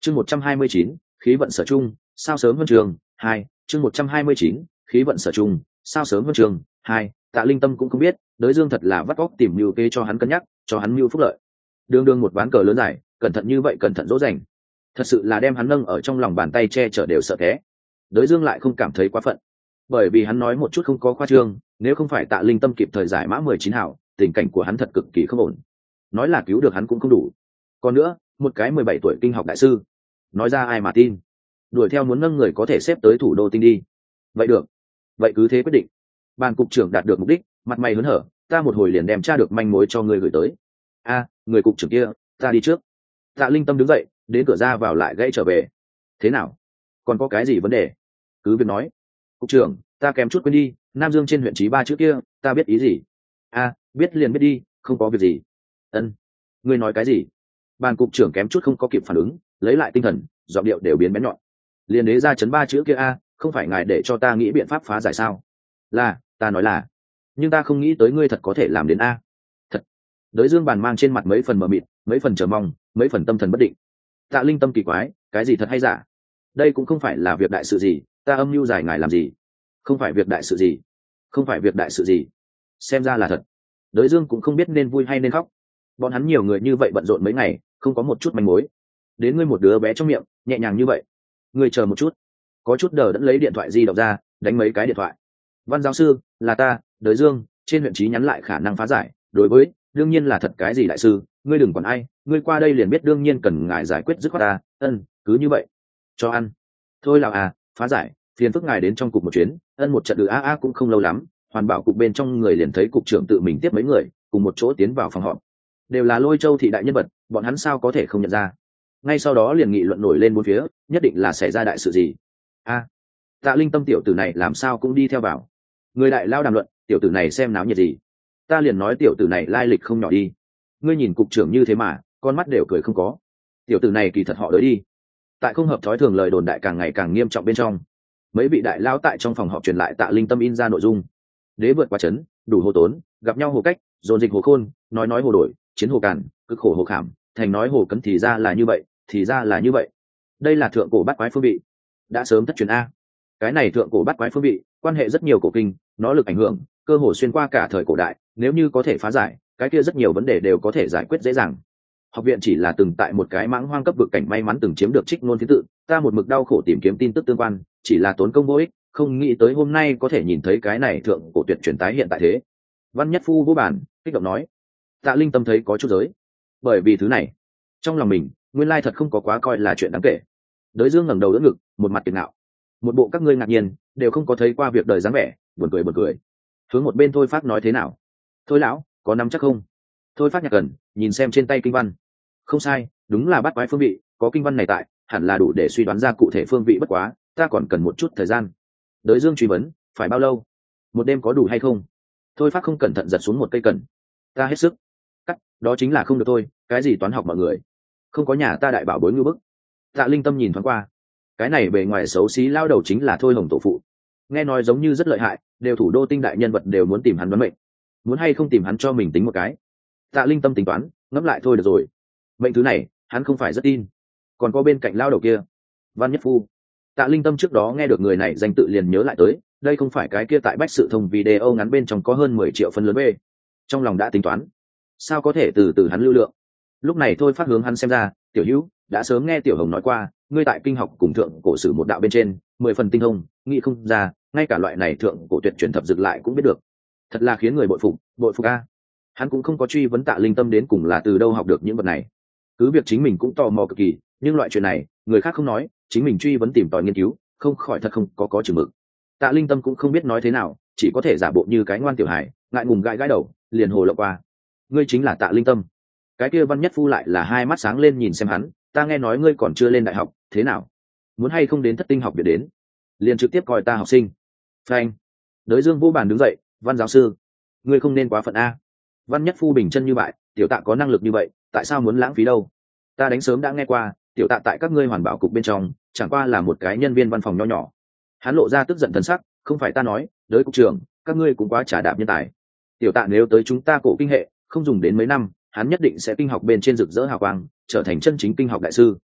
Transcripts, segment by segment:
Chương 129, khí vận sở trung, sao sớm hơn trường 2, chương 129, khí vận sở trung, sao sớm hơn trường 2. Tạ Linh Tâm cũng không biết, Đới Dương thật là vắt óc tìm mưu kê cho hắn cân nhắc, cho hắn mưu phúc lợi. Đương đương một ván cờ lớn dài, cẩn thận như vậy cẩn thận dỗ dành. Thật sự là đem hắn nâng ở trong lòng bàn tay che chở đều sợ té. Đới Dương lại không cảm thấy quá phận, bởi vì hắn nói một chút không có khoa trương, nếu không phải Tạ Linh Tâm kịp thời giải mã 19 hảo, tình cảnh của hắn thật cực kỳ không ổn. Nói là cứu được hắn cũng không đủ. Còn nữa, một cái 17 tuổi kinh học đại sư, nói ra ai mà tin. Đuổi theo muốn nâng người có thể xếp tới thủ đô tinh đi. Vậy được, vậy cứ thế quyết định. Ban cục trưởng đạt được mục đích, mặt mày hớn hở, ta một hồi liền đem tra được manh mối cho người gửi tới. A, người cục trưởng kia, ta đi trước. Tạ Linh Tâm đứng dậy, đến cửa ra vào lại gãy trở về. Thế nào? Còn có cái gì vấn đề? Cứ việc nói. Cục trưởng, ta kém chút quên đi, Nam Dương trên huyện Chí Ba trước kia, ta biết ý gì? A, biết liền biết đi, không có việc gì. Ân, ngươi nói cái gì? Ban cục trưởng kém chút không có kịp phản ứng, lấy lại tinh thần, giọng điệu đều biến bén nhọn. Liền đế ra chấn ba chữ kia a, không phải ngài để cho ta nghĩ biện pháp phá giải sao? Là, ta nói là, nhưng ta không nghĩ tới ngươi thật có thể làm đến a. Thật. Đới Dương bàn mang trên mặt mấy phần mờ mịt, mấy phần chờ mong, mấy phần tâm thần bất định. Tạ Linh Tâm kỳ quái, cái gì thật hay giả? Đây cũng không phải là việc đại sự gì, ta âm mưu giải ngài làm gì? Không phải việc đại sự gì, không phải việc đại sự gì. Xem ra là thật. Đới Dương cũng không biết nên vui hay nên khóc. Bọn hắn nhiều người như vậy bận rộn mấy ngày, không có một chút manh mối. Đến ngươi một đứa bé trong miệng, nhẹ nhàng như vậy. Ngươi chờ một chút. Có chút đờ đẫn lấy điện thoại di động ra, đánh mấy cái điện thoại. Văn giáo sư, là ta, Đới Dương, trên huyện Chí nhắn lại khả năng phá giải. Đối với, đương nhiên là thật cái gì đại sư, ngươi đừng còn ai, ngươi qua đây liền biết đương nhiên cần ngài giải quyết dứt khoát ta. Cứ như vậy. Cho ăn. Thôi lào à, phá giải, phiền phức ngài đến trong cục một chuyến. Một trận cũng không lâu lắm, hoàn bảo cục bên trong người liền thấy cục trưởng tự mình tiếp mấy người, cùng một chỗ tiến vào phòng họp. Đều là Lôi Châu thị đại nhân vật, bọn hắn sao có thể không nhận ra? Ngay sau đó liền nghị luận nổi lên bốn phía, nhất định là xảy ra đại sự gì. Tạ Linh Tâm tiểu tử này làm sao cũng đi theo vào. Người đại lao đàm luận, tiểu tử này xem náo nhiệt gì. Ta liền nói tiểu tử này lai lịch không nhỏ đi. Ngươi nhìn cục trưởng như thế mà, con mắt đều cười không có. Tiểu tử này kỳ thật họ đới đi. Tại không hợp thói thường lời đồn đại càng ngày càng nghiêm trọng bên trong, mấy vị đại lao tại trong phòng họp truyền lại Tạ Linh Tâm in ra nội dung. Đế vượt qua chấn, đủ hồ tốn, gặp nhau hồ cách, dồn dịch hồ khôn, nói hồ đổi, chiến hồ càn, cực khổ hồ khảm, thành nói hồ cấn, thì ra là như vậy, thì ra là như vậy. Đây là thượng cổ bát quái phương vị, đã sớm thất truyền a. Cái này thượng cổ bát quái phương vị quan hệ rất nhiều cổ kinh, nó lực ảnh hưởng cơ hồ xuyên qua cả thời cổ đại, nếu như có thể phá giải, cái kia rất nhiều vấn đề đều có thể giải quyết dễ dàng. Học viện chỉ là từng tại một cái mãng hoang cấp vực cảnh may mắn từng chiếm được Trích Ngôn Phiến tự, ta một mực đau khổ tìm kiếm tin tức tương quan, chỉ là tốn công vô ích, không nghĩ tới hôm nay có thể nhìn thấy cái này thượng cổ tuyệt truyền tái hiện tại thế. Văn Nhất Phu vô bản kích động nói. Tạ Linh Tâm thấy có chút giới, bởi vì thứ này trong lòng mình nguyên lai thật không có quá coi là chuyện đáng kể. Đới Dương ngẩng đầu đỡ ngực, một mặt kiệt ngạo, một bộ các ngươi ngạc nhiên đều không có thấy qua việc đời dáng vẻ, buồn cười. Hướng một bên Thôi Phát nói thế nào? Thôi lão, có nắm chắc không? Thôi Phát nhạc cần nhìn xem trên tay kinh văn. Không sai, đúng là bát quái phương vị, có kinh văn này tại, hẳn là đủ để suy đoán ra cụ thể phương vị, bất quá ta còn cần một chút thời gian. Đới Dương truy vấn, phải bao lâu? Một đêm có đủ hay không? Thôi Phát không cẩn thận giật xuống một cây cần. Ta hết sức. Cắt, đó chính là không được thôi, cái gì toán học mọi người, không có nhà ta đại bảo bối ngư bức. Tạ Linh Tâm nhìn thoáng qua, cái này bề ngoài xấu xí lao đầu chính là Thôi Hồng tổ phụ, nghe nói giống như rất lợi hại, đều thủ đô tinh đại nhân vật đều muốn tìm hắn đoán mệnh, muốn hay không tìm hắn cho mình tính một cái. Tạ Linh Tâm tính toán, ngẫm lại thôi được rồi, mệnh thứ này hắn không phải rất tin. Còn có bên cạnh lao đầu kia, Văn Nhất Phu. Tạ Linh Tâm trước đó nghe được người này danh tự liền nhớ lại tới, đây không phải cái kia tại Bách Sự Thông video ngắn bên trong có hơn 10 triệu phân lớn bê. Trong lòng đã tính toán, sao có thể từ từ hắn lưu lượng. Lúc này Thôi Phát hướng hắn xem ra, tiểu hữu, đã sớm nghe Tiểu Hồng nói qua, ngươi tại kinh học cùng thượng cổ sử một đạo bên trên 10 phần tinh thông, nghĩ không ra, ngay cả loại này thượng cổ tuyệt truyền thập dược lại cũng biết được, thật là khiến người bội phục a. Hắn cũng không có truy vấn Tạ Linh Tâm đến cùng là từ đâu học được những vật này, cứ việc chính mình cũng tò mò cực kỳ, nhưng loại chuyện này người khác không nói, chính mình truy vấn tìm tòi nghiên cứu, không khỏi thật không có chừng mực. Tạ Linh Tâm cũng không biết nói thế nào, chỉ có thể giả bộ như cái ngoan tiểu hài, ngại ngùng gãi đầu, liền hồ lộ qua. Ngươi chính là Tạ Linh Tâm? Cái kia Văn Nhất Phu lại là hai mắt sáng lên nhìn xem hắn, ta nghe nói ngươi còn chưa lên đại học, thế nào, muốn hay không đến Thất Tinh học viện đến, liền trực tiếp coi ta học sinh. Phanh. Đới Dương vô bàn đứng dậy, Văn giáo sư, ngươi không nên quá phận a. Văn Nhất Phu bình chân như bại, tiểu Tạ có năng lực như vậy, tại sao muốn lãng phí đâu? Ta đánh sớm đã nghe qua, tiểu Tạ tại các ngươi hoàn bảo cục bên trong chẳng qua là một cái nhân viên văn phòng nho nhỏ. Hắn lộ ra tức giận thần sắc, không phải ta nói, Đới cục trưởng, các ngươi cũng quá trả đạp nhân tài. Tiểu Tạ nếu tới chúng ta cổ kinh hệ, không dùng đến mấy năm, hắn nhất định sẽ kinh học bên trên rực rỡ hào quang, trở thành chân chính kinh học đại sư.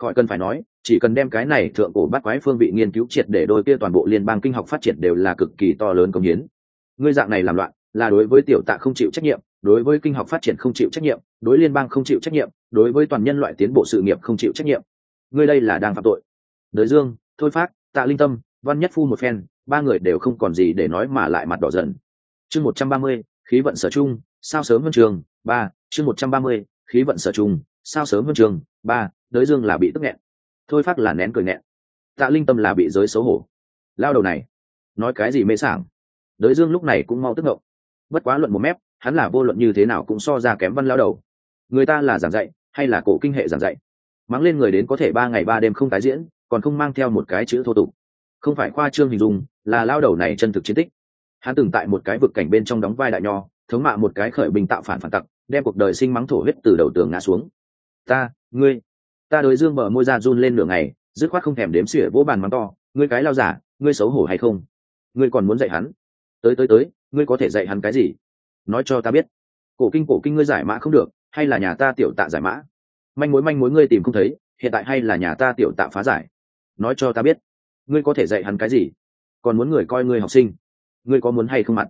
khỏi cần phải nói, chỉ cần đem cái này thượng cổ bát quái phương vị nghiên cứu triệt để đôi kia toàn bộ liên bang kinh học phát triển đều là cực kỳ to lớn công hiến. Ngươi dạng này làm loạn, là đối với tiểu tạ không chịu trách nhiệm, đối với kinh học phát triển không chịu trách nhiệm, đối liên bang không chịu trách nhiệm, đối với toàn nhân loại tiến bộ sự nghiệp không chịu trách nhiệm. Ngươi đây là đang phạm tội. Đới Dương, Thôi Phác, Tạ Linh Tâm, Văn Nhất Phu một phen, ba người đều không còn gì để nói mà lại mặt đỏ dần. Chương 130, khí vận sở trung, sao sớm hơn trường, 3, chương 130, khí vận sở trung, sao sớm hơn trường, 3, Đới Dương là bị tức nghẹn. Thôi Phác là nén cười nghẹn. Tạ Linh Tâm là bị giới xấu hổ. Lao đầu này, nói cái gì mê sảng. Đới Dương lúc này cũng mau tức ngộng. Bất quá luận một mép, hắn là vô luận như thế nào cũng so ra kém Văn lao đầu. Người ta là giảng dạy, hay là cổ kinh hệ giảng dạy? Mắng lên người đến có thể 3 ngày 3 đêm không tái diễn, còn không mang theo một cái chữ thô tục. Không phải khoa trương hình dung, là lao đầu này chân thực chiến tích. Hắn từng tại một cái vực cảnh bên trong đóng vai đại nho, thống mạ một cái khởi binh tạo phản tặc, đem cuộc đời sinh mắng thổ huyết từ đầu tường ngã xuống. Ngươi, ta Đới Dương bờ môi ra run lên nửa ngày, dứt khoát không thèm đếm xỉa vỗ bàn mắng to, ngươi cái lao giả, ngươi xấu hổ hay không? Ngươi còn muốn dạy hắn? Tới, ngươi có thể dạy hắn cái gì? Nói cho ta biết. Cổ kinh ngươi giải mã không được, hay là nhà ta tiểu tạ giải mã? Manh mối ngươi tìm không thấy, hiện tại hay là nhà ta tiểu tạ phá giải? Nói cho ta biết, ngươi có thể dạy hắn cái gì? Còn muốn người coi ngươi học sinh, ngươi có muốn hay không mặt?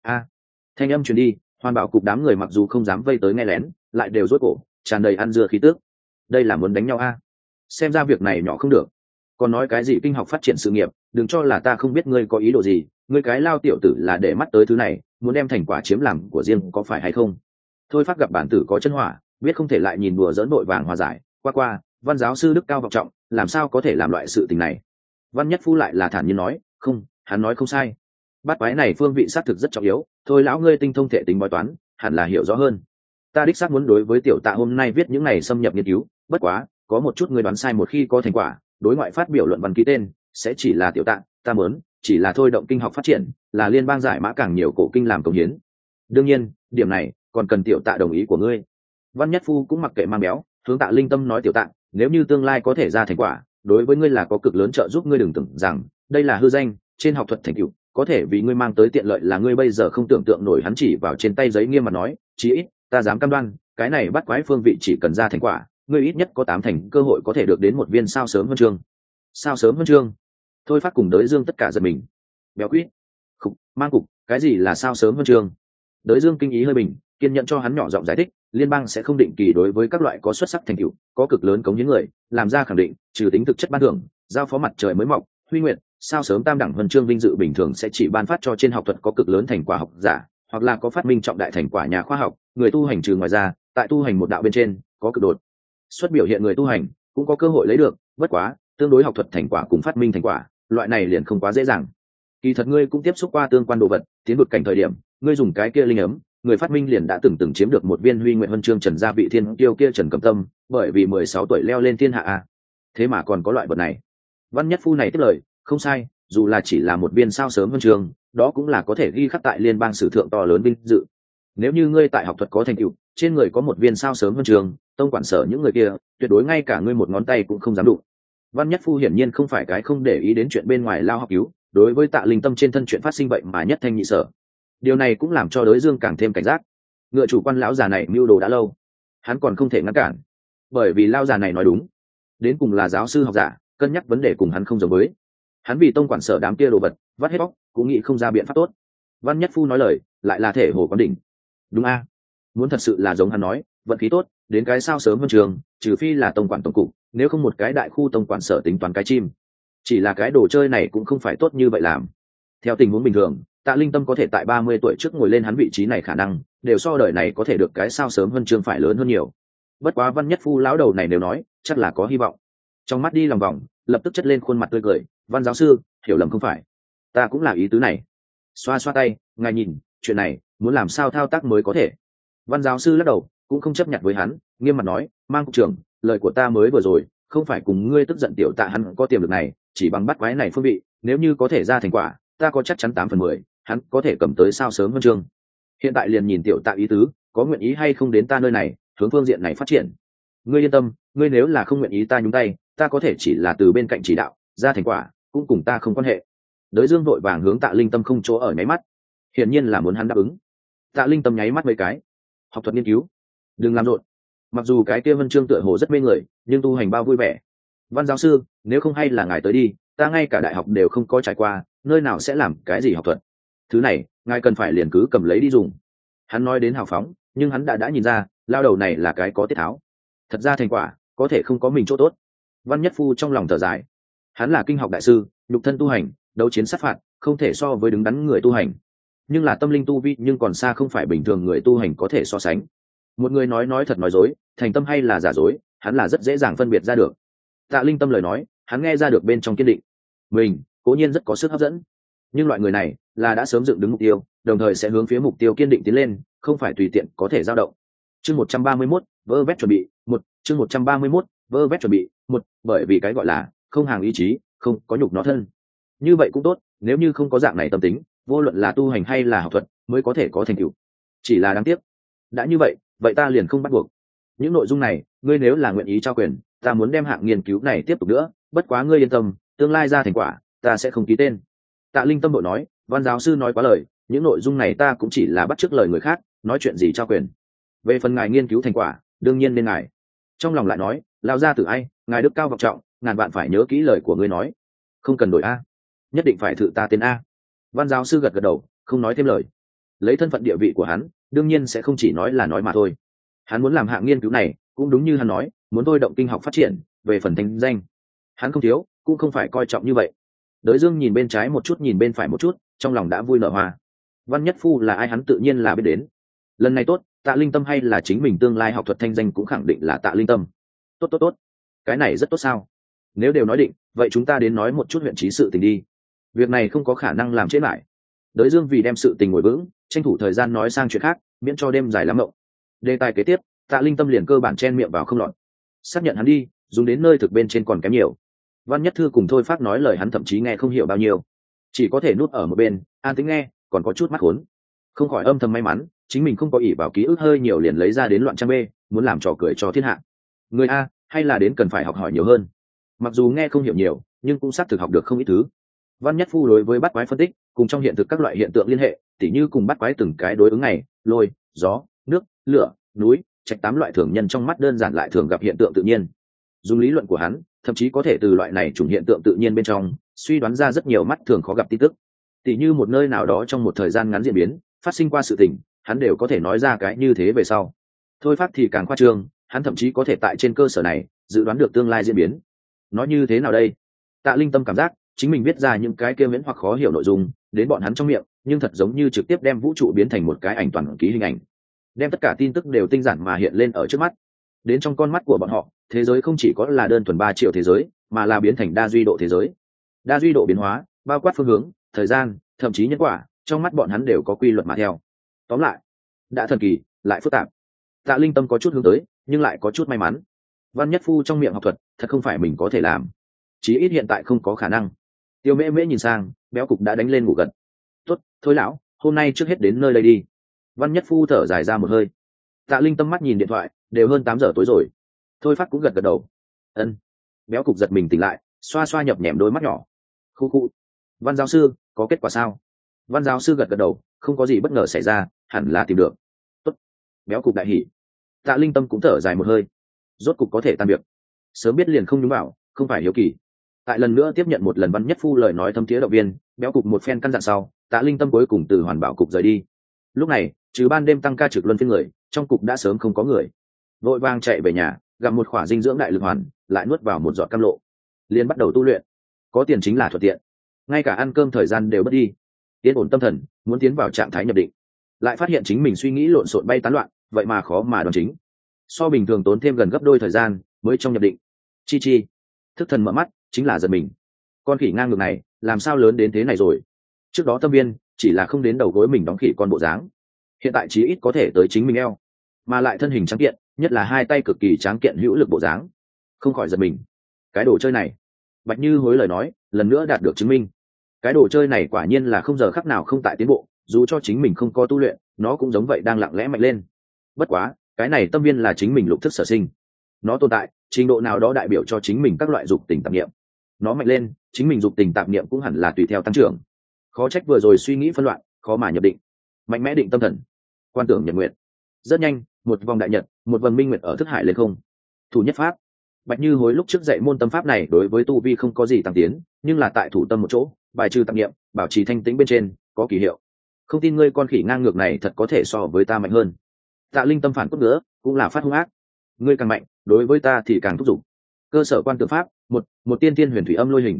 Thanh âm truyền đi, hoàn bảo cục đám người mặc dù không dám vây tới nghe lén, lại đều rối cổ, tràn đầy ăn dưa khí tước. Đây là muốn đánh nhau xem ra việc này nhỏ không được. Còn nói cái gì kinh học phát triển sự nghiệp, đừng cho là ta không biết ngươi có ý đồ gì, ngươi cái lao tiểu tử là để mắt tới thứ này, muốn đem thành quả chiếm làm của riêng có phải hay không? Thôi Phát gặp bản tử có chân hỏa, biết không thể lại nhìn đùa dỡn vội vàng hòa giải, qua, Văn giáo sư đức cao vọng trọng, làm sao có thể làm loại sự tình này? Văn Nhất Phu lại là thản nhiên nói, không, hắn nói không sai. Bát quái này phương vị xác thực rất trọng yếu, thôi lão ngươi tinh thông thể tính bói toán, hẳn là hiểu rõ hơn. Ta đích xác muốn đối với tiểu tạ hôm nay viết những này xâm nhập nghiên cứu, bất quá, có một chút ngươi đoán sai một khi có thành quả, đối ngoại phát biểu luận văn ký tên, sẽ chỉ là tiểu tạ, ta muốn, chỉ là thôi động kinh học phát triển, là liên bang giải mã càng nhiều cổ kinh làm công hiến. Đương nhiên, điểm này còn cần tiểu tạ đồng ý của ngươi. Văn Nhất Phu cũng mặc kệ mang béo, hướng Tạ Linh Tâm nói tiểu tạ, nếu như tương lai có thể ra thành quả, đối với ngươi là có cực lớn trợ giúp, ngươi đừng tưởng rằng đây là hư danh, trên học thuật thành tựu, có thể vì ngươi mang tới tiện lợi là ngươi bây giờ không tưởng tượng nổi. Hắn chỉ vào trên tay giấy nghiêm mặt nói, chí ít, ta dám cam đoan, cái này bắt quái phương vị chỉ cần ra thành quả, ngươi ít nhất có 8 thành cơ hội có thể được đến một viên sao sớm huân chương. Sao sớm huân chương? Thôi Phát cùng Đới Dương tất cả giật mình. Béo quýt, mang cục, cái gì là sao sớm huân chương? Đới Dương kinh ý hơi bình, kiên nhẫn cho hắn nhỏ giọng giải thích, liên bang sẽ không định kỳ đối với các loại có xuất sắc thành tựu, có cực lớn cống hiến người, làm ra khẳng định, trừ tính thực chất ban thưởng, giao phó mặt trời mới mọc, huy nguyệt, sao sớm tam đẳng huân chương vinh dự bình thường sẽ chỉ ban phát cho trên học thuật có cực lớn thành quả học giả, hoặc là có phát minh trọng đại thành quả nhà khoa học, người tu hành trừ ngoài ra, tại tu hành một đạo bên trên, có cực đột xuất biểu hiện người tu hành, cũng có cơ hội lấy được, bất quá, tương đối học thuật thành quả cùng phát minh thành quả, loại này liền không quá dễ dàng. Kỳ thật ngươi cũng tiếp xúc qua tương quan đồ vật, tiến vượt cảnh thời điểm, ngươi dùng cái kia linh ấm, người phát minh liền đã từng chiếm được một viên huy nguyện huân chương Trần gia vị thiên kiêu kia Trần Cẩm Tâm, bởi vì 16 tuổi leo lên thiên hạ thế mà còn có loại vật này. Văn Nhất Phu này tiếp lời, không sai, dù là chỉ là một viên sao sớm huân chương, đó cũng là có thể ghi khắc tại liên bang sử thượng to lớn vinh dự. Nếu như ngươi tại học thuật có thành tựu, trên người có một viên sao sớm huân chương, tông quản sở những người kia, tuyệt đối ngay cả ngươi một ngón tay cũng không dám đụng. Văn Nhất Phu hiển nhiên không phải cái không để ý đến chuyện bên ngoài lao học cứu, đối với Tạ Linh Tâm trên thân chuyện phát sinh vậy mà nhất thanh nhị sở. Điều này cũng làm cho Đới Dương càng thêm cảnh giác. Ngựa chủ quan lão già này mưu đồ đã lâu, hắn còn không thể ngăn cản, bởi vì lão già này nói đúng, đến cùng là giáo sư học giả, cân nhắc vấn đề cùng hắn không giống với. Hắn vì tông quản sở đám kia đồ vật vắt hết bóc, cũng nghĩ không ra biện pháp tốt. Văn Nhất Phu nói lời lại là thể hồ quán đỉnh. Đúng muốn thật sự là giống hắn nói, vận khí tốt, đến cái sao sớm hơn trường, trừ phi là tông quản tổng cục, nếu không một cái đại khu tông quản sở tính toán cái chim. Chỉ là cái đồ chơi này cũng không phải tốt như vậy làm. Theo tình huống bình thường, Tạ Linh Tâm có thể tại 30 tuổi trước ngồi lên hắn vị trí này khả năng, đều so đời này có thể được cái sao sớm hơn trường phải lớn hơn nhiều. Bất quá Văn Nhất Phu lão đầu này đều nói, chắc là có hy vọng. Trong mắt đi lòng vòng, lập tức chất lên khuôn mặt tươi cười, Văn giáo sư, hiểu lầm không phải, ta cũng là ý tứ này. Xoa xoa tay, ngài nhìn, chuyện này muốn làm sao thao tác mới có thể. Văn giáo sư lắc đầu, cũng không chấp nhận với hắn, nghiêm mặt nói, Mang cục trưởng, lời của ta mới vừa rồi, không phải cùng ngươi tức giận tiểu Tạ hắn có tiềm lực này, chỉ bằng bắt quái này phương vị, nếu như có thể ra thành quả, ta có chắc chắn 8/10, hắn có thể cầm tới sao sớm hơn chương. Hiện tại liền nhìn tiểu Tạ ý tứ, có nguyện ý hay không đến ta nơi này, hướng phương diện này phát triển. Ngươi yên tâm, ngươi nếu là không nguyện ý ta nhúng tay, ta có thể chỉ là từ bên cạnh chỉ đạo, ra thành quả cũng cùng ta không quan hệ. Đới Dương vội vàng hướng Tạ Linh Tâm không chỗ ở nháy mắt, hiển nhiên là muốn hắn đáp ứng. Tạ Linh Tâm nháy mắt mấy cái, học thuật nghiên cứu, đừng làm rộn. Mặc dù cái kia vân chương tựa hồ rất mê người, nhưng tu hành bao vui vẻ, Văn giáo sư, nếu không hay là ngài tới đi, ta ngay cả đại học đều không có trải qua, nơi nào sẽ làm cái gì học thuật. Thứ này ngài cần phải liền cứ cầm lấy đi dùng. Hắn nói đến hào phóng, nhưng hắn đã nhìn ra lao đầu này là cái có tiết tháo. Thật ra thành quả có thể không có mình chỗ tốt. Văn Nhất Phu trong lòng thở dài. Hắn là kinh học đại sư, nhục thân tu hành, đấu chiến sát phạt, không thể so với đứng đắn người tu hành. Nhưng là tâm linh tu vi nhưng còn xa không phải bình thường người tu hành có thể so sánh. Một người nói thật nói dối, thành tâm hay là giả dối, hắn là rất dễ dàng phân biệt ra được. Tạ Linh Tâm lời nói, hắn nghe ra được bên trong kiên định. Mình cố nhiên rất có sức hấp dẫn, nhưng loại người này là đã sớm dựng đứng mục tiêu, đồng thời sẽ hướng phía mục tiêu kiên định tiến lên, không phải tùy tiện có thể dao động. Chương 131, vơ vét chuẩn bị, chương 131, vơ vét chuẩn bị, bởi vì cái gọi là không hàng ý chí, không có nhục nó thân. Như vậy cũng tốt, nếu như không có dạng này tâm tính, vô luận là tu hành hay là học thuật, mới có thể có thành tựu. Chỉ là đáng tiếc. Đã như vậy ta liền không bắt buộc. Những nội dung này, ngươi nếu là nguyện ý trao quyền, ta muốn đem hạng nghiên cứu này tiếp tục nữa, bất quá ngươi yên tâm, tương lai ra thành quả, ta sẽ không ký tên. Tạ Linh Tâm đội nói, Văn giáo sư nói quá lời, những nội dung này ta cũng chỉ là bắt chước lời người khác, nói chuyện gì trao quyền. Về phần ngài nghiên cứu thành quả, đương nhiên nên ngài. Trong lòng lại nói, lao ra từ ai, ngài đức cao vọng trọng, ngàn vạn phải nhớ kỹ lời của ngươi nói. Không cần đổi a, nhất định phải thử ta tên a. Văn giáo sư gật đầu, không nói thêm lời. Lấy thân phận địa vị của hắn, đương nhiên sẽ không chỉ nói là nói mà thôi. Hắn muốn làm hạng nghiên cứu này, cũng đúng như hắn nói, muốn thôi động kinh học phát triển, về phần thanh danh, hắn không thiếu, cũng không phải coi trọng như vậy. Đới Dương nhìn bên trái một chút nhìn bên phải một chút, trong lòng đã vui nở hoa. Văn Nhất Phu là ai hắn tự nhiên là biết đến. Lần này tốt, Tạ Linh Tâm hay là chính mình tương lai học thuật thanh danh cũng khẳng định là Tạ Linh Tâm. Tốt. Cái này rất tốt sao? Nếu đều nói định, vậy chúng ta đến nói một chút huyện trí sự tình đi. Việc này không có khả năng làm trễ lại. Đới Dương vì đem sự tình ngồi vững, tranh thủ thời gian nói sang chuyện khác, miễn cho đêm dài lắm mộng. Đề tài kế tiếp, Tạ Linh Tâm liền cơ bản chen miệng vào không lọt. Xác nhận hắn đi, dùng đến nơi thực bên trên còn kém nhiều. Văn Nhất Thư cùng Thôi Phát nói lời hắn thậm chí nghe không hiểu bao nhiêu, chỉ có thể nuốt ở một bên an tĩnh nghe, còn có chút mắt khốn. Không khỏi âm thầm may mắn chính mình không có ỷ vào ký ức hơi nhiều liền lấy ra đến loạn trang bê, muốn làm trò cười cho thiên hạ. Người a hay là đến cần phải học hỏi nhiều hơn. Mặc dù nghe không hiểu nhiều, nhưng cũng xác thực học được không ít thứ. Văn Nhất Phu đối với bắt quái phân tích, cùng trong hiện thực các loại hiện tượng liên hệ, tỉ như cùng bắt quái từng cái đối ứng này, lôi, gió, nước, lửa, núi, trạch 8 loại thường nhân trong mắt đơn giản lại thường gặp hiện tượng tự nhiên. Dùng lý luận của hắn, thậm chí có thể từ loại này chủng hiện tượng tự nhiên bên trong suy đoán ra rất nhiều mắt thường khó gặp tin tức. Tỉ như một nơi nào đó trong một thời gian ngắn diễn biến, phát sinh qua sự tình, hắn đều có thể nói ra cái như thế về sau. Thôi Phát thì càng khoa trương, hắn thậm chí có thể tại trên cơ sở này dự đoán được tương lai diễn biến. Nói như thế nào đây? Tạ Linh Tâm cảm giác chính mình viết ra những cái kia miễn hoặc khó hiểu nội dung đến bọn hắn trong miệng, nhưng thật giống như trực tiếp đem vũ trụ biến thành một cái ảnh toàn ký hình ảnh, đem tất cả tin tức đều tinh giản mà hiện lên ở trước mắt. Đến trong con mắt của bọn họ, thế giới không chỉ có là đơn thuần 3 triệu thế giới, mà là biến thành đa duy độ thế giới. Đa duy độ biến hóa, bao quát phương hướng, thời gian, thậm chí nhân quả, trong mắt bọn hắn đều có quy luật mà theo. Tóm lại, đã thần kỳ, lại phức tạp. Tạ Linh Tâm có chút hướng tới, nhưng lại có chút may mắn. Văn Nhất Phu trong miệng học thuật, thật không phải mình có thể làm. Chí ít hiện tại không có khả năng. Tiêu Mễ Mễ nhìn sang, béo cục đã đánh lên ngủ gật. Tốt, thôi lão, hôm nay trước hết đến nơi đây đi. Văn Nhất Phu thở dài ra một hơi. Tạ Linh Tâm mắt nhìn điện thoại, đều hơn 8 giờ tối rồi. Thôi Phát cũng gật gật đầu. Ân. Béo cục giật mình tỉnh lại, xoa xoa nhập nhèm đôi mắt nhỏ. Khu. Văn giáo sư, có kết quả sao? Văn giáo sư gật gật đầu, không có gì bất ngờ xảy ra, hẳn là tìm được. Tốt. Béo cục đại hỉ. Tạ Linh Tâm cũng thở dài một hơi. Rốt cục có thể tan việc. Sớm biết liền không nhúng vào, không phải hiếu kỳ. Tại lần nữa tiếp nhận một lần Văn Nhất Phu lời nói thâm thiế động viên, béo cục một phen căn dặn sau, Tạ Linh Tâm cuối cùng từ hoàn bảo cục rời đi. Lúc này, trừ ban đêm tăng ca trực luân phiên người, trong cục đã sớm không có người. Vội vàng chạy về nhà, gặm một khỏa dinh dưỡng đại lực hoàn, lại nuốt vào một giọt cam lộ, liền bắt đầu tu luyện. Có tiền chính là thuận tiện, ngay cả ăn cơm thời gian đều mất đi. Yên ổn tâm thần, muốn tiến vào trạng thái nhập định, lại phát hiện chính mình suy nghĩ lộn xộn bay tán loạn, vậy mà khó mà đoán chính. So bình thường tốn thêm gần gấp đôi thời gian mới trong nhập định. Chi thức thần mở mắt, chính là giật mình. Con khỉ ngang ngược này làm sao lớn đến thế này rồi? Trước đó tâm viên chỉ là không đến đầu gối mình đóng khỉ con bộ dáng, hiện tại chí ít có thể tới chính mình eo, mà lại thân hình trắng kiện, nhất là hai tay cực kỳ tráng kiện hữu lực bộ dáng. Không khỏi giật mình. Cái đồ chơi này, Bạch Như hối lời nói lần nữa đạt được chứng minh. Cái đồ chơi này quả nhiên là không giờ khắc nào không tại tiến bộ, dù cho chính mình không có tu luyện, nó cũng giống vậy đang lặng lẽ mạnh lên. Bất quá, cái này tâm viên là chính mình lục thức sở sinh, nó tồn tại trình độ nào đó đại biểu cho chính mình các loại dục tình tạp niệm. Nó mạnh lên, chính mình dục tình tạp niệm cũng hẳn là tùy theo tăng trưởng. Khó trách vừa rồi suy nghĩ phân loạn, khó mà nhập định. Mạnh mẽ định tâm thần, quan tưởng nhật nguyện. Rất nhanh, một vòng đại nhật, một vầng minh nguyệt ở thức hải lên không. Thủ nhất pháp, Bạch Như Hối lúc trước dạy môn tâm pháp này đối với tu vi không có gì tăng tiến, nhưng là tại thủ tâm một chỗ, bài trừ tạp niệm, bảo trì thanh tĩnh bên trên, có kỳ hiệu. Không tin ngươi con khỉ ngang ngược này thật có thể so với ta mạnh hơn. Tạ Linh tâm phản cốt nữa, cũng là phát hung ác. Ngươi càng mạnh, đối với ta thì càng thúc giục. Cơ sở quan tượng pháp, một tiên tiên huyền thủy âm lôi hình,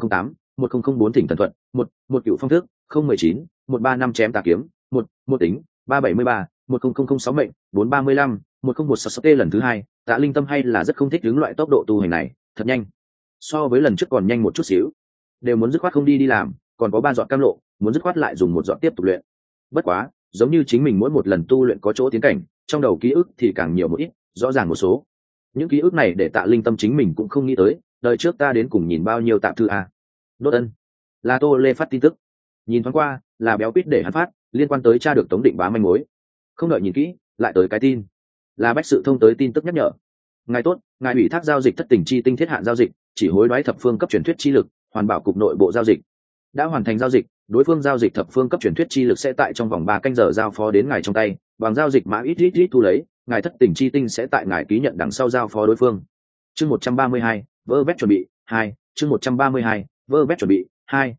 008-1004 thỉnh thần thuận, một cựu phong thức, 019, 135 chém tà kiếm, một tính, 373, 10006 mệnh, 435, 10166 t lần thứ hai. Tạ Linh tâm hay là rất không thích đứng loại tốc độ tu hành này, thật nhanh. So với lần trước còn nhanh một chút xíu. Đều muốn dứt khoát không đi làm, còn có 3 giọt cam lộ, muốn dứt khoát lại dùng 1 giọt tiếp tục luyện. Bất quá, giống như chính mình mỗi một lần tu luyện có chỗ tiến cảnh, trong đầu ký ức thì càng nhiều một ít, rõ ràng một số. Những ký ức này để Tạ Linh tâm chính mình cũng không nghĩ tới, đời trước ta đến cùng nhìn bao nhiêu tạp thư a. Đốt ân, là Tô Lê phát tin tức. Nhìn thoáng qua, là béo pít để hắn phát, liên quan tới tra được Tống Định Bá manh mối. Không đợi nhìn kỹ, lại tới cái tin. Là Bách Sự Thông tới tin tức nhắc nhở. Ngài tốt, ngài ủy thác giao dịch thất tình chi tinh thiết hạn giao dịch, chỉ hối đoái thập phương cấp truyền thuyết chi lực, hoàn bảo cục nội bộ giao dịch. Đã hoàn thành giao dịch, đối phương giao dịch thập phương cấp truyền thuyết chi lực sẽ tại trong vòng 3 canh giờ giao phó đến ngài trong tay, bằng giao dịch mã ít thu lấy, ngài thất tình chi tinh sẽ tại ngài ký nhận đằng sau giao phó đối phương. Chương 132, vơ vét chuẩn bị 2, chương 132, vơ vét chuẩn bị 2.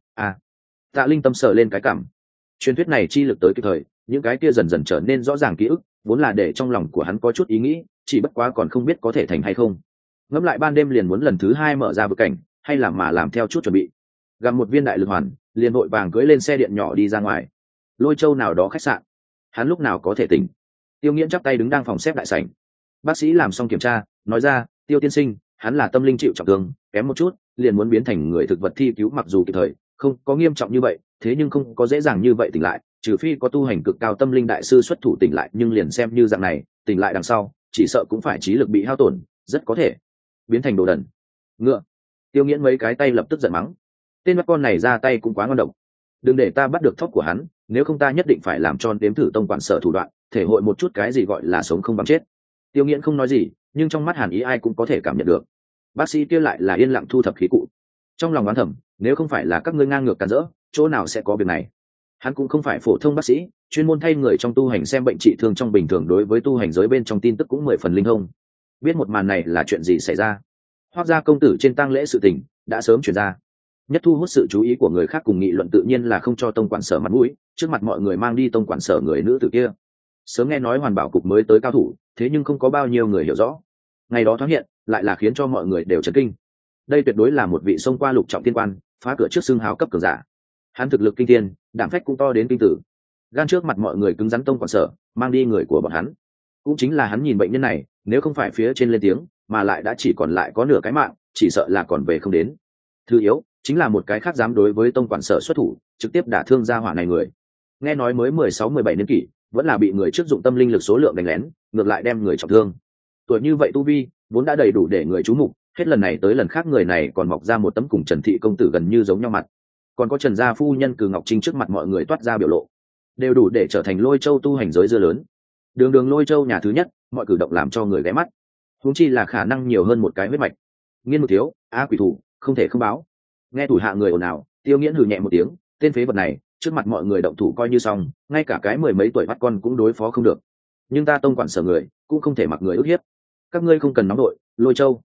Tạ Linh tâm sở lên cái cảm. Truyền thuyết này chi lực tới kịp thời, những cái kia dần dần trở nên rõ ràng ký ức, vốn là để trong lòng của hắn có chút ý nghĩ, chỉ bất quá còn không biết có thể thành hay không. Ngẫm lại ban đêm liền muốn lần thứ 2 mở ra vực cảnh, hay là mà làm theo chút chuẩn bị. Gặm một viên đại lực hoàn, liền vội vàng cưỡi lên xe điện nhỏ đi ra ngoài. Lôi Châu nào đó khách sạn, hắn lúc nào có thể tỉnh. Tiêu Nghiễn chắp tay đứng đang phòng xếp đại sảnh. Bác sĩ làm xong kiểm tra, nói ra, Tiêu tiên sinh, hắn là tâm linh chịu trọng thương, kém một chút, liền muốn biến thành người thực vật thi cứu, mặc dù kịp thời, không có nghiêm trọng như vậy, thế nhưng không có dễ dàng như vậy tỉnh lại, trừ phi có tu hành cực cao tâm linh đại sư xuất thủ tỉnh lại, nhưng liền xem như dạng này, tỉnh lại đằng sau, chỉ sợ cũng phải trí lực bị hao tổn, rất có thể biến thành đồ đần. Ngựa. Tiêu Nghiễn mấy cái tay lập tức giận mắng. Tên mắt con này ra tay cũng quá ngon độc. Đừng để ta bắt được thóp của hắn, nếu không ta nhất định phải làm cho đếm thử tông quản sở thủ đoạn, thể hội một chút cái gì gọi là sống không bằng chết. Tiêu Nghiễn không nói gì, nhưng trong mắt Hàn Ý ai cũng có thể cảm nhận được. Bác sĩ kia lại là yên lặng thu thập khí cụ. Trong lòng oán thầm, nếu không phải là các ngươi ngang ngược cản rỡ, chỗ nào sẽ có việc này. Hắn cũng không phải phổ thông bác sĩ, chuyên môn thay người trong tu hành xem bệnh trị thương, trong bình thường đối với tu hành giới bên trong tin tức cũng 10 phần linh thông. Biết một màn này là chuyện gì xảy ra. Hoác gia công tử trên tang lễ sự tình đã sớm truyền ra, nhất thu hút sự chú ý của người khác cùng nghị luận, tự nhiên là không cho tông quản sở mặt mũi, trước mặt mọi người mang đi tông quản sở người nữ tử kia. Sớm nghe nói hoàn bảo cục mới tới cao thủ, thế nhưng không có bao nhiêu người hiểu rõ. Ngày đó thoáng hiện, lại là khiến cho mọi người đều chấn kinh. Đây tuyệt đối là một vị xông qua lục trọng tiên quan, phá cửa trước xưng hào cấp cường giả. Hắn thực lực kinh thiên, đảm phách cũng to đến kinh tử. Gan trước mặt mọi người cứng rắn tông quản sở, mang đi người của bọn hắn. Cũng chính là hắn nhìn bệnh nhân này, nếu không phải phía trên lên tiếng, mà lại đã chỉ còn lại có nửa cái mạng, chỉ sợ là còn về không đến. Thứ yếu, chính là một cái khác dám đối với tông quản sở xuất thủ, trực tiếp đả thương gia hỏa này người. Nghe nói mới 16-17 niên kỷ, vẫn là bị người trước dụng tâm linh lực số lượng đánh lén, ngược lại đem người trọng thương. Tuổi như vậy tu vi, vốn đã đầy đủ để người chú mục, hết lần này tới lần khác người này còn mọc ra một tấm cùng Trần thị công tử gần như giống nhau mặt. Còn có Trần gia phu nhân Cừ Ngọc Trinh trước mặt mọi người toát ra biểu lộ, đều đủ để trở thành Lôi Châu tu hành giới dưa lớn. Đường Lôi Châu nhà thứ nhất, mọi cử động làm cho người ghé mắt. Huống chi là khả năng nhiều hơn một cái huyết mạch. Nghiên một thiếu, quỷ thủ, không thể không báo. Nghe thủ hạ người ồn ào, Tiêu Nghiễn hừ nhẹ một tiếng, tên phế vật này, trước mặt mọi người động thủ coi như xong, ngay cả cái 10 mấy tuổi bắt con cũng đối phó không được. Nhưng ta tông quản sở người, cũng không thể mặc người ức hiếp. Các ngươi không cần nóng đội, Lôi Châu.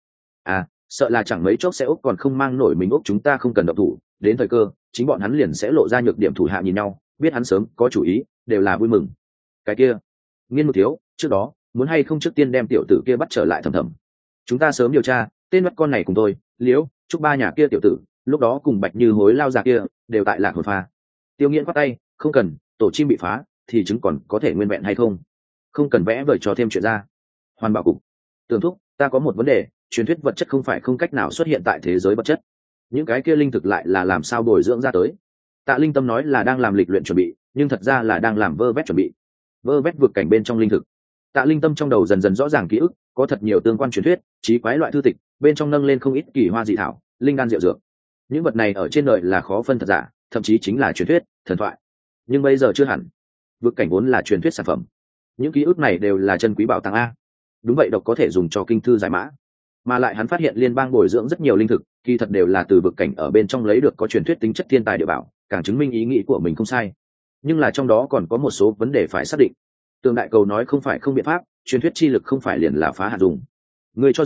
Sợ là chẳng mấy chốc sẽ úc còn không mang nổi mình úc, chúng ta không cần động thủ, đến thời cơ, chính bọn hắn liền sẽ lộ ra nhược điểm, thủ hạ nhìn nhau, biết hắn sớm có chủ ý, đều là vui mừng. Cái kia, Nghiên một thiếu, trước đó, muốn hay không trước tiên đem tiểu tử kia bắt trở lại thầm thầm. Chúng ta sớm điều tra, tên mắt con này cùng tôi, Liễu, Trúc ba nhà kia tiểu tử, lúc đó cùng Bạch Như Hối lao ra kia, đều tại Lạc Hồn Pha. Tiêu Nghiễn quát tay, không cần, tổ chim bị phá, thì chứng còn có thể nguyên vẹn hay không? Không cần vẽ vời cho thêm chuyện ra. Hoàn Bảo Cục, Tường thúc, ta có một vấn đề, truyền thuyết vật chất không phải không cách nào xuất hiện tại thế giới vật chất, những cái kia linh thực lại là làm sao bồi dưỡng ra tới? Tạ Linh tâm nói là đang làm lịch luyện chuẩn bị, nhưng thật ra là đang làm vơ vét chuẩn bị, vơ vét vượt cảnh bên trong linh thực. Tạ Linh tâm trong đầu dần dần rõ ràng ký ức, có thật nhiều tương quan truyền thuyết, trí quái loại thư tịch, bên trong nâng lên không ít kỳ hoa dị thảo, linh đan diệu dược. Những vật này ở trên đời là khó phân thật giả, thậm chí chính là truyền thuyết, thần thoại. Nhưng bây giờ chưa hẳn. Vượt cảnh vốn là truyền thuyết sản phẩm. Những ký ức này đều là chân quý bảo tàng a. Đúng vậy, độc có thể dùng cho kinh thư giải mã. Mà lại hắn phát hiện liên bang bồi dưỡng rất nhiều linh thực, kỳ thật đều là từ vực cảnh ở bên trong lấy được, có truyền thuyết tính chất thiên tài địa bảo, càng chứng minh ý nghĩ của mình không sai. Nhưng là trong đó còn có một số vấn đề phải xác định. Tường đại cầu nói không phải không biện pháp, truyền thuyết chi lực không phải liền là phá hạt dùng. Ngươi cho rằng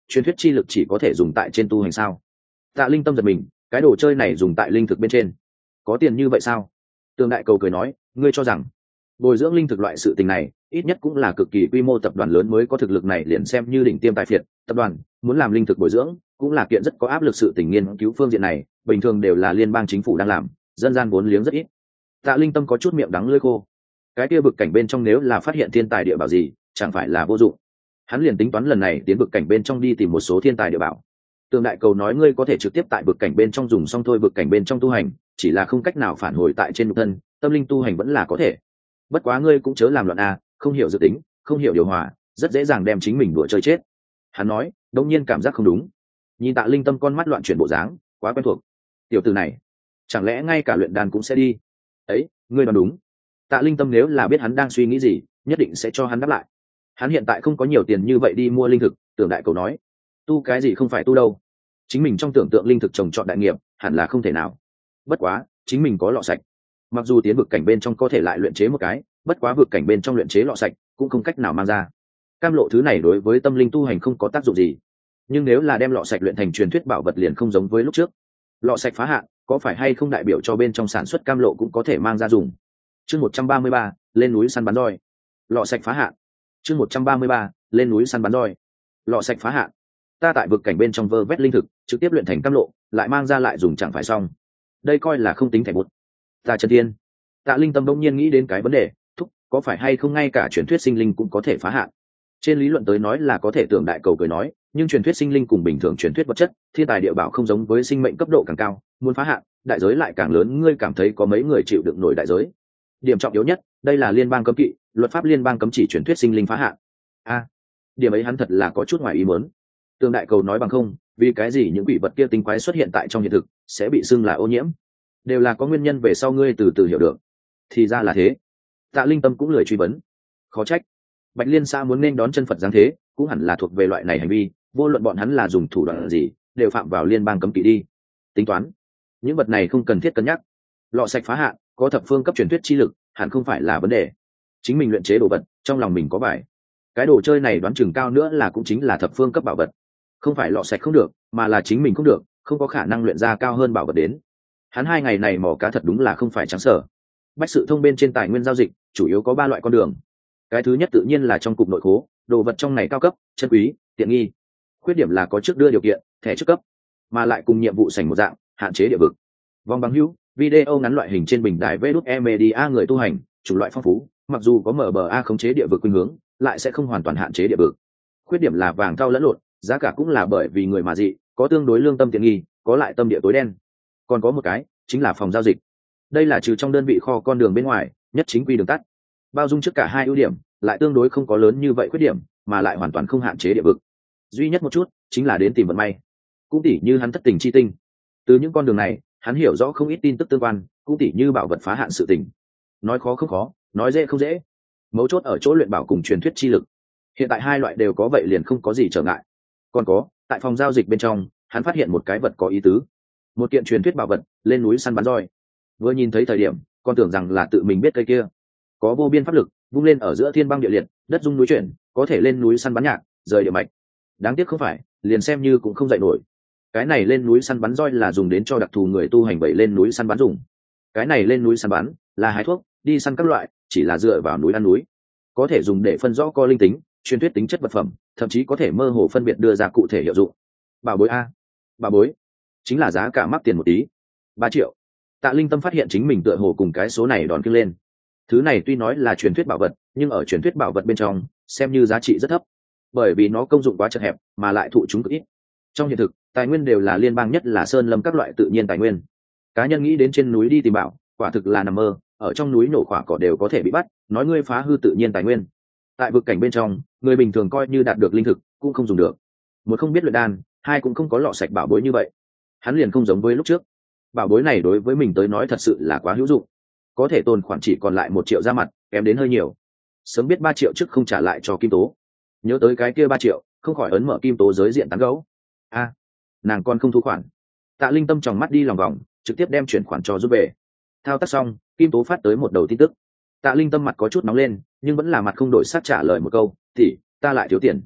truyền thuyết chi lực chỉ có thể dùng tại trên tu hành sao? Tạ Linh Tâm giật mình, cái đồ chơi này dùng tại linh thực bên trên, có tiền như vậy sao? Tường Đại Cầu cười nói, ngươi cho rằng bồi dưỡng linh thực loại sự tình này ít nhất cũng là cực kỳ quy mô tập đoàn lớn mới có thực lực này, liền xem như đỉnh tiêm tài phiệt tập đoàn muốn làm linh thực bồi dưỡng cũng là kiện rất có áp lực sự tình. nghiên cứu phương diện này bình thường đều là liên bang chính phủ đang làm, dân gian vốn liếng rất ít. Tạ Linh Tâm có chút miệng đắng lưỡi khô, cái kia vực cảnh bên trong nếu là phát hiện thiên tài địa bảo gì chẳng phải là vô dụng. Hắn liền tính toán lần này tiến vực cảnh bên trong đi tìm một số thiên tài địa bảo. Tường Đại Cầu nói, ngươi có thể trực tiếp tại vực cảnh bên trong dùng xong thôi, vực cảnh bên trong tu hành chỉ là không cách nào phản hồi tại trên nhục thân, tâm linh tu hành vẫn là có thể. Bất quá ngươi cũng chớ làm loạn a, không hiểu dự tính, không hiểu điều hòa, rất dễ dàng đem chính mình đùa chơi chết. Hắn nói, đông nhiên cảm giác không đúng. Nhìn Tạ Linh Tâm con mắt loạn chuyển bộ dáng, quá quen thuộc. Tiểu tử này, chẳng lẽ ngay cả luyện đan cũng sẽ đi? Ấy, ngươi đoán đúng. Tạ Linh Tâm nếu là biết hắn đang suy nghĩ gì, nhất định sẽ cho hắn đáp lại. Hắn hiện tại không có nhiều tiền như vậy đi mua linh thực. Tưởng Đại Cầu nói, tu cái gì không phải tu đâu, chính mình trong tưởng tượng linh thực trồng trọt đại nghiệp hẳn là không thể nào. Bất quá chính mình có lọ sạch, mặc dù tiến vực cảnh bên trong có thể lại luyện chế một cái, bất quá vực cảnh bên trong luyện chế lọ sạch cũng không cách nào mang ra. Cam lộ thứ này đối với tâm linh tu hành không có tác dụng gì, nhưng nếu là đem lọ sạch luyện thành truyền thuyết bảo vật liền không giống với lúc trước. Lọ sạch phá hạn có phải hay không đại biểu cho bên trong sản xuất cam lộ cũng có thể mang ra dùng. Chương 133, lên núi săn bắn roi. Lọ sạch phá hạn. Chương 133, lên núi săn bắn roi. Lọ sạch phá hạn. Ta tại vực cảnh bên trong vơ vét linh thực trực tiếp luyện thành cam lộ lại mang ra lại dùng chẳng phải xong. Đây coi là không tính thẻ bút. Ta chân tiên. Tạ Linh Tâm đông nhiên nghĩ đến cái vấn đề, thúc, có phải hay không ngay cả truyền thuyết sinh linh cũng có thể phá hạn? Trên lý luận tới nói là có thể. Tưởng Đại Cầu cười nói, nhưng truyền thuyết sinh linh cùng bình thường truyền thuyết vật chất thiên tài địa bảo không giống, với sinh mệnh cấp độ càng cao muốn phá hạn đại giới lại càng lớn. Ngươi cảm thấy có mấy người chịu đựng nổi đại giới? Điểm trọng yếu nhất, đây là liên bang cấm kỵ, luật pháp liên bang cấm chỉ truyền thuyết sinh linh phá hạn. Điểm ấy hắn thật là có chút ngoài ý muốn. Tưởng Đại Cầu nói, bằng không vì cái gì những quỷ vật kia tinh quái xuất hiện tại trong hiện thực sẽ bị xưng là ô nhiễm? Đều là có nguyên nhân, về sau ngươi từ từ hiểu được. Thì ra là thế. Tạ Linh Tâm cũng lười truy vấn. Khó trách Bạch Liên xã muốn nên đón chân Phật giáng thế cũng hẳn là thuộc về loại này hành vi, vô luận bọn hắn là dùng thủ đoạn gì đều phạm vào liên bang cấm kỵ đi. Tính toán những vật này không cần thiết cân nhắc. Lọ sạch phá hạn có thập phương cấp truyền thuyết chi lực hẳn không phải là vấn đề. Chính mình luyện chế đồ vật trong lòng mình có vài cái đồ chơi này đoán chừng cao nữa là cũng chính là thập phương cấp bảo vật. Không phải lọ sạch không được, mà là chính mình không được, không có khả năng luyện ra cao hơn bảo vật đến. Hắn 2 ngày này mò cá thật đúng là không phải trắng sở. Bách sự thông bên trên tài nguyên giao dịch chủ yếu có 3 loại con đường. Cái thứ nhất tự nhiên là trong cục nội khố, đồ vật trong này cao cấp, chân quý, tiện nghi. Khuyết điểm là có trước đưa điều kiện, thẻ trước cấp, mà lại cùng nhiệm vụ sảnh một dạng, hạn chế địa vực. Vòng bằng hữu, video ngắn loại hình trên bình đài VđE Media người tu hành, chủng loại phong phú, mặc dù có MBA khống chế địa vực khuynh hướng, lại sẽ không hoàn toàn hạn chế địa vực. Khuyết điểm là vàng cao lẫn lộn, giá cả cũng là bởi vì người mà dị, có tương đối lương tâm tiện nghi, có lại tâm địa tối đen. Còn có một cái chính là phòng giao dịch, đây là trừ trong đơn vị kho con đường bên ngoài nhất chính quy đường tắt, bao dung trước cả hai ưu điểm, lại tương đối không có lớn như vậy khuyết điểm, mà lại hoàn toàn không hạn chế địa vực. Duy nhất một chút chính là đến tìm vận may, cũng tỉ như hắn thất tình chi tinh. Từ những con đường này hắn hiểu rõ không ít tin tức tương quan, cũng tỉ như bảo vật phá hạn sự tình. Nói khó không khó, nói dễ không dễ, mấu chốt ở chỗ luyện bảo cùng truyền thuyết chi lực. Hiện tại 2 loại đều có, vậy liền không có gì trở ngại. Còn có tại phòng giao dịch bên trong hắn phát hiện một cái vật có ý tứ, một kiện truyền thuyết bảo vật, lên núi săn bắn roi. Vừa nhìn thấy thời điểm con tưởng rằng là tự mình biết cây kia có vô biên pháp lực, vung lên ở giữa thiên băng địa liệt, đất rung núi chuyển, có thể lên núi săn bắn nhạc, rời địa mạch. Đáng tiếc không phải, liền xem như cũng không dậy nổi. Cái này lên núi săn bắn roi là dùng đến cho đặc thù người tu hành vậy lên núi săn bắn dùng. Cái này lên núi săn bắn là hái thuốc, đi săn các loại, chỉ là dựa vào núi ăn núi, có thể dùng để phân rõ co linh tính, truyền thuyết tính chất vật phẩm, thậm chí có thể mơ hồ phân biệt đưa ra cụ thể hiệu dụng. Bảo bối a, bảo bối, chính là giá cả mắc tiền một tí, 3 triệu. Tạ Linh Tâm phát hiện chính mình tựa hồ cùng cái số này đòn kinh lên. Thứ này tuy nói là truyền thuyết bảo vật, nhưng ở truyền thuyết bảo vật bên trong xem như giá trị rất thấp, bởi vì nó công dụng quá chật hẹp, mà lại thụ chúng cực ít. Trong hiện thực tài nguyên đều là liên bang, nhất là sơn lâm các loại tự nhiên tài nguyên. Cá nhân nghĩ đến trên núi đi tìm bảo, quả thực là nằm mơ. Ở trong núi nổ khỏa cỏ đều có thể bị bắt, nói ngươi phá hư tự nhiên tài nguyên. Tại vực cảnh bên trong, người bình thường coi như đạt được linh thực cũng không dùng được. Một không biết luyện đan, 2 cũng không có lọ sạch bảo bối như vậy. Hắn liền không giống với lúc trước. Bảo bối này đối với mình tới nói thật sự là quá hữu dụng, có thể tồn khoản chỉ còn lại 1 triệu ra mặt, kém đến hơi nhiều. Sớm biết 3 triệu trước không trả lại cho Kim Tố. Nhớ tới cái kia 3 triệu, không khỏi ấn mở Kim Tố giới diện tán gấu. Nàng còn không thu khoản. Tạ Linh Tâm tròng mắt đi lòng vòng, trực tiếp đem chuyển khoản cho giúp về. Thao tác xong, Kim Tố phát tới một đầu tin tức. Tạ Linh Tâm mặt có chút nóng lên, nhưng vẫn là mặt không đổi sắc trả lời một câu, thì ta lại thiếu tiền.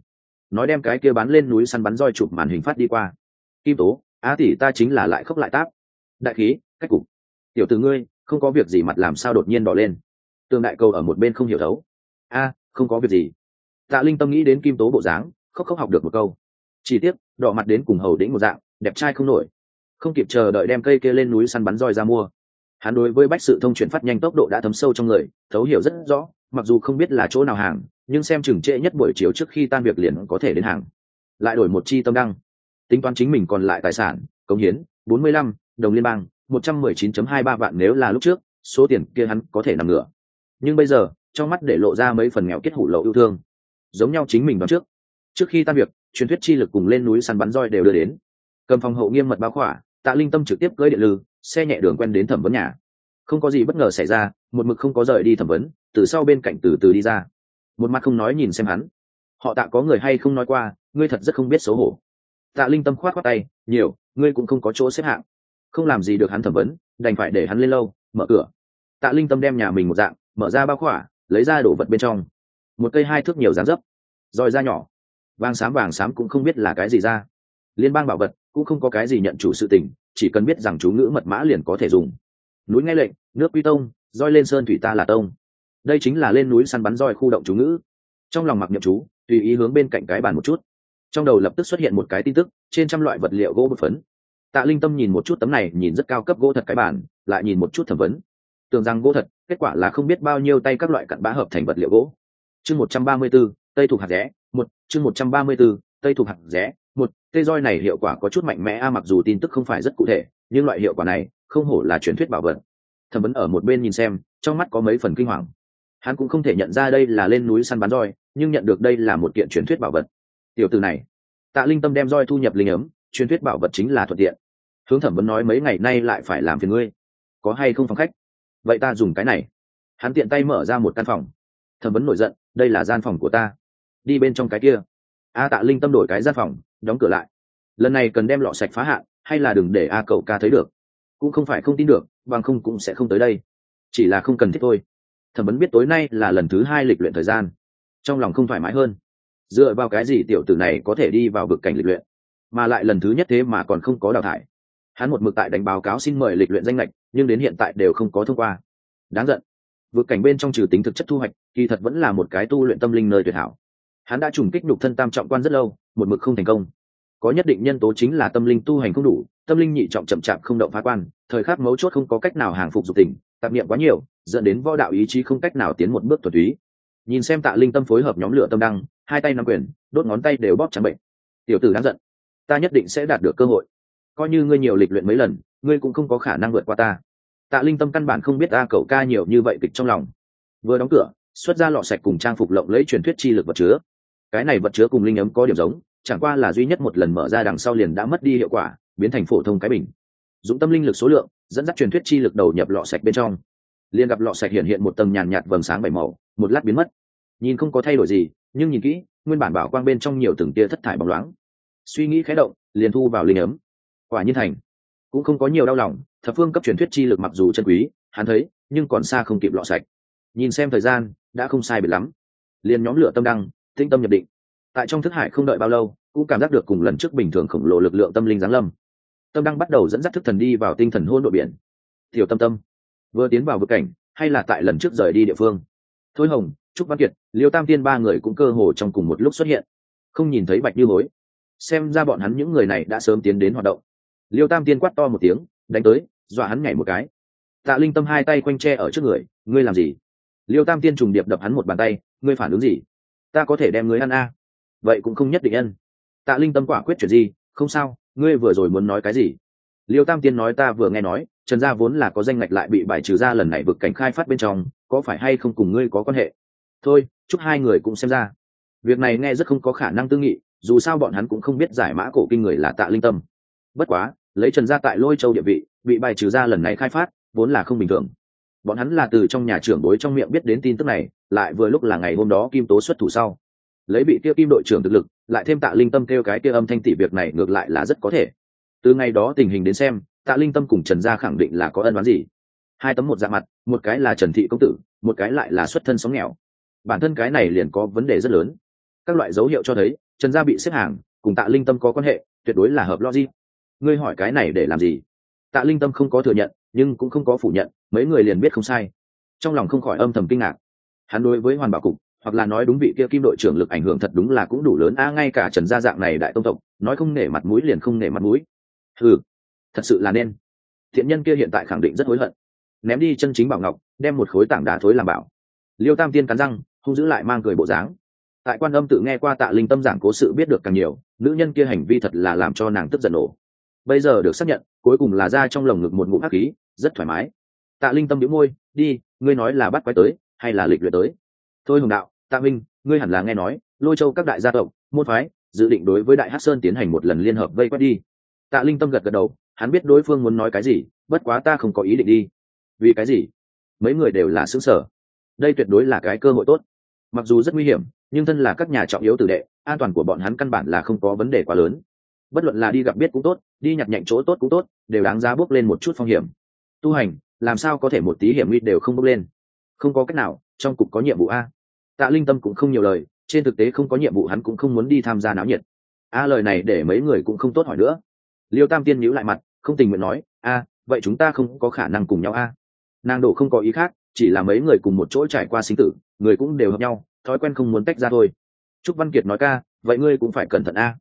nói đem cái kia bán lên núi săn bắn roi chụp màn hình phát đi qua. Kim Tố, á tỷ ta chính là lại khóc lại táp. Đại khí, cách cục. Tiểu tử ngươi, không có việc gì mặt làm sao đột nhiên đỏ lên. Tường Đại Cầu ở một bên không hiểu thấu. A, không có việc gì. Tạ Linh Tâm nghĩ đến Kim Tố bộ dáng, khóc khóc học được một câu. Chỉ tiếc, đỏ mặt đến cùng hầu đĩnh một dạng, đẹp trai không nổi. Không kịp chờ đợi đem cây kia lên núi săn bắn roi ra mua. Hắn đối với bách sự thông chuyển phát nhanh tốc độ đã thấm sâu trong người, thấu hiểu rất rõ, mặc dù không biết là chỗ nào hàng, nhưng xem chừng trễ nhất buổi chiều trước khi tan việc liền có thể đến hàng. Lại đổi một chi tâm đăng, tính toán chính mình còn lại tài sản, cống hiến 45 đồng liên bang, 119.23 vạn nếu là lúc trước, số tiền kia hắn có thể nằm ngửa. Nhưng bây giờ, trong mắt để lộ ra mấy phần nghèo kết hủ lậu yêu thương. Giống nhau chính mình vào trước khi tan việc, truyền thuyết chi lực cùng lên núi săn bắn roi đều đưa đến. Cầm phòng hậu nghiêm mật bao khỏa, Tạ Linh Tâm trực tiếp cưỡi điện lư, xe nhẹ đường quen đến thẩm vấn nhà. Không có gì bất ngờ xảy ra, một mực không có rời đi thẩm vấn, từ sau bên cạnh từ từ đi ra. Một mặt không nói nhìn xem hắn. Họ Tạ có người hay không nói qua, ngươi thật rất không biết xấu hổ. Tạ Linh Tâm khoát khoát tay, nhiều, ngươi cũng không có chỗ xếp hạng. Không làm gì được hắn thẩm vấn, đành phải để hắn lên lâu, mở cửa. Tạ Linh Tâm đem nhà mình một dạng, mở ra bao khỏa, lấy ra đồ vật bên trong. Một cây 2 thước nhiều dáng dấp, roi da nhỏ, vàng xám cũng không biết là cái gì ra. Liên bang bảo vật cũng không có cái gì nhận chủ sự tình, chỉ cần biết rằng chú ngữ mật mã liền có thể dùng. Núi nghe lệnh, nước quy tông, roi lên sơn thủy ta là tông. Đây chính là lên núi săn bắn roi khu động chú ngữ. Trong lòng mặc niệm chú, tùy ý hướng bên cạnh cái bàn một chút. Trong đầu lập tức xuất hiện một cái tin tức, trên trăm loại vật liệu gỗ bột phấn. Tạ Linh Tâm nhìn một chút tấm này nhìn rất cao cấp gỗ thật cái bàn, lại nhìn một chút thẩm vấn. Tưởng rằng gỗ thật, kết quả là không biết bao nhiêu tay các loại cặn bã hợp thành vật liệu gỗ. Chương 134, Tây thuộc hạt rẽ, chương 134, Tây thuộc hạt rẽ, cây roi này hiệu quả có chút mạnh mẽ mặc dù tin tức không phải rất cụ thể, nhưng loại hiệu quả này không hổ là truyền thuyết bảo vật. Thẩm vấn ở một bên nhìn xem, trong mắt có mấy phần kinh hoàng. Hắn cũng không thể nhận ra đây là lên núi săn bắn roi, nhưng nhận được đây là một kiện truyền thuyết bảo vật. Tiểu tử này, Tạ Linh Tâm đem roi thu nhập linh ấm, truyền thuyết bảo vật chính là thuận tiện. Hướng thẩm vấn nói mấy ngày nay lại phải làm phiền ngươi, có hay không phòng khách? Vậy ta dùng cái này. Hắn tiện tay mở ra một căn phòng. Thẩm vấn nổi giận, đây là gian phòng của ta, đi bên trong cái kia. Tạ Linh Tâm đổi cái gian phòng, đóng cửa lại. Lần này cần đem lọ sạch phá hạn, hay là đừng để cậu ca thấy được. Cũng không phải không tin được, bằng không cũng sẽ không tới đây. Chỉ là không cần thiết thôi. Thẩm vấn biết tối nay là lần thứ 2 lịch luyện thời gian, trong lòng không thoải mái hơn. Dựa vào cái gì tiểu tử này có thể đi vào vực cảnh lịch luyện, mà lại lần thứ nhất thế mà còn không có đào thải. Hắn một mực tại đánh báo cáo xin mời lịch luyện danh lệch, nhưng đến hiện tại đều không có thông qua. Đáng giận. Vực cảnh bên trong trừ tính thực chất thu hoạch, kỳ thật vẫn là một cái tu luyện tâm linh nơi tuyệt hảo. Hắn đã trùng kích nhục thân tam trọng quan rất lâu, một mực không thành công. Có nhất định nhân tố chính là tâm linh tu hành không đủ, tâm linh nhị trọng chậm chạp không động phá quan, thời khắc mấu chốt không có cách nào hàng phục dục tình, tạp niệm quá nhiều, dẫn đến võ đạo ý chí không cách nào tiến một bước thuần túy. Nhìn xem Tạ Linh Tâm phối hợp nhóm lửa tâm đăng, 2 tay nắm quyền, đốt ngón tay đều bóp trắng bệnh. Tiểu tử đáng giận, ta nhất định sẽ đạt được cơ hội. Coi như ngươi nhiều lịch luyện mấy lần, ngươi cũng không có khả năng vượt qua ta. Tạ Linh Tâm căn bản không biết cậu ca nhiều như vậy kịch trong lòng. Vừa đóng cửa, xuất ra lọ sạch cùng trang phục lộng lẫy truyền thuyết chi lực vật chứa. Cái này vật chứa cùng linh ấm có điểm giống, chẳng qua là duy nhất một lần mở ra đằng sau liền đã mất đi hiệu quả, biến thành phổ thông cái bình. Dũng tâm linh lực số lượng, dẫn dắt truyền thuyết chi lực đầu nhập lọ sạch bên trong. Liền gặp lọ sạch hiện hiện một tầng nhàn nhạt vầng sáng 7 màu, một lát biến mất. Nhìn không có thay đổi gì, nhưng nhìn kỹ, nguyên bản bảo quang bên trong nhiều từng tia thất thải bóng loáng. Suy nghĩ khẽ động, liền thu vào linh ấm. Quả nhiên thành. Cũng không có nhiều đau lòng, thập phương cấp truyền thuyết chi lực mặc dù chân quý, hắn thấy, nhưng còn xa không kịp lọ sạch. Nhìn xem thời gian, đã không sai biệt lắm. Liền nhóm lửa tâm đăng, tinh tâm nhập định. Tại trong thức hải không đợi bao lâu, cũng cảm giác được cùng lần trước bình thường khổng lồ lực lượng tâm linh giáng lâm. Tâm đăng bắt đầu dẫn dắt thức thần đi vào tinh thần hôn đội biển. Tiểu Tâm Tâm vừa tiến vào vực cảnh, hay là tại lần trước rời đi địa phương. Thôi Hồng, Trúc Văn Kiệt, Liêu Tam Tiên 3 người cũng cơ hồ trong cùng một lúc xuất hiện. Không nhìn thấy Bạch Như Hối, xem ra bọn hắn những người này đã sớm tiến đến hoạt động. Liêu Tam Tiên quát to một tiếng, đánh tới, dọa hắn nhảy một cái. Tạ Linh Tâm 2 tay quanh tre ở trước người, ngươi làm gì? Liêu Tam Tiên trùng điệp đập hắn một bàn tay, ngươi phản ứng gì? Ta có thể đem ngươi ăn vậy cũng không nhất định ăn. Tạ Linh Tâm quả quyết chuyện gì? Không sao, ngươi vừa rồi muốn nói cái gì? Liêu Tam Tiên nói ta vừa nghe nói, Trần gia vốn là có danh ngạch lại bị bài trừ ra lần này vực cảnh khai phát bên trong, có phải hay không cùng ngươi có quan hệ? Thôi, chúc 2 người cũng xem ra. Việc này nghe rất không có khả năng tư nghị, dù sao bọn hắn cũng không biết giải mã cổ kinh người là Tạ Linh Tâm. Bất quá, lấy Trần gia tại Lôi Châu địa vị, bị bài trừ ra lần này khai phát, vốn là không bình thường. Bọn hắn là từ trong nhà trưởng bối trong miệng biết đến tin tức này, lại vừa lúc là ngày hôm đó Kim Tố xuất thủ sau. Lấy bị kia Kim đội trưởng thực lực, lại thêm Tạ Linh Tâm kêu cái kia âm thanh tỷ việc này ngược lại là rất có thể. Từ ngày đó tình hình đến xem, Tạ Linh Tâm cùng Trần gia khẳng định là có ân oán gì. 2 tấm một dạng mặt, một cái là Trần thị công tử, một cái lại là xuất thân sống nghèo. Bản thân cái này liền có vấn đề rất lớn. Các loại dấu hiệu cho thấy, Trần gia bị xếp hàng cùng Tạ Linh Tâm có quan hệ, tuyệt đối là hợp logic. Ngươi hỏi cái này để làm gì? Tạ Linh Tâm không có thừa nhận, nhưng cũng không có phủ nhận, mấy người liền biết không sai. Trong lòng không khỏi âm thầm kinh ngạc. Hắn đối với Hoàn Bảo cục, hoặc là nói đúng vị kia Kim đội trưởng lực ảnh hưởng thật đúng là cũng đủ lớn a, ngay cả Trần gia dạng này đại tông tộc, nói không nể mặt mũi liền không nể mặt mũi. Thật sự là nên. Thiện nhân kia hiện tại khẳng định rất hối hận. Ném đi chân chính bảo ngọc, đem một khối tảng đá thối làm bảo. Liêu Tam Tiên cắn răng, hung dữ lại mang cười bộ dáng. Tại Quan Âm tự nghe qua Tạ Linh Tâm giảng cố sự biết được càng nhiều, nữ nhân kia hành vi thật là làm cho nàng tức giận nổ. Bây giờ được xác nhận, cuối cùng là ra trong lồng ngực một ngụm hắc khí, rất thoải mái. Tạ Linh Tâm nhíu môi, đi, ngươi nói là bắt quái tới, hay là lịch luyện tới? Thôi Hồng Đạo, Tạ Minh, ngươi hẳn là nghe nói, Lôi Châu các đại gia tộc, môn phái, dự định đối với Đại Hắc Sơn tiến hành một lần liên hợp vây quét đi. Tạ Linh Tâm gật gật đầu, hắn biết đối phương muốn nói cái gì, bất quá ta không có ý định đi. Vì cái gì? Mấy người đều là sướng sở. Đây tuyệt đối là cái cơ hội tốt. Mặc dù rất nguy hiểm, nhưng thân là các nhà trọng yếu tử đệ, an toàn của bọn hắn căn bản là không có vấn đề quá lớn. Bất luận là đi gặp biết cũng tốt, đi nhặt nhạnh chỗ tốt cũng tốt, đều đáng giá bước lên một chút phong hiểm. Tu hành, làm sao có thể một tí hiểm nguy đều không bước lên? Không có cách nào, trong cục có nhiệm vụ a. Tạ Linh Tâm cũng không nhiều lời, trên thực tế không có nhiệm vụ hắn cũng không muốn đi tham gia náo nhiệt. Lời này để mấy người cũng không tốt hỏi nữa. Liêu Tam Tiên nhíu lại mặt, không tình nguyện nói, vậy chúng ta không có khả năng cùng nhau a. Nàng đổ không có ý khác, chỉ là mấy người cùng một chỗ trải qua sinh tử, người cũng đều hợp nhau, thói quen không muốn tách ra thôi. Trúc Văn Kiệt nói, ca, vậy ngươi cũng phải cẩn thận a.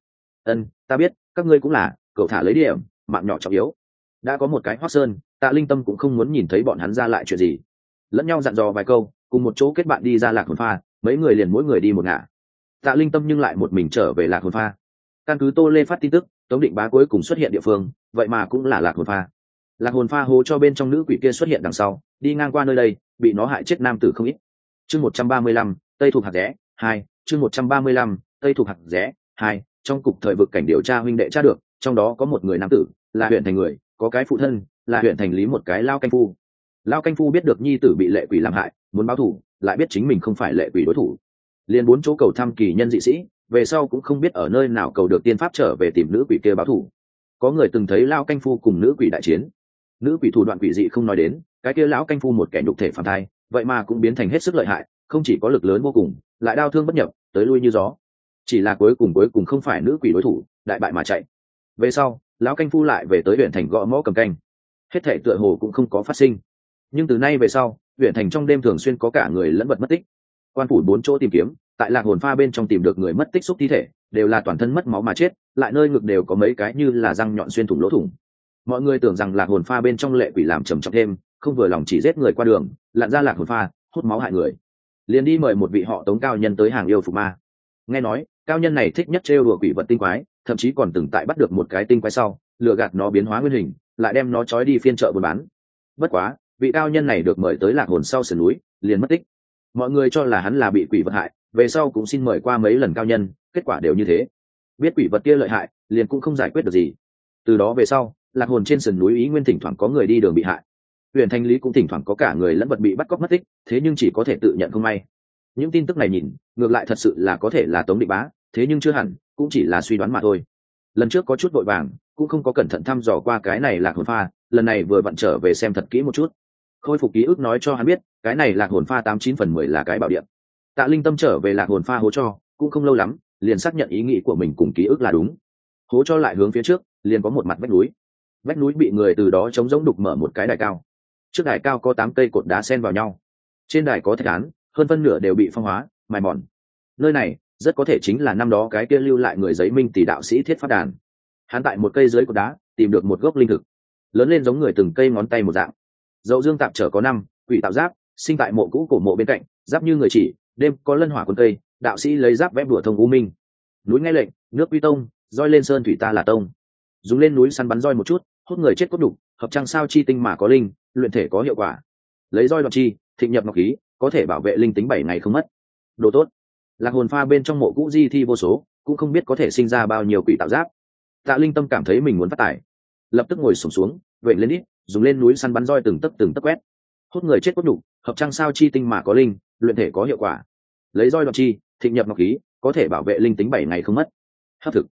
Ta biết, các ngươi cũng là, cậu thả lấy điểm, mạng nhỏ trọng yếu. Đã có một cái Hoắc Sơn, Tạ Linh Tâm cũng không muốn nhìn thấy bọn hắn ra lại chuyện gì. Lẫn nhau dặn dò vài câu, cùng một chỗ kết bạn đi ra Lạc Hồn Pha, mấy người liền mỗi người đi một ngả. Tạ Linh Tâm nhưng lại một mình trở về Lạc Hồn Pha. Căn cứ Tô Lê phát tin tức, Tống Định Bá cuối cùng xuất hiện địa phương, vậy mà cũng là Lạc Hồn Pha. Lạc Hồn Pha hố cho bên trong nữ quỷ kia xuất hiện đằng sau, đi ngang qua nơi đây, bị nó hại chết nam tử không ít. Chương 135, Tây thuộc hạt rẽ 2, chương 135, Tây thuộc hạt rẽ 2, trong cục thời vực cảnh điều tra huynh đệ tra được, trong đó có một người nam tử, là huyện thành người, có cái phụ thân, là huyện thành lý một cái lao canh phu. Lao canh phu biết được nhi tử bị lệ quỷ làm hại, muốn báo thù, lại biết chính mình không phải lệ quỷ đối thủ, liền bốn chỗ cầu thăm kỳ nhân dị sĩ, về sau cũng không biết ở nơi nào cầu được tiên pháp trở về tìm nữ quỷ kia báo thù. Có người từng thấy lao canh phu cùng nữ quỷ đại chiến, nữ quỷ thủ đoạn quỷ dị không nói đến, cái kia lão canh phu một kẻ nhục thể phàm thai, vậy mà cũng biến thành hết sức lợi hại, không chỉ có lực lớn vô cùng, lại đao thương bất nhập, tới lui như gió. Chỉ là cuối cùng không phải nữ quỷ đối thủ, đại bại mà chạy. Về sau, lão canh phu lại về tới huyện thành gõ mõ cầm canh, hết thảy tựa hồ cũng không có phát sinh. Nhưng từ nay về sau, huyện thành trong đêm thường xuyên có cả người lẫn vật mất tích. Quan phủ bốn chỗ tìm kiếm, tại Lạc Hồn Pha bên trong tìm được người mất tích xúc thi thể, đều là toàn thân mất máu mà chết, lại nơi ngực đều có mấy cái như là răng nhọn xuyên thủng lỗ thủng. Mọi người tưởng rằng Lạc Hồn Pha bên trong lệ quỷ làm trầm trọng thêm, không vừa lòng chỉ giết người qua đường, lặn ra Lạc Hồn Pha, hút máu hại người. Liền đi mời một vị họ Tống cao nhân tới hàng yêu phục ma. Nghe nói, cao nhân này thích nhất trêu đùa quỷ vật tinh quái, thậm chí còn từng tại bắt được một cái tinh quái sau, lừa gạt nó biến hóa nguyên hình, lại đem nó trói đi phiên chợ buôn bán. Bất quá, vị cao nhân này được mời tới Lạc Hồn sau sườn núi, liền mất tích. Mọi người cho là hắn là bị quỷ vật hại, về sau cũng xin mời qua mấy lần cao nhân, kết quả đều như thế. Biết quỷ vật kia lợi hại, liền cũng không giải quyết được gì. Từ đó về sau, Lạc Hồn trên sườn núi ý nguyên thỉnh thoảng có người đi đường bị hại, huyện thanh lý cũng thỉnh thoảng có cả người lẫn vật bị bắt cóc mất tích, thế nhưng chỉ có thể tự nhận không may. Những tin tức này nhìn ngược lại thật sự là có thể là Tống Định Bá, thế nhưng chưa hẳn, cũng chỉ là suy đoán mà thôi. Lần trước có chút vội vàng, cũng không có cẩn thận thăm dò qua cái này Lạc Hồn Pha, lần này vừa vặn trở về xem thật kỹ một chút, khôi phục ký ức nói cho hắn biết, cái này Lạc Hồn Pha 89/10 là cái bảo địa. Tạ Linh Tâm trở về Lạc Hồn Pha hố cho, cũng không lâu lắm, liền xác nhận ý nghĩ của mình cùng ký ức là đúng. Hố cho lại hướng phía trước, liền có một mặt vách núi. Vách núi bị người từ đó chống rỗng đục mở một cái đài cao. Trước đài cao có 8 cây cột đá xen vào nhau. Trên đài có thạch án, hơn phân nửa đều bị phong hóa, mài mòn. Nơi này rất có thể chính là năm đó cái kia lưu lại người giấy Minh Tỷ đạo sĩ Thiết Phát Đàn. Hắn tại một cây dưới cột đá tìm được một gốc linh thực, lớn lên giống người từng cây ngón tay một dạng. Dậu dương tạp trở có 5, quỷ tạo giáp, sinh tại mộ cũ cổ mộ bên cạnh, giáp như người chỉ, đêm có lân hỏa quân cây, đạo sĩ lấy giáp vẽ đùa thông u minh. Núi nghe lệnh, nước quy tông, roi lên sơn thủy ta là tông. Dùng lên núi săn bắn roi một chút, hút người chết cốt đục, hợp trăng sao chi tinh mà có linh, luyện thể có hiệu quả. Lấy roi đoạt chi, thịnh nhập ngọc khí, có thể bảo vệ linh tính 7 ngày không mất. Đồ tốt. Lạc Hồn Pha bên trong mộ cũ di thi vô số, cũng không biết có thể sinh ra bao nhiêu quỷ tạo giáp. Tạ Linh Tâm cảm thấy mình muốn phát tài, lập tức ngồi xổm xuống, vểnh lên ít, dùng lên núi săn bắn roi từng tấc quét. Hút người chết cốt đục, hợp trăng sao chi tinh mà có linh, luyện thể có hiệu quả. Lấy roi đoạt chi, thịnh nhập ngọc khí, có thể bảo vệ linh tính 7 ngày không mất. Hấp thực.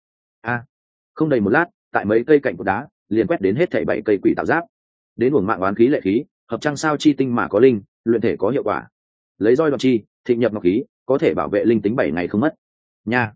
Không đầy một lát, tại mấy cây cạnh cột đá, liền quét đến hết thảy 7 cây quỷ tạo giáp. Đến uổng mạng oán khí lệ khí, hợp trăng sao chi tinh mà có linh, luyện thể có hiệu quả. Lấy roi đoạt chi, thịnh nhập ngọc khí, có thể bảo vệ linh tính 7 ngày không mất. Nha.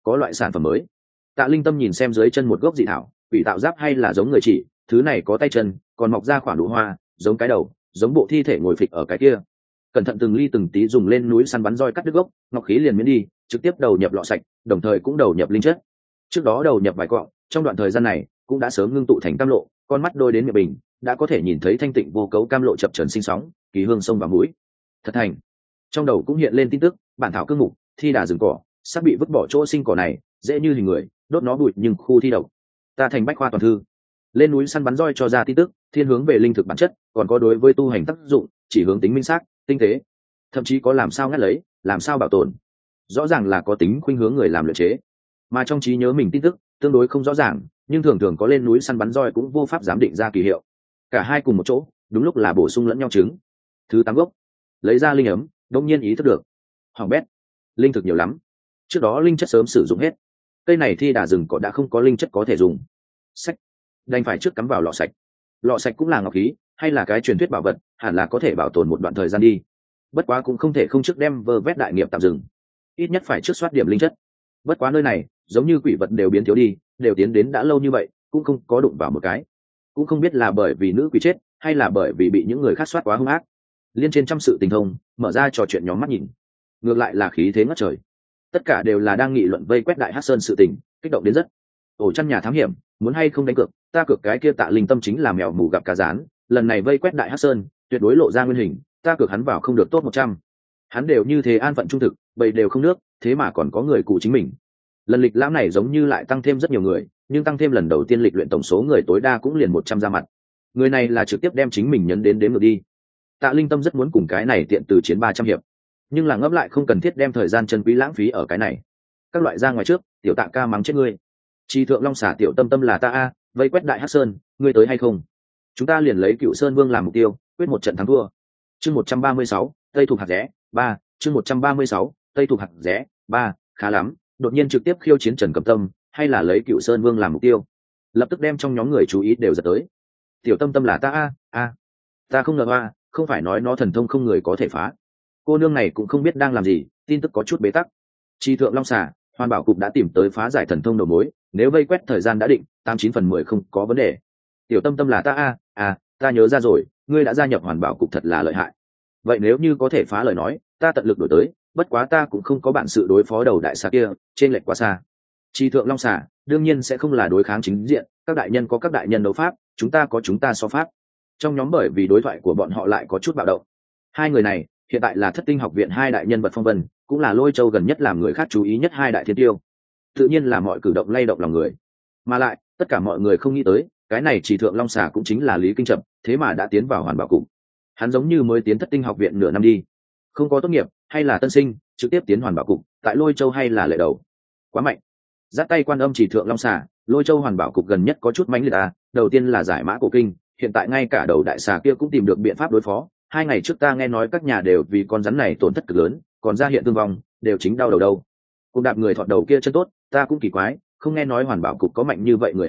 có loại sản phẩm mới. Tạ Linh Tâm nhìn xem dưới chân một gốc dị thảo, quỷ tạo giáp hay là giống người chỉ, thứ này có tay chân, còn mọc ra khoảng đủ hoa, giống cái đầu, giống bộ thi thể ngồi phịch ở cái kia. Cẩn thận từng ly từng tí dùng lên núi săn bắn roi cắt đứt gốc, ngọc khí liền miễn đi, trực tiếp đầu nhập lọ sạch, đồng thời cũng đầu nhập linh chất. Trước đó đầu nhập vài cọng, trong đoạn thời gian này cũng đã sớm ngưng tụ thành cam lộ, con mắt đôi đến miệng bình, đã có thể nhìn thấy thanh tịnh vô cấu cam lộ chập chờn sinh sóng, kỳ hương sông và mũi. Thật thành. Trong đầu cũng hiện lên tin tức, bản thảo cương mục, thi đà rừng cỏ, sắp bị vứt bỏ chỗ sinh cỏ này, dễ như hình người, đốt nó bụi nhưng khu thi độc. Ta thành bách khoa toàn thư. Lên núi săn bắn roi cho ra tin tức, thiên hướng về linh thực bản chất, còn có đối với tu hành tác dụng, chỉ hướng tính minh xác, tinh tế, thậm chí có làm sao ngắt lấy, làm sao bảo tồn. Rõ ràng là có tính khuynh hướng người làm luyện chế, mà trong trí nhớ mình tin tức tương đối không rõ ràng, nhưng thường thường có lên núi săn bắn roi cũng vô pháp giám định ra kỳ hiệu. Cả hai cùng một chỗ, đúng lúc là bổ sung lẫn nhau chứng. Thứ 8 gốc, lấy ra linh ấm, đông nhiên ý thức được, hoàng bét, linh thực nhiều lắm, trước đó linh chất sớm sử dụng hết, cây này thi đà rừng cỏ đã không có linh chất có thể dùng. Sách, đành phải trước cắm vào lọ sạch. Lọ sạch cũng là ngọc khí, hay là cái truyền thuyết bảo vật, hẳn là có thể bảo tồn một đoạn thời gian đi. Bất quá cũng không thể không trước đem vơ vét đại nghiệp tạm dừng, ít nhất phải trước soát điểm linh chất. Bất quá nơi này giống như quỷ vật đều biến thiếu đi, đều tiến đến đã lâu như vậy cũng không có đụng vào một cái. Cũng không biết là bởi vì nữ quỷ chết hay là bởi vì bị những người khác soát quá hung ác. Liên trên trăm sự tình thông mở ra trò chuyện nhóm mắt nhìn, ngược lại là khí thế ngất trời. Tất cả đều là đang nghị luận vây quét đại hắc sơn sự tình, kích động đến rất. Ổ chăn nhà thám hiểm, muốn hay không đánh cược, ta cược cái kia Tạ Linh Tâm chính là mèo mù gặp cá rán, lần này vây quét đại hắc sơn tuyệt đối lộ ra nguyên hình, ta cược hắn vào không được tốt 100. Hắn đều như thế an phận trung thực, bầy đều không nước, thế mà còn có người cụ chính mình. Lần lịch lãm này giống như lại tăng thêm rất nhiều người, nhưng tăng thêm lần đầu tiên lịch luyện tổng số người tối đa cũng liền 100 ra mặt. Người này là trực tiếp đem chính mình nhấn đến đếm ngược đi. Tạ Linh Tâm rất muốn cùng cái này tiện từ chiến 300 hiệp, nhưng là ngấp lại không cần thiết đem thời gian chân quý lãng phí ở cái này. Các loại ra ngoài trước, tiểu Tạ ca mắng chết ngươi. Chi thượng long xả tiểu tâm tâm là ta a, vây quét đại hắc sơn, ngươi tới hay không? Chúng ta liền lấy Cựu Sơn Vương làm mục tiêu, quyết một trận thắng thua. Chương 136, Tây thuộc hạt rẽ, 3, chương 136, Tây thuộc hạt rẽ, 3, khá lắm, đột nhiên trực tiếp khiêu chiến Trần Cẩm Tâm, hay là lấy Cựu Sơn Vương làm mục tiêu. Lập tức đem trong nhóm người chú ý đều giật tới. Tiểu tâm tâm là ta a, ta không ngờ a, không phải nói nó thần thông không người có thể phá. Cô nương này cũng không biết đang làm gì, tin tức có chút bế tắc. Chi thượng long xà, Hoàn Bảo cục đã tìm tới phá giải thần thông đầu mối, nếu vây quét thời gian đã định, 89/10 không có vấn đề. Tiểu tâm tâm là ta ta nhớ ra rồi, ngươi đã gia nhập Hoàn Bảo cục thật là lợi hại. Vậy nếu như có thể phá lời nói, ta tận lực đổi tới, bất quá ta cũng không có bản sự đối phó đầu đại xà kia, trên lệch quá xa. Chi thượng long xà đương nhiên sẽ không là đối kháng chính diện, các đại nhân có các đại nhân đấu pháp, chúng ta có chúng ta so pháp. Trong nhóm bởi vì đối thoại của bọn họ lại có chút bạo động. Hai người này hiện tại là Thất Tinh học viện hai đại nhân vật phong vân, cũng là Lôi Châu gần nhất làm người khác chú ý nhất hai đại thiên tiêu, tự nhiên là mọi cử động lay động lòng người. Mà lại tất cả mọi người không nghĩ tới, cái này chỉ thượng long xà cũng chính là Lý Kinh Trập, thế mà đã tiến vào Hoàn Bảo cục. Hắn giống như mới tiến Thất Tinh học viện nửa năm đi, không có tốt nghiệp hay là tân sinh, trực tiếp tiến Hoàn Bảo cục, tại Lôi Châu hay là lệ đầu, quá mạnh. Giáp tay quan âm chỉ thượng long xà, Lôi Châu Hoàn Bảo cục gần nhất có chút mãnh liệt đầu tiên là giải mã cổ kinh, hiện tại ngay cả đầu đại xà kia cũng tìm được biện pháp đối phó. 2 ngày trước ta nghe nói các nhà đều vì con rắn này tổn thất cực lớn, còn ra hiện thương vong, đều chính đau đầu đâu. Cùng đạp người thọt đầu kia chân tốt, ta cũng kỳ quái, không nghe nói Hoàn Bảo cục có mạnh như vậy người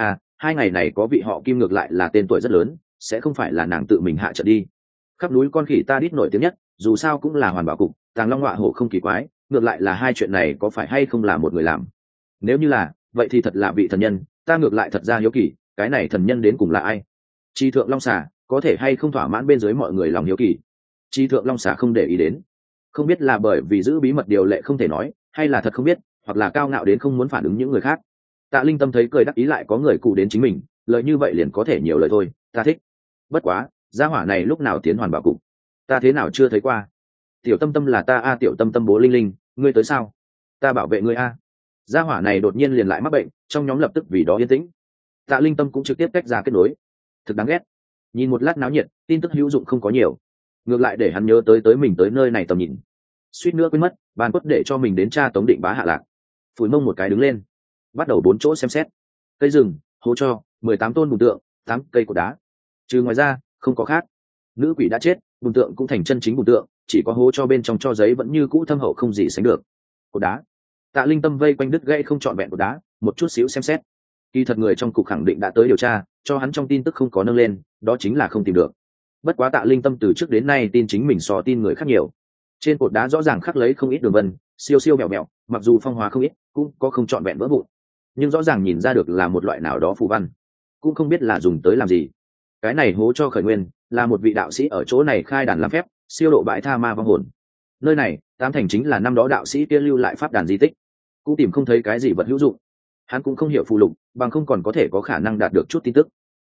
2 ngày này có vị họ Kim ngược lại là tên tuổi rất lớn, sẽ không phải là nàng tự mình hạ trận đi. Khắp núi con khỉ ta đít nổi tiếng nhất, dù sao cũng là Hoàn Bảo cục, Tàng Long Ngọa Hổ không kỳ quái, ngược lại là hai chuyện này có phải hay không là một người làm. Nếu như là, vậy thì thật là vị thần nhân, ta ngược lại thật ra hiếu kỳ, cái này thần nhân đến cùng là ai? Chi thượng long xà có thể hay không thỏa mãn bên dưới mọi người lòng hiếu kỳ. Chi thượng long xà không để ý đến, không biết là bởi vì giữ bí mật điều lệ không thể nói, hay là thật không biết, hoặc là cao ngạo đến không muốn phản ứng những người khác. Tạ Linh Tâm thấy cười đắc ý lại có người cụ đến chính mình, lời như vậy liền có thể nhiều lời thôi, ta thích. Bất quá, gia hỏa này lúc nào tiến Hoàn Bảo cục, ta thế nào chưa thấy qua. Tiểu tâm tâm là ta tiểu tâm tâm bố linh linh, ngươi tới sao? Ta bảo vệ ngươi gia hỏa này đột nhiên liền lại mắc bệnh, trong nhóm lập tức vì đó yên tĩnh. Tạ Linh Tâm cũng trực tiếp cách ra kết nối. Thực đáng ghét, nhìn một lát náo nhiệt, tin tức hữu dụng không có nhiều, ngược lại để hắn nhớ tới mình tới nơi này tầm nhìn, suýt nữa quên mất bàn quất để cho mình đến tra Tống Định Bá hạ lạc. Phủi mông một cái đứng lên, bắt đầu 4 chỗ xem xét. Cây rừng, hố cho 18 tôn bùn tượng, 8 cây cột đá, trừ ngoài ra không có khác. Nữ quỷ đã chết, bùn tượng cũng thành chân chính bùn tượng, chỉ có hố cho bên trong cho giấy vẫn như cũ thâm hậu không gì sánh được. Cột đá. Tạ Linh Tâm vây quanh đứt gãy không trọn vẹn cột đá, một chút xíu xem xét. Kỳ thật người trong cục khẳng định đã tới điều tra, cho hắn trong tin tức không có nâng lên, đó chính là không tìm được. Bất quá Tạ Linh Tâm từ trước đến nay tin chính mình so tin người khác nhiều. Trên cột đá rõ ràng khắc lấy không ít đường vân, siêu siêu mẹo mẹo, mặc dù phong hóa không ít, cũng có không trọn vẹn vỡ vụn, nhưng rõ ràng nhìn ra được là một loại nào đó phù văn, cũng không biết là dùng tới làm gì. Cái này hố cho khởi nguyên là một vị đạo sĩ ở chỗ này khai đàn làm phép siêu độ bãi tha ma vong hồn. Nơi này tám thành chính là năm đó đạo sĩ kia lưu lại pháp đàn di tích, cũng tìm không thấy cái gì vật hữu dụng. Hắn cũng không hiểu phù lục, bằng không còn có thể có khả năng đạt được chút tin tức.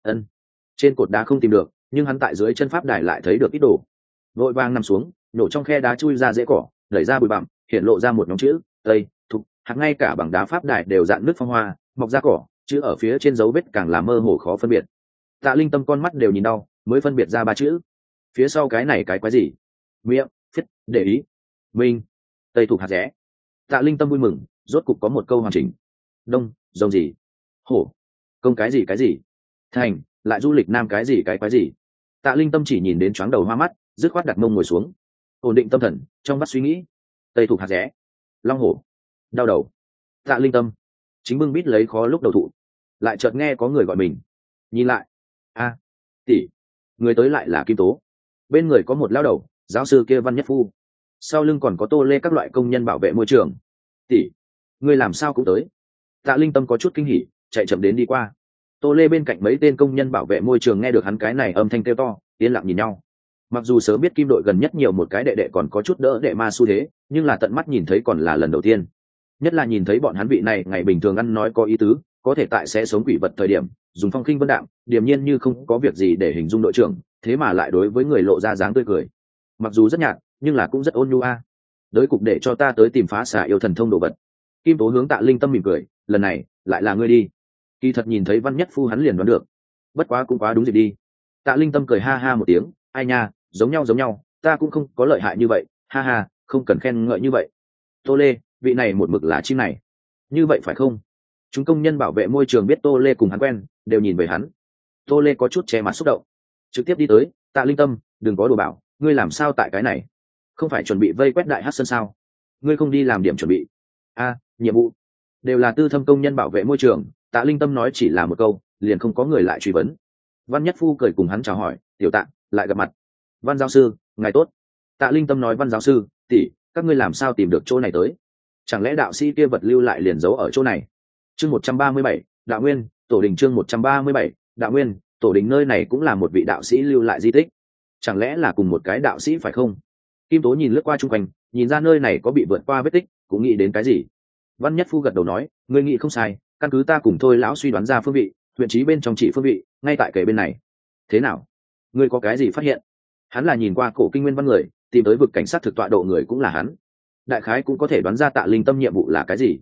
Trên cột đá không tìm được, nhưng hắn tại dưới chân pháp đài lại thấy được ít đồ. Vội vàng nằm xuống, nổ trong khe đá chui ra rễ cỏ, đẩy ra bụi bặm, hiện lộ ra một nhóm chữ tây thục hạt, ngay cả bằng đá pháp đài đều dạn nước phong hoa mọc ra cỏ, chữ ở phía trên dấu vết càng là mơ hồ khó phân biệt. Tạ Linh Tâm con mắt đều nhìn đau, mới phân biệt ra ba chữ. Phía sau cái này cái quái gì? Miệng, phiết, để ý. Minh, tây thục hạt rẽ. Tạ Linh Tâm vui mừng, rốt cục có một câu hoàn chỉnh. Đông, rồng gì? Hổ, công cái gì cái gì? Thành, lại du lịch nam cái gì cái quái gì? Tạ Linh Tâm chỉ nhìn đến choáng đầu hoa mắt, dứt khoát đặt mông ngồi xuống, ổn định tâm thần, trong mắt suy nghĩ. Tây thục hạt rẽ, long hổ, đau đầu. Tạ Linh Tâm chính bưng bít lấy khó lúc đầu thụ, lại chợt nghe có người gọi mình. Nhìn lại, a, tỷ, người tới lại là Kim Tố. Bên người có một lao đầu, giáo sư kia Văn Nhất Phu, sau lưng còn có Tô Lê các loại công nhân bảo vệ môi trường. Tỷ, người làm sao cũng tới? Tạ Linh Tâm có chút kinh hỉ, chạy chậm đến đi qua. Tô Lê bên cạnh mấy tên công nhân bảo vệ môi trường nghe được hắn cái này âm thanh kêu to, yên lặng nhìn nhau. Mặc dù sớm biết Kim đội gần nhất nhiều một cái đệ đệ còn có chút đỡ đệ ma xu thế, nhưng là tận mắt nhìn thấy còn là lần đầu tiên. Nhất là nhìn thấy bọn hắn vị này ngày bình thường ăn nói có ý tứ, có thể tại sẽ sống quỷ vật thời điểm dùng phong khinh vân đạm, điềm nhiên như không có việc gì để hình dung đội trưởng, thế mà lại đối với người lộ ra dáng tươi cười. Mặc dù rất nhạt, nhưng là cũng rất ôn nhu a. Đới cục để cho ta tới tìm phá xả yêu thần thông đồ vật. Kim Tố hướng Tạ Linh Tâm mỉm cười, lần này lại là ngươi đi. Kỳ thật nhìn thấy Văn Nhất Phu hắn liền đoán được, bất quá cũng quá đúng dịp đi. Tạ Linh Tâm cười ha ha một tiếng, ai nha, giống nhau, ta cũng không có lợi hại như vậy, ha ha, không cần khen ngợi như vậy. Tô Lê, vị này một mực là chim này, như vậy phải không? Chúng công nhân bảo vệ môi trường biết Tô Lê cùng hắn quen, đều nhìn về hắn. Tô Lê có chút che mặt xúc động, trực tiếp đi tới. Tạ Linh Tâm, đừng có đùa bảo, ngươi làm sao tại cái này? Không phải chuẩn bị vây quét đại hắc sơn sao? Ngươi không đi làm điểm chuẩn bị? Nhiệm vụ đều là tư thâm công nhân bảo vệ môi trường. Tạ Linh Tâm nói chỉ là một câu, liền không có người lại truy vấn. Văn Nhất Phu cười cùng hắn chào hỏi, tiểu Tạ, lại gặp mặt. Văn giáo sư, ngài tốt. Tạ Linh Tâm nói, Văn giáo sư, tỷ, các ngươi làm sao tìm được chỗ này tới? Chẳng lẽ đạo sĩ kia vật lưu lại liền giấu ở chỗ này? Chương 137, Đạo Nguyên, tổ đình. Chương 137, Đạo Nguyên, tổ đình. Nơi này cũng là một vị đạo sĩ lưu lại di tích. Chẳng lẽ là cùng một cái đạo sĩ phải không? Kim Tố nhìn lướt qua chung quanh, nhìn ra nơi này có bị vượt qua vết tích, cũng nghĩ đến cái gì. Văn Nhất Phu gật đầu nói, ngươi nghĩ không sai, căn cứ ta cùng thôi lão suy đoán ra phương vị, huyện trí bên trong chỉ phương vị, ngay tại kề bên này. Thế nào? Ngươi có cái gì phát hiện? Hắn là nhìn qua cổ kinh nguyên văn người, tìm tới vực cảnh sát thực tọa độ người cũng là hắn. Đại khái cũng có thể đoán ra Tạ Linh Tâm nhiệm vụ là cái gì.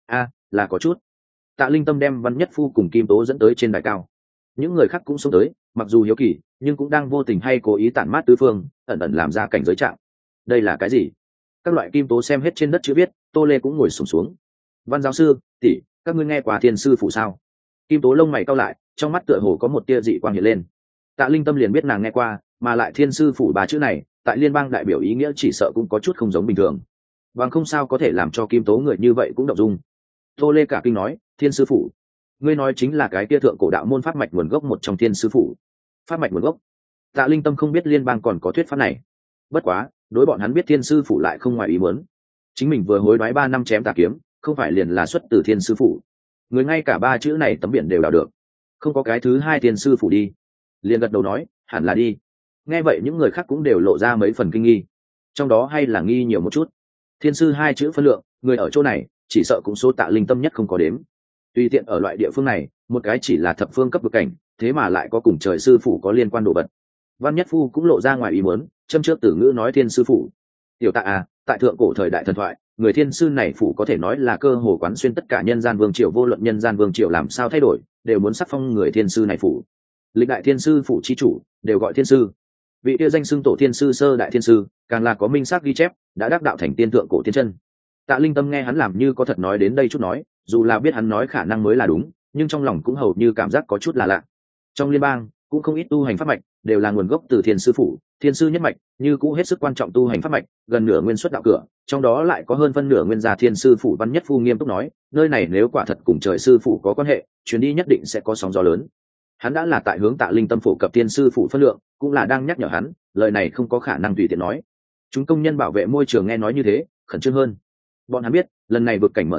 Là có chút. Tạ Linh Tâm đem Văn Nhất Phu cùng Kim Tố dẫn tới trên đài cao. Những người khác cũng xuống tới, mặc dù hiếu kỳ, nhưng cũng đang vô tình hay cố ý tản mát tứ phương, ẩn ẩn làm ra cảnh giới trạng. Đây là cái gì? Các loại Kim Tố xem hết trên đất chữ viết, Tô Lê cũng ngồi xổm xuống. Văn giáo sư, tỷ, các ngươi nghe qua Thiên sư phụ sao? Kim Tố lông mày cau lại, trong mắt tựa hồ có một tia dị quang hiện lên. Tạ Linh Tâm liền biết nàng nghe qua, mà lại Thiên sư phụ ba chữ này, tại liên bang đại biểu ý nghĩa chỉ sợ cũng có chút không giống bình thường. Bằng không sao có thể làm cho Kim Tố người như vậy cũng động dung. Tô Lê cả kinh nói, Thiên sư phụ, ngươi nói chính là cái tia thượng cổ đạo môn pháp mạch nguồn gốc một trong Thiên sư phụ. Pháp mạch nguồn gốc? Tạ Linh Tâm không biết liên bang còn có thuyết pháp này. Bất quá, đối bọn hắn biết Thiên sư phụ lại không ngoài ý muốn. Chính mình vừa hối đoái 3 năm chém tà kiếm, không phải liền là xuất từ Thiên sư phụ. Người ngay cả ba chữ này tấm biển đều đào được, không có cái thứ hai Thiên sư phụ đi. Liền gật đầu nói, hẳn là đi. Nghe vậy những người khác cũng đều lộ ra mấy phần kinh nghi, trong đó hay là nghi nhiều một chút. Thiên sư hai chữ phân lượng, người ở chỗ này chỉ sợ cũng số Tạ Linh Tâm nhất không có đếm. Tùy tiện ở loại địa phương này, một cái chỉ là thập phương cấp vực cảnh, thế mà lại có cùng trời sư phụ có liên quan đồ vật. Văn Nhất Phu cũng lộ ra ngoài ý muốn, châm trước từ ngữ nói Thiên sư phụ. Tiểu Tạ tại thượng cổ thời đại thần thoại, người thiên sư này phụ có thể nói là cơ hồ quán xuyên tất cả nhân gian vương triều, vô luận nhân gian vương triều làm sao thay đổi, đều muốn sắc phong người thiên sư này phụ. Lịch đại thiên sư phụ chi chủ đều gọi thiên sư. Vị kia danh xưng tổ thiên sư sơ đại thiên sư, càng là có minh xác ghi chép, đã đắc đạo thành tiên thượng cổ tiên chân. Tạ Linh Tâm nghe hắn làm như có thật nói đến đây chút nói, dù là biết hắn nói khả năng mới là đúng, nhưng trong lòng cũng hầu như cảm giác có chút là lạ. Trong liên bang cũng không ít tu hành pháp mạch, đều là nguồn gốc từ thiên sư phủ, thiên sư nhất mạch, như cũ hết sức quan trọng tu hành pháp mạch, gần nửa nguyên xuất đạo cửa, trong đó lại có hơn phân nửa nguyên gia thiên sư phủ. Văn Nhất Phu nghiêm túc nói, nơi này nếu quả thật cùng trời sư phủ có quan hệ, chuyến đi nhất định sẽ có sóng gió lớn. Hắn đã là tại hướng Tạ Linh Tâm phổ cập thiên sư phủ phân lượng, cũng là đang nhắc nhở hắn, lời này không có khả năng tùy tiện nói. Chúng công nhân bảo vệ môi trường nghe nói như thế, khẩn trương hơn. Bọn hắn biết, lần này vực cảnh mở ra,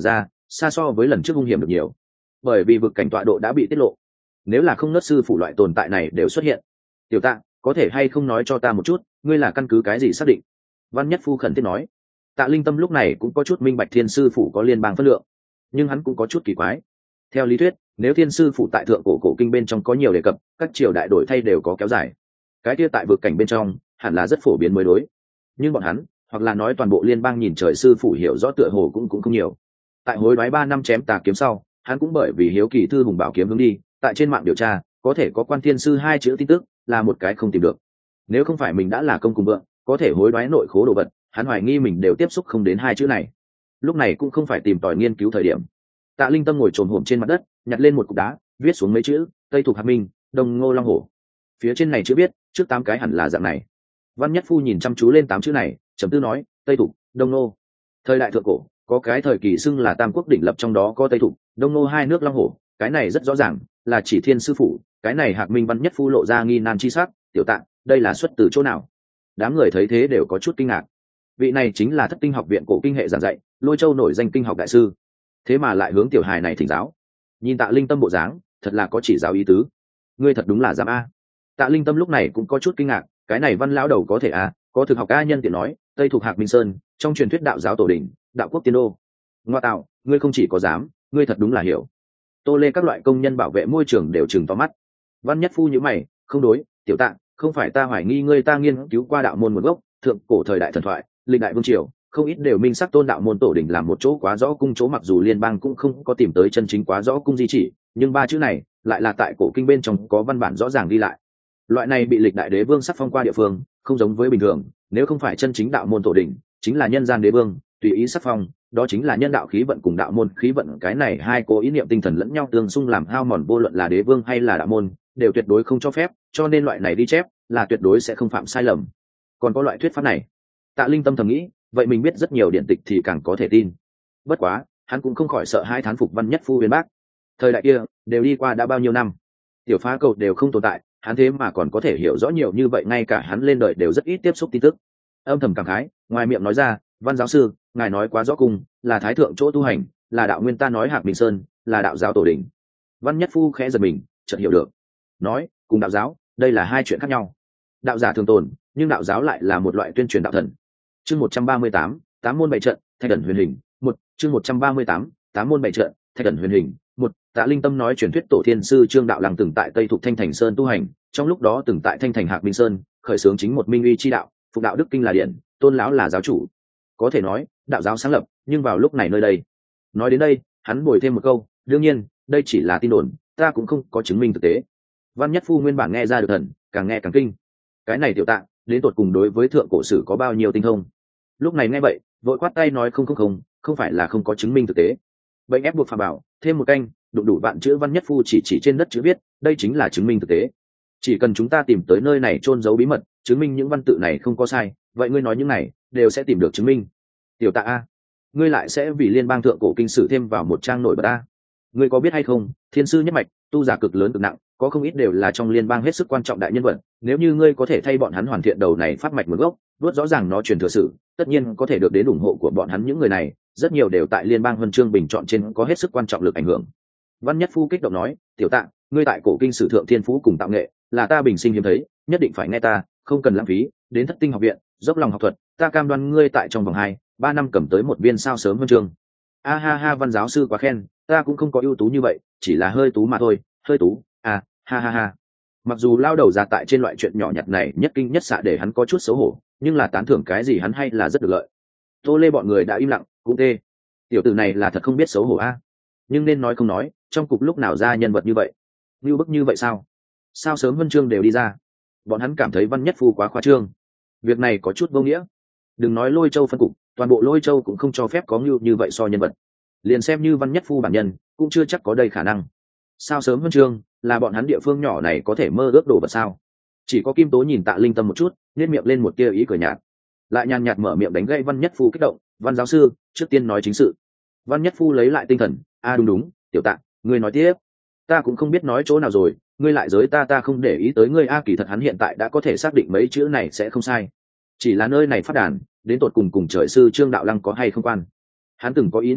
xa so với lần trước hung hiểm được nhiều, bởi vì vực cảnh tọa độ đã bị tiết lộ. Nếu là không nớt sư phụ loại tồn tại này đều xuất hiện. Tiểu Tạ, có thể hay không nói cho ta một chút, ngươi là căn cứ cái gì xác định? Văn Nhất Phu khẩn thiết nói. Tạ Linh Tâm lúc này cũng có chút minh bạch thiên sư phụ có liên bang phân lượng, nhưng hắn cũng có chút kỳ quái. Theo lý thuyết, nếu thiên sư phụ tại thượng cổ cổ kinh bên trong có nhiều đề cập, các triều đại đổi thay đều có kéo dài. Cái kia tại vực cảnh bên trong hẳn là rất phổ biến mới đối. Nhưng bọn hắn, hoặc là nói toàn bộ liên bang nhìn trời sư phụ hiểu rõ tựa hồ cũng không nhiều. Tại hối đoái 3 năm chém tà kiếm sau, hắn cũng bởi vì hiếu kỳ thư hùng bảo kiếm hướng đi, tại trên mạng điều tra, có thể có quan thiên sư 2 chữ tin tức, là một cái không tìm được. Nếu không phải mình đã là công cùng vượng, có thể hối đoái nội khố đồ vật, hắn hoài nghi mình đều tiếp xúc không đến 2 chữ này. Lúc này cũng không phải tìm tòi nghiên cứu thời điểm. Tạ Linh Tâm ngồi chồm hổm trên mặt đất, nhặt lên một cục đá, viết xuống mấy chữ: Tây Thục Hạc Minh, Đông Ngô Long Hổ. Phía trên này chữ viết, trước 8 cái hẳn là dạng này. Văn Nhất Phu nhìn chăm chú lên 8 chữ này, trầm tư nói: Tây Thục, Đông Ngô. Thời đại thượng cổ, có cái thời kỳ xưng là Tam Quốc đỉnh lập, trong đó có Tây Thục, Đông Ngô 2 nước Long Hổ, cái này rất rõ ràng, là chỉ thiên sư phụ. Cái này Hạc Minh. Văn Nhất Phu lộ ra nghi nan chi sắc: Tiểu Tạ, đây là xuất từ chỗ nào? Đám người thấy thế đều có chút kinh ngạc. Vị này chính là Thất Tinh học viện cổ kinh hệ giảng dạy, Lôi Châu nổi danh kinh học đại sư, thế mà lại hướng tiểu hài này thỉnh giáo. Nhìn Tạ Linh Tâm bộ dáng, thật là có chỉ giáo ý tứ. Ngươi thật đúng là dám a. Tạ Linh Tâm lúc này cũng có chút kinh ngạc, cái này Văn lão đầu có thể a, có thực học ca nhân tiện nói, Tây thuộc Hạc Minh Sơn, trong truyền thuyết đạo giáo tổ đỉnh, đạo quốc tiên đô. Ngoa tạo, ngươi không chỉ có dám, ngươi thật đúng là hiểu. Tô Lê các loại công nhân bảo vệ môi trường đều trừng to mắt. Văn Nhất Phu nhíu mày, không đối, Tiểu Tạ, không phải ta hoài nghi ngươi, ta nghiên cứu qua đạo môn nguồn gốc, thượng cổ thời đại thần thoại, lịch đại vương triều, không ít đều minh sắc tôn đạo môn tổ đỉnh làm một chỗ quá rõ cung chỗ, mặc dù liên bang cũng không có tìm tới chân chính quá rõ cung di chỉ, nhưng 3 chữ này lại là tại cổ kinh bên trong có văn bản rõ ràng ghi lại. Loại này bị lịch đại đế vương sắc phong qua địa phương, không giống với bình thường, nếu không phải chân chính đạo môn tổ đỉnh, chính là nhân gian đế vương tùy ý sắc phong, đó chính là nhân đạo khí vận cùng đạo môn khí vận, cái này hai cố ý niệm tinh thần lẫn nhau tương xung, làm hao mòn, vô luận là đế vương hay là đạo môn đều tuyệt đối không cho phép, cho nên loại này đi chép là tuyệt đối sẽ không phạm sai lầm. Còn có loại thuyết pháp này, Tạ Linh Tâm thầm nghĩ, vậy mình biết rất nhiều điển tịch thì càng có thể tin. Bất quá hắn cũng không khỏi sợ hai thán phục Văn Nhất Phu uyên bác. Thời đại kia đều đi qua đã bao nhiêu năm, tiểu phá cầu đều không tồn tại, hắn thế mà còn có thể hiểu rõ nhiều như vậy, ngay cả hắn lên đời đều rất ít tiếp xúc tin tức. Âm thầm cảm khái, ngoài miệng nói ra: Văn giáo sư, ngài nói quá rõ cung là thái thượng chỗ tu hành, là đạo nguyên, ta nói Hạc Minh Sơn là đạo giáo tổ đỉnh. Văn Nhất Phu khẽ giật mình, chợt hiểu được, nói: cùng đạo giáo, đây là hai chuyện khác nhau. Đạo giả thường tồn, nhưng đạo giáo lại là một loại tuyên truyền đạo thần. Chương 138, 8 môn bảy trận, Thạch Ẩn Huyền Hình. Chương 138, 8 môn bảy trận, Thạch Ẩn Huyền Hình. Tạ Linh Tâm nói truyền thuyết tổ thiên sư Trương Đạo Lăng từng tại Tây Thục Thanh Thành Sơn tu hành, trong lúc đó từng tại Thanh Thành Hạc Minh Sơn khởi xướng chính một minh uy chi đạo, phục đạo đức kinh là điện, tôn lão là giáo chủ. Có thể nói đạo giáo sáng lập, nhưng vào lúc này nơi đây. Nói đến đây, hắn bồi thêm một câu: đương nhiên, đây chỉ là tin đồn, ta cũng không có chứng minh thực tế. Văn Nhất Phu nguyên bản nghe ra được thần, càng nghe càng kinh. Cái này tiểu Tạ, đến tột cùng đối với thượng cổ sử có bao nhiêu tinh thông? Lúc này nghe vậy, vội quát tay nói: không phải là không có chứng minh thực tế. Bệnh ép buộc phà bảo, thêm một canh, đụng đủ vạn chữ. Văn Nhất Phu chỉ trên đất chữ viết, đây chính là chứng minh thực tế. Chỉ cần chúng ta tìm tới nơi này chôn giấu bí mật, chứng minh những văn tự này không có sai, vậy ngươi nói những này đều sẽ tìm được chứng minh. Tiểu Tạ a, ngươi lại sẽ vì liên bang thượng cổ kinh sử thêm vào một trang nổi bật a. Ngươi có biết hay không, thiên sư nhất mạch tu giả cực lớn cực nặng, có không ít đều là trong liên bang hết sức quan trọng đại nhân vật. Nếu như ngươi có thể thay bọn hắn hoàn thiện đầu này pháp mạch nguồn gốc, vớt rõ ràng nó truyền thừa sử, tất nhiên có thể được đến ủng hộ của bọn hắn. Những người này rất nhiều đều tại liên bang huân chương bình chọn trên có hết sức quan trọng lực ảnh hưởng. Văn Nhất Phu kích động nói: Tiểu Tạ, ngươi tại cổ kinh sử thượng thiên phú cùng tạo nghệ, là ta bình sinh hiếm thấy, nhất định phải nghe ta, không cần lãng phí, đến Thất Tinh học viện dốc lòng học thuật, ta cam đoan ngươi tại trong vòng 2-3 năm cầm tới một viên sao sớm huân chương. A ha ha, Văn giáo sư quá khen, ta cũng không có ưu tú như vậy, chỉ là hơi tú mà thôi, hơi tú. Ha ha ha. Mặc dù lao đầu ra tại trên loại chuyện nhỏ nhặt này nhất kinh nhất xạ để hắn có chút xấu hổ, nhưng là tán thưởng cái gì hắn hay là rất được lợi. Tô Lê bọn người đã im lặng, cũng tê. Tiểu tử này là thật không biết xấu hổ a. Nhưng nên nói không nói, trong cục lúc nào ra nhân vật như vậy, như bức như vậy sao? Sao sớm huân chương đều đi ra. Bọn hắn cảm thấy Văn Nhất Phu quá khoa trương, việc này có chút vô nghĩa. Đừng nói Lôi Châu phân cục, toàn bộ Lôi Châu cũng không cho phép có như vậy so nhân vật. Liền xem như Văn Nhất Phu bản nhân cũng chưa chắc có đầy khả năng. Sao sớm huân chương là bọn hắn địa phương nhỏ này có thể mơ ước đồ vật sao? Chỉ có Kim Tố nhìn Tạ Linh Tâm một chút, nhếch miệng lên một tia ý cười nhạt, lại nhàn nhạt mở miệng đánh gãy Văn Nhất Phu kích động: Văn giáo sư, trước tiên nói chính sự. Văn Nhất Phu lấy lại tinh thần: đúng, Tiểu Tạ, ngươi nói tiếp. Ta cũng không biết nói chỗ nào rồi, ngươi lại giới ta không để ý tới ngươi. Kỳ thật hắn hiện tại đã có thể xác định mấy chữ này sẽ không sai, chỉ là nơi này phát đàn đến tột cùng trời sư Trương Đạo Lăng có hay không quan. Hắn từng có ý niệm này,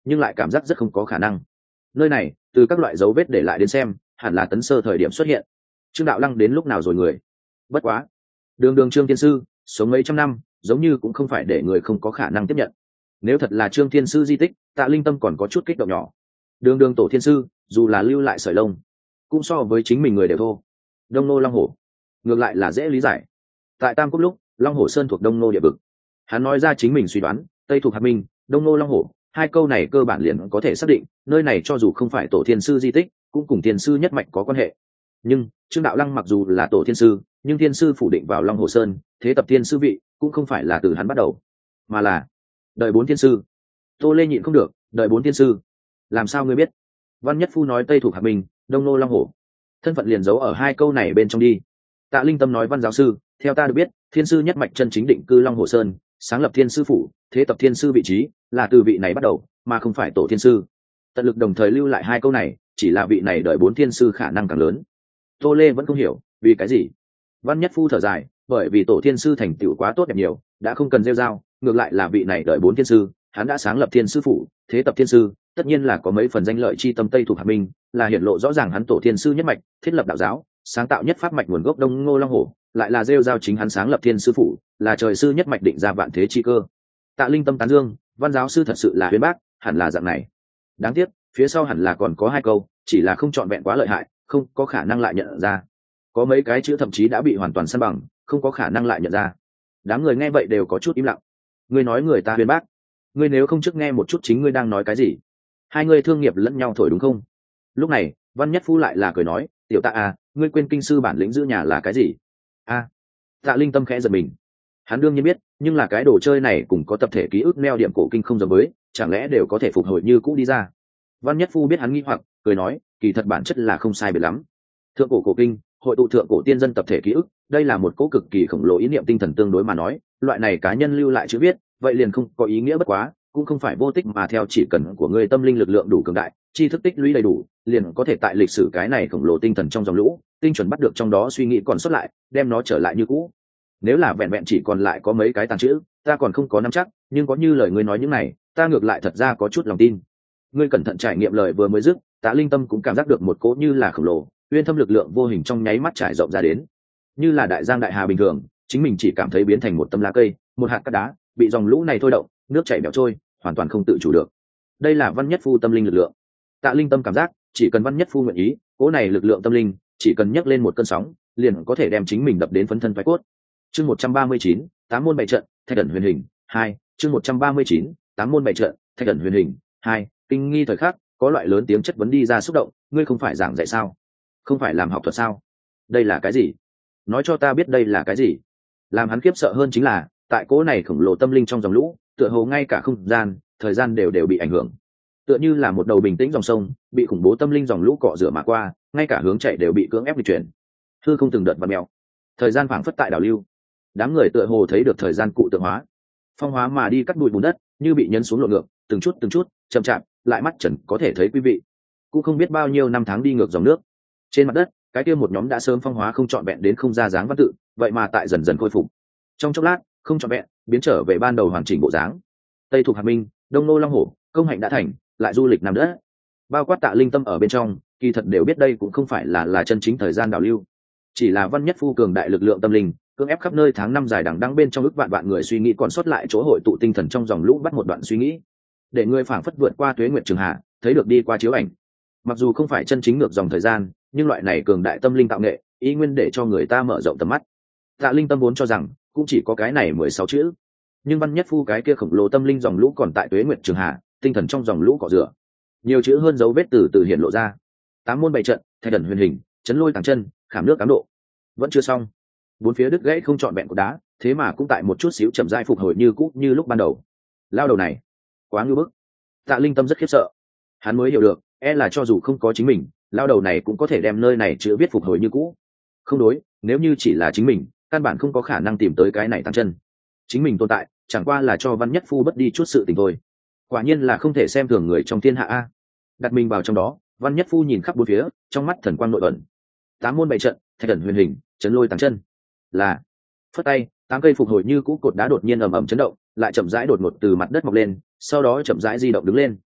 nhưng lại cảm giác rất không có khả năng. Nơi này từ các loại dấu vết để lại đến xem hẳn là tấn sơ thời điểm xuất hiện. Trương Đạo Lăng đến lúc nào rồi người? Bất quá đường đường Trương Thiên Sư sống mấy trăm năm giống như cũng không phải để người không có khả năng tiếp nhận. Nếu thật là Trương Thiên Sư di tích, Tạ Linh Tâm còn có chút kích động nhỏ. Đường đường tổ thiên sư dù là lưu lại sợi lông cũng so với chính mình người đều thô. Đông Nô Long Hổ ngược lại là dễ lý giải. Tại Tam Quốc lúc Long Hổ Sơn thuộc Đông Nô địa vực, hắn nói ra chính mình suy đoán, Tây thuộc Hạt Minh, Đông Nô Long Hổ, hai câu này cơ bản liền có thể xác định nơi này cho dù không phải tổ thiên sư di tích cũng cùng thiên sư nhất mạch có quan hệ. Nhưng Trương Đạo Lăng mặc dù là tổ thiên sư nhưng thiên sư phủ định vào Long Hồ Sơn, thế tập thiên sư vị cũng không phải là từ hắn bắt đầu mà là đợi 4 thiên sư. Tô Lê nhịn không được, đợi 4 thiên sư làm sao ngươi biết? Văn Nhất Phu nói Tây thuộc Hạt Minh, Đông Nô Long Hổ, thân phận liền giấu ở hai câu này bên trong đi. Tạ Linh Tâm nói Văn giáo sư, theo ta được biết thiên sư nhất mạch chân chính định cư Long Hồ Sơn, sáng lập thiên sư phủ, thế tập thiên sư vị trí là từ vị này bắt đầu mà không phải tổ thiên sư. Tận lực đồng thời lưu lại hai câu này chỉ là vị này đợi 4 thiên sư khả năng càng lớn. Tô Lê vẫn không hiểu vì cái gì. Văn Nhất Phu thở dài, bởi vì tổ thiên sư thành tựu quá tốt đẹp nhiều, đã không cần rêu rao, ngược lại là vị này đợi 4 thiên sư, hắn đã sáng lập thiên sư phủ, thế tập thiên sư, tất nhiên là có mấy phần danh lợi chi tâm Tây thuộc Hạt Minh, là hiển lộ rõ ràng hắn tổ thiên sư nhất mạch, thiết lập đạo giáo, sáng tạo nhất pháp mạch nguồn gốc Đông Ngô Long Hổ, lại là rêu rao chính hắn sáng lập thiên sư phủ, là trời sư nhất mạch định ra vạn thế chi cơ. Tạ Linh Tâm tán dương, Văn giáo sư thật sự là uyên bác, hẳn là dạng này. Đáng tiếc phía sau hẳn là còn có hai câu, chỉ là không trọn vẹn quá lợi hại, không có khả năng lại nhận ra. Có mấy cái chữ thậm chí đã bị hoàn toàn san bằng, không có khả năng lại nhận ra. Đám người nghe vậy đều có chút im lặng. Ngươi nói người ta uyên bác, ngươi nếu không trước nghe một chút chính ngươi đang nói cái gì? Hai người thương nghiệp lẫn nhau thổi đúng không? Lúc này Văn Nhất Phu lại là cười nói, tiểu Tạ à, ngươi quên kinh sư bản lĩnh giữ nhà là cái gì? A. Tạ Linh Tâm khẽ giật mình. Hắn đương nhiên biết, nhưng là cái đồ chơi này cũng có tập thể ký ức neo điểm cổ kinh không giống với, chẳng lẽ đều có thể phục hồi như cũ đi ra? Văn Nhất Phu biết hắn nghi hoặc, cười nói, kỳ thật bản chất là không sai biệt lắm. Thượng cổ cổ kinh, hội tụ thượng cổ tiên dân tập thể ký ức, đây là một cỗ cực kỳ khổng lồ ý niệm tinh thần tương đối mà nói, loại này cá nhân lưu lại chữ viết, vậy liền không có ý nghĩa bất quá, cũng không phải vô tích mà theo chỉ cần của người tâm linh lực lượng đủ cường đại, tri thức tích lũy đầy đủ, liền có thể tại lịch sử cái này khổng lồ tinh thần trong dòng lũ, tinh chuẩn bắt được trong đó suy nghĩ còn sót lại, đem nó trở lại như cũ. Nếu là vẹn vẹn chỉ còn lại có mấy cái tàn chữ, ta còn không có nắm chắc, nhưng có như lời ngươi nói những này, ta ngược lại thật ra có chút lòng tin. Ngươi cẩn thận trải nghiệm lời vừa mới dứt, Tạ Linh Tâm cũng cảm giác được một cỗ như là khổng lồ, uyên thâm lực lượng vô hình trong nháy mắt trải rộng ra đến, như là đại giang đại hà bình thường, chính mình chỉ cảm thấy biến thành một tấm lá cây, một hạt cát đá, bị dòng lũ này thôi động, nước chảy bẻo trôi, hoàn toàn không tự chủ được. Đây là Văn Nhất Phu tâm linh lực lượng. Tạ Linh Tâm cảm giác, chỉ cần Văn Nhất Phu nguyện ý, cỗ này lực lượng tâm linh, chỉ cần nhấc lên một cơn sóng, liền có thể đem chính mình đập đến phấn thân phái cốt. Chương 139, 8 môn bảy trận, Thạch Ẩn Huyền Hình 2, chương 139, 8 môn bảy trận, Thạch Ẩn Huyền Hình 2, kinh nghi thời khắc, có loại lớn tiếng chất vấn đi ra xúc động, ngươi không phải giảng dạy sao? Không phải làm học thuật sao? Đây là cái gì? Nói cho ta biết đây là cái gì? Làm hắn khiếp sợ hơn chính là, tại cỗ này khổng lồ tâm linh trong dòng lũ, tựa hồ ngay cả không gian, thời gian đều bị ảnh hưởng. Tựa như là một đầu bình tĩnh dòng sông, bị khủng bố tâm linh dòng lũ cọ rửa mà qua, ngay cả hướng chạy đều bị cưỡng ép di chuyển. Hư không từng đợt vặn mèo. Thời gian phảng phất tại đảo lưu. Đám người tựa hồ thấy được thời gian cụ tượng hóa, phong hóa mà đi cắt bụi bùn đất, như bị nhấn xuống lộn ngược, từng chút, chậm chạp, lại mắt trần có thể thấy quý vị. Cũng không biết bao nhiêu năm tháng đi ngược dòng nước. Trên mặt đất, cái kia một nhóm đã sớm phong hóa không trọn vẹn đến không ra dáng văn tự, vậy mà tại dần dần khôi phục. Trong chốc lát, không trọn vẹn, biến trở về ban đầu hoàn chỉnh bộ dáng. Tây thuộc Hạt Minh, Đông Nô Long Hổ, công hạnh đã thành, lại du lịch Nam đất. Bao quát Tạ Linh Tâm ở bên trong, kỳ thật đều biết đây cũng không phải là chân chính thời gian đảo lưu, chỉ là Văn Nhất Phu cường đại lực lượng tâm linh, cưỡng ép khắp nơi tháng năm dài đằng đẵng bên trong ức vạn người suy nghĩ còn sót lại chỗ hội tụ tinh thần trong dòng lũ bắt một đoạn suy nghĩ, để người phảng phất vượt qua tuế nguyệt trường hạ, thấy được đi qua chiếu ảnh. Mặc dù không phải chân chính ngược dòng thời gian, nhưng loại này cường đại tâm linh tạo nghệ, ý nguyên để cho người ta mở rộng tầm mắt. Tạ Linh Tâm vốn cho rằng cũng chỉ có cái này 16 chữ, nhưng Văn Nhất Phu cái kia khổng lồ tâm linh dòng lũ còn tại tuế nguyệt trường hạ, tinh thần trong dòng lũ cọ rửa, nhiều chữ hơn dấu vết từ hiện lộ ra. 8 môn bảy trận, Thạch Ẩn Huyền Hình, chấn lôi tàng chân, khảm nước cám độ. Vẫn chưa xong. Bốn phía đứt gãy không trọn vẹn của đá, thế mà cũng tại một chút xíu chậm rãi phục hồi như cũ như lúc ban đầu. Lao đầu này, quá ngưu bức. Tạ Linh Tâm rất khiếp sợ. Hắn mới hiểu được, là cho dù không có chính mình, lao đầu này cũng có thể đem nơi này chữ viết phục hồi như cũ. Không đối, nếu như chỉ là chính mình, căn bản không có khả năng tìm tới cái này tăng chân. Chính mình tồn tại, chẳng qua là cho Văn Nhất Phu bất đi chút sự tình thôi. Quả nhiên là không thể xem thường người trong thiên hạ a. Đặt mình vào trong đó, Văn Nhất Phu nhìn khắp bốn phía, trong mắt thần quang nội ẩn. 8 môn bảy trận, Thạch Ẩn Huyền Hình, chấn lôi tàng chân. Là phất tay, 8 cây phục hồi như cũ cột đá đột nhiên ầm ầm chấn động, lại chậm rãi đột ngột từ mặt đất mọc lên, sau đó chậm rãi di động đứng lên.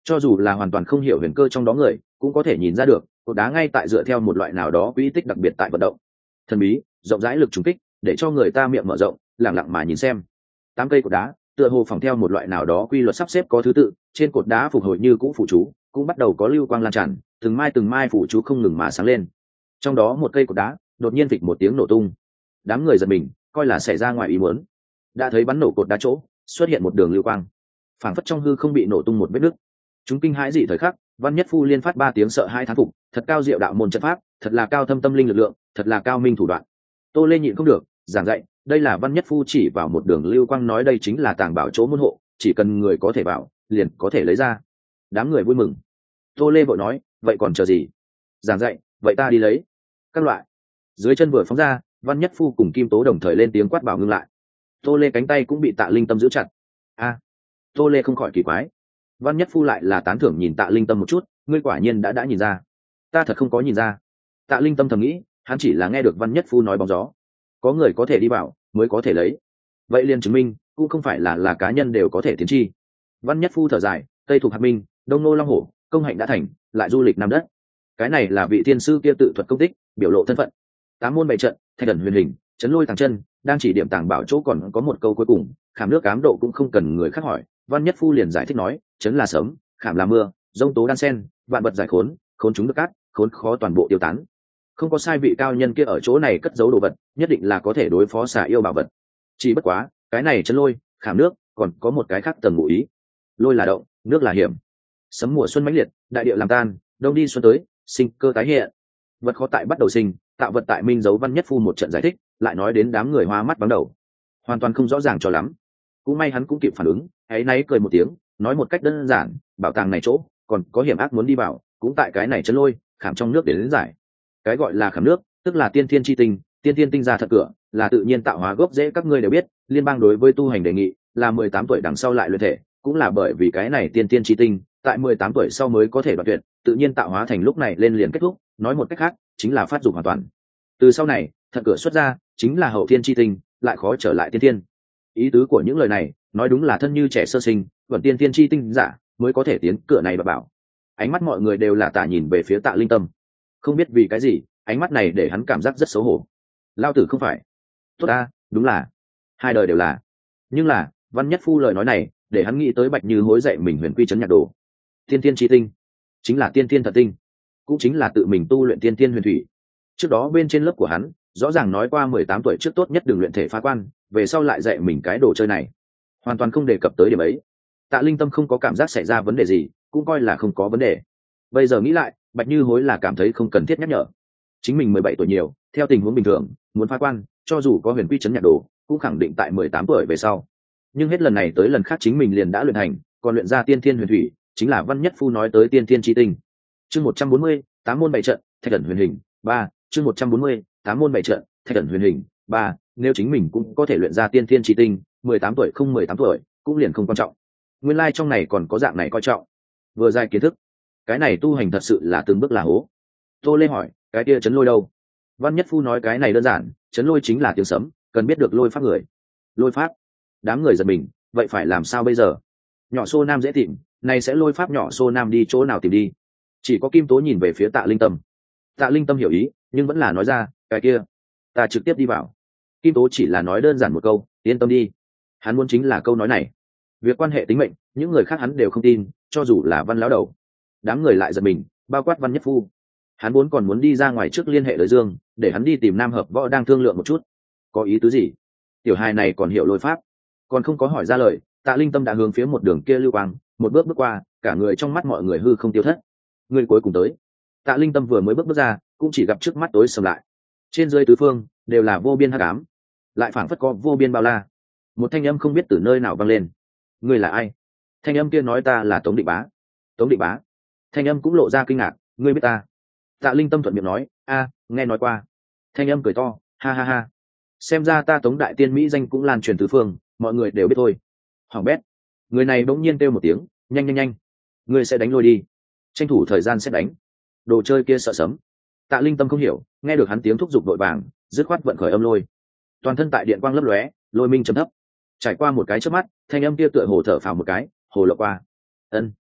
cho dù là hoàn toàn không hiểu huyền cơ trong đó người cũng có thể nhìn ra được cột đá ngay tại dựa theo một loại nào đó quỹ tích đặc biệt tại vận động. Thần bí rộng rãi lực trùng kích để cho người ta miệng mở rộng lẳng lặng mà nhìn xem. 8 cây cột đá tựa hồ phỏng theo một loại nào đó quy luật sắp xếp có thứ tự, trên cột đá phục hồi như cũ phụ chú cũng bắt đầu có lưu quang lan tràn, từng mai phụ chú không ngừng mà sáng lên. Trong đó một cây cột đá đột nhiên vịch một tiếng nổ tung, đám người giật mình coi là xảy ra ngoài ý muốn. Đã thấy bắn nổ cột đá chỗ xuất hiện một đường lưu quang, phảng phất trong hư không bị nổ tung một vết nứt. Chúng kinh hãi dị thời khắc, Văn Nhất Phu liên phát 3 tiếng sợ hai thán phục, thật cao diệu đạo môn trận pháp, thật là cao thâm tâm linh lực lượng, thật là cao minh thủ đoạn. Tô Lê nhịn không được giảng dạy, đây là Văn Nhất Phu chỉ vào một đường lưu quang nói đây chính là tàng bảo chỗ môn hộ, chỉ cần người có thể vào liền có thể lấy ra. Đám người vui mừng. Tô Lê vội nói, vậy còn chờ gì? Giảng dạy, vậy ta đi lấy. Các loại. Dưới chân vừa phóng ra, Văn Nhất Phu cùng Kim Tố đồng thời lên tiếng quát bảo ngưng lại. Tô Lê cánh tay cũng bị Tạ Linh Tâm giữ chặt. A, Tô Lê không khỏi kỳ quái. Văn Nhất Phu lại là tán thưởng nhìn Tạ Linh Tâm một chút, ngươi quả nhiên đã nhìn ra. Ta thật không có nhìn ra. Tạ Linh Tâm thầm nghĩ, hắn chỉ là nghe được Văn Nhất Phu nói bóng gió, có người có thể đi vào mới có thể lấy, vậy liền chứng minh cũng không phải là cá nhân đều có thể tiến chi. Văn Nhất Phu thở dài, tây thuộc hạt minh, đông nô long hổ, công hạnh đã thành, lại du lịch nam đất. Cái này là vị thiên sư kia tự thuật công tích, biểu lộ thân phận. 8 môn 7 trận, thạch ẩn huyền hình, chấn lôi tàng chân, đang chỉ điểm tàng bảo chỗ còn có một câu cuối cùng, khảm nước cám độ cũng không cần người khác hỏi. Văn Nhất Phu liền giải thích nói, chấn là sớm, khảm là mưa, dông tố đan sen, vạn vật giải khốn, khốn chúng được cát, khốn khó toàn bộ tiêu tán. Không có sai, vị cao nhân kia ở chỗ này cất giấu đồ vật, nhất định là có thể đối phó xà yêu bảo vật. Chỉ bất quá, cái này chấn lôi, khảm nước, còn có một cái khác tầng ngụ ý. Lôi là động, nước là hiểm. Sấm mùa xuân mãnh liệt, đại địa làm tan, đông đi xuân tới, sinh cơ tái hiện. Vật khó tại bắt đầu sinh, tạo vật tại minh dấu. Văn Nhất Phu một trận giải thích, lại nói đến đám người hoa mắt vắng đầu, hoàn toàn không rõ ràng cho lắm. Cũng may hắn cũng kịp phản ứng, áy náy cười một tiếng, nói một cách đơn giản, bảo tàng này chỗ còn có hiểm ác muốn đi vào, cũng tại cái này chấn lôi khảm trong nước để đến giải. Cái gọi là khảm nước tức là tiên thiên chi tinh, tiên thiên tinh ra thật cửa, là tự nhiên tạo hóa gốc rễ. Các ngươi đều biết liên bang đối với tu hành đề nghị là 18 tuổi đằng sau lại luyện thể, cũng là bởi vì cái này tiên thiên chi tinh tại 18 tuổi sau mới có thể đoạt tuyệt, tự nhiên tạo hóa thành lúc này lên liền kết thúc. Nói một cách khác chính là phát dục hoàn toàn. Từ sau này thật cửa xuất ra chính là hậu thiên chi tinh, lại khó trở lại tiên thiên. Ý tứ của những lời này nói đúng là thân như trẻ sơ sinh vẫn tiên thiên chi tinh giả mới có thể tiến cửa này. Và bảo ánh mắt mọi người đều là tả nhìn về phía Tạ Linh Tâm, không biết vì cái gì ánh mắt này để hắn cảm giác rất xấu hổ. Lao tử không phải tốt ta, đúng là hai đời đều là. Nhưng là Văn Nhất Phu lời nói này để hắn nghĩ tới Bạch Như hối dạy mình huyền quy chấn nhạc đồ. Tiên thiên chi tinh chính là tiên thiên thật tinh, cũng chính là tự mình tu luyện tiên thiên huyền thủy. Trước đó bên trên lớp của hắn rõ ràng nói qua 18 tuổi trước tốt nhất đừng luyện thể phá quan, về sau lại dạy mình cái đồ chơi này, hoàn toàn không đề cập tới điểm ấy. Tạ Linh Tâm không có cảm giác xảy ra vấn đề gì, cũng coi là không có vấn đề. Bây giờ nghĩ lại, Bạch Như hối là cảm thấy không cần thiết nhắc nhở. Chính mình 17 tuổi nhiều, theo tình huống bình thường muốn phá quan, cho dù có huyền quy chấn nhạc đồ cũng khẳng định tại 18 tuổi về sau. Nhưng hết lần này tới lần khác chính mình liền đã luyện thành, còn luyện ra tiên thiên huyền thủy, chính là Văn Nhất Phu nói tới tiên thiên chi tinh. Chương 140, 8 môn 7 trận, thạch ẩn huyền hình 3. Chương 140, 8 môn 7 trận, thạch ẩn huyền hình 3. Nếu chính mình cũng có thể luyện ra tiên thiên chi tinh, 18 tuổi không 18 tuổi cũng liền không quan trọng. Nguyên lai trong này còn có dạng này coi trọng. Vừa dài kiến thức, cái này tu hành thật sự là từng bước là hố. Tô Lê hỏi, cái kia chấn lôi đâu? Văn Nhất Phu nói cái này đơn giản, chấn lôi chính là tiếng sấm, cần biết được lôi pháp người. Lôi pháp? Đám người giật mình, vậy phải làm sao bây giờ? Nhỏ xô nam dễ tìm, này sẽ lôi pháp nhỏ xô nam đi chỗ nào tìm đi? Chỉ có Kim Tố nhìn về phía Tạ Linh Tâm. Tạ Linh Tâm hiểu ý, nhưng vẫn là nói ra, cái kia ta trực tiếp đi vào. Kim Tố chỉ là nói đơn giản một câu, yên tâm đi. Hắn muốn chính là câu nói này. Việc quan hệ tính mệnh, những người khác hắn đều không tin, cho dù là Văn lão đầu. Đám người lại giật mình, bao quát Văn Nhất Phu. Hắn vốn còn muốn đi ra ngoài trước liên hệ Đời Dương, để hắn đi tìm Nam Hợp Võ đang thương lượng một chút. Có ý tứ gì? Tiểu hài này còn hiểu lôi pháp, còn không có hỏi ra lời, Tạ Linh Tâm đã hướng phía một đường kia lưu quang, một bước bước qua, cả người trong mắt mọi người hư không tiêu thất. Người cuối cùng tới. Tạ Linh Tâm vừa mới bước ra, cũng chỉ gặp trước mắt tối sầm lại. Trên dưới tứ phương đều là vô biên hắc ám, lại phảng phất có vô biên bao la. Một thanh âm không biết từ nơi nào vang lên. Ngươi là ai? Thanh âm kia nói ta là Tống Định Bá. Tống Định Bá? Thanh âm cũng lộ ra kinh ngạc, ngươi biết ta? Tạ Linh Tâm thuận miệng nói, a, nghe nói qua. Thanh âm cười to, ha ha ha. Xem ra ta Tống đại tiên mỹ danh cũng lan truyền tứ phương, mọi người đều biết thôi. Hoàng bét. Người này bỗng nhiên kêu một tiếng, nhanh nhanh nhanh. Ngươi sẽ đánh lôi đi. Tranh thủ thời gian sẽ đánh. Đồ chơi kia sợ sấm. Tạ Linh Tâm không hiểu, nghe được hắn tiếng thúc giục đội vàng, dứt khoát vận khởi âm lôi. Toàn thân tại điện quang lấp lóe, lôi minh trầm thấp. Trải qua một cái chớp mắt, thanh âm kia tựa hồ thở phào một cái, hồ lộ qua. Ân.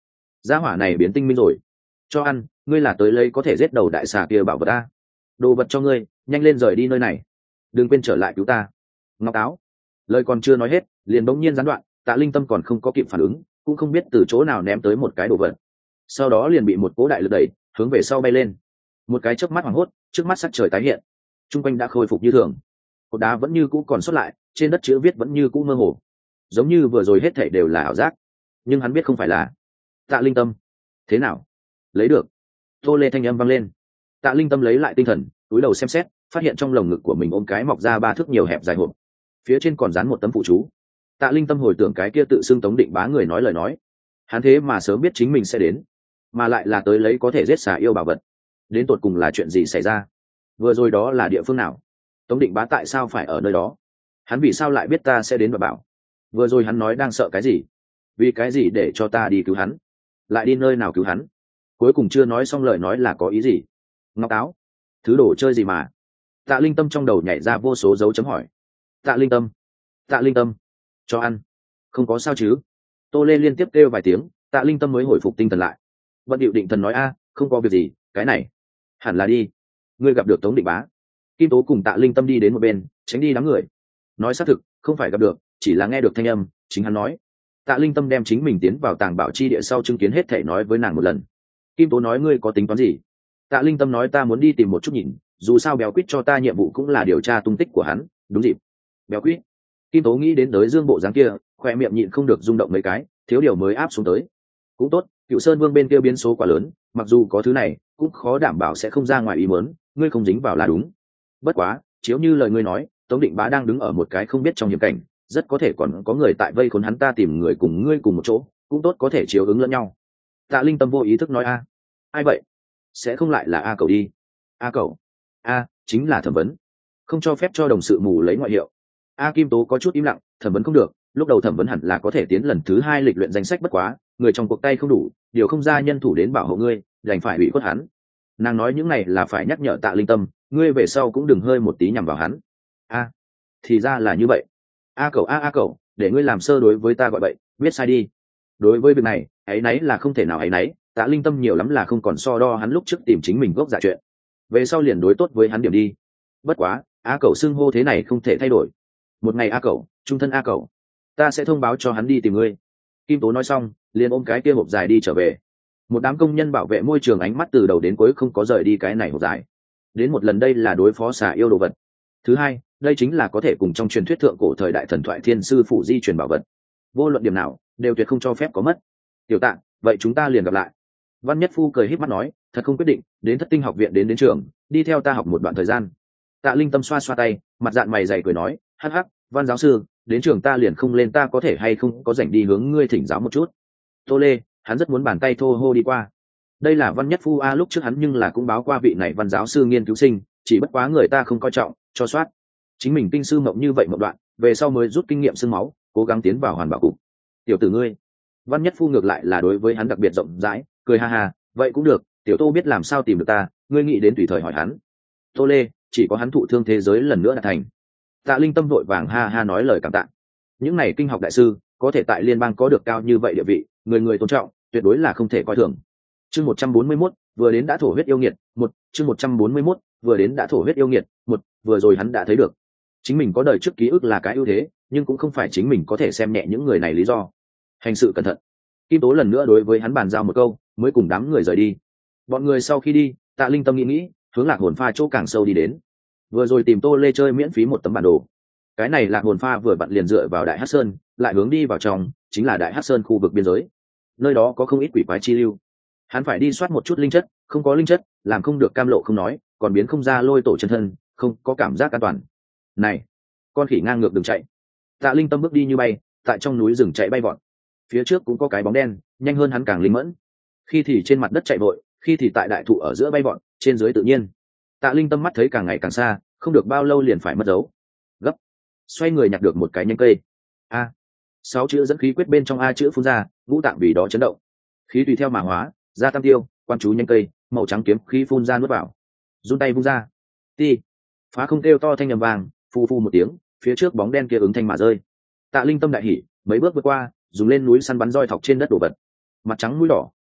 gia hỏa này biến tinh minh rồi. Cho ăn, ngươi là tới lấy có thể giết đầu đại xà kia bảo vật ta. Đồ vật cho ngươi, nhanh lên rời đi nơi này, đừng quên trở lại cứu ta. Ngọc Áo. Lời còn chưa nói hết, liền bỗng nhiên gián đoạn. Tạ Linh Tâm còn không có kịp phản ứng, cũng không biết từ chỗ nào ném tới một cái đồ vật, sau đó liền bị một cỗ đại lực đẩy hướng về sau bay lên. Một cái chớp mắt hoảng hốt, trước mắt sắc trời tái hiện, trung quanh đã khôi phục như thường. Cột đá vẫn như cũ còn sót lại, trên đất chữ viết vẫn như cũ mơ hồ, giống như vừa rồi hết thảy đều là ảo giác, nhưng hắn biết không phải là. Tạ Linh Tâm, thế nào? Lấy được. Tô Lê thanh âm vang lên. Tạ Linh Tâm lấy lại tinh thần, cúi đầu xem xét, phát hiện trong lồng ngực của mình ôm cái mọc ra 3 thước nhiều hẹp dài hộp, phía trên còn dán một tấm phụ chú. Tạ Linh Tâm hồi tưởng cái kia tự xưng Tống Định Bá người nói lời nói, hắn thế mà sớm biết chính mình sẽ đến, mà lại là tới lấy có thể giết xà yêu bảo vật. Đến tột cùng là chuyện gì xảy ra? Vừa rồi đó là địa phương nào? Tống Định Bá tại sao phải ở nơi đó? Hắn vì sao lại biết ta sẽ đến và bảo? Vừa rồi hắn nói đang sợ cái gì? Vì cái gì để cho ta đi cứu hắn? Lại đi nơi nào cứu hắn? Cuối cùng chưa nói xong lời nói là có ý gì? Ngọc Áo, thứ đồ chơi gì mà? Tạ Linh Tâm trong đầu nhảy ra vô số dấu chấm hỏi. Tạ Linh Tâm, Tạ Linh Tâm, cho ăn. Không có sao chứ? Tô Lê liên tiếp kêu vài tiếng, Tạ Linh Tâm mới hồi phục tinh thần lại. Vận điệu định thần nói a, không có việc gì, cái này hẳn là đi. Ngươi gặp được Tống Định Bá. Kim Tố cùng Tạ Linh Tâm đi đến một bên, tránh đi đám người. Nói xác thực, không phải gặp được, chỉ là nghe được thanh âm, chính hắn nói. Tạ Linh Tâm đem chính mình tiến vào tàng bảo chi địa sau chứng kiến hết thể nói với nàng một lần. Kim Tố nói ngươi có tính toán gì? Tạ Linh Tâm nói ta muốn đi tìm một chút nhìn, dù sao Béo Quýt cho ta nhiệm vụ cũng là điều tra tung tích của hắn, đúng dịp. Béo Quýt. Kim Tố nghĩ đến tới Dương bộ dáng kia, khoe miệng nhịn không được rung động mấy cái, thiếu điều mới áp xuống tới. Cũng tốt, Cựu Sơn Vương bên kia biến số quá lớn, mặc dù có thứ này, cũng khó đảm bảo sẽ không ra ngoài ý muốn, ngươi không dính vào là đúng. Bất quá, chiếu như lời ngươi nói, Tống Định Bá đang đứng ở một cái không biết trong hiểm cảnh, rất có thể còn có người tại vây khốn hắn, ta tìm người cùng ngươi cùng một chỗ, cũng tốt có thể chiếu ứng lẫn nhau. Tạ Linh Tâm vô ý thức nói a. Ai vậy? Sẽ không lại là A Cẩu đi. A Cẩu? A, chính là thẩm vấn. Không cho phép cho đồng sự mù lấy ngoại hiệu. A Kim Tố có chút im lặng, thẩm vấn không được, lúc đầu thẩm vấn hẳn là có thể tiến lần thứ 2 lịch luyện danh sách, bất quá người trong cuộc tay không đủ, điều không ra nhân thủ đến bảo hộ ngươi, đành phải ủy khuất hắn. Nàng nói những này là phải nhắc nhở Tạ Linh Tâm, ngươi về sau cũng đừng hơi một tí nhằm vào hắn. A, thì ra là như vậy. A Cẩu A Cẩu, để ngươi làm sơ đối với ta gọi vậy, biết sai đi. Đối với việc này, áy náy là không thể nào áy náy, Tạ Linh Tâm nhiều lắm là không còn so đo hắn lúc trước tìm chính mình gốc dạ chuyện, về sau liền đối tốt với hắn điểm đi. Bất quá, A Cẩu xưng hô thế này không thể thay đổi. Một ngày A Cẩu, trung thân A Cẩu, ta sẽ thông báo cho hắn đi tìm ngươi. Kim Tố nói xong, liền ôm cái kia hộp dài đi trở về. Một đám công nhân bảo vệ môi trường ánh mắt từ đầu đến cuối không có rời đi cái này hộp dài. Đến một lần đây là đối phó xà yêu đồ vật. Thứ hai, đây chính là có thể cùng trong truyền thuyết thượng cổ thời đại thần thoại thiên sư phụ di truyền bảo vật. Vô luận điểm nào, đều tuyệt không cho phép có mất. Tiểu Tạ, vậy chúng ta liền gặp lại. Văn Nhất Phu cười híp mắt nói, thật không quyết định, đến Thất Tinh học viện đến trường, đi theo ta học một đoạn thời gian. Tạ Linh Tâm xoa xoa tay, mặt dạn mày dày cười nói, hắc hắc, Văn giáo sư, đến trường ta liền không lên, ta có thể hay không có rảnh đi hướng ngươi thỉnh giáo một chút. Tô Lê, hắn rất muốn bàn tay thô hô đi qua. Đây là Văn Nhất Phu a, lúc trước hắn nhưng là cũng báo qua vị này Văn giáo sư nghiên cứu sinh, chỉ bất quá người ta không coi trọng, cho soát. Chính mình kinh sư mộng như vậy một đoạn, về sau mới rút kinh nghiệm xương máu, cố gắng tiến vào hoàn bảo cục. Tiểu tử ngươi. Văn Nhất Phu ngược lại là đối với hắn đặc biệt rộng rãi, cười ha ha, vậy cũng được, tiểu Tô biết làm sao tìm được ta, ngươi nghĩ đến tùy thời hỏi hắn. Tô Lê, chỉ có hắn thụ thương thế giới lần nữa đạt thành. Tạ Linh Tâm vội vàng ha ha nói lời cảm tạ. Những này kinh học đại sư có thể tại liên bang có được cao như vậy địa vị, người người tôn trọng, tuyệt đối là không thể coi thường. Chương 141, vừa đến đã thổ huyết yêu nghiệt, chương 141, vừa đến đã thổ huyết yêu nghiệt, vừa rồi hắn đã thấy được. Chính mình có đời trước ký ức là cái ưu thế, nhưng cũng không phải chính mình có thể xem nhẹ những người này lý do. Hành sự cẩn thận. Kim Tố lần nữa đối với hắn bàn giao một câu, mới cùng đám người rời đi. Bọn người sau khi đi, Tạ Linh Tâm nghĩ, hướng Lạc Hồn Pha chỗ càng sâu đi đến. Vừa rồi tìm Tô Lê chơi miễn phí một tấm bản đồ. Cái này Lạc Hồn Pha vừa vặn liền dựa vào Đại Hắc Sơn, lại hướng đi vào trong, chính là Đại Hắc Sơn khu vực biên giới. Nơi đó có không ít quỷ quái chi lưu. Hắn phải đi soát một chút linh chất, không có linh chất, làm không được cam lộ không nói, còn biến không ra lôi tổ chân thân, không có cảm giác an toàn. Này, con khỉ ngang ngược đừng chạy. Tạ Linh Tâm bước đi như bay, tại trong núi rừng chạy bay vọt. Phía trước cũng có cái bóng đen, nhanh hơn hắn càng linh mẫn. Khi thì trên mặt đất chạy vội, khi thì tại đại thụ ở giữa bay vọt, trên dưới tự nhiên. Tạ Linh Tâm mắt thấy càng ngày càng xa, không được bao lâu liền phải mất dấu. Gấp, xoay người nhặt được một cái nhánh cây. A, 6 chữ dẫn khí quyết bên trong A chữ phun ra, ngũ tạng vì đó chấn động. Khí tùy theo mà hóa, ra tam tiêu, quan chú nhánh cây, màu trắng kiếm khí phun ra nuốt vào. Run tay vung ra. Ti, phá không kêu to thanh ầm vàng, phu phu một tiếng, phía trước bóng đen kia ứng thanh mà rơi. Tạ Linh Tâm đại hỉ, mấy bước vượt qua, dùng lên núi săn bắn roi thọc trên đất đổ vật. Mặt trắng mũi đỏ,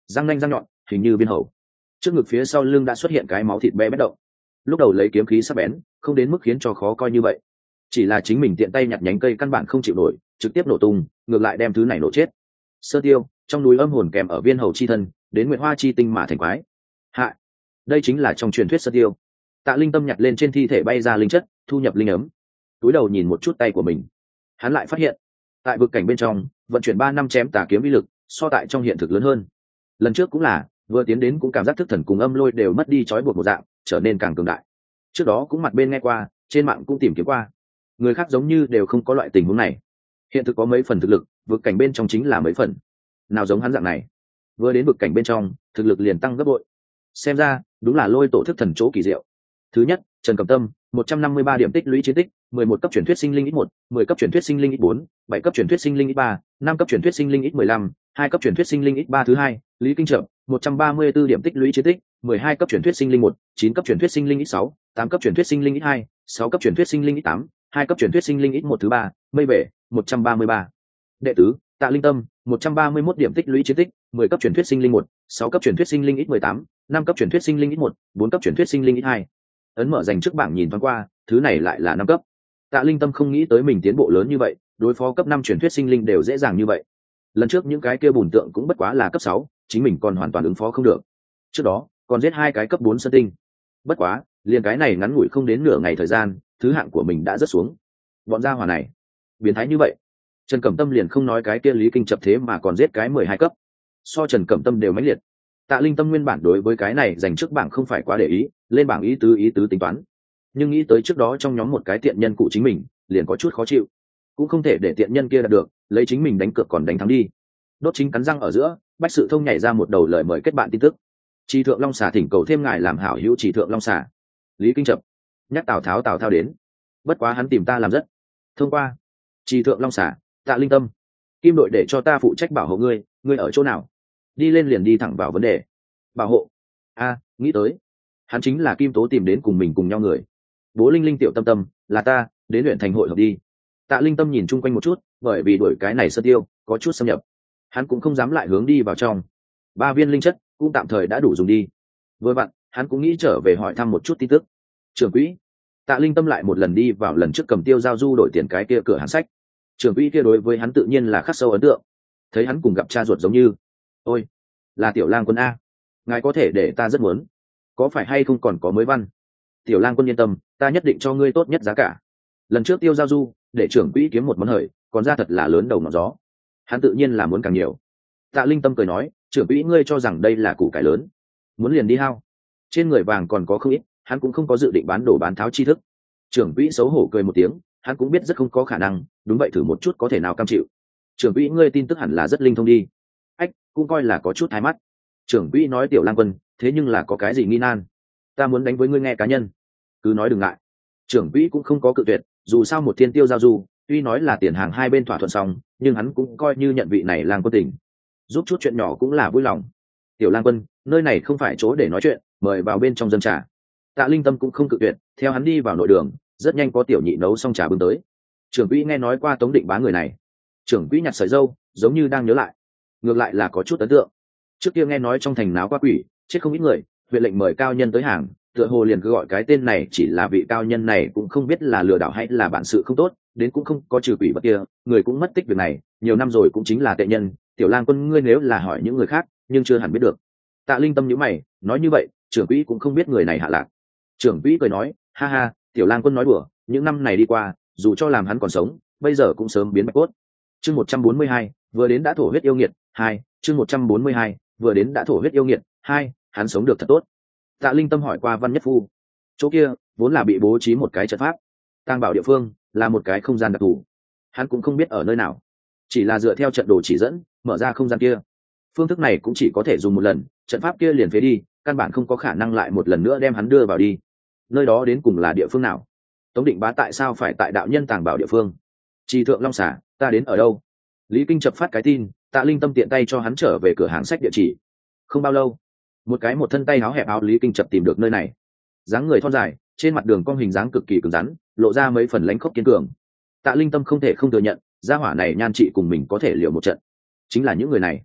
răng nanh răng nhọn hình như viên hầu. Trước ngực phía sau lưng đã xuất hiện cái máu thịt bé bét động. Lúc đầu lấy kiếm khí sắc bén không đến mức khiến cho khó coi như vậy, chỉ là chính mình tiện tay nhặt nhánh cây căn bản không chịu nổi, trực tiếp nổ tung, ngược lại đem thứ này nổ chết. Sơ tiêu trong núi âm hồn kèm ở viên hầu chi thân, đến nguyệt hoa chi tinh mà thành quái hạ. Đây chính là trong truyền thuyết sơ tiêu. Tạ Linh Tâm nhặt lên trên thi thể bay ra linh chất, thu nhập linh ấm, túi đầu nhìn một chút tay của mình, hắn lại phát hiện tại vực cảnh bên trong vận chuyển 3 năm chém tà kiếm uy lực so tại trong hiện thực lớn hơn. Lần trước cũng là vừa tiến đến cũng cảm giác thức thần cùng âm lôi đều mất đi trói buộc một dạng, trở nên càng cường đại. Trước đó cũng mặt bên nghe qua, trên mạng cũng tìm kiếm qua, người khác giống như đều không có loại tình huống này. Hiện thực có mấy phần thực lực, vực cảnh bên trong chính là mấy phần. Nào giống hắn dạng này, vừa đến vực cảnh bên trong thực lực liền tăng gấp bội. Xem ra đúng là lôi tổ thức thần chỗ kỳ diệu. Thứ nhất, Trần Cẩm Tâm 153 điểm tích lũy chiến tích, 11 cấp truyền thuyết sinh linh ít 1, 10 cấp truyền thuyết sinh linh ít 4, 7 cấp truyền thuyết sinh linh ít 3, 5 cấp truyền thuyết sinh linh ít 15, 2 cấp truyền thuyết sinh linh ít 3. Thứ hai, Lý Kinh Trợ 134 điểm tích lũy chiến tích, 12 cấp truyền thuyết sinh linh 1, 9 cấp truyền thuyết sinh linh ít 6, 8 cấp truyền thuyết sinh linh ít 2, 6 cấp truyền thuyết sinh linh ít 8, 2 cấp truyền thuyết sinh linh ít 1. Thứ ba, Mây Bể 133. Đệ tứ, Tạ Linh Tâm 131 điểm tích lũy chiến tích, 10 cấp truyền thuyết sinh linh 1, 6 cấp truyền thuyết sinh linh ít 18, 5 cấp truyền thuyết sinh linh ít 1, 4 cấp truyền thuyết sinh linh ít 2. Ấn mở dành trước bảng nhìn thoáng qua, thứ này lại là 5 cấp. Tạ Linh Tâm không nghĩ tới mình tiến bộ lớn như vậy, đối phó cấp 5 truyền thuyết sinh linh đều dễ dàng như vậy. Lần trước những cái kia bùn tượng cũng bất quá là cấp 6, chính mình còn hoàn toàn ứng phó không được. Trước đó, còn giết 2 cái cấp 4 sơn tinh. Bất quá, liền cái này ngắn ngủi không đến nửa ngày thời gian, thứ hạng của mình đã rất xuống. Bọn gia hỏa này, biến thái như vậy. Trần Cẩm Tâm liền không nói cái kia Lý Kinh Chập thế mà còn giết cái 12 cấp. So Trần Cẩm Tâm đều mãnh liệt. Tạ Linh Tâm nguyên bản đối với cái này dành trước bảng không phải quá để ý, lên bảng ý tứ tính toán. Nhưng nghĩ tới trước đó trong nhóm một cái tiện nhân cụ chính mình, liền có chút khó chịu. Cũng không thể để tiện nhân kia đạt được, lấy chính mình đánh cược còn đánh thắng đi. Đốt chính cắn răng ở giữa, Bách Sự Thông nhảy ra một đầu lời mời kết bạn tin tức. Chỉ Thượng Long Xà thỉnh cầu thêm ngài làm hảo hữu Chỉ Thượng Long Xà. Lý Kinh Chập nhắc Tào Tháo đến. Bất quá hắn tìm ta làm rất. Thông qua. Chỉ Thượng Long Xà, Tạ Linh Tâm. Kim đội để cho ta phụ trách bảo hộ ngươi, ngươi ở chỗ nào? Đi lên liền đi thẳng vào vấn đề. Bảo hộ? Nghĩ tới. Hắn chính là Kim Tố tìm đến cùng mình cùng nhau người. Bố Linh Linh tiểu tâm tâm, là ta, đến luyện thành hội hợp đi. Tạ Linh Tâm nhìn chung quanh một chút, bởi vì đuổi cái này sơ tiêu, có chút xâm nhập. Hắn cũng không dám lại hướng đi vào trong. 3 viên linh chất cũng tạm thời đã đủ dùng đi. Vừa vặn, hắn cũng nghĩ trở về hỏi thăm một chút tin tức. Trưởng quỹ. Tạ Linh Tâm lại một lần đi vào lần trước cầm tiêu giao du đổi tiền cái kia cửa hàng sách. Trưởng quỹ kia đối với hắn tự nhiên là khắc sâu ấn tượng. Thấy hắn cùng gặp cha ruột giống như. Ôi, là Tiểu Lang Quân a. Ngài có thể để ta rất muốn. Có phải hay không còn có mới văn? Tiểu Lang Quân yên tâm, ta nhất định cho ngươi tốt nhất giá cả. Lần trước tiêu giao du, để trưởng quỹ kiếm một món hời, còn ra thật là lớn đầu ngọn gió. Hắn tự nhiên là muốn càng nhiều. Tạ Linh Tâm cười nói, trưởng quỹ ngươi cho rằng đây là củ cải lớn, muốn liền đi hao. Trên người vàng còn có không ít, hắn cũng không có dự định bán đổ bán tháo tri thức. Trưởng quỹ xấu hổ cười một tiếng, hắn cũng biết rất không có khả năng, đúng vậy thử một chút có thể nào cam chịu. Trưởng quỹ ngươi tin tức hẳn là rất linh thông đi. Ách, cũng coi là có chút thái mắt. Trưởng quỹ nói Tiểu Lang Quân, thế nhưng là có cái gì nghi nan? Ta muốn đánh với ngươi nghe cá nhân, cứ nói đừng ngại. Trưởng quỹ cũng không có cự tuyệt, dù sao một thiên tiêu giao du, tuy nói là tiền hàng hai bên thỏa thuận xong, nhưng hắn cũng coi như nhận vị này Lang Quân tình, giúp chút chuyện nhỏ cũng là vui lòng. Tiểu Lang Quân, nơi này không phải chỗ để nói chuyện, mời vào bên trong dân trà. Tạ Linh Tâm cũng không cự tuyệt, theo hắn đi vào nội đường, rất nhanh có tiểu nhị nấu xong trà bưng tới. Trưởng quỹ nghe nói qua Tống Định Bá người này. Trưởng quỹ nhặt sợi dâu, giống như đang nhớ lại, ngược lại là có chút ấn tượng. Trước kia nghe nói trong thành náo qua quỷ, chết không ít người, huyện lệnh mời cao nhân tới hàng, tựa hồ liền cứ gọi cái tên này, chỉ là vị cao nhân này cũng không biết là lừa đảo hay là bản sự không tốt, đến cũng không có trừ quỷ vật kia, người cũng mất tích việc này, nhiều năm rồi cũng chính là tệ nhân. Tiểu Lang Quân ngươi nếu là hỏi những người khác, nhưng chưa hẳn biết được. Tạ Linh Tâm nhíu mày, nói như vậy, trưởng quỹ cũng không biết người này hạ lạc. Trưởng quỹ cười nói, ha ha, Tiểu Lang Quân nói đùa, những năm này đi qua, dù cho làm hắn còn sống, bây giờ cũng sớm biến bạch cốt. Chương 142, vừa đến đã thổ huyết yêu nghiệt, 2, chương 142, vừa đến đã thổ huyết yêu nghiệt, 2, hắn sống được thật tốt. Tạ Linh Tâm hỏi qua Văn Nhất Phu, chỗ kia vốn là bị bố trí một cái trận pháp, tang bảo địa phương là một cái không gian đặc thù, hắn cũng không biết ở nơi nào, chỉ là dựa theo trận đồ chỉ dẫn mở ra không gian kia. Phương thức này cũng chỉ có thể dùng một lần, trận pháp kia liền phế đi, căn bản không có khả năng lại một lần nữa đem hắn đưa vào đi. Nơi đó đến cùng là địa phương nào? Tống Định Bá tại sao phải tại đạo nhân tàng bảo địa phương? Chỉ Thượng Long Xà, ta đến ở đâu? Lý Kinh Chập phát cái tin, Tạ Linh Tâm tiện tay cho hắn trở về cửa hàng sách địa chỉ. Không bao lâu, một thân tay áo hẹp áo Lý Kinh Chập tìm được nơi này. Dáng người thon dài, trên mặt đường cong hình dáng cực kỳ cứng rắn, lộ ra mấy phần lãnh khốc kiên cường. Tạ Linh Tâm không thể không thừa nhận, gia hỏa này nhan trị cùng mình có thể liều một trận. Chính là những người này.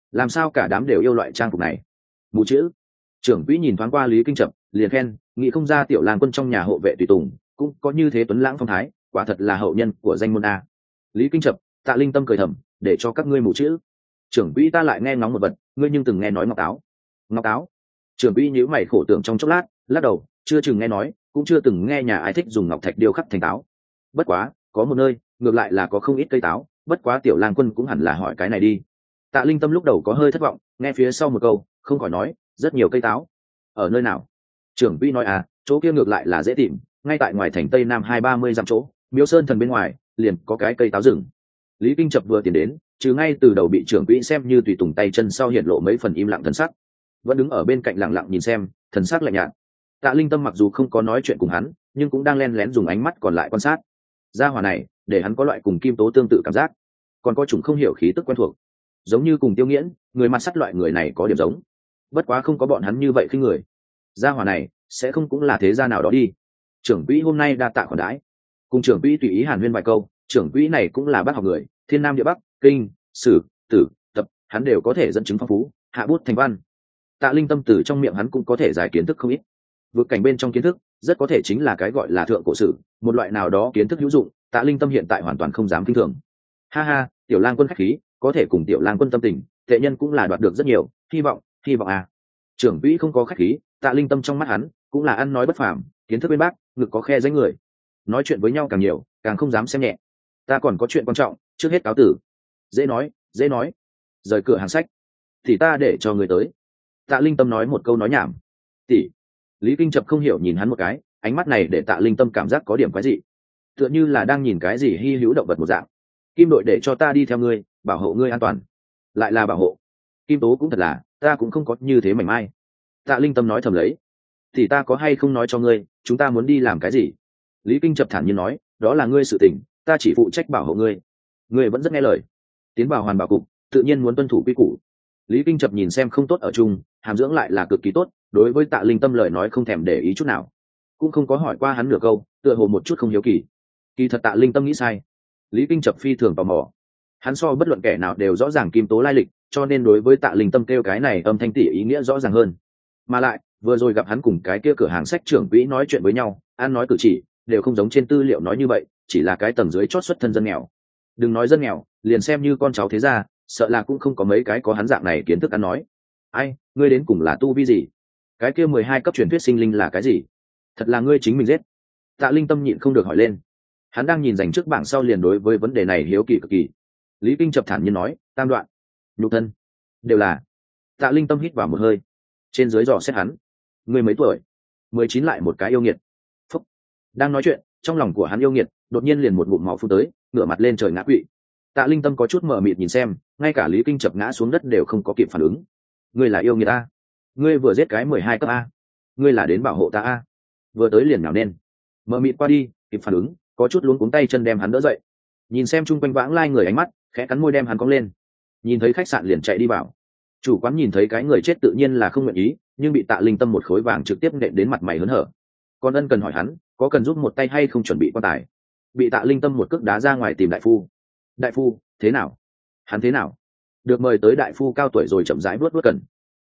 làm sao cả đám đều yêu loại trang phục này? Mù chữ. Trưởng quỹ nhìn thoáng qua Lý Kinh Chập, liền khen, nghĩ không ra tiểu lang quân trong nhà hộ vệ tùy tùng cũng có như thế tuấn lãng phong thái, quả thật là hậu nhân của danh môn a. Lý Kinh Chập, Tạ Linh Tâm cười thầm, để cho các ngươi mù chữ. Trưởng quỹ ta lại nghe ngóng một vật, ngươi nhưng từng nghe nói ngọc táo? Ngọc táo? Trưởng quỹ nhíu mày khổ tưởng trong chốc lát, lắc đầu, chưa chừng nghe nói, cũng chưa từng nghe nhà ai thích dùng ngọc thạch điêu khắc thành táo. Bất quá, có một nơi, ngược lại là có không ít cây táo, bất quá tiểu lang quân cũng hẳn là hỏi cái này đi. Tạ Linh Tâm lúc đầu có hơi thất vọng, nghe phía sau một câu, không khỏi nói, rất nhiều cây táo. Ở nơi nào? Trưởng quỹ nói à, chỗ kia ngược lại là dễ tìm, ngay tại ngoài thành tây nam 2-30 dặm chỗ, Miếu Sơn Thần bên ngoài, liền có cái cây táo rừng. Lý Kinh Chập vừa tiến đến, trừ ngay từ đầu bị trưởng quỹ xem như tùy tùng tay chân sau hiện lộ mấy phần im lặng thần sắc, vẫn đứng ở bên cạnh lặng lặng nhìn xem, thần sắc lạnh nhạt. Tạ Linh Tâm mặc dù không có nói chuyện cùng hắn, nhưng cũng đang lén lén dùng ánh mắt còn lại quan sát. Gia hỏa này, để hắn có loại cùng Kim Tố tương tự cảm giác, còn có chủng không hiểu khí tức quen thuộc, giống như cùng Tiêu Nghiễn, người mặt sắt loại người này có điểm giống. Bất quá không có bọn hắn như vậy khi người. Gia hỏa này, sẽ không cũng là thế gia nào đó đi. Trưởng quỹ hôm nay đa tạ khoản đãi, cùng trưởng quỹ tùy ý hàn huyên vài câu. Trưởng quỹ này cũng là bác học người, thiên nam địa bắc, kinh, sử, tử, tập, hắn đều có thể dẫn chứng phong phú, hạ bút thành văn. Tạ Linh Tâm từ trong miệng hắn cũng có thể giải kiến thức không ít. Vượt cảnh bên trong kiến thức, rất có thể chính là cái gọi là thượng cổ sử, một loại nào đó kiến thức hữu dụng. Tạ Linh Tâm hiện tại hoàn toàn không dám kinh thường. Ha ha, tiểu lang quân khách khí, có thể cùng tiểu lang quân tâm tình, tệ nhân cũng là đoạt được rất nhiều, hy vọng à. Trưởng quỹ không có khách khí, Tạ Linh Tâm trong mắt hắn cũng là ăn nói bất phàm, kiến thức bên bác, ngực có khe danh người. Nói chuyện với nhau càng nhiều, càng không dám xem nhẹ. Ta còn có chuyện quan trọng, trước hết cáo tử. Dễ nói. Rời cửa hàng sách. Thì ta để cho người tới. Tạ Linh Tâm nói một câu nói nhảm. Tỷ. Lý Kinh Chập không hiểu nhìn hắn một cái, ánh mắt này để Tạ Linh Tâm cảm giác có điểm quái dị, tựa như là đang nhìn cái gì hy hữu động vật một dạng. Kim đội để cho ta đi theo ngươi, bảo hộ ngươi an toàn. Lại là bảo hộ. Kim Tố cũng thật là, ta cũng không có như thế mảnh mai. Tạ Linh Tâm nói thầm lấy. Thì ta có hay không nói cho ngươi, chúng ta muốn đi làm cái gì? Lý Kinh Chập thản nhiên nói, đó là ngươi sự tình, ta chỉ phụ trách bảo hộ ngươi. Ngươi vẫn rất nghe lời. Tiến vào hoàn bảo cục, tự nhiên muốn tuân thủ quy củ. Lý Kinh Chập nhìn xem không tốt ở chung, hàm dưỡng lại là cực kỳ tốt, đối với Tạ Linh Tâm lời nói không thèm để ý chút nào, cũng không có hỏi qua hắn nửa câu, tựa hồ một chút không hiếu kỳ. Kỳ thật Tạ Linh Tâm nghĩ sai. Lý Kinh Chập phi thường tò mò, hắn so bất luận kẻ nào đều rõ ràng Kim Tố lai lịch, cho nên đối với Tạ Linh Tâm kêu cái này âm thanh tỉ ý nghĩa rõ ràng hơn. Mà lại vừa rồi gặp hắn cùng cái kia cửa hàng sách trưởng quỹ nói chuyện với nhau, ăn nói cử chỉ đều không giống trên tư liệu nói như vậy, chỉ là cái tầng dưới chót xuất thân dân nghèo. Đừng nói dân nghèo, liền xem như con cháu thế gia, sợ là cũng không có mấy cái có hắn dạng này kiến thức ăn nói. Ai, ngươi đến cùng là tu vi gì? Cái kia 12 cấp truyền thuyết sinh linh là cái gì? Thật là ngươi chính mình giết. Tạ Linh Tâm nhịn không được hỏi lên. Hắn đang nhìn dành trước bảng sau liền đối với vấn đề này hiếu kỳ cực kỳ. Lý Kinh Chập thản nhiên nói, tam đoạn, nhục thân, đều là. Tạ Linh Tâm hít vào một hơi, trên dưới dò xét hắn. Ngươi mấy tuổi? 19 lại một cái yêu nghiệt. Phúc. Đang nói chuyện, trong lòng của hắn yêu nghiệt đột nhiên liền một ngụm máu phun tới, ngửa mặt lên trời ngã quỵ. Tạ Linh Tâm có chút mờ mịt nhìn xem, ngay cả Lý Kinh Chập ngã xuống đất đều không có kịp phản ứng. Ngươi là yêu nghiệt a? Ngươi vừa giết cái 12 cấp a? Ngươi là đến bảo hộ ta a? Vừa tới liền nhào lên. Mờ mịt qua đi, kịp phản ứng, có chút luống cuống tay chân đem hắn đỡ dậy. Nhìn xem chung quanh vãng lai người ánh mắt, khẽ cắn môi đem hắn cong lên. Nhìn thấy khách sạn liền chạy đi vào. Chủ quán nhìn thấy cái người chết tự nhiên là không nguyện ý, nhưng bị Tạ Linh Tâm một khối vàng trực tiếp nện đến mặt mày hớn hở. Còn ân cần hỏi hắn, có cần giúp một tay hay không chuẩn bị quan tài. Bị Tạ Linh Tâm một cước đá ra ngoài tìm đại phu. Đại phu, thế nào? Hắn thế nào? Được mời tới đại phu cao tuổi rồi chậm rãi vuốt cần.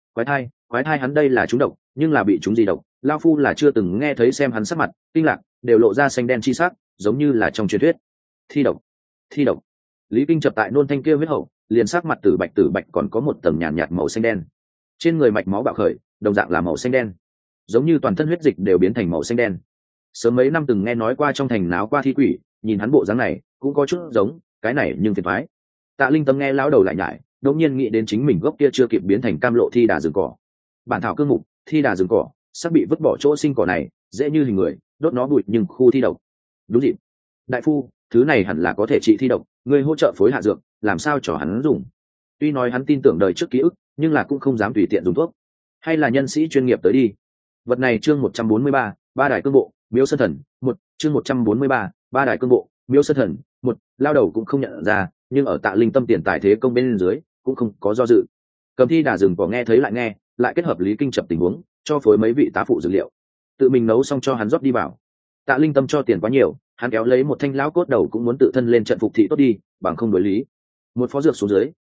Quái thai hắn đây là trúng độc, nhưng là bị trúng gì độc? Lao phu là chưa từng nghe thấy, xem hắn sắc mặt kinh lạc, đều lộ ra xanh đen chi sắc, giống như là trong truyền thuyết. Thi độc. Lý Kinh Chập tại nôn thanh kia huyết hậu, liền sắc mặt tử bạch còn có một tầng nhàn nhạt màu xanh đen. Trên người mạch máu bạo khởi, đồng dạng là màu xanh đen, giống như toàn thân huyết dịch đều biến thành màu xanh đen. Sớm mấy năm từng nghe nói qua trong thành náo qua thi quỷ, nhìn hắn bộ dáng này cũng có chút giống cái này nhưng phiền thoái. Tạ Linh Tâm nghe lão đầu lại nhải, đột nhiên nghĩ đến chính mình gốc kia chưa kịp biến thành cam lộ thi đà rừng cỏ. Bản thảo cương mục, thi đà rừng cỏ sắp bị vứt bỏ chỗ sinh cỏ này, dễ như hình người, đốt nó bụi nhưng khu thi độc. Đúng dịp. Đại phu, thứ này hẳn là có thể trị thi độc, người hỗ trợ phối hạ dược, làm sao cho hắn dùng. Tuy nói hắn tin tưởng đời trước ký ức, nhưng là cũng không dám tùy tiện dùng thuốc. Hay là nhân sĩ chuyên nghiệp tới đi. Vật này chương 143, ba đại cương bộ, Miếu Sơn Thần, một chương 143, ba đại cương bộ, Miếu Sơn Thần, một lao đầu cũng không nhận ra, nhưng ở Tạ Linh Tâm tiền tài thế công bên dưới, cũng không có do dự. Cầm thi đà rừng cỏ nghe thấy lại nghe, lại kết hợp Lý Kinh Chập tình huống, cho phối mấy vị tá phụ dược liệu, tự mình nấu xong cho hắn rót đi vào. Tạ Linh Tâm cho tiền quá nhiều, hắn kéo lấy một thanh lão cốt đầu cũng muốn tự thân lên trận phục thị tốt đi, bằng không đối lý. Một phó dược xuống dưới,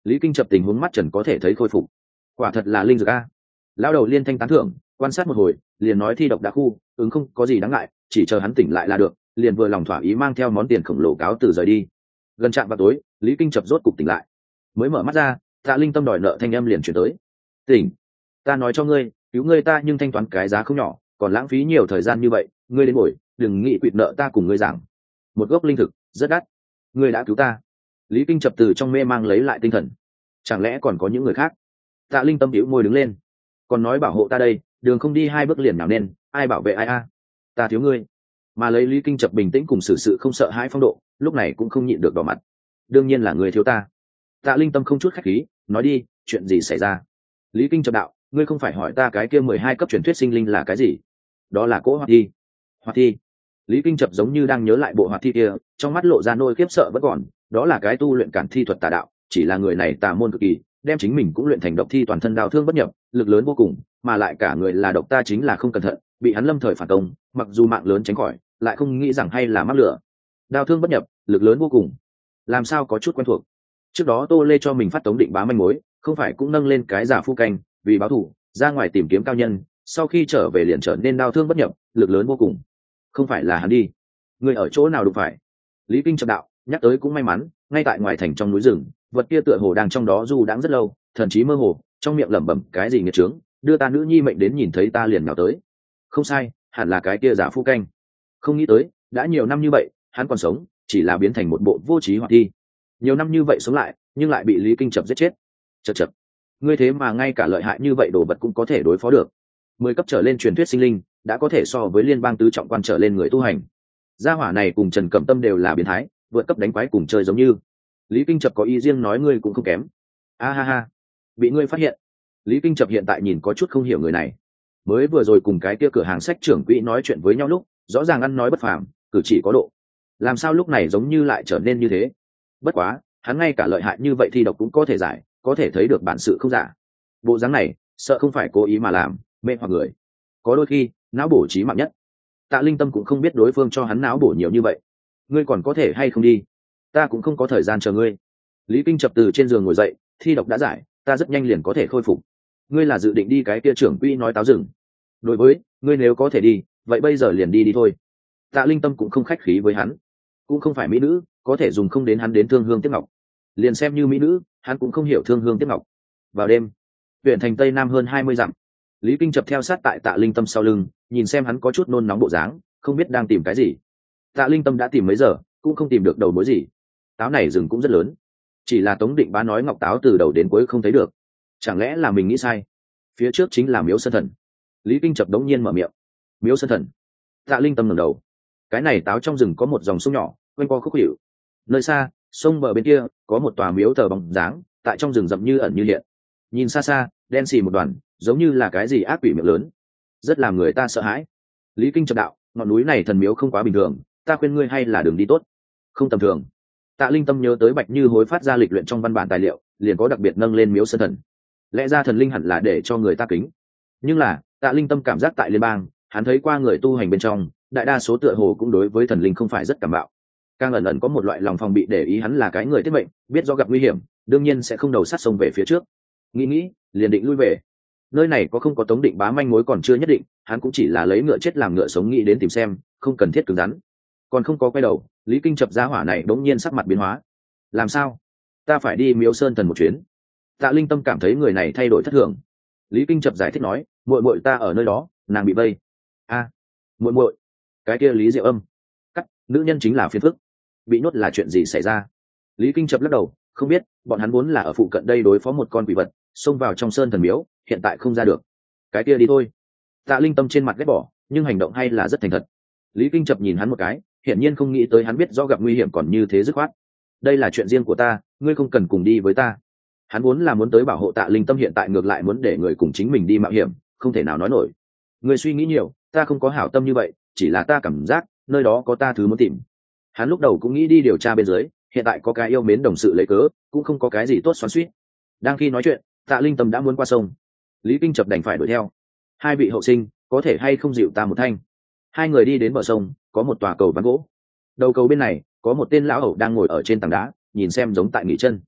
Lý Kinh Chập tình huống mắt trần có thể thấy khôi phục, quả thật là linh dược a. Lão đầu liên thanh tán thưởng, quan sát một hồi liền nói thi độc đã khu, ứng không có gì đáng ngại, chỉ chờ hắn tỉnh lại là được. Liền vừa lòng thỏa ý mang theo món tiền khổng lồ cáo từ rời đi. Gần trạm vào tối, Lý Kinh Chập rốt cục tỉnh lại, mới mở mắt ra, Tạ Linh Tâm đòi nợ thanh âm liền chuyển tới. Tỉnh, ta nói cho ngươi, cứu ngươi ta nhưng thanh toán cái giá không nhỏ, còn lãng phí nhiều thời gian như vậy, ngươi đến bồi, đừng nghĩ quỵt nợ ta cùng ngươi giảng. Một gốc linh thực rất đắt, ngươi đã cứu ta. Lý Kinh Chập từ trong mê mang lấy lại tinh thần, chẳng lẽ còn có những người khác? Tạ Linh Tâm bĩu môi đứng lên, còn nói bảo hộ ta đây, đường không đi 2 bước liền nào nên, ai bảo vệ ai a? Ta thiếu ngươi. Mà lấy Lý Kinh Chập bình tĩnh cùng xử sự không sợ hãi phong độ, lúc này cũng không nhịn được đỏ mặt. Đương nhiên là người thiếu ta. Tạ Linh Tâm không chút khách khí, nói đi, chuyện gì xảy ra? Lý Kinh Chập đạo, ngươi không phải hỏi ta cái kia 12 cấp truyền thuyết sinh linh là cái gì? Đó là cỗ hoạt thi. Hoạt thi. Lý Kinh Chập giống như đang nhớ lại bộ hoạt thi kia, trong mắt lộ ra nỗi khiếp sợ vẫn còn. Đó là cái tu luyện cản thi thuật tà đạo, chỉ là người này tà môn cực kỳ, đem chính mình cũng luyện thành độc thi toàn thân đào thương bất nhập, lực lớn vô cùng, mà lại cả người là độc, ta chính là không cẩn thận, bị hắn lâm thời phản công, mặc dù mạng lớn tránh khỏi, lại không nghĩ rằng hay là mắc lửa. Đào thương bất nhập, lực lớn vô cùng, làm sao có chút quen thuộc. Trước đó Tô Lê cho mình phát Tống Định Bá manh mối, không phải cũng nâng lên cái giả phu canh, vì báo thù ra ngoài tìm kiếm cao nhân, sau khi trở về liền trở nên đau thương bất nhập, lực lớn vô cùng. Không phải là hắn đi, người ở chỗ nào đụng phải? Lý Kinh Chập đạo, nhắc tới cũng may mắn, ngay tại ngoài thành trong núi rừng, vật kia tựa hồ đang trong đó du đãng rất lâu, thần trí mơ hồ, trong miệng lẩm bẩm cái gì nghiệt trướng, đưa ta nữ nhi mệnh đến nhìn thấy ta liền nhào tới. Không sai, hẳn là cái kia giả phu canh. Không nghĩ tới, đã nhiều năm như vậy, hắn còn sống, chỉ là biến thành một bộ vô trí hoạt thi. Nhiều năm như vậy sống lại, nhưng lại bị Lý Kinh Chập giết chết. Chậc chậc, ngươi thế mà ngay cả lợi hại như vậy đồ vật cũng có thể đối phó được. 10 cấp trở lên truyền thuyết sinh linh, đã có thể so với liên bang tứ trọng quan trở lên người tu hành. Gia hỏa này cùng Trần Cẩm Tâm đều là biến thái, vượt cấp đánh quái cùng chơi giống như. Lý Kinh Chập có ý riêng nói ngươi cũng không kém. A ha ha, bị ngươi phát hiện. Lý Kinh Chập hiện tại nhìn có chút không hiểu người này. Mới vừa rồi cùng cái kia cửa hàng sách trưởng quỹ nói chuyện với nhau lúc, rõ ràng ăn nói bất phàm, cử chỉ có độ. Làm sao lúc này giống như lại trở nên như thế? Bất quá, hắn ngay cả lợi hại như vậy thì độc cũng có thể giải, có thể thấy được bản sự không giả. Bộ dáng này, sợ không phải cố ý mà làm, mê hoặc người. Có đôi khi, não bổ trí mạng nhất. Tạ Linh Tâm cũng không biết đối phương cho hắn não bổ nhiều như vậy. Ngươi còn có thể hay không đi? Ta cũng không có thời gian chờ ngươi. Lý Kinh Chập từ trên giường ngồi dậy, thi độc đã giải, ta rất nhanh liền có thể khôi phục. Ngươi là dự định đi cái kia trưởng quỹ nói táo rừng? Đối với, ngươi nếu có thể đi, vậy bây giờ liền đi đi thôi. Tạ Linh Tâm cũng không khách khí với hắn, cũng không phải mỹ nữ, có thể dùng không đến hắn đến thương hương tiếc ngọc. Liền xem như mỹ nữ, hắn cũng không hiểu thương hương tiếc ngọc. Vào đêm, huyện thành tây nam hơn 20 dặm, Lý Kinh Chập theo sát tại Tạ Linh Tâm sau lưng, nhìn xem hắn có chút nôn nóng bộ dáng, không biết đang tìm cái gì. Tạ Linh Tâm đã tìm mấy giờ, cũng không tìm được đầu mối gì. Táo này rừng cũng rất lớn, chỉ là Tống Định Bá nói ngọc táo từ đầu đến cuối không thấy được. Chẳng lẽ là mình nghĩ sai? Phía trước chính là Miếu Sơn Thần. Lý Kinh Chập đống nhiên mở miệng. Miếu Sơn Thần. Tạ Linh Tâm ngẩng đầu. Cái này táo trong rừng có một dòng sông nhỏ, quanh co khúc hiệu. Nơi xa, sông bờ bên kia có một tòa miếu thờ bóng dáng, tại trong rừng rậm như ẩn như hiện. Nhìn xa xa, đen xì một đoàn, giống như là cái gì ác quỷ miệng lớn, rất làm người ta sợ hãi. Lý Kinh Chập đạo, ngọn núi này thần miếu không quá bình thường, ta khuyên ngươi hay là đường đi tốt. Không tầm thường. Tạ Linh Tâm nhớ tới Bạch Như Hối phát ra lịch luyện trong văn bản tài liệu, liền có đặc biệt nâng lên Miếu Sơn Thần. Lẽ ra thần linh hẳn là để cho người ta kính, nhưng là Tạ Linh Tâm cảm giác tại liên bang, hắn thấy qua người tu hành bên trong, đại đa số tựa hồ cũng đối với thần linh không phải rất cảm bạo, càng ẩn ẩn có một loại lòng phòng bị, để ý hắn là cái người tiết mệnh, biết do gặp nguy hiểm, đương nhiên sẽ không đầu sát sông về phía trước. Nghĩ liền định lui về. Nơi này có không có Tống Định Bá manh mối còn chưa nhất định, hắn cũng chỉ là lấy ngựa chết làm ngựa sống, nghĩ đến tìm xem, không cần thiết cứng rắn. Còn không có quay đầu, Lý Kinh Chập ra hỏa này đống nhiên sắc mặt biến hóa. Làm sao? Ta phải đi Miếu Sơn Thần một chuyến. Tạ Linh Tâm cảm thấy người này thay đổi thất thường. Lý Kinh Chập giải thích nói, muội muội ta ở nơi đó, nàng bị vây. A, muội muội? Cái kia Lý Diệu Âm. Cắt, nữ nhân chính là phiền phức. Bị nhốt là chuyện gì xảy ra? Lý Kinh Chập lắc đầu, không biết, bọn hắn vốn là ở phụ cận đây đối phó một con quỷ vật, xông vào trong Sơn Thần miếu, hiện tại không ra được. Cái kia đi thôi. Tạ Linh Tâm trên mặt ghét bỏ, nhưng hành động hay là rất thành thật. Lý Kinh Chập nhìn hắn một cái, hiển nhiên không nghĩ tới hắn biết do gặp nguy hiểm còn như thế dứt khoát. Đây là chuyện riêng của ta, ngươi không cần cùng đi với ta. Hắn vốn là muốn tới bảo hộ Tạ Linh Tâm, hiện tại ngược lại muốn để người cùng chính mình đi mạo hiểm, không thể nào nói nổi. Ngươi suy nghĩ nhiều, ta không có hảo tâm như vậy, chỉ là ta cảm giác nơi đó có ta thứ muốn tìm. Hắn lúc đầu cũng nghĩ đi điều tra bên dưới, hiện tại có cái yêu mến đồng sự lấy cớ, cũng không có cái gì tốt xoắn xuýt. Đang khi nói chuyện, Tạ Linh Tâm đã muốn qua sông. Lý Kinh Chập đành phải đuổi theo. Hai vị hậu sinh, có thể hay không dịu ta một thanh? Hai người đi đến bờ sông, có một tòa cầu ván gỗ. Đầu cầu bên này có một tên lão hầu đang ngồi ở trên tảng đá, nhìn xem giống tại nghỉ chân.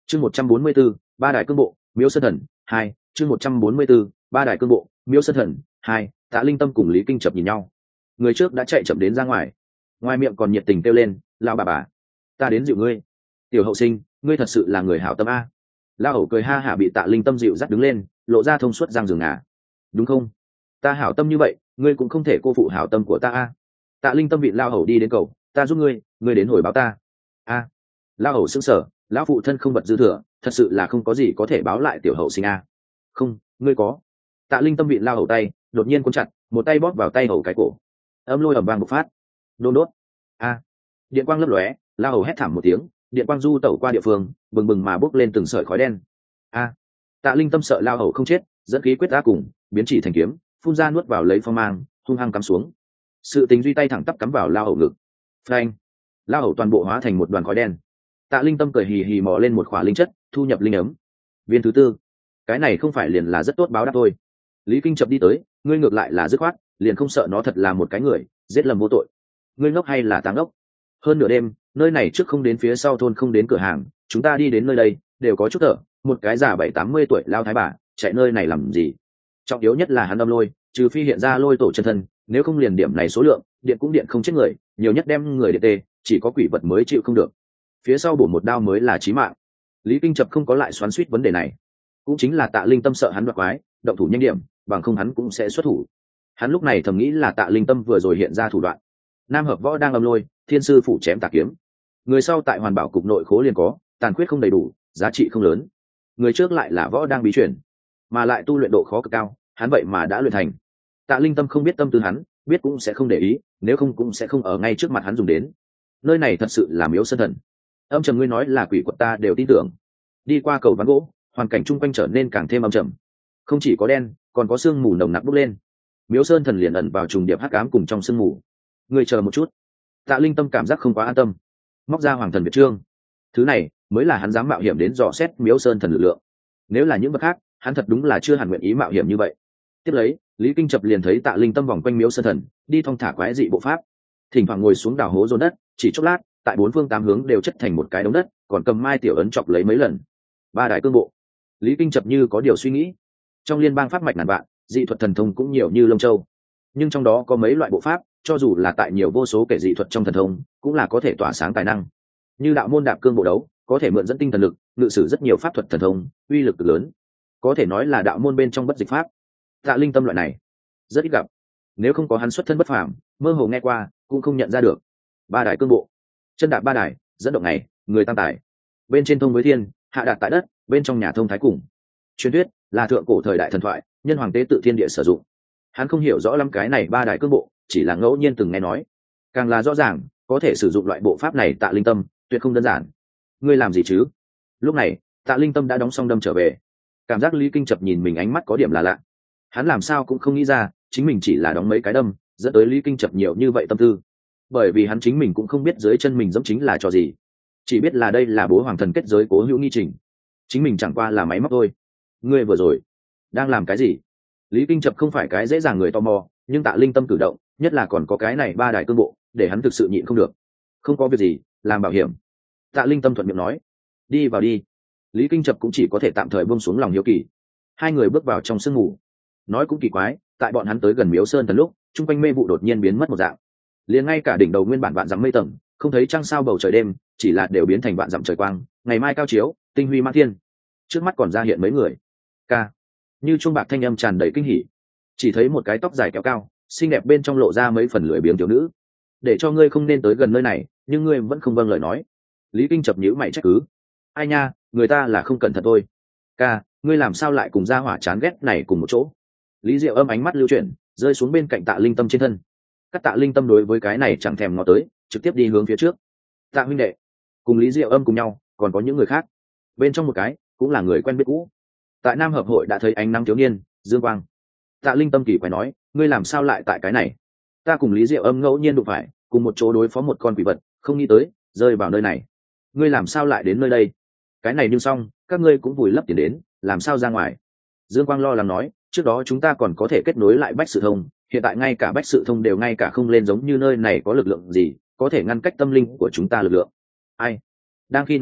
chương 144, ba đại cương bộ miếu sơn thần 2, chương 144, ba đại cương bộ miếu sơn thần 2. Tạ Linh Tâm cùng Lý Kinh Chập nhìn nhau, người trước đã chạy chậm đến ra ngoài, ngoài miệng còn nhiệt tình kêu lên, lão bà ta đến dịu ngươi. Tiểu hậu sinh, ngươi thật sự là người hảo tâm a. Lão hậu cười ha hả bị Tạ Linh Tâm dịu dắt đứng lên, lộ ra thông suốt răng rừng à. Đúng không, ta hảo tâm như vậy, ngươi cũng không thể cô phụ hảo tâm của ta a. Tạ Linh Tâm bị lão hậu đi đến cầu, ta giúp ngươi đến hồi báo ta a. Lão hậu sững sờ, lão phụ thân không bật dư thừa, thật sự là không có gì có thể báo lại tiểu hậu sinh a. Không, ngươi có. Tạ Linh Tâm bị lão hậu tay đột nhiên cuốn chặt, một tay bóp vào tay hậu cái cổ, âm lôi ầm vang một phát, đôn đốt a. Điện quang lấp lóe, lão hậu hét thảm một tiếng, điện quang du tẩu qua địa phương, bừng bừng mà bốc lên từng sợi khói đen a. Tạ Linh Tâm sợ lão hậu không chết, dẫn khí quyết ác cùng biến chỉ thành kiếm, phun ra nuốt vào lấy phong mang, hung hăng cắm xuống. Sự tình duy tay thẳng tắp cắm vào lão hậu ngực, phanh, lão hậu toàn bộ hóa thành một đoàn khói đen. Tạ Linh Tâm cười hì hì mò lên một khỏa linh chất, thu nhập linh ấm. Viên thứ tư, cái này không phải liền là rất tốt báo đáp thôi. Lý Kinh Chập đi tới, ngươi ngược lại là dứt khoát, liền không sợ nó thật là một cái người giết lầm vô tội. Ngươi ngốc hay là tàng ngốc? Hơn nửa đêm, nơi này trước không đến phía sau thôn không đến cửa hàng, chúng ta đi đến nơi đây đều có chút thở. Một cái già 70-80 tuổi lao thái bà chạy nơi này làm gì? Trọng yếu nhất là hắn âm lôi, trừ phi hiện ra lôi tổ chân thân, nếu không liền điểm này số lượng, điện cũng điện không chết người, nhiều nhất đem người điện tê, chỉ có quỷ vật mới chịu không được. Phía sau bổ một đao mới là chí mạng. Lý Kinh Chập không có lại xoắn xuýt vấn đề này, cũng chính là Tạ Linh Tâm sợ hắn đoạt quái, động thủ nhanh điểm, bằng không hắn cũng sẽ xuất thủ. Hắn lúc này thầm nghĩ là Tạ Linh Tâm vừa rồi hiện ra thủ đoạn. Nam Hợp Võ đang âm lôi, thiên sư phủ chém tà kiếm. Người sau tại Hoàn Bảo cục nội khố liền có, tàn khuyết không đầy đủ, giá trị không lớn. Người trước lại là võ đang bí truyền, mà lại tu luyện độ khó cực cao, hắn vậy mà đã luyện thành. Tạ Linh Tâm không biết tâm tư hắn, biết cũng sẽ không để ý, nếu không cũng sẽ không ở ngay trước mặt hắn dùng đến. Nơi này thật sự là miếu sơn thần. Âm trầm ngươi nói là quỷ quật ta đều tin tưởng. Đi qua cầu ván gỗ, hoàn cảnh chung quanh trở nên càng thêm âm trầm, không chỉ có đen, còn có sương mù nồng nặc bốc lên. Miếu sơn thần liền ẩn vào trùng điệp hắc ám cùng trong sương mù. Ngươi chờ một chút. Tạ Linh Tâm cảm giác không quá an tâm, móc ra hoàng thần việt trương. Thứ này mới là hắn dám mạo hiểm đến dò xét miếu sơn thần lực lượng. Nếu là những vật khác, hắn thật đúng là chưa hẳn nguyện ý mạo hiểm như vậy. Tiếp lấy, Lý Kinh Chập liền thấy Tạ Linh Tâm vòng quanh miếu sơn thần, đi thong thả quái dị bộ pháp, thỉnh thoảng ngồi xuống đào hố rốn đất, chỉ chốc lát, tại bốn phương tám hướng đều chất thành một cái đống đất, còn cầm mai tiểu ấn chọc lấy mấy lần. Ba đại cương bộ. Lý Kinh Chập như có điều suy nghĩ. Trong liên bang pháp mạch ngàn vạn, dị thuật thần thông cũng nhiều như lông châu, nhưng trong đó có mấy loại bộ pháp, cho dù là tại nhiều vô số kể dị thuật trong thần thông, cũng là có thể tỏa sáng tài năng. Như đạo môn đạp cương bộ đấu, có thể mượn dẫn tinh thần lực, ngự sử rất nhiều pháp thuật thần thông, uy lực cực lớn, có thể nói là đạo môn bên trong bất dịch pháp. Tạ Linh Tâm loại này rất ít gặp, nếu không có hắn xuất thân bất phàm, mơ hồ nghe qua cũng không nhận ra được. Ba đại cương bộ, chân đạp ba đài, dẫn động này, người tam tài, bên trên thông với thiên, hạ đạt tại đất, bên trong nhà thông thái cùng. Truyền thuyết là thượng cổ thời đại thần thoại, nhân hoàng tế tự thiên địa sử dụng. Hắn không hiểu rõ lắm cái này ba đại cương bộ, chỉ là ngẫu nhiên từng nghe nói. Càng là rõ ràng, có thể sử dụng loại bộ pháp này Tạ Linh Tâm tuyệt không đơn giản. Ngươi làm gì chứ? Lúc này, Tạ Linh Tâm đã đóng xong đâm trở về. Cảm giác Lý Kinh Chập nhìn mình ánh mắt có điểm là lạ. Hắn làm sao cũng không nghĩ ra, chính mình chỉ là đóng mấy cái đâm, dẫn tới Lý Kinh Chập nhiều như vậy tâm tư. Bởi vì hắn chính mình cũng không biết dưới chân mình dẫm chính là trò gì, chỉ biết là đây là bố hoàng thần kết giới Cố Hữu nghi trình, chính mình chẳng qua là máy móc thôi. Ngươi vừa rồi đang làm cái gì? Lý Kinh Chập không phải cái dễ dàng người tò mò, nhưng Tạ Linh Tâm cử động, nhất là còn có cái này ba đại cương bộ, để hắn thực sự nhịn không được. Không có việc gì, làm bảo hiểm. Tạ Linh Tâm thuận miệng nói. Đi vào đi. Lý Kinh Chập cũng chỉ có thể tạm thời buông xuống lòng hiếu kỳ. Hai người bước vào trong sương mù. Nói cũng kỳ quái, tại bọn hắn tới gần miếu sơn thần lúc, trung quanh mê vụ đột nhiên biến mất một dạng, liền ngay cả đỉnh đầu nguyên bản vạn dặm mây tầng, không thấy trăng sao bầu trời đêm, chỉ là đều biến thành vạn dặm trời quang, ngày mai cao chiếu, tinh huy mãn thiên. Trước mắt còn ra hiện mấy người. Ca, như chuông bạc thanh âm tràn đầy kinh hỉ. Chỉ thấy một cái tóc dài kéo cao, xinh đẹp bên trong lộ ra mấy phần lưỡi biếng thiếu nữ. Để cho ngươi không nên tới gần nơi này, nhưng ngươi vẫn không vâng lời nói. Lý Kinh Chập nhíu mày trách cứ. Ai nha, người ta là không cẩn thận thôi. Ca, ngươi làm sao lại cùng gia hỏa chán ghét này cùng một chỗ? Lý Diệu Âm ánh mắt lưu chuyển, rơi xuống bên cạnh Tạ Linh Tâm trên thân. Các Tạ Linh Tâm đối với cái này chẳng thèm ngó tới, trực tiếp đi hướng phía trước. Tạ huynh đệ, cùng Lý Diệu Âm cùng nhau, còn có những người khác. Bên trong một cái cũng là người quen biết cũ. Tại Nam Hợp hội đã thấy ánh nắng thiếu niên, Dương Quang. Tạ Linh Tâm kỳ quái nói, ngươi làm sao lại tại cái này? Ta cùng Lý Diệu Âm ngẫu nhiên đụng phải, cùng một chỗ đối phó một con quỷ vật, không nghĩ tới rơi vào nơi này. Ngươi làm sao lại đến nơi đây? Cái này nhưng xong, các ngươi cũng vùi lấp tiền đến, làm sao ra ngoài? Dương Quang lo lắng nói, trước đó chúng ta còn có thể kết nối lại Bách Sự Thông, hiện tại ngay cả Bách Sự Thông đều ngay cả không lên, giống như nơi này có lực lượng gì có thể ngăn cách tâm linh của chúng ta lực lượng. Ai? Đang khi nói chuyện,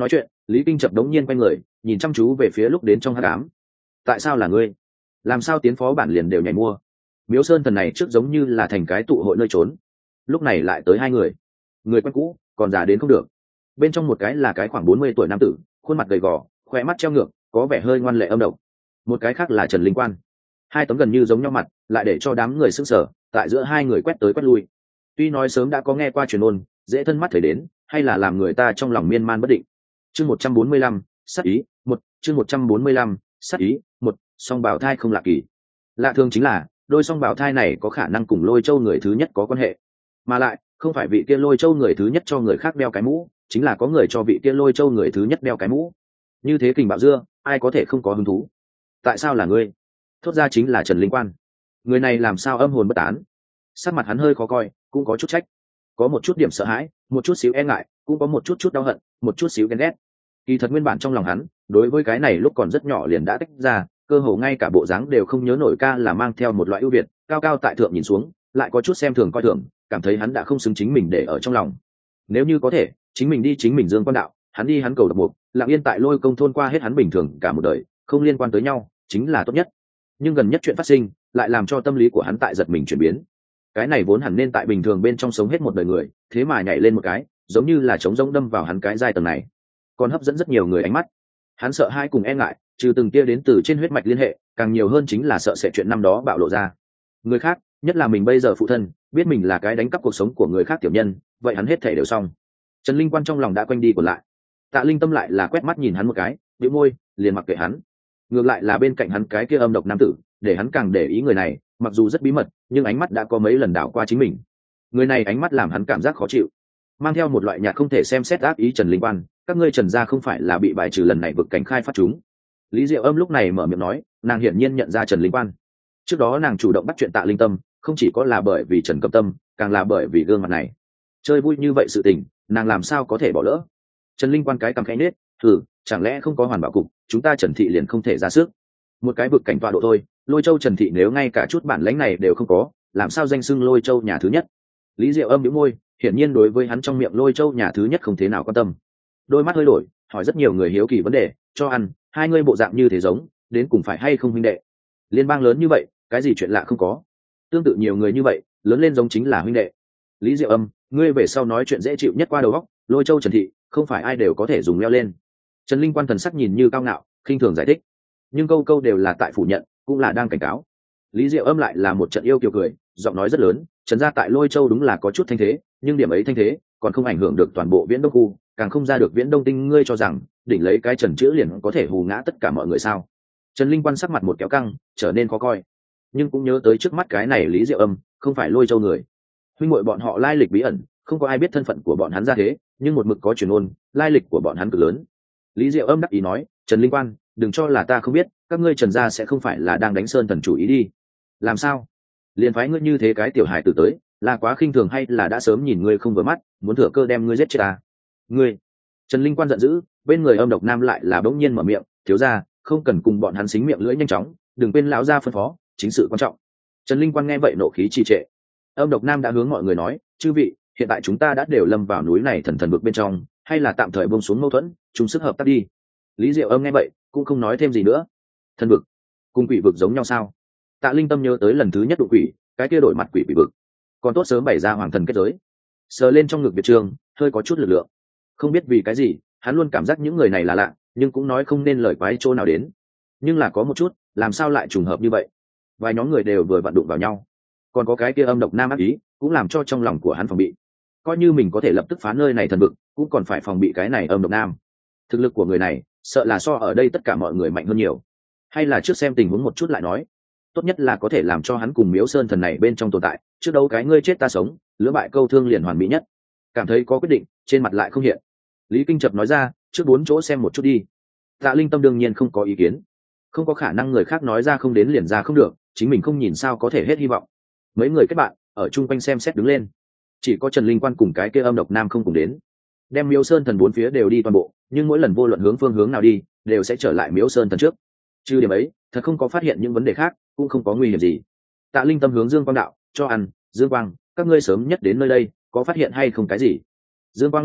Lý Kinh Chập đống nhiên quay người nhìn chăm chú về phía lúc đến trong hắc ám. Tại sao là ngươi? Làm sao tiến phó bản liền đều nhảy mua? Miếu Sơn Thần này trước giống như là thành cái tụ hội nơi trốn, lúc này lại tới hai người, người quen cũ còn già đến không được. Bên trong một cái là cái khoảng 40 tuổi nam tử, khuôn mặt gầy gò, khóe mắt treo ngược, có vẻ hơi ngoan lệ âm độc. Một cái khác là Trần Linh Quan, hai tấm gần như giống nhau mặt, lại để cho đám người sững sờ, tại giữa hai người quét tới quét lui. Tuy nói sớm đã có nghe qua truyền ôn, dễ thân mắt thấy đến, hay là làm người ta trong lòng miên man bất định. Chương 145, sát ý, một chương 145, sát ý, một song bảo thai không lạ kỳ. Lạ thường chính là, đôi song bảo thai này có khả năng cùng Lôi Châu người thứ nhất có quan hệ, mà lại không phải vị kia Lôi Châu người thứ nhất cho người khác đeo cái mũ, chính là có người cho vị kia Lôi Châu người thứ nhất đeo cái mũ. Như thế kình bạo dưa, ai có thể không có hứng thú? Tại sao là ngươi? Thốt ra chính là Trần Linh Quan. Người này làm sao âm hồn bất tán? Sắc mặt hắn hơi khó coi, cũng có chút trách, có một chút điểm sợ hãi, một chút xíu e ngại, cũng có một chút đau hận, một chút xíu ghen ghét. Kỳ thật nguyên bản trong lòng hắn, đối với cái này lúc còn rất nhỏ liền đã tách ra, cơ hồ ngay cả bộ dáng đều không nhớ nổi ca là mang theo một loại ưu việt, cao cao tại thượng nhìn xuống, lại có chút xem thường coi thường, cảm thấy hắn đã không xứng chính mình để ở trong lòng. Nếu như có thể, chính mình đi chính mình dương quan đạo, hắn đi hắn cầu độc mục, lặng yên tại Lôi Công thôn qua hết hắn bình thường cả một đời, không liên quan tới nhau, chính là tốt nhất. Nhưng gần nhất chuyện phát sinh, lại làm cho tâm lý của hắn tại giật mình chuyển biến. Cái này vốn hẳn nên tại bình thường bên trong sống hết một đời người, thế mà nhảy lên một cái, giống như là trống rỗng đâm vào hắn cái giai tầng này, còn hấp dẫn rất nhiều người ánh mắt. Hắn sợ hãi cùng e ngại, trừ từng tia đến từ trên huyết mạch liên hệ, càng nhiều hơn chính là sợ sẽ chuyện năm đó bạo lộ ra. Người khác, nhất là mình bây giờ phụ thân, biết mình là cái đánh cắp cuộc sống của người khác tiểu nhân, vậy hắn hết thể đều xong. Trần Linh Quan trong lòng đã quanh đi còn lại. Tạ Linh Tâm lại là quét mắt nhìn hắn một cái, bĩu môi, liền mặc kệ hắn. Ngược lại là bên cạnh hắn cái kia âm độc nam tử, để hắn càng để ý người này, mặc dù rất bí mật, nhưng ánh mắt đã có mấy lần đảo qua chính mình. Người này ánh mắt làm hắn cảm giác khó chịu, mang theo một loại nhạt không thể xem xét ác ý. Trần Linh Quan, các ngươi Trần gia không phải là bị bài trừ lần này vực cảnh khai phát chúng? Lý Diệu Âm lúc này mở miệng nói, nàng hiển nhiên nhận ra Trần Linh Quan. Trước đó nàng chủ động bắt chuyện Tạ Linh Tâm, không chỉ có là bởi vì Trần Cẩm Tâm, càng là bởi vì gương mặt này. Chơi vui như vậy sự tình, nàng làm sao có thể bỏ lỡ? Trần Linh Quan cái cằm khẽ nết, chẳng lẽ không có hoàn bảo cục, chúng ta Trần thị liền không thể ra sức? Một cái vực cảnh tọa độ thôi, Lôi Châu Trần thị nếu ngay cả chút bản lãnh này đều không có, làm sao danh xưng Lôi Châu nhà thứ nhất? Lý Diệu Âm nhíu môi, hiển nhiên đối với hắn trong miệng Lôi Châu nhà thứ nhất không thế nào quan tâm. Đôi mắt hơi đổi, hỏi rất nhiều người hiếu kỳ vấn đề, cho ăn, hai ngươi bộ dạng như thế giống, đến cùng phải hay không huynh đệ? Liên bang lớn như vậy, cái gì chuyện lạ không có? Tương tự nhiều người như vậy, lớn lên giống chính là huynh đệ. Lý Diệu Âm, ngươi về sau nói chuyện dễ chịu nhất qua đầu óc, Lôi Châu Trần thị, không phải ai đều có thể dùng leo lên. Trần Linh Quan thần sắc nhìn như cao ngạo, khinh thường giải thích, nhưng câu câu đều là tại phủ nhận, cũng là đang cảnh cáo. Lý Diệu Âm lại là một trận yêu kiều cười, giọng nói rất lớn, Trần gia tại Lôi Châu đúng là có chút thanh thế, nhưng điểm ấy thanh thế còn không ảnh hưởng được toàn bộ Viễn Đông khu, càng không ra được Viễn Đông tinh. Ngươi cho rằng đỉnh lấy cái Trần chữ liền có thể hù ngã tất cả mọi người sao? Trần Linh Quan sắc mặt một kéo căng, trở nên khó coi, nhưng cũng nhớ tới trước mắt cái này Lý Diệu Âm, không phải Lôi Châu người, huynh muội bọn họ lai lịch bí ẩn, không có ai biết thân phận của bọn hắn ra thế, nhưng một mực có truyền ôn, lai lịch của bọn hắn cực lớn. Lý Diệu Âm đắc ý nói, Trần Linh Quan, đừng cho là ta không biết, các ngươi Trần gia sẽ không phải là đang đánh Sơn Thần chủ ý đi? Làm sao? Liền phái ngươi như thế cái tiểu hài tử tới, là quá khinh thường hay là đã sớm nhìn ngươi không vừa mắt, muốn thừa cơ đem ngươi giết chết ta? Ngươi! Trần Linh Quan giận dữ, bên người âm độc nam lại là bỗng nhiên mở miệng, thiếu gia, không cần cùng bọn hắn xính miệng lưỡi nhanh chóng, đừng quên lão gia phân phó, chính sự quan trọng. Trần Linh Quan nghe vậy nộ khí trì trệ. Âm độc nam đã hướng mọi người nói, chư vị, hiện tại chúng ta đã đều lâm vào núi này thần vực bên trong, hay là tạm thời buông xuống mâu thuẫn, chung sức hợp tác đi. Lý Diệu Âm nghe vậy cũng không nói thêm gì nữa. Thần vực cùng quỷ vực giống nhau sao? Tạ Linh Tâm nhớ tới lần thứ nhất đụng quỷ, cái kia đổi mặt quỷ vực, còn tốt sớm bày ra hoàng thần kết giới. Sờ lên trong ngực Việt Trương, hơi có chút lực lượng. Không biết vì cái gì, hắn luôn cảm giác những người này là lạ, nhưng cũng nói không nên lời quái chỗ nào đến. Nhưng là có một chút, làm sao lại trùng hợp như vậy? Vài nhóm người đều vừa vặn đụng vào nhau, còn có cái kia âm độc nam ác ý, cũng làm cho trong lòng của hắn phòng bị. Coi như mình có thể lập tức phá nơi này thần vực, cũng còn phải phòng bị cái này âm độc nam. Thực lực của người này, sợ là so ở đây tất cả mọi người mạnh hơn nhiều. Hay là trước xem tình huống một chút lại nói. Tốt nhất là có thể làm cho hắn cùng Miếu Sơn Thần này bên trong tồn tại, trước đâu cái ngươi chết ta sống, lưỡng bại câu thương liền hoàn mỹ nhất. Cảm thấy có quyết định, trên mặt lại không hiện. Lý Kinh Chập nói ra, trước 4 chỗ xem một chút đi. Tạ Linh Tâm đương nhiên không có ý kiến. Không có khả năng người khác nói ra không đến liền ra không được, chính mình không nhìn sao có thể hết hy vọng. Mấy người kết bạn ở chung quanh xem xét đứng lên, chỉ có Trần Linh Quan cùng cái kia âm độc nam không cùng đến. Đem Miếu Sơn Thần 4 phía đều đi toàn bộ, nhưng mỗi lần vô luận hướng phương hướng nào đi, đều sẽ trở lại Miếu Sơn Thần trước. Trừ điểm ấy, thật không có phát hiện những vấn đề khác, cũng không có nguy hiểm gì. Tạ Linh Tâm hướng Dương Quang đạo, cho ăn, Dương Quang, các ngươi sớm nhất đến nơi đây, có phát hiện hay không cái gì? Dương Quang lắc đầu,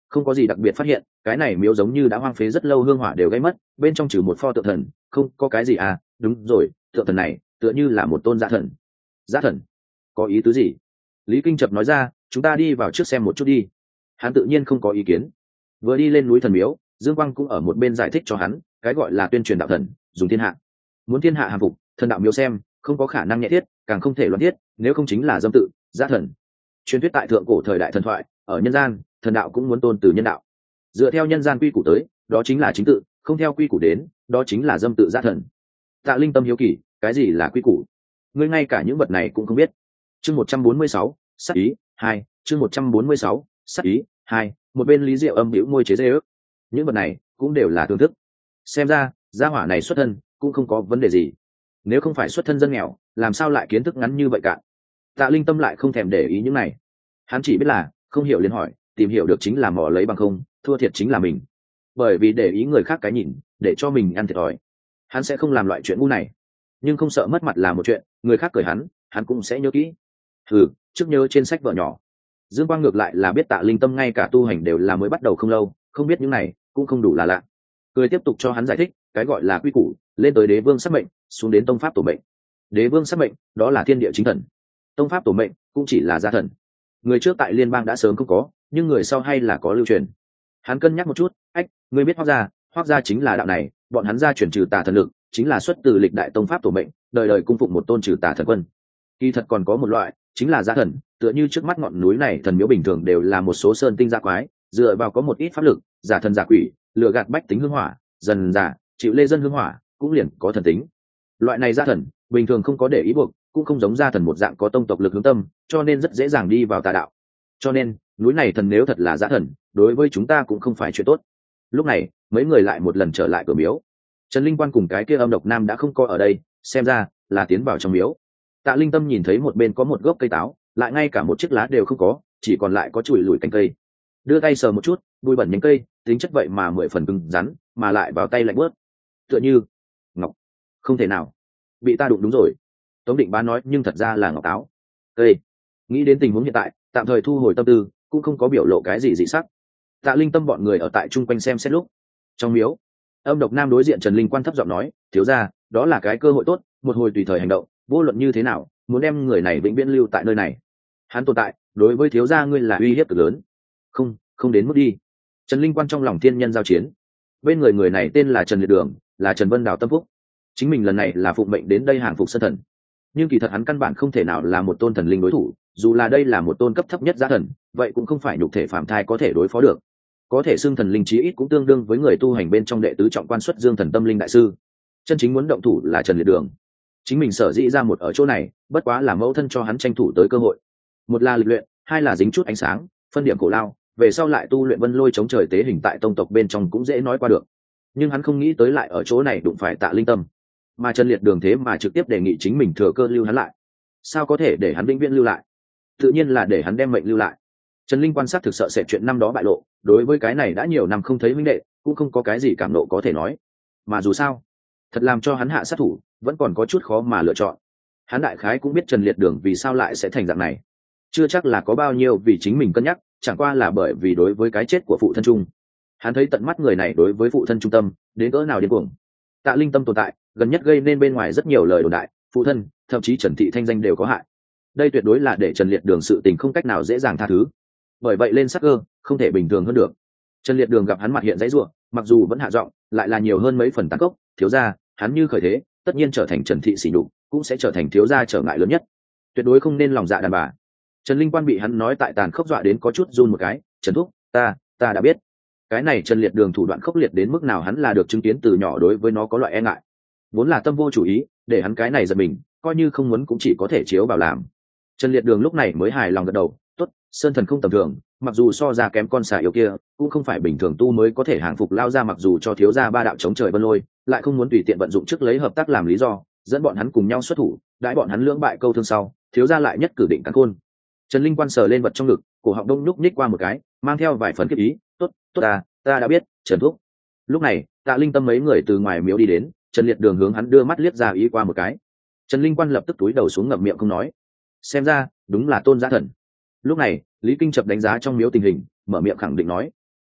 không có gì đặc biệt phát hiện, cái này miếu giống như đã hoang phế rất lâu, hương hỏa đều gây mất, bên trong trừ một pho tượng thần không có cái gì à. Đúng rồi, tượng thần này tựa như là một tôn giả thần. Giả thần? Có ý tứ gì? Lý Kinh Chập nói ra, chúng ta đi vào trước xem một chút đi. Hắn tự nhiên không có ý kiến. Vừa đi lên núi thần miếu, Dương Quang cũng ở một bên giải thích cho hắn, cái gọi là tuyên truyền đạo thần, dùng thiên hạ. Muốn thiên hạ hàm phục, thần đạo miếu xem, không có khả năng nhẹ thiết, càng không thể loạn thiết, nếu không chính là dâm tự, giả thần. Truyền thuyết tại thượng cổ thời đại thần thoại, ở nhân gian, thần đạo cũng muốn tôn từ nhân đạo. Dựa theo nhân gian quy củ tới, đó chính là chính tự, không theo quy củ đến, đó chính là dâm tự giả thần. Tạ Linh tâm hiếu kỳ, cái gì là quy củ? Ngươi ngay cả những vật này cũng không biết. Chương 146, sát ý 2, chương 146, sát ý 2, một bên Lý Diệu âm bĩu môi chế giễu. Những vật này cũng đều là thưởng thức. Xem ra, gia hỏa này xuất thân cũng không có vấn đề gì. Nếu không phải xuất thân dân nghèo, làm sao lại kiến thức ngắn như vậy cả? Tạ Linh tâm lại không thèm để ý những này. Hắn chỉ biết là không hiểu liền hỏi, tìm hiểu được chính là mò lấy bằng không, thua thiệt chính là mình. Bởi vì để ý người khác cái nhìn, để cho mình ăn thiệt thòi. Hắn sẽ không làm loại chuyện ngu này. Nhưng không sợ mất mặt là một chuyện, người khác cười hắn cũng sẽ nhớ kỹ. Trước nhớ trên sách vở nhỏ. Dương Quang ngược lại là biết Tạ Linh tâm ngay cả tu hành đều là mới bắt đầu không lâu, không biết những này cũng không đủ là lạ. Cười tiếp tục cho hắn giải thích, cái gọi là quy củ, lên tới đế vương sắc mệnh, xuống đến tông pháp tổ mệnh. Đế vương sắc mệnh, đó là thiên địa chính thần. Tông pháp tổ mệnh cũng chỉ là gia thần. Người trước tại liên bang đã sớm không có, nhưng người sau hay là có lưu truyền. Hắn cân nhắc một chút, ngươi biết Hoắc gia chính là đạo này, bọn hắn gia truyền trừ tà thần lực, chính là xuất từ lịch đại tông pháp tổ mệnh, đời đời cung phụng một tôn trừ tà thần quân. Kỳ thật còn có một loại, chính là gia thần, tựa như trước mắt ngọn núi này thần miếu bình thường đều là một số sơn tinh gia quái, dựa vào có một ít pháp lực, giả thần giả quỷ, lừa gạt bách tính hương hỏa, dần giả chịu lê dân hương hỏa, cũng liền có thần tính. Loại này gia thần, bình thường không có để ý buộc, cũng không giống gia thần một dạng có tông tộc lực hướng tâm, cho nên rất dễ dàng đi vào tà đạo. Cho nên, núi này thần nếu thật là giả thần, đối với chúng ta cũng không phải chuyện tốt. Lúc này, mấy người lại một lần trở lại cửa miếu. Trần Linh Quan cùng cái kia âm độc nam đã không có ở đây, xem ra là tiến vào trong miếu. Tạ Linh tâm nhìn thấy một bên có một gốc cây táo, lại ngay cả một chiếc lá đều không có, chỉ còn lại có chùi lùi cành cây. Đưa tay sờ một chút, bụi bẩn nhánh cây, tính chất vậy mà 10 phần cứng rắn, mà lại vào tay lạnh bớt. Tựa như ngọc. Không thể nào, bị ta đụng đúng rồi. Tống Định Bá nói, nhưng thật ra là ngọc táo. Cây. Nghĩ đến tình huống hiện tại, tạm thời thu hồi tâm tư, cũng không có biểu lộ cái gì dị sắc. Tạ Linh tâm bọn người ở tại chung quanh xem xét lúc. Trong miếu, âm độc nam đối diện Trần Linh Quan thấp giọng nói, thiếu gia, đó là cái cơ hội tốt, một hồi tùy thời hành động, vô luận như thế nào, muốn đem người này vĩnh viễn lưu tại nơi này. Hắn tồn tại, đối với thiếu gia ngươi là uy hiếp cực lớn. Không đến mức đi. Trần Linh Quan trong lòng thiên nhân giao chiến. Bên người này tên là Trần Liệt Đường, là Trần Vân Đào tâm phúc. Chính mình lần này là phụng mệnh đến đây hàng phục sơn thần. Nhưng kỳ thật hắn căn bản không thể nào là một tôn thần linh đối thủ, dù là đây là một tôn cấp thấp nhất giá thần, vậy cũng không phải nhục thể phàm thai có thể đối phó được. Có thể xưng thần linh chí ít cũng tương đương với người tu hành bên trong đệ tứ trọng quan xuất dương thần tâm linh đại sư. Chân chính muốn động thủ là Trần Liệt Đường. Chính mình sở dĩ ra một ở chỗ này, bất quá là mẫu thân cho hắn tranh thủ tới cơ hội. Một là lịch luyện, hai là dính chút ánh sáng, phân điểm cổ lao, về sau lại tu luyện vân lôi chống trời tế hình tại tông tộc bên trong cũng dễ nói qua được. Nhưng hắn không nghĩ tới lại ở chỗ này đụng phải Tạ Linh tâm, mà Trần Liệt Đường thế mà trực tiếp đề nghị chính mình thừa cơ lưu hắn lại. Sao có thể để hắn vĩnh viễn lưu lại? Tự nhiên là để hắn đem mệnh lưu lại. Trần Linh quan sát thực sợ sẽ chuyện năm đó bại lộ, đối với cái này đã nhiều năm không thấy huynh đệ, cũng không có cái gì cảm nộ có thể nói. Mà dù sao, thật làm cho hắn hạ sát thủ, vẫn còn có chút khó mà lựa chọn. Hắn đại khái cũng biết Trần Liệt Đường vì sao lại sẽ thành dạng này, chưa chắc là có bao nhiêu vì chính mình cân nhắc, chẳng qua là bởi vì đối với cái chết của phụ thân trung, hắn thấy tận mắt người này đối với phụ thân trung tâm đến cỡ nào điên cuồng. Tạ Linh tâm tồn tại, gần nhất gây nên bên ngoài rất nhiều lời đồn đại, phụ thân, thậm chí Trần Thị thanh danh đều có hại. Đây tuyệt đối là để Trần Liệt Đường sự tình không cách nào dễ dàng tha thứ. Bởi vậy lên sắc cơ, không thể bình thường hơn được. Trần Liệt Đường gặp hắn mặt hiện dãy rủa, mặc dù vẫn hạ giọng, lại là nhiều hơn mấy phần tàn cốc, thiếu gia, hắn như khởi thế, tất nhiên trở thành Trần Thị sỉ nhục, cũng sẽ trở thành thiếu gia trở ngại lớn nhất. Tuyệt đối không nên lòng dạ đàn bà. Trần Linh Quan bị hắn nói tại tàn khốc dọa đến có chút run một cái, "Trần thúc, ta đã biết." Cái này Trần Liệt Đường thủ đoạn khốc liệt đến mức nào hắn là được chứng kiến từ nhỏ, đối với nó có loại e ngại. Vốn là tâm vô chủ ý, để hắn cái này giật mình, coi như không muốn cũng chỉ có thể chiếu vào làm. Trần Liệt Đường lúc này mới hài lòng gật đầu, "Tốt, sơn thần không tầm thường, mặc dù so ra kém con xà yêu kia, cũng không phải bình thường tu mới có thể hàng phục lao ra, mặc dù cho thiếu gia ba đạo chống trời vân lôi, lại không muốn tùy tiện vận dụng trước lấy hợp tác làm lý do, dẫn bọn hắn cùng nhau xuất thủ, đãi bọn hắn lưỡng bại câu thương sau, thiếu gia lại nhất cử định cắn khôn." Trần Linh Quan sờ lên vật trong ngực, cổ họng đông nhúc nhích qua một cái, mang theo vài phần kiếp ý, "Tốt, ta đã biết, Trần thúc." Lúc này, Tạ Linh tâm mấy người từ ngoài miếu đi đến, Trần Liệt Đường hướng hắn đưa mắt liếc ra ý qua một cái. Trần Linh Quan lập tức túi đầu xuống ngậm miệng không nói. Xem ra, đúng là tôn giá thần. Lúc này, Lý Kinh Chập đánh giá trong miếu tình hình, mở miệng khẳng định nói,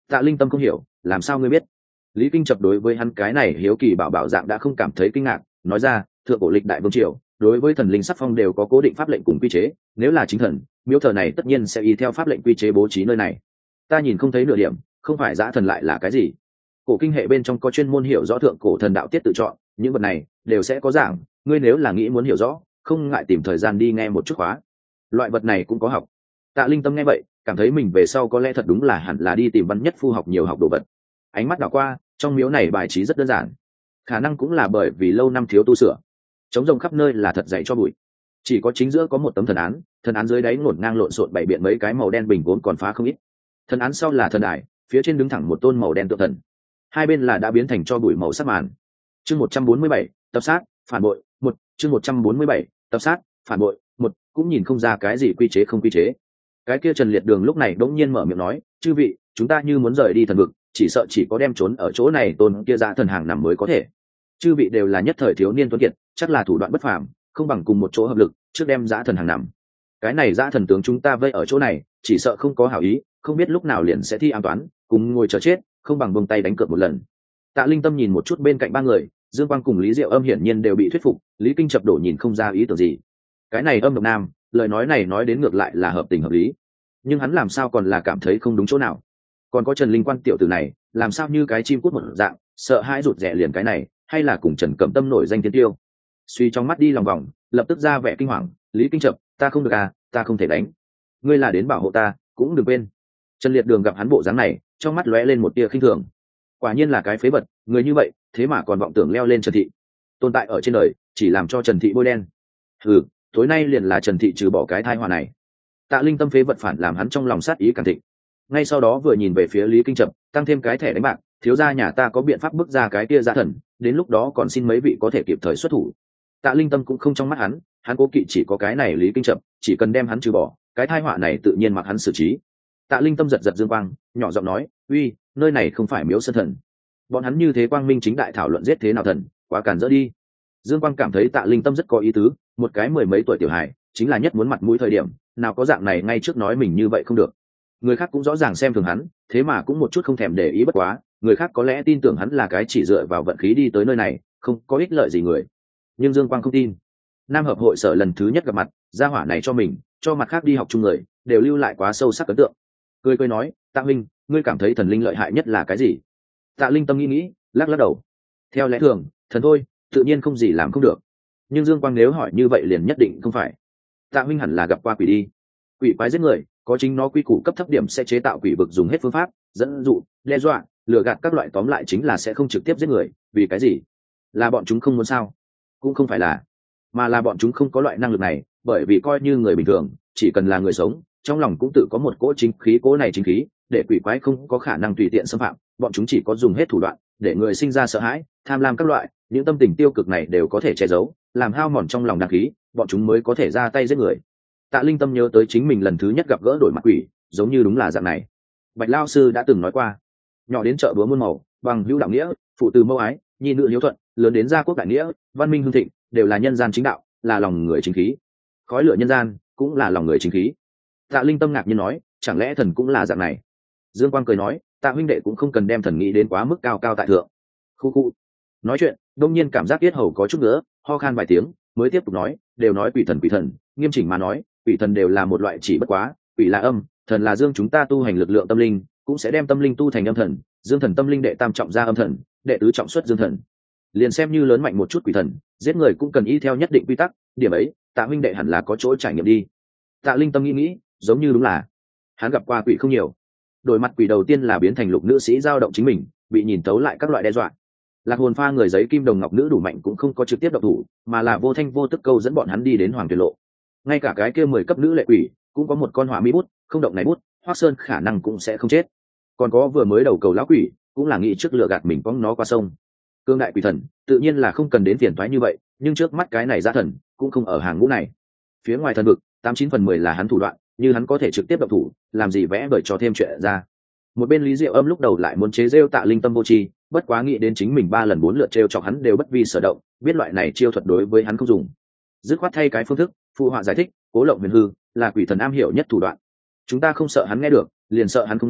Tạ Linh Tâm không hiểu, làm sao ngươi biết? Lý Kinh Chập đối với hắn cái này hiếu kỳ bảo bảo dạng đã không cảm thấy kinh ngạc, nói ra, thượng cổ lịch đại vương triều, đối với thần linh sắc phong đều có cố định pháp lệnh cùng quy chế, nếu là chính thần, miếu thờ này tất nhiên sẽ y theo pháp lệnh quy chế bố trí nơi này. Ta nhìn không thấy nửa điểm, không phải dã thần lại là cái gì? Cổ kinh hệ bên trong có chuyên môn hiểu rõ thượng cổ thần đạo tiết tự chọn, những vật này đều sẽ có giảng, ngươi nếu là nghĩ muốn hiểu rõ, không ngại tìm thời gian đi nghe một chút khóa. Loại vật này cũng có học. Tạ Linh Tâm nghe vậy, cảm thấy mình về sau có lẽ thật đúng là hẳn là đi tìm văn nhất phu học nhiều học đồ vật. Ánh mắt đảo qua, trong miếu này bài trí rất đơn giản, khả năng cũng là bởi vì lâu năm thiếu tu sửa, trống rông khắp nơi là thật dày cho bụi. Chỉ có chính giữa có một tấm thần án dưới đáy ngổn ngang lộn xộn bảy biện mấy cái màu đen bình vốn còn phá không ít. Thần án sau là thần đài, phía trên đứng thẳng một tôn màu đen tượng thần, hai bên là đã biến thành cho bụi màu sắc màn. Chương 147, tập sát phản bội một. Chương 147, tập sát phản bội một. Cũng nhìn không ra cái gì quy chế không quy chế. Cái kia Trần Liệt Đường lúc này đống nhiên mở miệng nói, chư vị, chúng ta như muốn rời đi thần vực, chỉ sợ chỉ có đem trốn ở chỗ này tôn kia dã thần hàng nằm mới có thể. Chư vị đều là nhất thời thiếu niên tuấn kiệt, chắc là thủ đoạn bất phàm, không bằng cùng một chỗ hợp lực trước đem dã thần hàng nằm. Cái này dã thần tướng chúng ta vây ở chỗ này, chỉ sợ không có hảo ý, không biết lúc nào liền sẽ thi an toán, cùng ngồi chờ chết, không bằng buông tay đánh cược một lần. Tạ Linh Tâm nhìn một chút bên cạnh ba người, Dương Quang cùng Lý Diệu Âm hiển nhiên đều bị thuyết phục, Lý Kinh Chập đổ nhìn không ra ý tưởng gì. Cái này Âm Độc Nam, lời nói này nói đến ngược lại là hợp tình hợp lý, nhưng hắn làm sao còn là cảm thấy không đúng chỗ nào. Còn có Trần Linh Quan tiểu tử này, làm sao như cái chim cút một dạng, sợ hãi rụt rè liền cái này, hay là cùng Trần Cẩm Tâm nổi danh tiến tiêu. Suy trong mắt đi lòng vòng, lập tức ra vẻ kinh hoàng, Lý Kinh Chập, ta không được à, ta không thể đánh. Ngươi là đến bảo hộ ta, cũng đừng quên. Trần Liệt Đường gặp hắn bộ dáng này, trong mắt lóe lên một tia khinh thường. Quả nhiên là cái phế vật, người như vậy, thế mà còn vọng tưởng leo lên Trần thị. Tồn tại ở trên đời, chỉ làm cho Trần thị bôi đen. Ừ, tối nay liền là Trần thị trừ bỏ cái tai họa này. Tạ Linh Tâm phế vật phản làm hắn trong lòng sát ý càng thịnh. Ngay sau đó vừa nhìn về phía Lý Kinh Chập, tăng thêm cái thẻ đánh bạc, thiếu gia nhà ta có biện pháp bức ra cái kia dã thần, đến lúc đó còn xin mấy vị có thể kịp thời xuất thủ. Tạ Linh Tâm cũng không trong mắt hắn cố kỵ chỉ có cái này Lý Kinh Chập, chỉ cần đem hắn trừ bỏ, cái tai họa này tự nhiên mặc hắn xử trí. Tạ Linh Tâm giật giật Dương Quang, nhỏ giọng nói, uy, nơi này không phải miếu sơn thần, bọn hắn như thế quang minh chính đại thảo luận giết thế nào thần, quá cản rỡ đi. Dương Quang cảm thấy Tạ Linh Tâm rất có ý tứ, một cái mười mấy tuổi tiểu hài, chính là nhất muốn mặt mũi thời điểm, nào có dạng này ngay trước nói mình như vậy không được. Người khác cũng rõ ràng xem thường hắn, thế mà cũng một chút không thèm để ý, bất quá người khác có lẽ tin tưởng hắn là cái chỉ dựa vào vận khí đi tới nơi này, không có ích lợi gì người. Nhưng Dương Quang không tin. Nam hợp hội sở lần thứ nhất gặp mặt, gia hỏa này cho mình, cho mặt khác đi học chung người, đều lưu lại quá sâu sắc ấn tượng. Cười nói, Tạ huynh, ngươi cảm thấy thần linh lợi hại nhất là cái gì? Tạ Linh Tâm nghĩ, lắc lắc đầu. Theo lẽ thường, thần thôi, tự nhiên không gì làm không được. Nhưng Dương Quang nếu hỏi như vậy liền nhất định không phải. Tạ huynh hẳn là gặp qua quỷ đi. Quỷ quái giết người, có chính nó quy củ cấp thấp điểm sẽ chế tạo quỷ vực dùng hết phương pháp, dẫn dụ, đe dọa, lừa gạt các loại, tóm lại chính là sẽ không trực tiếp giết người. Vì cái gì? Là bọn chúng không muốn sao? Cũng không phải là, mà là bọn chúng không có loại năng lực này, bởi vì coi như người bình thường, chỉ cần là người sống, trong lòng cũng tự có một cỗ chính khí, cỗ này chính khí, để quỷ quái không có khả năng tùy tiện xâm phạm, bọn chúng chỉ có dùng hết thủ đoạn, để người sinh ra sợ hãi, tham lam các loại, những tâm tình tiêu cực này đều có thể che giấu, làm hao mòn trong lòng đăng khí, bọn chúng mới có thể ra tay giết người. Tạ Linh Tâm nhớ tới chính mình lần thứ nhất gặp gỡ đổi mặt quỷ, giống như đúng là dạng này. Bạch Lao sư đã từng nói qua, nhỏ đến chợ búa muôn màu, bằng hữu đạo nghĩa, phụ từ mâu ái, nhi nữ hiếu thuận, lớn đến gia quốc đại nghĩa, văn minh hưng thịnh, đều là nhân gian chính đạo, là lòng người chính khí. Khói lửa nhân gian cũng là lòng người chính khí. Tạ Linh Tâm ngạc nhiên nói, chẳng lẽ thần cũng là dạng này? Dương Quang cười nói, Tạ huynh đệ cũng không cần đem thần nghĩ đến quá mức cao cao tại thượng. Khu khu. Nói chuyện, đông nhiên cảm giác yết hầu có chút nữa, ho khan vài tiếng, mới tiếp tục nói, đều nói quỷ thần, nghiêm chỉnh mà nói, quỷ thần đều là một loại chỉ bất quá, quỷ là âm, thần là dương, chúng ta tu hành lực lượng tâm linh, cũng sẽ đem tâm linh tu thành âm thần, dương thần tâm linh đệ tam trọng ra âm thần, đệ tứ trọng xuất dương thần. Liền xem như lớn mạnh một chút quỷ thần, giết người cũng cần y theo nhất định quy tắc, điểm ấy, Tạ huynh đệ hẳn là có chỗ trải nghiệm đi. Tạ Linh Tâm nghĩ, giống như đúng là, hắn gặp qua quỷ không nhiều. Đổi mặt quỷ đầu tiên là biến thành lục nữ sĩ dao động chính mình, bị nhìn tấu lại các loại đe dọa. Lạc hồn pha người giấy kim đồng ngọc nữ đủ mạnh cũng không có trực tiếp động thủ, mà là vô thanh vô tức câu dẫn bọn hắn đi đến hoàng tuyệt lộ. Ngay cả cái kia 10 cấp nữ lệ quỷ cũng có một con hỏa mi bút, không động này bút, Hoắc Sơn khả năng cũng sẽ không chết. Còn có vừa mới đầu cầu lão quỷ, cũng là nghĩ trước lừa gạt mình quăng nó qua sông. Cương đại quỷ thần, tự nhiên là không cần đến phiền toái như vậy, nhưng trước mắt cái này ra thần, cũng không ở hàng ngũ này. Phía ngoài thần vực, 89/10 là hắn thủ đoạn, như hắn có thể trực tiếp động thủ, làm gì vẽ bởi cho thêm chuyện ra. Một bên Lý Diệu Âm lúc đầu lại muốn chế giễu Tạ Linh Tâm vô tri, bất quá nghĩ đến chính mình 3 lần 4 lượt trêu chọc hắn đều bất vi sở động, biết loại này chiêu thuật đối với hắn không dùng. Dứt khoát thay cái phương thức, phụ họa giải thích, cố lộng huyền hư, là quỷ thần am hiểu nhất thủ đoạn. Chúng ta không sợ hắn nghe được, liền sợ hắn không nghe,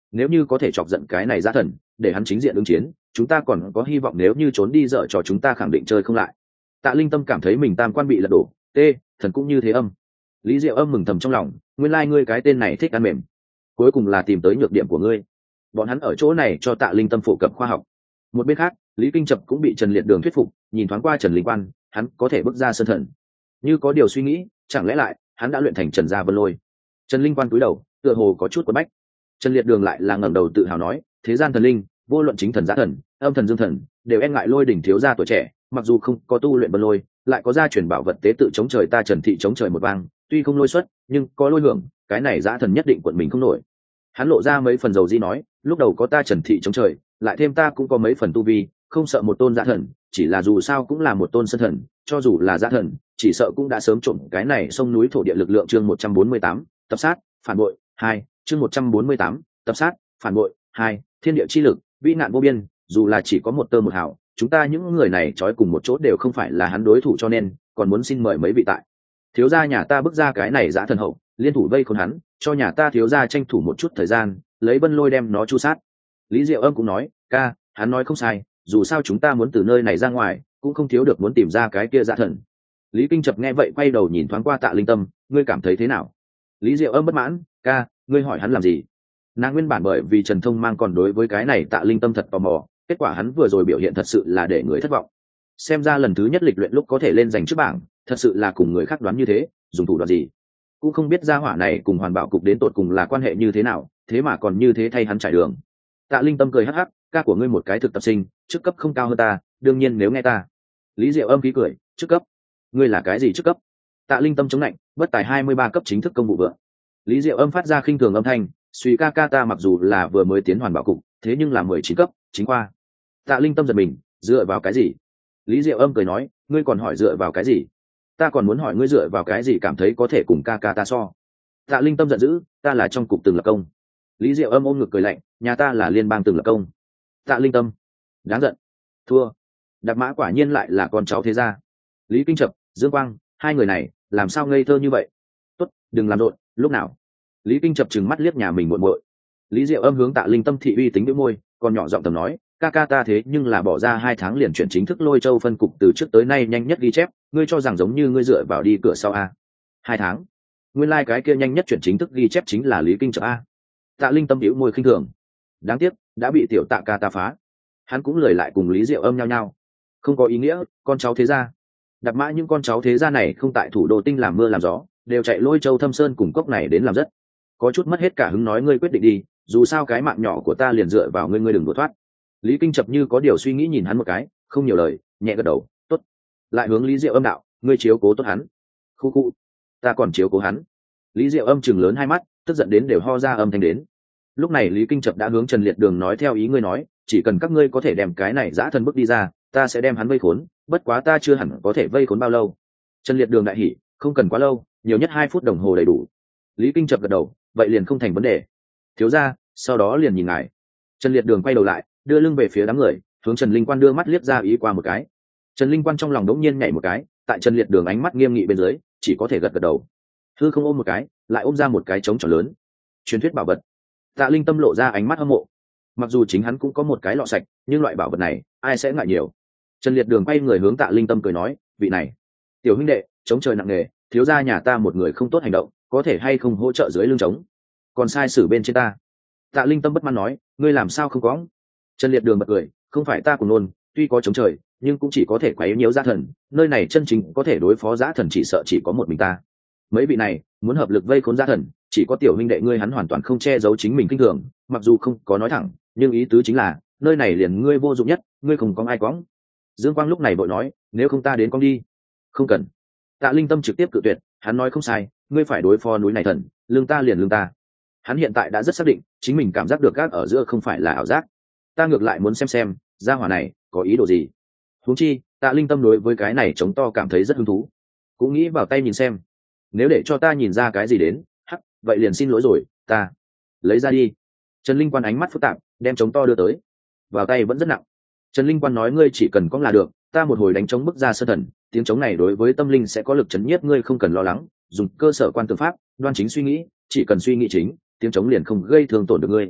nếu như có thể chọc giận cái này dã thần để hắn chính diện ứng chiến, chúng ta còn có hy vọng, nếu như trốn đi dở trò chúng ta khẳng định chơi không lại. Tạ Linh Tâm cảm thấy mình tam quan bị lật đổ. Thần cũng như thế âm. Lý Diệu Âm mừng thầm trong lòng, nguyên lai ngươi cái tên này thích ăn mềm, cuối cùng là tìm tới nhược điểm của ngươi. Bọn hắn ở chỗ này cho Tạ Linh Tâm phổ cập khoa học. Một bên khác, Lý Kinh Chập cũng bị Trần Liệt Đường thuyết phục, nhìn thoáng qua Trần Linh Quan, hắn có thể bước ra sân thần. Như có điều suy nghĩ, chẳng lẽ lại hắn đã luyện thành Trần Gia Vân Lôi. Trần Linh Quan cúi đầu, tựa hồ có chút quấn bách. Trần Liệt Đường lại là ngẩng đầu tự hào nói, thế gian thần linh, vô luận chính thần giá thần, âm thần dương thần, đều e ngại Lôi đỉnh thiếu gia tuổi trẻ, mặc dù không có tu luyện Vân Lôi, lại có gia truyền bảo vật tế tự chống trời, ta Trần thị chống trời một vang, tuy không lôi xuất, nhưng có lôi hưởng, cái này giá thần nhất định quận mình không nổi. Hắn lộ ra mấy phần dầu di nói, lúc đầu có ta Trần thị chống trời, lại thêm ta cũng có mấy phần tu vi, không sợ một tôn giá thần, chỉ là dù sao cũng là một tôn sân thần, cho dù là giá thần, chỉ sợ cũng đã sớm trộm cái này sông núi thổ địa lực lượng. Chương 148, tập sát, phản bội 2, chương 148, tập sát, phản bội 2, thiên địa chi lực, vĩ nạn vô biên, dù là chỉ có một tơ một hào, chúng ta những người này trói cùng một chỗ đều không phải là hắn đối thủ, cho nên còn muốn xin mời mấy vị tại thiếu gia nhà ta bước ra cái này giá thần hậu, liên thủ vây khốn hắn, cho nhà ta thiếu gia tranh thủ một chút thời gian, lấy Vân Lôi đem nó chu sát. Lý Diệu Âm cũng nói, ca, hắn nói không sai, dù sao chúng ta muốn từ nơi này ra ngoài, cũng không thiếu được muốn tìm ra cái kia giá thần. Lý Kinh Chập nghe vậy quay đầu nhìn thoáng qua Tạ Linh Tâm, ngươi cảm thấy thế nào? Lý Diệu Âm bất mãn, ca, ngươi hỏi hắn làm gì? Nàng nguyên bản bởi vì Trần Thông mang còn đối với cái này Tạ Linh Tâm thật tò mò, kết quả hắn vừa rồi biểu hiện thật sự là để người thất vọng. Xem ra lần thứ nhất lịch luyện lúc có thể lên giành trước bảng, thật sự là cùng người khác đoán như thế, dùng thủ đoạn gì cũng không biết. Gia hỏa này cùng Hoàn Bảo cục đến tột cùng là quan hệ như thế nào, thế mà còn như thế thay hắn trải đường. Tạ Linh Tâm cười hắc hắc, ca của ngươi một cái thực tập sinh, chức cấp không cao hơn ta, đương nhiên nếu nghe ta. Lý Diệu Âm khí cười, chức cấp? Ngươi là cái gì chức cấp? Tạ Linh Tâm chống lạnh, bất tài 23 cấp chính thức công vụ vượng. Lý Diệu Âm phát ra khinh thường âm thanh, suy ca ca ta mặc dù là vừa mới tiến Hoàn Bảo cục, thế nhưng là 19 cấp chính khoa. Tạ Linh Tâm giật mình, dựa vào cái gì? Lý Diệu Âm cười nói, ngươi còn hỏi dựa vào cái gì? Ta còn muốn hỏi ngươi dựa vào cái gì cảm thấy có thể cùng ca ca ta so. Tạ Linh Tâm giận dữ, ta là trong cục từng lập công. Lý Diệu Âm ôm ngực cười lạnh, nhà ta là liên bang từng lập công. Tạ Linh Tâm, đáng giận, thua. Đạp Mã quả nhiên lại là con cháu thế gia. Lý Kinh Chập, Dương Quang, hai người này làm sao ngây thơ như vậy? Tốt, đừng làm rộn, lúc nào? Lý Kinh Chập trừng mắt liếc nhà mình muội muội. Lý Diệu Âm hướng Tạ Linh Tâm thị uy tính đôi môi, còn nhỏ giọng tầm nói, ca ca ta thế nhưng là bỏ ra 2 tháng liền chuyển chính thức Lôi Châu phân cục, từ trước tới nay nhanh nhất ghi chép, ngươi cho rằng giống như ngươi dựa vào đi cửa sau a? 2 tháng? Nguyên lai cái kia nhanh nhất chuyển chính thức ghi chép chính là Lý Kinh Chập a. Tạ Linh Tâm bĩu môi khinh thường, đáng tiếc đã bị tiểu Tạ ca ta phá. Hắn cũng lười lại cùng Lý Diệu Âm nhau nhau, không có ý nghĩa, con cháu thế gia. Đạp Mã những con cháu thế gia này không tại thủ đô tinh làm mưa làm gió, đều chạy Lôi Châu Thâm Sơn cùng cốc này đến làm rất, có chút mất hết cả hứng, nói ngươi quyết định đi, dù sao cái mạng nhỏ của ta liền dựa vào ngươi, ngươi đừng đổ thoát. Lý Kinh Chập như có điều suy nghĩ nhìn hắn một cái, không nhiều lời, nhẹ gật đầu, tốt. Lại hướng Lý Diệu Âm đạo, ngươi chiếu cố tốt hắn. Khu khu, ta còn chiếu cố hắn. Lý Diệu Âm chừng lớn hai mắt, tức giận đến đều ho ra âm thanh đến. Lúc này Lý Kinh Chập đã hướng Trần Liệt Đường nói, theo ý ngươi nói, chỉ cần các ngươi có thể đem cái này dã thần bước đi ra, ta sẽ đem hắn vây khốn, bất quá ta chưa hẳn có thể vây khốn bao lâu. Trần Liệt Đường đại hỉ, không cần quá lâu, nhiều nhất 2 phút đồng hồ đầy đủ. Lý Kinh Chập gật đầu, vậy liền không thành vấn đề. Thiếu gia, sau đó liền nhìn ngài. Trần Liệt Đường quay đầu lại, đưa lưng về phía đám người, hướng Trần Linh Quan đưa mắt liếc ra ý qua một cái. Trần Linh Quan trong lòng đống nhiên nhảy một cái, tại Trần Liệt Đường ánh mắt nghiêm nghị bên dưới, chỉ có thể gật gật đầu. Hư không ôm một cái, lại ôm ra một cái trống tròn lớn. Truyền thuyết bảo vật. Tạ Linh Tâm lộ ra ánh mắt hâm mộ. Mặc dù chính hắn cũng có một cái lọ sạch, nhưng loại bảo vật này, ai sẽ ngại nhiều. Trần Liệt Đường quay người hướng Tạ Linh Tâm cười nói, vị này, tiểu huynh đệ, chống trời nặng nề, thiếu gia nhà ta một người không tốt hành động, có thể hay không hỗ trợ dưới lưng trống, còn sai sử bên trên ta. Tạ Linh Tâm bất mãn nói, ngươi làm sao không có? Trần Liệt Đường bật cười, không phải ta cùng nôn, tuy có chống trời, nhưng cũng chỉ có thể quấy nhiễu dã thần, nơi này chân chính có thể đối phó dã thần chỉ sợ chỉ có một mình ta. Mấy vị này muốn hợp lực vây khốn dã thần, chỉ có tiểu huynh đệ ngươi. Hắn hoàn toàn không che giấu chính mình kinh thường, mặc dù không có nói thẳng, nhưng ý tứ chính là nơi này liền ngươi vô dụng nhất, ngươi không có ai quõng. Dương Quang lúc này vội nói, nếu không ta đến con đi. Không cần. Tạ Linh Tâm trực tiếp cự tuyệt, hắn nói không sai, ngươi phải đối phó núi này thần, lương ta liền lương ta. Hắn hiện tại đã rất xác định, chính mình cảm giác được gác ở giữa không phải là ảo giác. Ta ngược lại muốn xem gia hỏa này có ý đồ gì. Huống chi, Tạ Linh Tâm đối với cái này chống to cảm thấy rất hứng thú, cũng nghĩ vào tay nhìn xem. Nếu để cho ta nhìn ra cái gì đến, hắc, vậy liền xin lỗi rồi, ta lấy ra đi. Trần Linh Quan ánh mắt phức tạp, đem chống to đưa tới, vào tay vẫn rất nặng. Trần Linh Quan nói, ngươi chỉ cần có là được, ta một hồi đánh chống bức ra sơ thần, tiếng chống này đối với tâm linh sẽ có lực chấn nhiếp, ngươi không cần lo lắng, dùng cơ sở quan tư pháp, đoan chính suy nghĩ, chỉ cần suy nghĩ chính, tiếng chống liền không gây thương tổn được ngươi.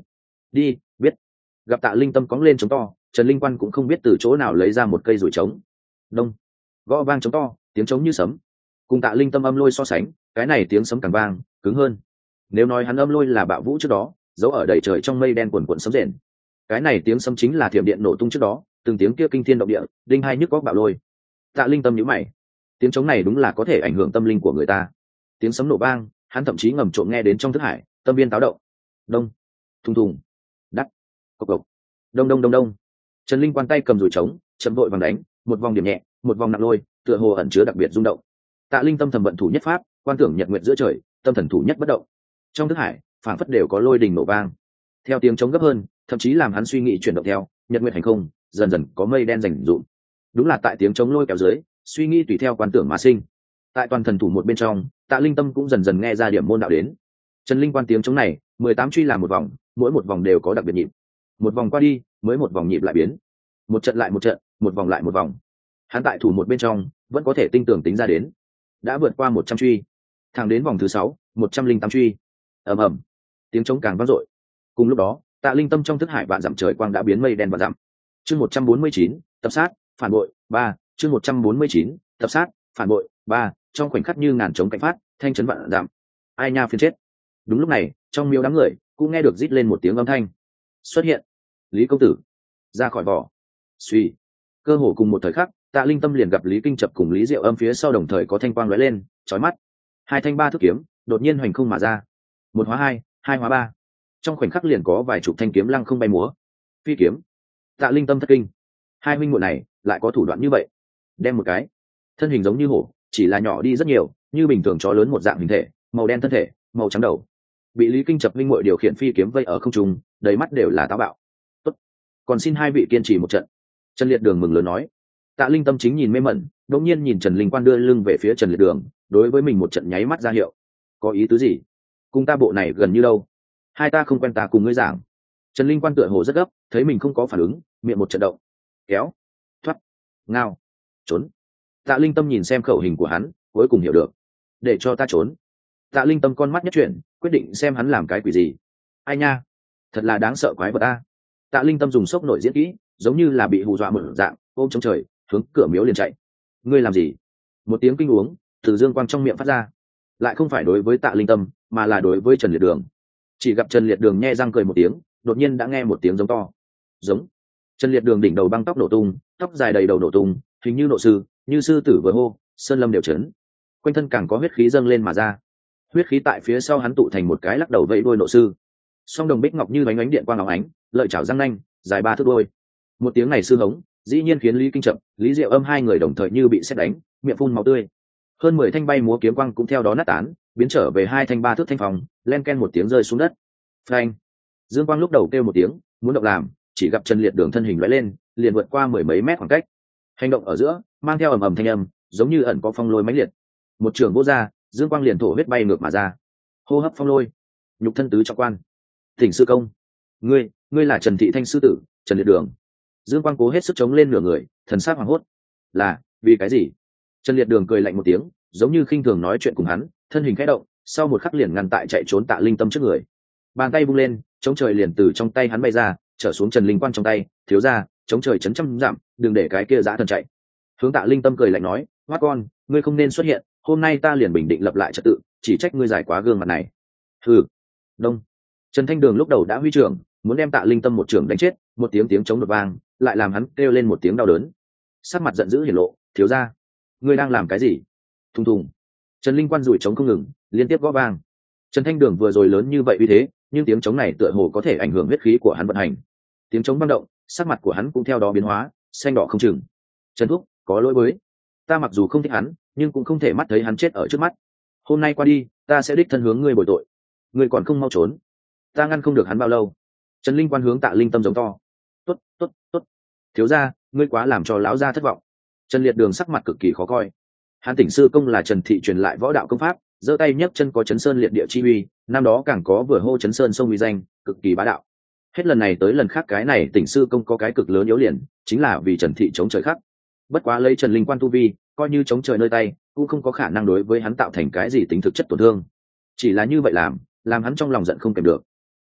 đi biết. Gặp Tạ Linh Tâm cóng lên trống to, Trần Linh Quan cũng không biết từ chỗ nào lấy ra một cây rủi trống. Đông, gõ vang trống to, tiếng trống như sấm. Cùng Tạ Linh Tâm âm lôi so sánh, cái này tiếng sấm càng vang, cứng hơn. Nếu nói hắn âm lôi là bạo vũ trước đó, giấu ở đầy trời trong mây đen quần quần sấm rền, cái này tiếng sấm chính là thiểm điện nổ tung trước đó, từng tiếng kia kinh thiên động địa, đinh hai nhức góc bạo lôi. Tạ Linh Tâm nhíu mày, tiếng trống này đúng là có thể ảnh hưởng tâm linh của người ta. Tiếng sấm nổ vang, hắn thậm chí ngầm trộm nghe đến trong thức hải, tâm viên táo động. Đông, thùng thùng, đắt, cộc cộc, đông đông đông đông. Trần Linh Quan tay cầm rủi trống, chậm vội vàng đánh, một vòng điểm nhẹ, một vòng nặng lôi, tựa hồ ẩn chứa đặc biệt rung động. Tạ Linh Tâm thầm vận thủ nhất pháp, quan tưởng nhật nguyệt giữa trời, tâm thần thủ nhất bất động. Trong thức hải, phảng phất đều có lôi đình nổ vang. Theo tiếng trống gấp hơn, thậm chí làm hắn suy nghĩ chuyển động theo, nhật nguyệt hành không, dần dần có mây đen rành rụm. Đúng là tại tiếng trống lôi kéo dưới, suy nghĩ tùy theo quan tưởng mà sinh. Tại toàn thần thủ một bên trong, Tạ Linh Tâm cũng dần dần nghe ra điểm môn đạo đến. Trần Linh Quan tiếng trống này, 18 truy làm một vòng, mỗi một vòng đều có đặc biệt nhịp. Một vòng qua đi, mới một vòng nhịp lại biến. Một trận lại một trận, một vòng lại một vòng. Hắn tại thủ một bên trong, vẫn có thể tinh tường tính ra đến. Đã vượt qua 100 truy, thẳng đến vòng thứ 6, 108 truy. Ầm ầm, tiếng trống càng vang dội. Cùng lúc đó, Tạ Linh Tâm trong thức hải vạn dặm trời quang đã biến mây đen vạn dặm. Chương 149, tập sát, phản bội, 3, chương 149, tập sát, phản bội, 3, trong khoảnh khắc như ngàn trống cảnh phát, thanh chấn vạn dặm. Ai nha phiền chết. Đúng lúc này, trong miếu đám người cũng nghe được rít lên một tiếng âm thanh. Xuất hiện, Lý công tử, ra khỏi vỏ. Suy, cơ hồ cùng một thời khắc, Tạ Linh Tâm liền gặp Lý Kinh Chập cùng Lý Diệu Âm phía sau đồng thời có thanh quang lóe lên, chói mắt. Hai thanh ba thước kiếm đột nhiên hoành không mà ra. Một hóa hai, hai hóa ba. Trong khoảnh khắc liền có vài chục thanh kiếm lăng không bay múa. Phi kiếm. Tạ Linh Tâm thất kinh. Hai huynh muội này lại có thủ đoạn như vậy. Đem một cái, thân hình giống như hổ, chỉ là nhỏ đi rất nhiều, như bình thường chó lớn một dạng hình thể, màu đen thân thể, màu trắng đầu. Bị Lý Kinh Chập huynh muội điều khiển phi kiếm vây ở không trung, đầy mắt đều là táo bạo. Tốt, còn xin hai vị kiên trì một trận. Trần Liệt Đường mừng lớn nói. Tạ Linh Tâm chính nhìn mê mẩn, đột nhiên nhìn Trần Linh Quan đưa lưng về phía Trần Liệt Đường, đối với mình một trận nháy mắt ra hiệu. Có ý tứ gì? Cùng ta bộ này gần như đâu? Hai ta không quen, ta cùng ngươi giảng. Trần Linh Quan tựa hồ rất gấp, thấy mình không có phản ứng, miệng một trận động. Kéo, thoát, ngao, trốn. Tạ Linh Tâm nhìn xem khẩu hình của hắn, cuối cùng hiểu được. Để cho ta trốn. Tạ Linh Tâm con mắt nhất chuyển, quyết định xem hắn làm cái quỷ gì. Ai nha, thật là đáng sợ quái vật ta. Tạ Linh Tâm dùng sốc nổi diễn kỹ, giống như là bị hù dọa một dạng, ôm trong trời, hướng cửa miếu liền chạy. Ngươi làm gì? Một tiếng kinh uống từ dương quang trong miệng phát ra, lại không phải đối với Tạ Linh Tâm, mà là đối với Trần Liệt Đường. Chỉ gặp Trần Liệt Đường nhe răng cười một tiếng, đột nhiên đã nghe một tiếng giống to. Giống. Trần Liệt Đường đỉnh đầu băng tóc nổ tung, tóc dài đầy đầu nổ tung, hình như nộ sư, như sư tử vừa hô, sơn lâm đều chấn. Quanh thân càng có huyết khí dâng lên mà ra. Huyết khí tại phía sau hắn tụ thành một cái lắc đầu vẫy đuôi nộ sư. Song đồng bích ngọc như bánh ánh điện quang óng ánh, lợi chảo răng nanh, dài 3 thước đuôi. Một tiếng này sư hống, dĩ nhiên khiến Lý Kinh Chập, Lý Diệu Âm hai người đồng thời như bị sét đánh, miệng phun máu tươi. Hơn 10 thanh bay múa kiếm quang cũng theo đó nát tán, biến trở về hai thanh ba thước thanh phòng, len ken một tiếng rơi xuống đất. Phanh! Dương Quang lúc đầu kêu một tiếng, muốn động làm, chỉ gặp Trần Liệt Đường thân hình lóe lên, liền vượt qua 10 mấy mét khoảng cách. Hành động ở giữa, mang theo ầm ầm thanh âm, giống như ẩn có phong lôi mãnh liệt. Một trường vỗ ra, Dương Quang liền thổ huyết bay ngược mà ra. Hô hấp phong lôi, nhục thân tứ trọng quan. Thỉnh sư công, ngươi là Trần Thị Thanh sư tử, Trần Liệt Đường. Dương Quang cố hết sức chống lên nửa người, thần sắc hoảng hốt. Là, vì cái gì? Trần Liệt Đường cười lạnh một tiếng, giống như khinh thường nói chuyện cùng hắn, thân hình khẽ động, sau một khắc liền ngăn tại chạy trốn Tạ Linh Tâm trước người. Bàn tay vung lên, chống trời liền từ trong tay hắn bay ra, trở xuống Trần Linh Quan trong tay, thiếu ra, chống trời chấn trăm dặm, đừng để cái kia dã thần chạy. Hướng Tạ Linh Tâm cười lạnh nói, "Hoát con, ngươi không nên xuất hiện, hôm nay ta liền bình định lập lại trật tự, chỉ trách ngươi giải quá gương mặt này." Hừ. Đông. Trần Thanh Đường lúc đầu đã huy trưởng, muốn đem Tạ Linh Tâm một trưởng đánh chết, một tiếng chống đột vang, lại làm hắn kêu lên một tiếng đau đớn. Sắc mặt giận dữ hiển lộ, "Thiếu gia, ngươi đang làm cái gì?" Thùng thùng. Trần Linh Quan rủi trống không ngừng, liên tiếp gõ vang. Trần Thanh Đường vừa rồi lớn như vậy uy thế, nhưng tiếng trống này tựa hồ có thể ảnh hưởng huyết khí của hắn vận hành. Tiếng trống vang động, sắc mặt của hắn cũng theo đó biến hóa, xanh đỏ không chừng. "Trần thúc, có lỗi với ta, mặc dù không thích hắn, nhưng cũng không thể mắt thấy hắn chết ở trước mắt. Hôm nay qua đi, ta sẽ đích thân hướng ngươi bồi tội. Ngươi còn không mau trốn, ta ngăn không được hắn bao lâu." Trần Linh Quan hướng Tạ Linh Tâm giống to. "Tốt, tốt, tốt. Thiếu gia, ngươi quá làm cho lão gia thất vọng." Trần Liệt Đường sắc mặt cực kỳ khó coi. Hán Tỉnh sư công là Trần Thị truyền lại võ đạo công pháp, giơ tay nhấc chân có chấn sơn liệt địa chi uy, năm đó càng có vừa hô chấn sơn sông uy danh, cực kỳ bá đạo. Hết lần này tới lần khác cái này Tỉnh sư công có cái cực lớn yếu liền, chính là vì Trần Thị chống trời khắc. Bất quá lấy Trần Linh Quan tu vi, coi như chống trời nơi tay, cũng không có khả năng đối với hắn tạo thành cái gì tính thực chất tổn thương. Chỉ là như vậy làm hắn trong lòng giận không kèm được.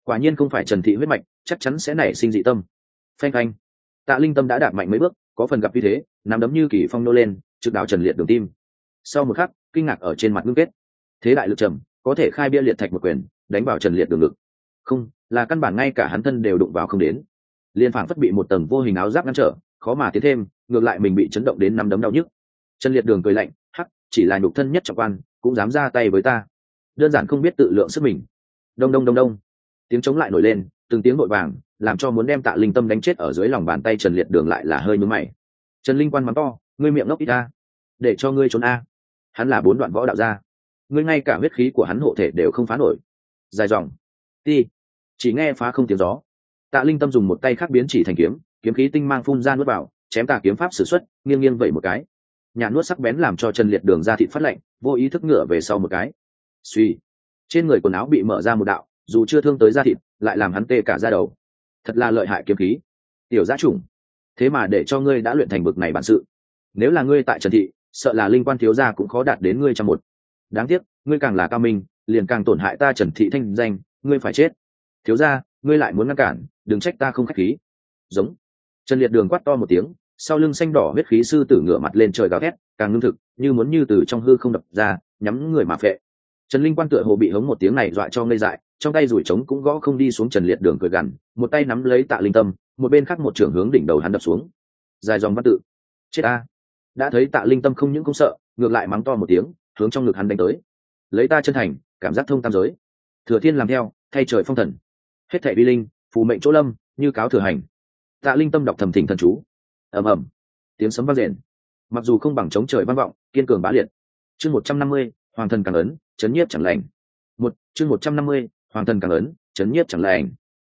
quả nhiên không phải Trần Thị huyết mạch, chắc chắn sẽ nảy sinh dị tâm. Phanh phanh, Tạ Linh Tâm đã đạp mạnh mấy bước, có phần gặp như thế, nắm đấm như kỳ phong nô lên, trực đảo Trần Liệt đường tim. Sau một khắc, kinh ngạc ở trên mặt ngưng kết. Thế đại lực trầm, có thể khai bia liệt thạch một quyền, đánh vào Trần Liệt đường ngực. Không, là căn bản ngay cả hắn thân đều đụng vào không đến. Liên phảng phất bị một tầng vô hình áo giáp ngăn trở, khó mà tiến thêm, ngược lại mình bị chấn động đến nắm đấm đau nhức. Trần Liệt đường cười lạnh, hắc, chỉ là nhục thân nhất trọng quan, cũng dám ra tay với ta. Đơn giản không biết tự lượng sức mình. Đông đông đông đông. Tiếng chống lại nổi lên, từng tiếng vội vàng, làm cho muốn đem Tạ Linh Tâm đánh chết ở dưới lòng bàn tay Trần Liệt đường lại là hơi nhướng mày. Trần Linh Quan mắng to, ngươi miệng ngốc ít a, để cho ngươi trốn a. Hắn là 4 đoạn võ đạo gia, ngươi ngay cả huyết khí của hắn hộ thể đều không phá nổi. Dài dòng, ti, chỉ nghe phá không tiếng gió. Tạ Linh Tâm dùng một tay khác biến chỉ thành kiếm, kiếm khí tinh mang phun ra nuốt vào, chém tà kiếm pháp sử xuất, nghiêng nghiêng vẩy một cái. Nhà nuốt sắc bén làm cho Trần Liệt đường ra thịt phát lạnh, vô ý thức ngửa về sau một cái. Suy, trên người quần áo bị mở ra một đạo, dù chưa thương tới da thịt, lại làm hắn tê cả da đầu. Thật là lợi hại kiếm khí, tiểu dã chủng. Thế mà để cho ngươi đã luyện thành bực này bản sự, nếu là ngươi tại Trần Thị, sợ là Linh Quan thiếu gia cũng khó đạt đến ngươi trăm một. Đáng tiếc, ngươi càng là cao minh, liền càng tổn hại ta Trần Thị thanh danh, ngươi phải chết. Thiếu gia, ngươi lại muốn ngăn cản, đừng trách ta không khách khí. Giống. Trần Liệt đường quát to một tiếng, sau lưng xanh đỏ huyết khí sư tử ngửa mặt lên trời gào thét, càng ngưng thực, như muốn như từ trong hư không đập ra, nhắm người mà phệ. Trần Linh Quan tựa hồ bị hống một tiếng này dọa cho ngây dại, trong tay rủi trống cũng gõ không đi xuống. Trần Liệt đường cười gằn, một tay nắm lấy Tạ Linh Tâm, một bên khác một trưởng hướng đỉnh đầu hắn đập xuống. Dài dòng văn tự, chết a. Đã thấy Tạ Linh Tâm không những không sợ, ngược lại mắng to một tiếng, hướng trong ngực hắn đánh tới. Lấy ta chân thành, cảm giác thông tam giới, thừa thiên làm theo, thay trời phong thần, hết thảy vi linh, phù mệnh chỗ lâm, như cáo thừa hành. Tạ Linh Tâm đọc thầm thỉnh thần chú. Ầm ầm, tiếng sấm vang rền, mặc dù không bằng chống trời vang vọng, kiên cường bá liệt. Chương 150, Hoàng thần càng ấn, chấn nhiếp chẳng lành. Chương 150, Hoàng thần càng ấn, chấn nhiếp chẳng lành.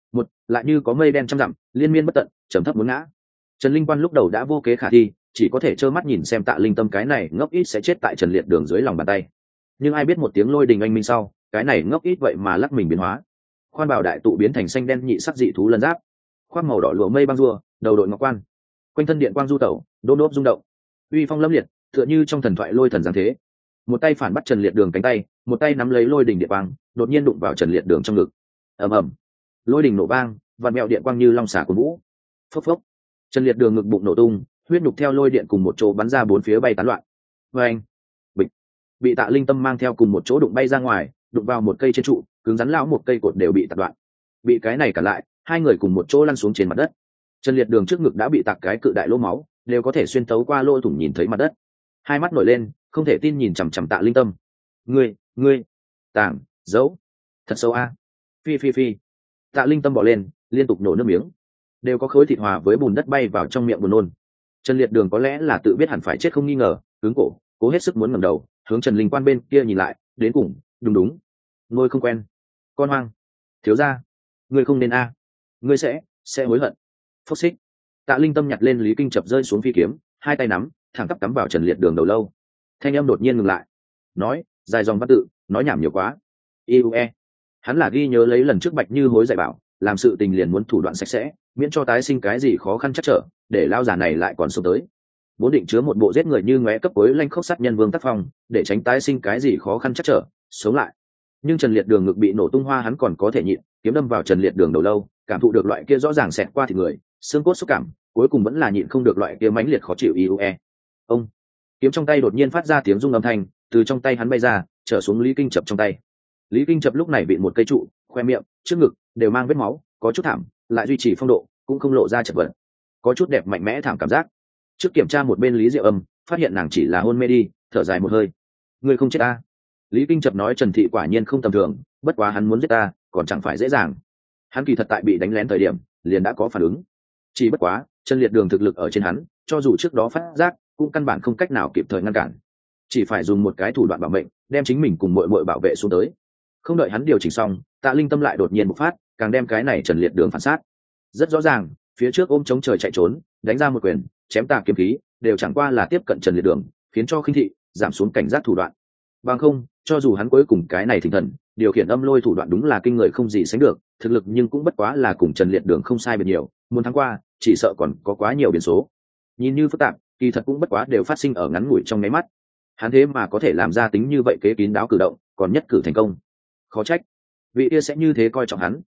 Lại như có mây đen trăm dặm, liên miên bất tận, trầm thấp muốn ngã. Trần Linh Quan lúc đầu đã vô kế khả thi, chỉ có thể trơ mắt nhìn xem Tạ Linh Tâm cái này ngốc ít sẽ chết tại Trần Liệt đường dưới lòng bàn tay. Nhưng ai biết một tiếng lôi đình anh minh sau, cái này ngốc ít vậy mà lắc mình biến hóa. Khoan bảo đại tụ biến thành xanh đen nhị sắc dị thú lân giáp, khoác màu đỏ lụa mây băng rùa, đầu đội ngọc quan, quanh thân điện quang du tẩu, đôn đốp rung động, uy phong lâm liệt, tựa như trong thần thoại lôi thần giáng thế. Một tay phản bắt Trần Liệt đường cánh tay, một tay nắm lấy lôi đình điện quang, đột nhiên đụng vào Trần Liệt đường trong ngực. Ầm ầm, lôi đình nổ vang, vạn mèo điện quang như long xả của vũ. Phốc phốc, Trần Liệt đường ngực bụng nổ tung, huyết nhục theo lôi điện cùng một chỗ bắn ra bốn phía bay tán loạn. Vâng, bịch, bị Tạ Linh Tâm mang theo cùng một chỗ đụng bay ra ngoài, đụng vào một cây trên trụ, cứng rắn lão một cây cột đều bị tạt đoạn. Bị cái này cả lại, hai người cùng một chỗ lăn xuống trên mặt đất. Trần Liệt đường trước ngực đã bị tạc cái cự đại lỗ máu, đều có thể xuyên thấu qua lỗ thủng nhìn thấy mặt đất. Hai mắt nổi lên, không thể tin nhìn chằm chằm Tạ Linh Tâm. Ngươi, tảng, giấu, thật xấu a. Phi phi phi. Tạ Linh Tâm bỏ lên, liên tục nổ nước miếng, đều có khối thịt hòa với bùn đất bay vào trong miệng buồn nôn. Trần Liệt đường có lẽ là tự biết hẳn phải chết không nghi ngờ, cứng cổ, cố hết sức muốn ngẩng đầu, hướng Trần Linh Quan bên kia nhìn lại, đến cùng, đúng, ngôi không quen, con hoang, thiếu gia, ngươi không nên a, ngươi sẽ hối hận. Phốc xích. Tạ Linh Tâm nhặt lên Lý Kinh Chập rơi xuống phi kiếm, hai tay nắm, thẳng tắp cắm vào Trần Liệt đường đầu lâu. Thanh âm đột nhiên ngừng lại, nói, dài dòng văn tự, nói nhảm nhiều quá. Iue. Hắn là ghi nhớ lấy lần trước Bạch Như hối dạy bảo, làm sự tình liền muốn thủ đoạn sạch sẽ, miễn cho tái sinh cái gì khó khăn chắc trở, để lao già này lại còn sống tới. Vốn định chứa một bộ giết người như ngóe cấp cuối lanh khốc sát nhân vương tác phong, để tránh tái sinh cái gì khó khăn chắc trở, sống lại. Nhưng Trần Liệt đường ngực bị nổ tung hoa hắn còn có thể nhịn, kiếm đâm vào Trần Liệt đường đầu lâu, cảm thụ được loại kia rõ ràng xẹt qua thịt người, xương cốt xúc cảm, cuối cùng vẫn là nhịn không được loại kia mãnh liệt khó chịu. Iue. Ông. Kiếm trong tay đột nhiên phát ra tiếng rung âm thanh, từ trong tay hắn bay ra, trở xuống Lý Kinh Chập trong tay. Lý Kinh Chập lúc này bị một cây trụ, khoe miệng, trước ngực đều mang vết máu, có chút thảm, lại duy trì phong độ, cũng không lộ ra chật vật, có chút đẹp mạnh mẽ thảm cảm giác. Trước kiểm tra một bên Lý Diệu Âm, phát hiện nàng chỉ là hôn mê đi, thở dài một hơi. Ngươi không chết ta. Lý Kinh Chập nói Trần Thị quả nhiên không tầm thường, bất quá hắn muốn giết ta, còn chẳng phải dễ dàng. Hắn kỳ thật tại bị đánh lén thời điểm, liền đã có phản ứng. Chỉ bất quá, Trần Liệt đường thực lực ở trên hắn, cho dù trước đó phát giác, cũng căn bản không cách nào kịp thời ngăn cản. Chỉ phải dùng một cái thủ đoạn bảo mệnh, đem chính mình cùng muội bảo vệ xuống tới. Không đợi hắn điều chỉnh xong, Tạ Linh Tâm lại đột nhiên bộc phát, càng đem cái này Trần Liệt đường phản sát. Rất rõ ràng, phía trước ôm chống trời chạy trốn, đánh ra một quyền, chém tà kiếm khí, đều chẳng qua là tiếp cận Trần Liệt đường, khiến cho khinh thị giảm xuống cảnh giác thủ đoạn. Bằng không, cho dù hắn cuối cùng cái này thỉnh thần, điều khiển âm lôi thủ đoạn đúng là kinh người không gì sánh được, thực lực nhưng cũng bất quá là cùng Trần Liệt đường không sai biệt nhiều, muốn thắng qua, chỉ sợ còn có quá nhiều biến số. Nhìn như phức tạp, kỳ thật cũng bất quá đều phát sinh ở ngắn ngủi trong mấy mắt. Hắn thế mà có thể làm ra tính như vậy kế kín đáo cử động, còn nhất cử thành công. Khó trách vị kia sẽ như thế coi trọng hắn,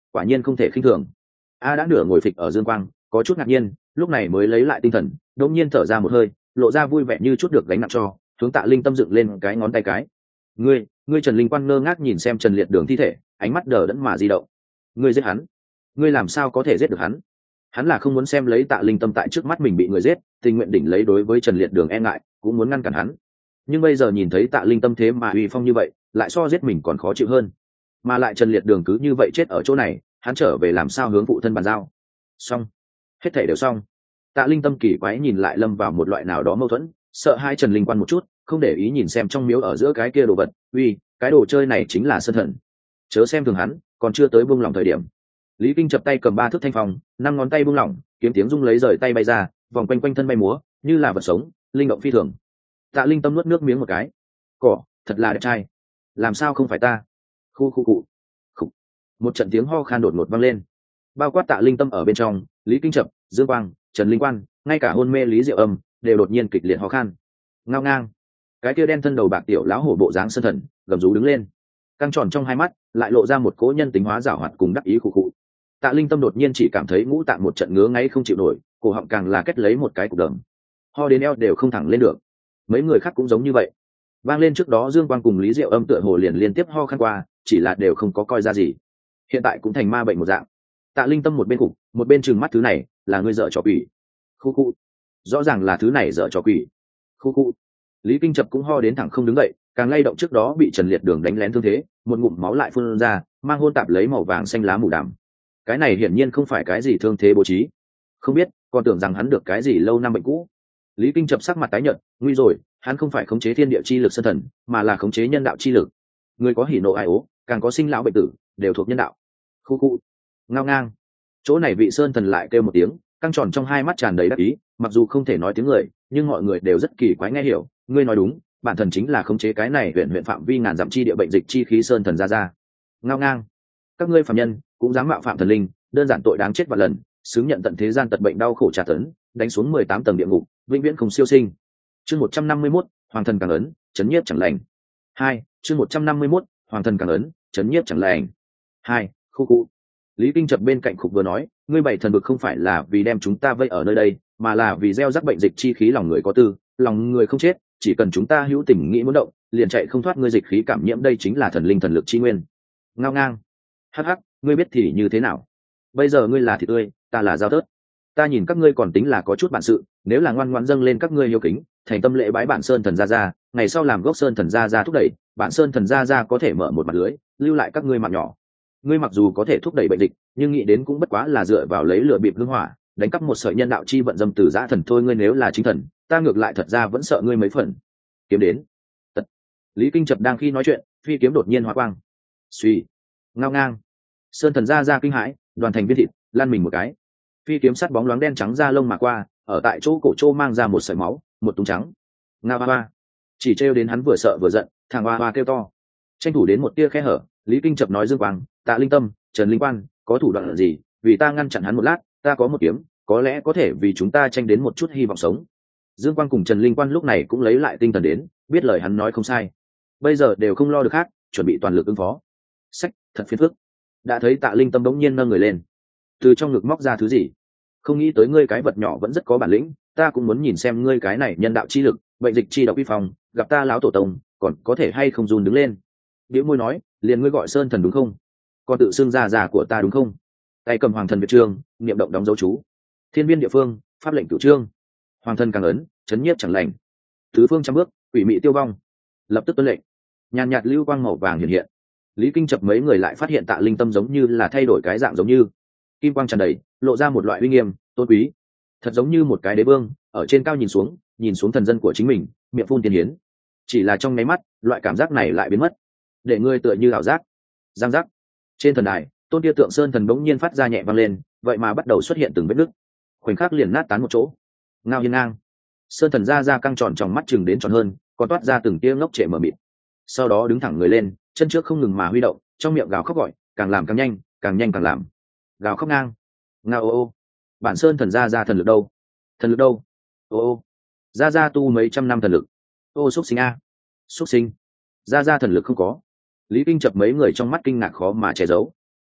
quả nhiên không thể khinh thường. A đã nửa ngồi phịch ở dương quang, có chút ngạc nhiên, lúc này mới lấy lại tinh thần, đột nhiên thở ra một hơi, lộ ra vui vẻ như chút được gánh nặng cho, hướng Tạ Linh Tâm dựng lên cái ngón tay cái. Ngươi Trần Linh Quan ngơ ngác nhìn xem Trần Liệt Đường thi thể, ánh mắt đờ đẫn mà di động. Ngươi giết hắn? Ngươi làm sao có thể giết được hắn? Hắn là không muốn xem lấy Tạ Linh Tâm tại trước mắt mình bị người giết, tình nguyện đỉnh lấy đối với Trần Liệt Đường e ngại, cũng muốn ngăn cản hắn. Nhưng bây giờ nhìn thấy Tạ Linh Tâm thế mà uy phong như vậy, lại so giết mình còn khó chịu hơn. Mà lại Trần Liệt Đường cứ như vậy chết ở chỗ này, hắn trở về làm sao hướng phụ thân bàn giao? Xong, hết thảy đều xong. Tạ Linh Tâm kỳ quái nhìn lại lâm vào một loại nào đó mâu thuẫn, sợ hai Trần Linh Quan một chút, không để ý nhìn xem trong miếu ở giữa cái kia đồ vật. Uy, cái đồ chơi này chính là sơn thần, chớ xem thường hắn, còn chưa tới buông lỏng thời điểm. Lý Kinh chập tay cầm 3 thước thanh phong, 5 ngón tay buông lỏng, kiếm tiếng rung lấy rời tay bay ra, vòng quanh quanh thân bay múa, như là vật sống, linh động phi thường. Tạ Linh Tâm nuốt nước miếng một cái. Cỏ, thật là đẹp trai. Làm sao không phải ta? Khu khu cụ. Khủ. Một trận tiếng ho khan đột ngột vang lên. Bao quát Tạ Linh Tâm ở bên trong, Lý Kinh chập, Dương Quang, Trần Linh Quan, ngay cả hôn mê Lý Diệu Âm đều đột nhiên kịch liệt ho khan. Ngao ngang. Cái kia đen thân đầu bạc tiểu lão hổ bộ dáng sơn thần, gầm rú đứng lên. Căng tròn trong hai mắt, lại lộ ra một cỗ nhân tính hóa giảo hoạt cùng đắc ý khụ khụ. Tạ Linh Tâm đột nhiên chỉ cảm thấy ngũ tạng một trận ngứa ngáy không chịu nổi, cổ họng càng là kết lấy một cái cục đờm, ho đến eo đều không thẳng lên được. Mấy người khác cũng giống như vậy. Vang lên trước đó Dương Quang cùng Lý Diệu Âm tựa hồ liền liên tiếp ho khan qua, chỉ là đều không có coi ra gì. Hiện tại cũng thành ma bệnh một dạng. Tạ Linh Tâm một bên cục, một bên trừng mắt, thứ này là ngươi dở trò quỷ. Khu khu. Rõ ràng là thứ này dở trò quỷ. Khu khu. Lý Kinh chập cũng ho đến thẳng không đứng dậy, càng lay động trước đó bị Trần Liệt Đường đánh lén thương thế, một ngụm máu lại phun ra, mang hôn tạp lấy màu vàng xanh lá mù đàm. Cái này hiển nhiên không phải cái gì thương thế bố trí, không biết, còn tưởng rằng hắn được cái gì lâu năm bệnh cũ. Lý Kinh chập sắc mặt tái nhợt, nguy rồi, hắn không phải khống chế thiên địa chi lực sơn thần, mà là khống chế nhân đạo chi lực. Người có hỉ nộ ai ố, càng có sinh lão bệnh tử, đều thuộc nhân đạo. Khu khu. Ngao ngang. Chỗ này vị sơn thần lại kêu một tiếng, căng tròn trong hai mắt tràn đầy đắc ý, mặc dù không thể nói tiếng người, nhưng mọi người đều rất kỳ quái nghe hiểu. Ngươi nói đúng, bản thần chính là khống chế cái này huyện phạm vi ngàn dặm chi địa bệnh dịch chi khí sơn thần ra. Ngao ngang. Các ngươi phàm nhân cũng dám mạo phạm thần linh, đơn giản tội đáng chết vạn lần, xứng nhận tận thế gian tật bệnh đau khổ tra tấn, đánh xuống 18 tầng địa ngục, vĩnh viễn không siêu sinh. Chương 151, Hoàng thần càng ấn, chấn nhiếp chẳng lành. 2, chương 151, Hoàng thần càng ấn, chấn nhiếp chẳng lành. 2, khu cụ. Lý Kinh chập bên cạnh khục vừa nói, ngươi bảy thần vực không phải là vì đem chúng ta vây ở nơi đây, mà là vì gieo rắc bệnh dịch chi khí lòng người có tư, lòng người không chết, chỉ cần chúng ta hữu tình nghĩ muốn động, liền chạy không thoát ngươi dịch khí cảm nhiễm, đây chính là thần linh thần lực chi nguyên. Ngao ngang. Hắc hắc, ngươi biết thì như thế nào? Bây giờ ngươi là thịt tươi, ta là dao tớt. Ta nhìn các ngươi còn tính là có chút bản sự, nếu là ngoan ngoãn dâng lên các ngươi hiếu kính, thành tâm lễ bái bản sơn thần ra, ngày sau làm gốc sơn thần ra thúc đẩy, bản sơn thần ra có thể mở một mặt lưới, lưu lại các ngươi mạng nhỏ. Ngươi mặc dù có thể thúc đẩy bệnh dịch, nhưng nghĩ đến cũng bất quá là dựa vào lấy lửa bịp hương hỏa, đánh cắp một sợi nhân đạo chi vận dâm từ dã thần thôi. Ngươi nếu là chính thần, ta ngược lại thật ra vẫn sợ ngươi mấy phần. Kiếm đến. Tật. Lý Kinh chập đang khi nói chuyện, phi kiếm đột nhiên hóa quang. Suy. Ngao ngang. Sơn thần ra kinh hãi, đoàn thành viên thịt, lăn mình một cái. Phi kiếm sắt bóng loáng đen trắng ra lông mà qua, ở tại chỗ cổ trô mang ra một sợi máu, một tung trắng. Ngao hoa. Chỉ trêu đến hắn vừa sợ vừa giận, thằng hoa kêu to. Tranh thủ đến một tia khe hở, Lý Kinh chập nói Dương Quang, Tạ Linh Tâm, Trần Linh Quan, có thủ đoạn gì, vì ta ngăn chặn hắn một lát, ta có một kiếm, có lẽ có thể vì chúng ta tranh đến một chút hy vọng sống. Dương Quang cùng Trần Linh Quan lúc này cũng lấy lại tinh thần đến, biết lời hắn nói không sai. Bây giờ đều không lo được khác, chuẩn bị toàn lực ứng phó. Sách, thật phiền phức. Đã thấy Tạ Linh Tâm bỗng nhiên nâng người lên, từ trong ngực móc ra thứ gì. Không nghĩ tới ngươi cái vật nhỏ vẫn rất có bản lĩnh, ta cũng muốn nhìn xem ngươi cái này nhân đạo chi lực, bệnh dịch chi độc uy phong, gặp ta lão tổ tông, còn có thể hay không run đứng lên. Điệu môi nói, liền ngươi gọi sơn thần đúng không? Còn tự xưng già của ta đúng không? Tay cầm hoàng thần việt trương, niệm động đóng dấu chú. Thiên viên địa phương, pháp lệnh cửu trương. Hoàng thần càng ấn, chấn nhiếp chẳng lành. Tứ phương trăm bước, quỷ mị tiêu vong. Lập tức tuân lệnh. Nhàn nhạt lưu quang màu vàng hiện hiện. Lý Kinh chập mấy người lại phát hiện Tạ Linh Tâm giống như là thay đổi cái dạng, giống như kim quang tràn đầy, lộ ra một loại uy nghiêm tôn quý, thật giống như một cái đế vương ở trên cao nhìn xuống thần dân của chính mình, miệng phun tiền hiến. Chỉ là trong nháy mắt, loại cảm giác này lại biến mất, để ngươi tựa như ảo giác. Giang giác. Trên thần đài, tôn tia tượng sơn thần bỗng nhiên phát ra nhẹ vang lên, vậy mà bắt đầu xuất hiện từng vết nứt, khoảnh khắc liền nát tán một chỗ. Ngao hiên ngang. Sơn thần ra căng tròn, tròng mắt chừng đến tròn hơn, còn toát ra từng tia ngốc trệ mờ mịt. Sau đó đứng thẳng người lên, chân trước không ngừng mà huy động, trong miệng gào khóc gọi, càng làm càng nhanh, càng nhanh càng làm. Gào khóc ngang. Ngao ô ô. Bản sơn thần ra thần lực đâu? Thần lực đâu? Ô ô. Ra tu mấy trăm năm thần lực. Ô xúc sinh a. Xúc sinh. Ra thần lực không có. Lý Kinh chập mấy người trong mắt kinh ngạc khó mà che giấu.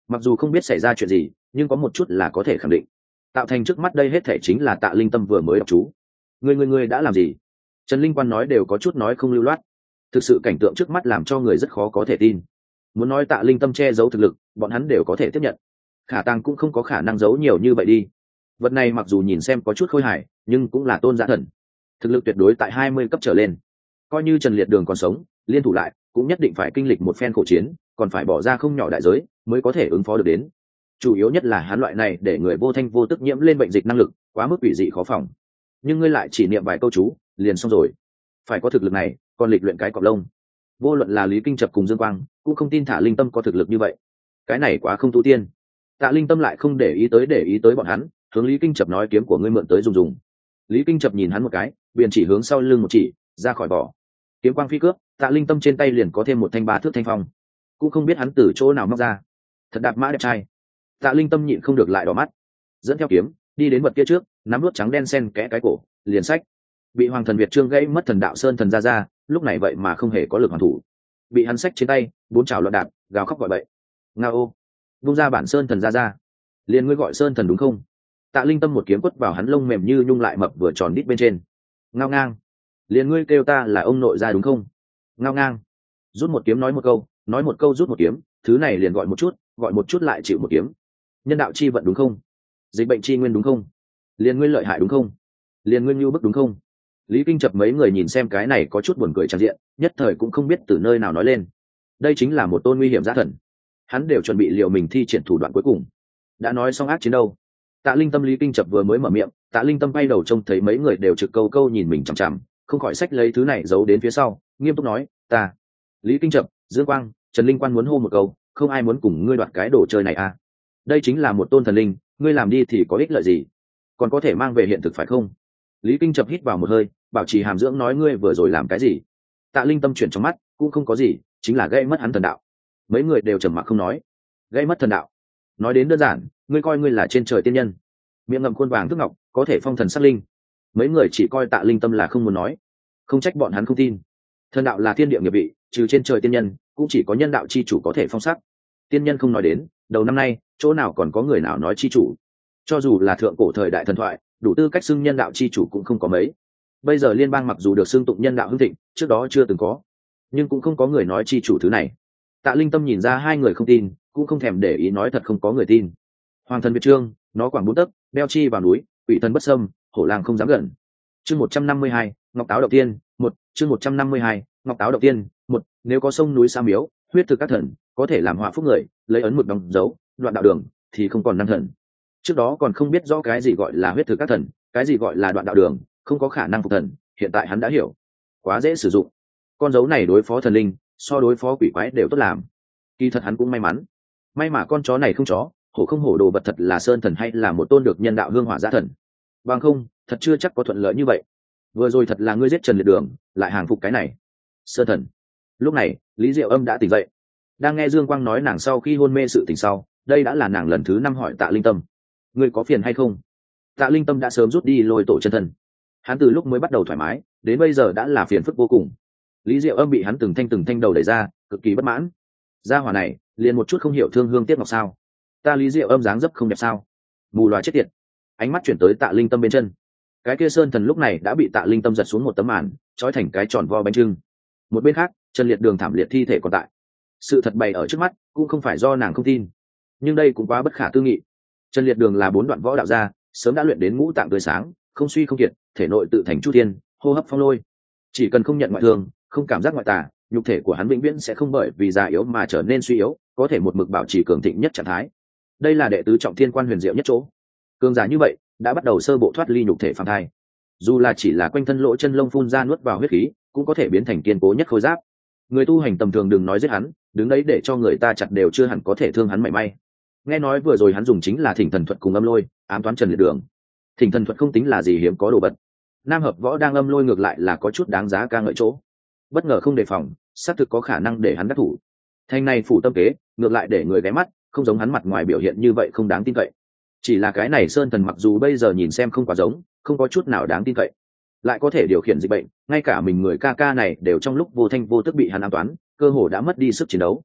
mặc dù không biết xảy ra chuyện gì nhưng có một chút là có thể khẳng định, tạo thành trước mắt đây hết thể chính là Tạ Linh Tâm vừa mới đọc chú. Ngươi đã làm gì? Trần Linh Quan nói đều có chút nói không lưu loát, thực sự cảnh tượng trước mắt làm cho người rất khó có thể tin. Muốn nói Tạ Linh Tâm che giấu thực lực bọn hắn đều có thể tiếp nhận, khả tăng cũng không có khả năng giấu nhiều như vậy đi. Vật này mặc dù nhìn xem có chút khôi hài nhưng cũng là tôn giả thần, thực lực tuyệt đối tại 20 cấp trở lên. Coi như Trần Liệt Đường còn sống liên thủ lại cũng nhất định phải kinh lịch một phen khổ chiến, còn phải bỏ ra không nhỏ đại giới mới có thể ứng phó được đến. Chủ yếu nhất là hắn loại này để người vô thanh vô tức nhiễm lên bệnh dịch năng lực quá mức quỷ dị khó phòng, nhưng ngươi lại chỉ niệm vài câu chú liền xong rồi. Phải có thực lực này còn lịch luyện cái cọp lông. Vô luận là Lý Kinh Chập cùng Dương Quang cũng không tin Tạ Linh Tâm có thực lực như vậy, cái này quá không tu tiên. Tạ Linh Tâm lại không để ý tới bọn hắn, hướng Lý Kinh Chập nói kiếm của ngươi mượn tới dùng. Lý Kinh Chập nhìn hắn một cái liền chỉ hướng sau lưng một chỉ ra khỏi vỏ, kiếm quang phi cướp, Tạ Linh Tâm trên tay liền có thêm một thanh 3 thước thanh phong, cũng không biết hắn từ chỗ nào móc ra. Thật đạp mã đẹp trai. Tạ Linh Tâm nhịn không được lại đỏ mắt, dẫn theo kiếm đi đến vật kia trước, nắm đuốt trắng đen xen kẽ cái cổ liền sách. Bị Hoàng Thần Việt Trương gãy mất thần đạo sơn thần ra lúc này vậy mà không hề có lực hoàn thủ, bị hắn sách trên tay 4 chảo loạn đạp gào khóc gọi bậy. Nga ô, vung ra bản sơn thần ra liền ngươi gọi sơn thần đúng không? Tạ Linh Tâm một kiếm quất vào hắn lông mềm như nhung lại mập vừa tròn đít bên trên. Ngao ngang, liền ngươi kêu ta là ông nội ra đúng không? Ngao ngang, rút một kiếm nói một câu rút một kiếm, thứ này liền gọi một chút lại chịu một kiếm. Nhân đạo chi vận đúng không? Dịch bệnh chi nguyên đúng không? Liền ngươi lợi hại đúng không? Liền ngươi nhu bức đúng không? Lý Kinh Chập mấy người nhìn xem cái này có chút buồn cười tràn diện, nhất thời cũng không biết từ nơi nào nói lên. Đây chính là một tôn nguy hiểm giả thần, hắn đều chuẩn bị liệu mình thi triển thủ đoạn cuối cùng. Đã nói xong ác chiến đâu? Tạ Linh Tâm Lý Kinh Chập vừa mới mở miệng, Tạ Linh Tâm bay đầu trông thấy mấy người đều trực câu câu nhìn mình chằm chằm, không khỏi xách lấy thứ này giấu đến phía sau, nghiêm túc nói, ta. Lý Kinh Chập, Dương Quang, Trần Linh Quan muốn hô một câu, không ai muốn cùng ngươi đoạt cái đồ chơi này à? Đây chính là một tôn thần linh, ngươi làm đi thì có ích lợi gì? Còn có thể mang về hiện thực phải không? Lý Kinh Chập hít vào một hơi, bảo trì hàm dưỡng nói ngươi vừa rồi làm cái gì? Tạ Linh Tâm chuyển trong mắt, cũng không có gì, chính là gây mất hắn thần đạo. Mấy người đều trầm mặc không nói. Gây mất thần đạo? Nói đến đơn giản, ngươi coi ngươi là trên trời tiên nhân, miệng ngậm khuôn vàng thước ngọc, có thể phong thần sát linh. Mấy người chỉ coi Tạ Linh Tâm là không muốn nói, không trách bọn hắn không tin. Thần đạo là thiên địa nghiệp vị, trừ trên trời tiên nhân, cũng chỉ có nhân đạo chi chủ có thể phong sắc. Tiên nhân không nói đến, đầu năm nay chỗ nào còn có người nào nói chi chủ? Cho dù là thượng cổ thời đại thần thoại, đủ tư cách xưng nhân đạo chi chủ cũng không có mấy. Bây giờ liên bang mặc dù được xưng tụng nhân đạo hưng thịnh, trước đó chưa từng có, nhưng cũng không có người nói chi chủ thứ này. Tạ Linh Tâm nhìn ra hai người không tin, cũng không thèm để ý nói thật không có người tin. Hoàng Thần Việt Trương, nó quảng 4 tấc, đeo chi vào núi, quỷ thần bất xâm, hổ lang không dám gần. Chương 152, Ngọc Táo Động Tiên, 1, chương 152, Ngọc Táo Động Tiên, 1, nếu có sông núi sa miếu, huyết thực các thần, có thể làm họa phúc người, lấy ấn mực đóng dấu, đoạn đạo đường, thì không còn năng thần. Trước đó còn không biết rõ cái gì gọi là huyết thực các thần, cái gì gọi là đoạn đạo đường, không có khả năng phục thần, hiện tại hắn đã hiểu. Quá dễ sử dụng. Con dấu này đối phó thần linh, so đối phó quỷ quái đều tốt làm. Kỳ thật hắn cũng may mắn. May mà con chó này không chó, hổ không hổ đồ vật thật là sơn thần hay là một tôn được nhân đạo hương hỏa giả thần. Bằng không, thật chưa chắc có thuận lợi như vậy. Vừa rồi thật là ngươi giết Trần Liệt Đường, lại hàng phục cái này. Sơn thần. Lúc này, Lý Diệu Âm đã tỉnh dậy. Đang nghe Dương Quang nói nàng sau khi hôn mê sự tỉnh sau, đây đã là nàng lần thứ 5 hỏi Tạ Linh Tâm. Ngươi có phiền hay không? Tạ Linh Tâm đã sớm rút đi lôi tổ chân thân. Hắn từ lúc mới bắt đầu thoải mái, đến bây giờ đã là phiền phức vô cùng. Lý Diệu Âm bị hắn từng thanh đầu đẩy ra, cực kỳ bất mãn. Gia hỏa này, liền một chút không hiểu thương hương tiếc ngọc sao? Ta Lý Diệu Âm dáng dấp không đẹp sao? Mù loà chết tiệt. Ánh mắt chuyển tới Tạ Linh Tâm bên chân. Cái kia sơn thần lúc này đã bị Tạ Linh Tâm giật xuống một tấm màn, trói thành cái tròn vo bánh trưng. Một bên khác, Trần Liệt Đường thảm liệt thi thể còn tại. Sự thật bày ở trước mắt, cũng không phải do nàng không tin, nhưng đây cũng quá bất khả tư nghị. Trần Liệt Đường là 4 đoạn võ đạo gia, sớm đã luyện đến ngũ tạng tươi sáng, không suy không kiệt, thể nội tự thành chu thiên, hô hấp phong lôi. Chỉ cần không nhận ngoại thương, không cảm giác ngoại tà, nhục thể của hắn vĩnh viễn sẽ không bởi vì già yếu mà trở nên suy yếu, có thể một mực bảo trì cường thịnh nhất trạng thái. Đây là đệ tứ trọng thiên quan huyền diệu nhất chỗ. Cường giả như vậy đã bắt đầu sơ bộ thoát ly nhục thể phàm thai, dù là chỉ là quanh thân lỗ chân lông phun ra nuốt vào huyết khí, cũng có thể biến thành kiên cố nhất khôi giáp. Người tu hành tầm thường đừng nói giết hắn, đứng đấy để cho người ta chặt đều chưa hẳn có thể thương hắn mảy may. Nghe nói vừa rồi hắn dùng chính là Thỉnh Thần thuật cùng âm lôi ám toán Trần Liệt Đường. Thỉnh Thần thuật không tính là gì hiếm có đồ vật, Nam Hợp Võ đang âm lôi ngược lại là có chút đáng giá ca ngợi chỗ. Bất ngờ không đề phòng, xác thực có khả năng để hắn đắc thủ. Thanh này phủ tâm kế, ngược lại để người ghé mắt, không giống hắn mặt ngoài biểu hiện như vậy không đáng tin cậy. Chỉ là cái này sơn thần mặc dù bây giờ nhìn xem không quá giống, không có chút nào đáng tin cậy, lại có thể điều khiển dịch bệnh, ngay cả mình người ca ca này đều trong lúc vô thanh vô tức bị hắn ám toán, cơ hồ đã mất đi sức chiến đấu.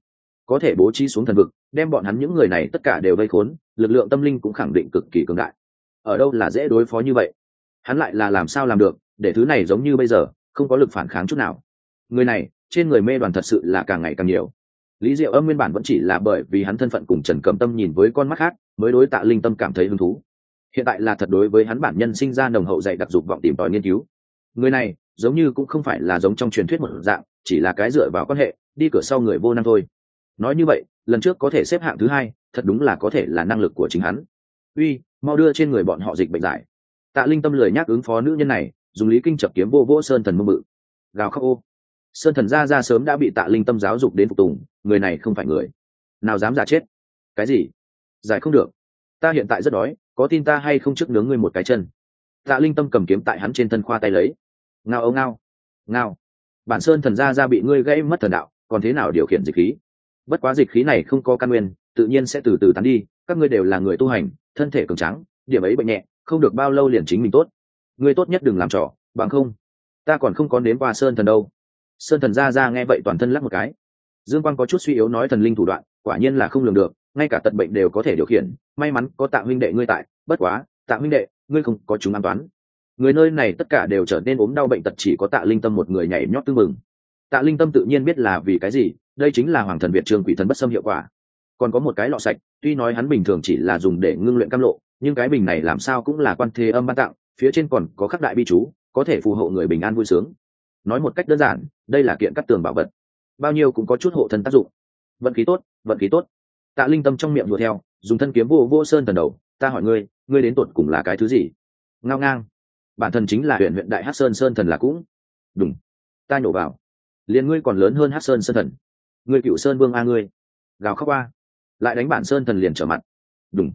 có thể bố trí xuống thần vực đem bọn hắn những người này tất cả đều vây khốn, lực lượng tâm linh cũng khẳng định cực kỳ cường đại. Ở đâu là dễ đối phó như vậy, hắn lại là làm sao làm được để thứ này giống như bây giờ không có lực phản kháng chút nào. Người này trên người mê đoàn thật sự là càng ngày càng nhiều. Lý Diệu Âm nguyên bản vẫn chỉ là bởi vì hắn thân phận cùng Trần Cẩm Tâm nhìn với con mắt khác mới đối Tạ Linh Tâm cảm thấy hứng thú, hiện tại là thật đối với hắn bản nhân sinh ra nồng hậu dạy đặc dục vọng tìm tòi nghiên cứu. Người này giống như cũng không phải là giống trong truyền thuyết một dạng chỉ là cái dựa vào quan hệ đi cửa sau người vô năng thôi. Nói như vậy lần trước có thể xếp hạng thứ hai thật đúng là có thể là năng lực của chính hắn. Uy, mau đưa trên người bọn họ dịch bệnh giải. Tạ Linh Tâm lười nhác ứng phó nữ nhân này, dùng lý kinh chập kiếm vô vỗ Sơn Thần mông bự. Gào khóc ô. Sơn Thần ra sớm đã bị Tạ Linh Tâm giáo dục đến phục tùng, người này không phải người nào dám giả chết. Cái gì? Giải không được. Ta hiện tại rất đói, có tin ta hay không trước nướng ngươi một cái chân. Tạ Linh Tâm cầm kiếm tại hắn trên thân khoa tay lấy. Ngao âu ngao. Ngao. Bản Sơn Thần ra bị ngươi gây mất thần đạo, còn thế nào điều khiển dịch khí? Bất quá dịch khí này không có căn nguyên, tự nhiên sẽ từ từ tán đi, các ngươi đều là người tu hành, thân thể cường tráng, điểm ấy bệnh nhẹ, không được bao lâu liền chính mình tốt. Ngươi tốt nhất đừng làm trò, bằng không ta còn không có đến qua Sơn Thần đâu. Sơn Thần ra nghe vậy toàn thân lắc một cái. Dương Quang có chút suy yếu nói thần linh thủ đoạn quả nhiên là không lường được, ngay cả tật bệnh đều có thể điều khiển, may mắn có Tạ huynh đệ ngươi tại, bất quá Tạ huynh đệ ngươi không có chúng an toán, người nơi này tất cả đều trở nên ốm đau bệnh tật, chỉ có Tạ Linh Tâm một người nhảy nhót tưng mừng. Tạ Linh Tâm tự nhiên biết là vì cái gì, đây chính là Hoàng Thần Việt Trường Quỷ Thần Bất Xâm hiệu quả. Còn có một cái lọ sạch, tuy nói hắn bình thường chỉ là dùng để ngưng luyện cam lộ, nhưng cái bình này làm sao cũng là Quan Thế Âm ban tặng, phía trên còn có khắc đại bi chú, có thể phù hộ người bình an vui sướng. Nói một cách đơn giản, đây là kiện cắt tường bảo vật, bao nhiêu cũng có chút hộ thân tác dụng. Vận khí tốt, vận khí tốt. Tạ Linh Tâm trong miệng đùa theo, dùng thân kiếm vô Sơn Thần đầu. Ta hỏi ngươi, ngươi đến tột cùng là cái thứ gì? Ngao ngang. Bản thân chính là huyện đại Hắc Sơn Sơn Thần là cũng. Đúng. Ta nhổ vào. Liền ngươi còn lớn hơn Hắc Sơn Sơn Thần. Ngươi Cựu Sơn Vương a ngươi. Gào khóc qua. Lại đánh bản Sơn Thần liền trở mặt. Đúng.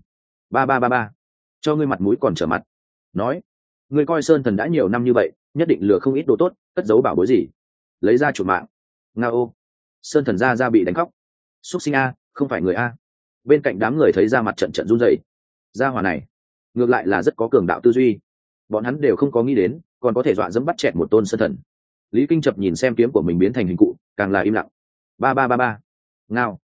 Ba. Cho ngươi mặt mũi còn trở mặt. Nói. Ngươi coi Sơn Thần đã nhiều năm như vậy, nhất định lừa không ít đồ tốt, cất giấu bảo bối gì? Lấy ra chuột mạng. Ngao ô. Sơn Thần ra bị đánh khóc. Xuất sinh a, không phải người a. Bên cạnh đám người thấy ra mặt trận run rẩy. Gia hỏa này ngược lại là rất có cường đạo tư duy, bọn hắn đều không có nghĩ đến còn có thể dọa dẫm bắt chẹt một tôn Sơn Thần. Lý Kinh Chập nhìn xem kiếm của mình biến thành hình cụ càng là im lặng. Ba. Ngao.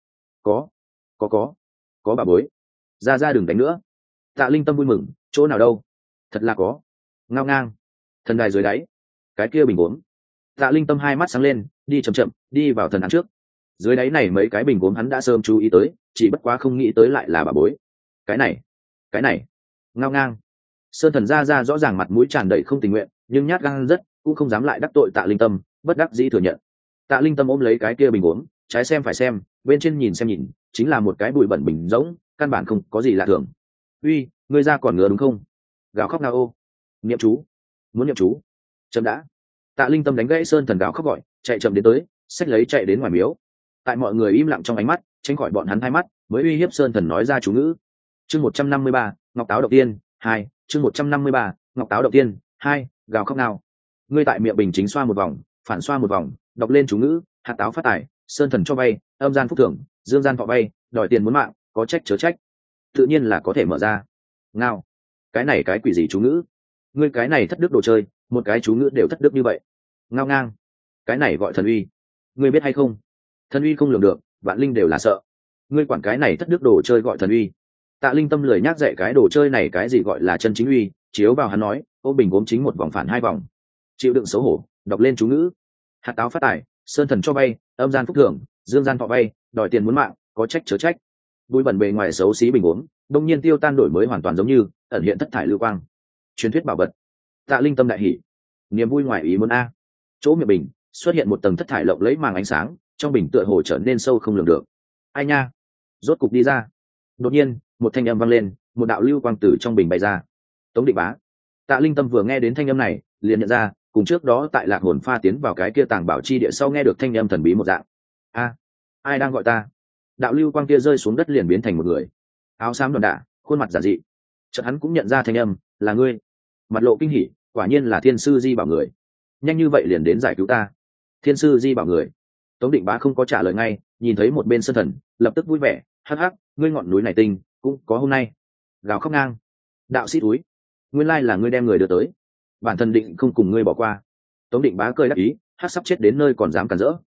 Có bà bối. Ra đừng đánh nữa. Tạ Linh Tâm vui mừng, chỗ nào đâu, thật là có. Ngao ngang. Thần đài dưới đáy cái kia bình uống. Tạ Linh Tâm hai mắt sáng lên, đi chậm đi vào thần án trước. Dưới đáy này mấy cái bình uống hắn đã sớm chú ý tới, chỉ bất quá không nghĩ tới lại là bà bối. Cái này. Ngao ngang. Sơn Thần ra rõ ràng mặt mũi tràn đầy không tình nguyện, nhưng nhát gan rất, cũng không dám lại đắc tội Tạ Linh Tâm, bất đắc dĩ thừa nhận. Tạ Linh Tâm ôm lấy cái kia bình uống, trái xem phải xem, bên trên nhìn xem nhìn, chính là một cái bụi bẩn bình rỗng, căn bản không có gì lạ thường. Uy, ngươi ra còn ngứa đúng không? Gào khóc ngao ô. Niệm chú. Muốn niệm chú. Chậm đã. Tạ Linh Tâm đánh gãy Sơn Thần gào khóc gọi, chạy chậm đến tới, xách lấy chạy đến ngoài miếu. Tại mọi người im lặng trong ánh mắt, tránh khỏi bọn hắn hai mắt, mới uy hiếp Sơn Thần nói ra chú ngữ. Chương 153, Ngọc Táo Động Tiên 2, chương 153, Ngọc Táo Động Tiên 2, gào khóc nào. Ngươi tại miệng bình chính xoa một vòng, phản xoa một vòng, đọc lên chú ngữ, hạt táo phát tài, Sơn Thần cho vay, âm gian phúc thưởng, dương gian thọ vay, đòi tiền muốn mạng, có trách chớ trách. Tự nhiên là có thể mở ra. Ngao. Cái này cái quỷ gì chú ngữ? Ngươi cái này thất đức đồ chơi, một cái chú ngữ đều thất đức như vậy. Ngao ngang. Cái này gọi thần uy. Ngươi biết hay không? Thần uy không lường được, vạn linh đều là sợ. Ngươi quản cái này thất đức đồ chơi gọi thần uy? Tạ Linh Tâm lười nhác dạy cái đồ chơi này cái gì gọi là chân chính uy, chiếu vào hắn nói, ô bình gốm chính một vòng phản hai vòng. Chịu đựng xấu hổ, đọc lên chú ngữ. Hạt táo phát tài, Sơn Thần cho vay, âm gian phúc thưởng, dương gian thọ vay, đòi tiền muốn mạng, có trách chớ trách. Bụi bẩn bề ngoài xấu xí bình gốm, đông nhiên tiêu tan đổi mới hoàn toàn giống như ẩn hiện thất thải lưu quang. Truyền thuyết bảo vật. Tạ Linh Tâm đại hỉ, niềm vui ngoài ý muốn a. Chỗ miệng bình xuất hiện một tầng thất thải lộng lẫy màng ánh sáng, trong bình tựa hồ trở nên sâu không lường được. Ai nha, rốt cục đi ra. Đột nhiên một thanh âm vang lên, một đạo lưu quang tử trong bình bay ra. Tống Định Bá. Tạ Linh Tâm vừa nghe đến thanh âm này liền nhận ra, cùng trước đó tại Lạc Hồn Pha tiến vào cái kia tàng bảo chi địa sau nghe được thanh âm thần bí một dạng. A, ai đang gọi ta? Đạo lưu quang kia rơi xuống đất liền biến thành một người, áo xám đòn đả, khuôn mặt giản dị. Chợt hắn cũng nhận ra thanh âm, là ngươi. Mặt lộ kinh hỉ, quả nhiên là Thiên Sư Di Bảo người. Nhanh như vậy liền đến giải cứu ta. Thiên Sư Di Bảo người. Tống Định Bá không có trả lời ngay, nhìn thấy một bên Sơn Thần, lập tức vui vẻ, hắc hắc, ngươi ngọn núi này tinh cũng có hôm nay. Gào khóc ngang. Đạo sĩ túi, nguyên lai là ngươi đem người đưa tới, bản thân định không cùng ngươi bỏ qua. Tống Định Bá cười đắc ý, hắc sắp chết đến nơi còn dám cản rỡ.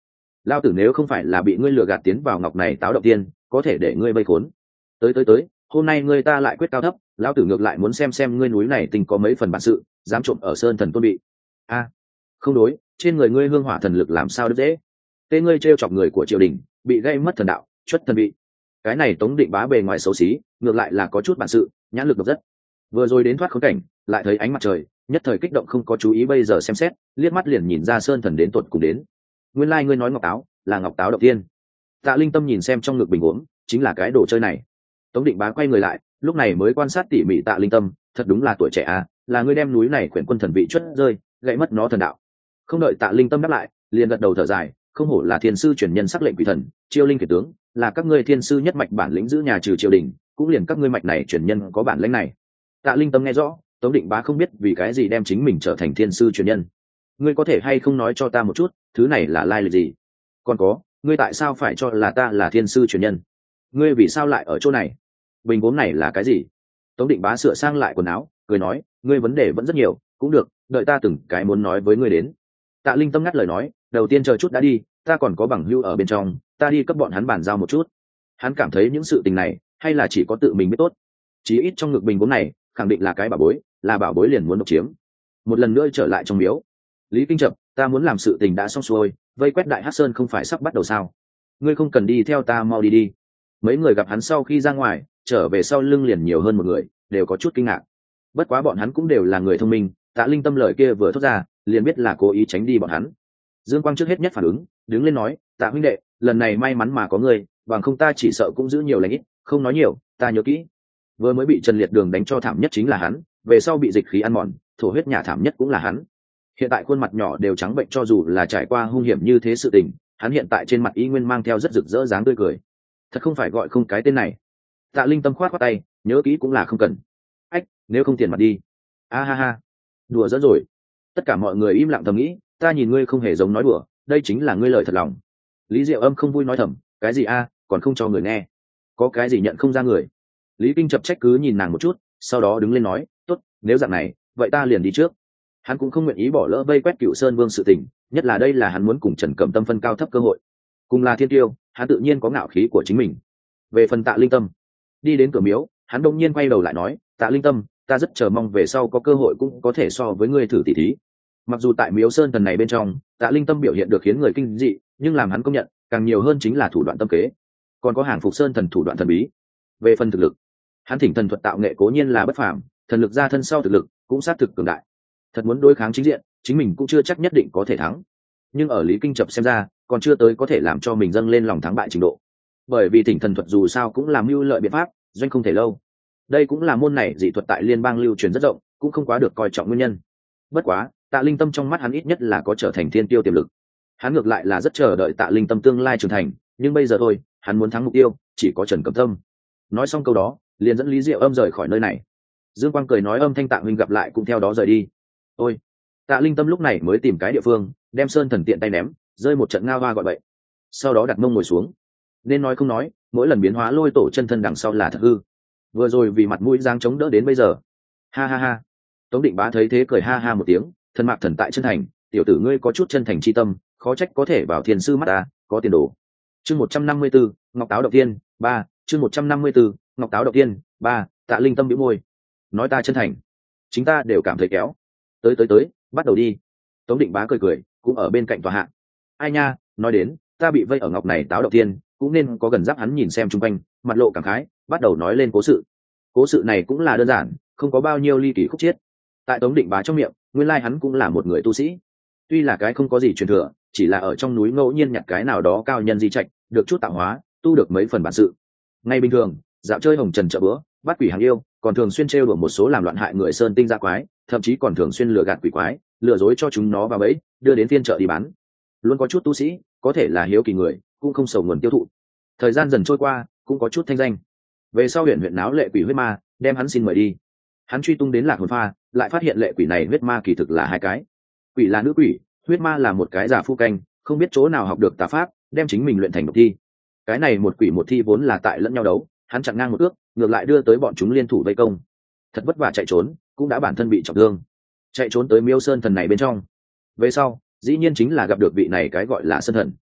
Lao tử nếu không phải là bị ngươi lừa gạt tiến vào ngọc này táo động tiên, có thể để ngươi vây khốn. Tới, hôm nay ngươi ta lại quyết cao thấp, lão tử ngược lại muốn xem ngươi núi này tình có mấy phần bản sự, dám trộm ở sơn thần tôn bị. A, không đối, trên người ngươi hương hỏa thần lực làm sao đứt dễ. Tê ngươi trêu chọc người của triều đình, bị gây mất thần đạo, chuất thần vị. Cái này Tống Định Bá bề ngoài xấu xí, ngược lại là có chút bản sự, nhãn lực độc rất. Vừa rồi đến thoát khốn cảnh, lại thấy ánh mặt trời, nhất thời kích động không có chú ý bây giờ xem xét, liếc mắt liền nhìn ra sơn thần đến tuột cùng đến. Nguyên lai ngươi nói ngọc táo, là ngọc táo động tiên. Tạ Linh Tâm nhìn xem trong ngực bình uống, chính là cái đồ chơi này. Tống Định Bá quay người lại, lúc này mới quan sát tỉ mỉ Tạ Linh Tâm, thật đúng là tuổi trẻ à, là ngươi đem núi này quyển quân thần vị chuất rơi, gãy mất nó thần đạo. Không đợi Tạ Linh Tâm đáp lại, liền gật đầu thở dài, không hổ là thiên sư truyền nhân sắc lệnh quỷ thần, chiêu linh kiệt tướng, là các ngươi thiên sư nhất mạch bản lĩnh giữ nhà trừ triều đình, cũng liền các ngươi mạch này truyền nhân có bản lĩnh này. Tạ Linh Tâm nghe rõ, Tống Định Bá không biết vì cái gì đem chính mình trở thành thiên sư truyền nhân. Ngươi có thể hay không nói cho ta một chút, thứ này là lai lịch gì? Còn có, ngươi tại sao phải cho là ta là thiên sư truyền nhân? Ngươi vì sao lại ở chỗ này? Bình gốm này là cái gì? Tống Định Bá sửa sang lại quần áo, cười nói, ngươi vấn đề vẫn rất nhiều, cũng được, đợi ta từng cái muốn nói với ngươi đến. Tạ Linh Tâm ngắt lời nói, đầu tiên chờ chút đã đi, ta còn có bằng hữu ở bên trong, ta đi cấp bọn hắn bàn giao một chút. Hắn cảm thấy những sự tình này hay là chỉ có tự mình biết tốt. Chí ít trong ngực bình gốm này khẳng định là cái bảo bối, là bảo bối liền muốn độc chiếm. Một lần nữa trở lại trong miếu. Lý Kinh Chập, ta muốn làm sự tình đã xong xuôi, vây quét Đại Hắc Sơn không phải sắp bắt đầu sao? Ngươi không cần đi theo ta, mau đi đi. Mấy người gặp hắn sau khi ra ngoài, trở về sau lưng liền nhiều hơn một người, đều có chút kinh ngạc. Bất quá bọn hắn cũng đều là người thông minh, Tạ Linh Tâm lời kia vừa thốt ra, liền biết là cố ý tránh đi bọn hắn. Dương Quang trước hết nhất phản ứng, đứng lên nói, Tạ huynh đệ, lần này may mắn mà có ngươi, bằng không ta chỉ sợ cũng giữ nhiều lành ít, không nói nhiều, ta nhớ kỹ. Vừa mới bị Trần Liệt Đường đánh cho thảm nhất chính là hắn, về sau bị dịch khí ăn mòn, thổ huyết nhà thảm nhất cũng là hắn. Hiện tại khuôn mặt nhỏ đều trắng bệnh, cho dù là trải qua hung hiểm như thế sự tình, hắn hiện tại trên mặt y nguyên mang theo rất rực rỡ dáng tươi cười. Thật không phải gọi không cái tên này. Tạ Linh Tâm khoát khoát tay, nhớ kỹ cũng là không cần. Ách, nếu không tiền mặt đi. A ha ha, đùa giỡn rồi. Tất cả mọi người im lặng thầm nghĩ, ta nhìn ngươi không hề giống nói đùa, đây chính là ngươi lời thật lòng. Lý Diệu Âm không vui nói thầm, cái gì a, còn không cho người nghe, có cái gì nhận không ra người. Lý Kinh Chập trách cứ nhìn nàng một chút, sau đó đứng lên nói, tốt, nếu dạng này, vậy ta liền đi trước. Hắn cũng không nguyện ý bỏ lỡ vây quét Cựu Sơn Vương sự tình, nhất là đây là hắn muốn cùng Trần Cẩm Tâm phân cao thấp cơ hội. Cùng là thiên tiêu, hắn tự nhiên có ngạo khí của chính mình. Về phần Tạ Linh Tâm, đi đến cửa miếu, hắn đông nhiên quay đầu lại nói, Tạ Linh Tâm, ta rất chờ mong về sau có cơ hội cũng có thể so với ngươi thử tỷ thí. Mặc dù tại miếu sơn thần này bên trong, Tạ Linh Tâm biểu hiện được khiến người kinh dị, nhưng làm hắn công nhận, càng nhiều hơn chính là thủ đoạn tâm kế, còn có hàng phục sơn thần thủ đoạn thần bí. Về phần thực lực, hắn thỉnh thần thuật tạo nghệ cố nhiên là bất phàm, thần lực ra thân sau thực lực cũng sát thực cường đại. Thật muốn đối kháng chính diện, chính mình cũng chưa chắc nhất định có thể thắng. Nhưng ở Lý Kinh Chập xem ra, còn chưa tới có thể làm cho mình dâng lên lòng thắng bại trình độ. Bởi vì thỉnh thần thuật dù sao cũng làm mưu lợi biện pháp, doanh không thể lâu. Đây cũng là môn này dị thuật tại liên bang lưu truyền rất rộng, cũng không quá được coi trọng nguyên nhân. Bất quá, Tạ Linh Tâm trong mắt hắn ít nhất là có trở thành thiên tiêu tiềm lực. Hắn ngược lại là rất chờ đợi Tạ Linh Tâm tương lai trưởng thành, nhưng bây giờ thôi, hắn muốn thắng mục tiêu, chỉ có Trần Cẩm Tâm. Nói xong câu đó, liền dẫn Lý Diệu Âm rời khỏi nơi này. Dương Quang cười nói, Âm Thanh Tạ huynh gặp lại cũng theo đó rời đi. Ôi, Tạ Linh Tâm lúc này mới tìm cái địa phương, đem sơn thần tiện tay ném, rơi một trận ngao hoa gọi bậy. Sau đó đặt mông ngồi xuống. Nên nói không nói, mỗi lần biến hóa lôi tổ chân thân đằng sau là thật hư. Vừa rồi vì mặt mũi giang chống đỡ đến bây giờ. Ha ha ha. Tống Định Bá thấy thế cười ha ha một tiếng, thần mạc thần tại chân thành, tiểu tử ngươi có chút chân thành chi tâm, khó trách có thể vào thiên sư mắt ta, có tiền đồ. Chương 154, Ngọc Táo Động Tiên 3, chương 154, Ngọc Táo Động Tiên 3, Tạ Linh Tâm bĩu môi. Nói ta chân thành, chính ta đều cảm thấy kéo. Tới, bắt đầu đi. Tống Định Bá cười cười, cũng ở bên cạnh tòa hạ. Ai nha, nói đến, ta bị vây ở ngọc này táo động tiên, cũng nên có gần giáp. Hắn nhìn xem chung quanh, mặt lộ cảm khái, bắt đầu nói lên cố sự. Cố sự này cũng là đơn giản, không có bao nhiêu ly kỳ khúc chiết. Tại Tống Định Bá trong miệng, nguyên lai hắn cũng là một người tu sĩ. Tuy là cái không có gì truyền thừa, chỉ là ở trong núi ngẫu nhiên nhặt cái nào đó cao nhân di trạch, được chút tạo hóa, tu được mấy phần bản sự. Ngay bình thường, dạo chơi hồng trần chợ bữa, bắt quỷ hàng yêu, còn thường xuyên trêu đùa một số làm loạn hại người sơn tinh dạ quái, thậm chí còn thường xuyên lừa gạt quỷ quái, lừa dối cho chúng nó vào bẫy, đưa đến phiên chợ đi bán. Luôn có chút tu sĩ, có thể là hiếu kỳ người, cũng không sầu nguồn tiêu thụ. Thời gian dần trôi qua, cũng có chút thanh danh. Về sau huyện náo lệ quỷ huyết ma, đem hắn xin mời đi. Hắn truy tung đến Lạc Hồn Pha, lại phát hiện lệ quỷ này huyết ma kỳ thực là hai cái. Quỷ là nữ quỷ, huyết ma là một cái giả phu canh, không biết chỗ nào học được tà pháp, đem chính mình luyện thành độc thi. Cái này một quỷ một thi vốn là tại lẫn nhau đấu, hắn chặn ngang một ước, ngược lại đưa tới bọn chúng liên thủ vây công. Thật vất vả chạy trốn, cũng đã bản thân bị trọng thương. Chạy trốn tới miêu sơn thần này bên trong. Về sau, dĩ nhiên chính là gặp được vị này cái gọi là sơn thần.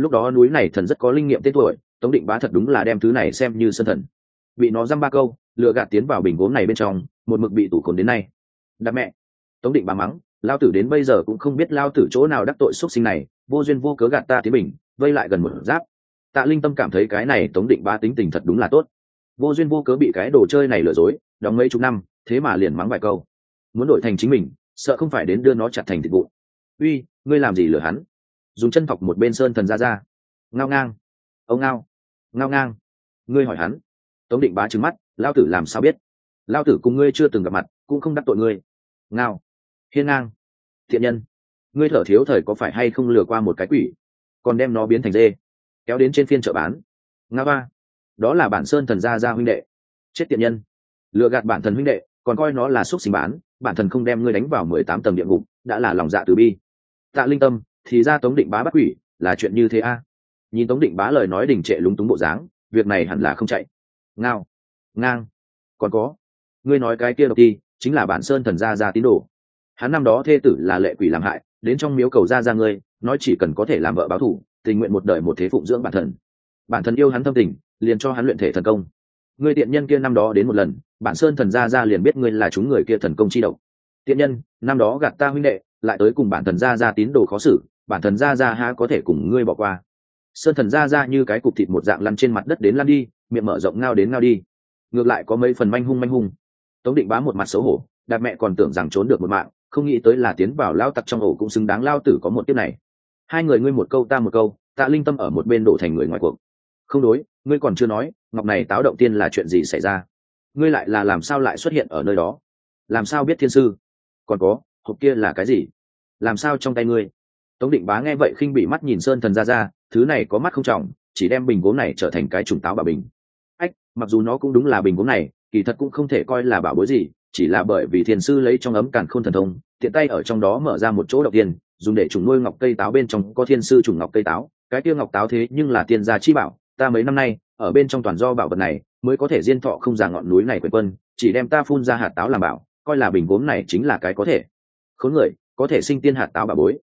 lúc đó núi này thần rất có linh nghiệm tên tuổi, Tống Định Bá thật đúng là đem thứ này xem như sơn thần, bị nó dăm ba câu lừa gạt tiến vào bình gốm này bên trong, một mực bị tủ cồn đến nay. Đạp mẹ! Tống Định Bá mắng, lao tử đến bây giờ cũng không biết lao tử chỗ nào đắc tội xuất sinh này, vô duyên vô cớ gạt ta tiến bình, vây lại gần một giáp. Tạ Linh Tâm cảm thấy cái này Tống Định Bá tính tình thật đúng là tốt, vô duyên vô cớ bị cái đồ chơi này lừa dối, đóng mấy chục năm, thế mà liền mắng vài câu, muốn đổi thành chính mình, sợ không phải đến đưa nó chặt thành thịt vụn. Uy, ngươi làm gì lừa hắn? Dùng chân thọc một bên sơn thần ra. Ngao ngang, ông ngao, ngao ngang. Ngươi hỏi hắn. Tống Định Bá trừng mắt, lao tử làm sao biết? Lao tử cùng ngươi chưa từng gặp mặt, cũng không đắc tội ngươi. Ngao, hiên ngang, thiện nhân, ngươi thở thiếu thời có phải hay không lừa qua một cái quỷ, còn đem nó biến thành dê, kéo đến trên phiên chợ bán. Ngao ba, đó là bản sơn thần gia huynh đệ, chết tiện nhân, lừa gạt bản thần huynh đệ, còn coi nó là xúc sinh bán, bản thần không đem ngươi đánh vào 18 tầng địa ngục, đã là lòng dạ từ bi. Tạ Linh Tâm, thì ra Tống Định Bá bắt quỷ là chuyện như thế a? Nhìn Tống Định Bá lời nói đình trệ lúng túng bộ dáng, việc này hẳn là không chạy. Ngao, ngang, còn có, ngươi nói cái kia độc ti chính là bản sơn thần gia tín đồ, hắn năm đó thê tử là lệ quỷ làm hại, đến trong miếu cầu ra ngươi, nói chỉ cần có thể làm vợ báo thù, tình nguyện một đời một thế phụng dưỡng bản thần yêu hắn thâm tình, liền cho hắn luyện thể thần công. Ngươi tiện nhân kia năm đó đến một lần, bản sơn thần gia liền biết ngươi là chúng người kia thần công chi độc. Tiện nhân, năm đó gạt ta huynh đệ, lại tới cùng bản thần gia tín đồ khó xử, bản thần gia há có thể cùng ngươi bỏ qua. Sơn thần gia như cái cục thịt một dạng lăn trên mặt đất đến lăn đi, miệng mở rộng ngao đến ngao đi, ngược lại có mấy phần manh hung. Tống Định Bá một mặt xấu hổ, Đạp mẹ còn tưởng rằng trốn được một mạng, không nghĩ tới là tiến vào lao tặc trong ổ cũng xứng đáng lao tử có một tiếp này. Hai người ngươi một câu ta một câu, Tạ Linh Tâm ở một bên đổ thành người ngoài cuộc. Không đối, ngươi còn chưa nói, ngọc này táo động tiên là chuyện gì xảy ra? Ngươi lại là làm sao lại xuất hiện ở nơi đó? Làm sao biết thiên sư? Còn có, hộp kia là cái gì? Làm sao trong tay ngươi? Tống Định Bá nghe vậy khinh bị mắt nhìn sơn thần ra, thứ này có mắt không trọng, chỉ đem bình gốm này trở thành cái trùng táo bảo bình. Ách, mặc dù nó cũng đúng là bình gốm này, kỳ thật cũng không thể coi là bảo bối gì, chỉ là bởi vì thiền sư lấy trong ấm càn khôn thần thông, tiện tay ở trong đó mở ra một chỗ động tiên, dùng để trùng nuôi ngọc cây táo, bên trong có thiên sư trùng ngọc cây táo, cái kia ngọc táo thế nhưng là tiên gia chi bảo, ta mấy năm nay ở bên trong toàn do bảo vật này mới có thể diên thọ không già ngọn núi này quyền quân, chỉ đem ta phun ra hạt táo làm bảo, coi là bình gốm này chính là cái có thể khốn người, có thể sinh tiên hạt táo bà bối.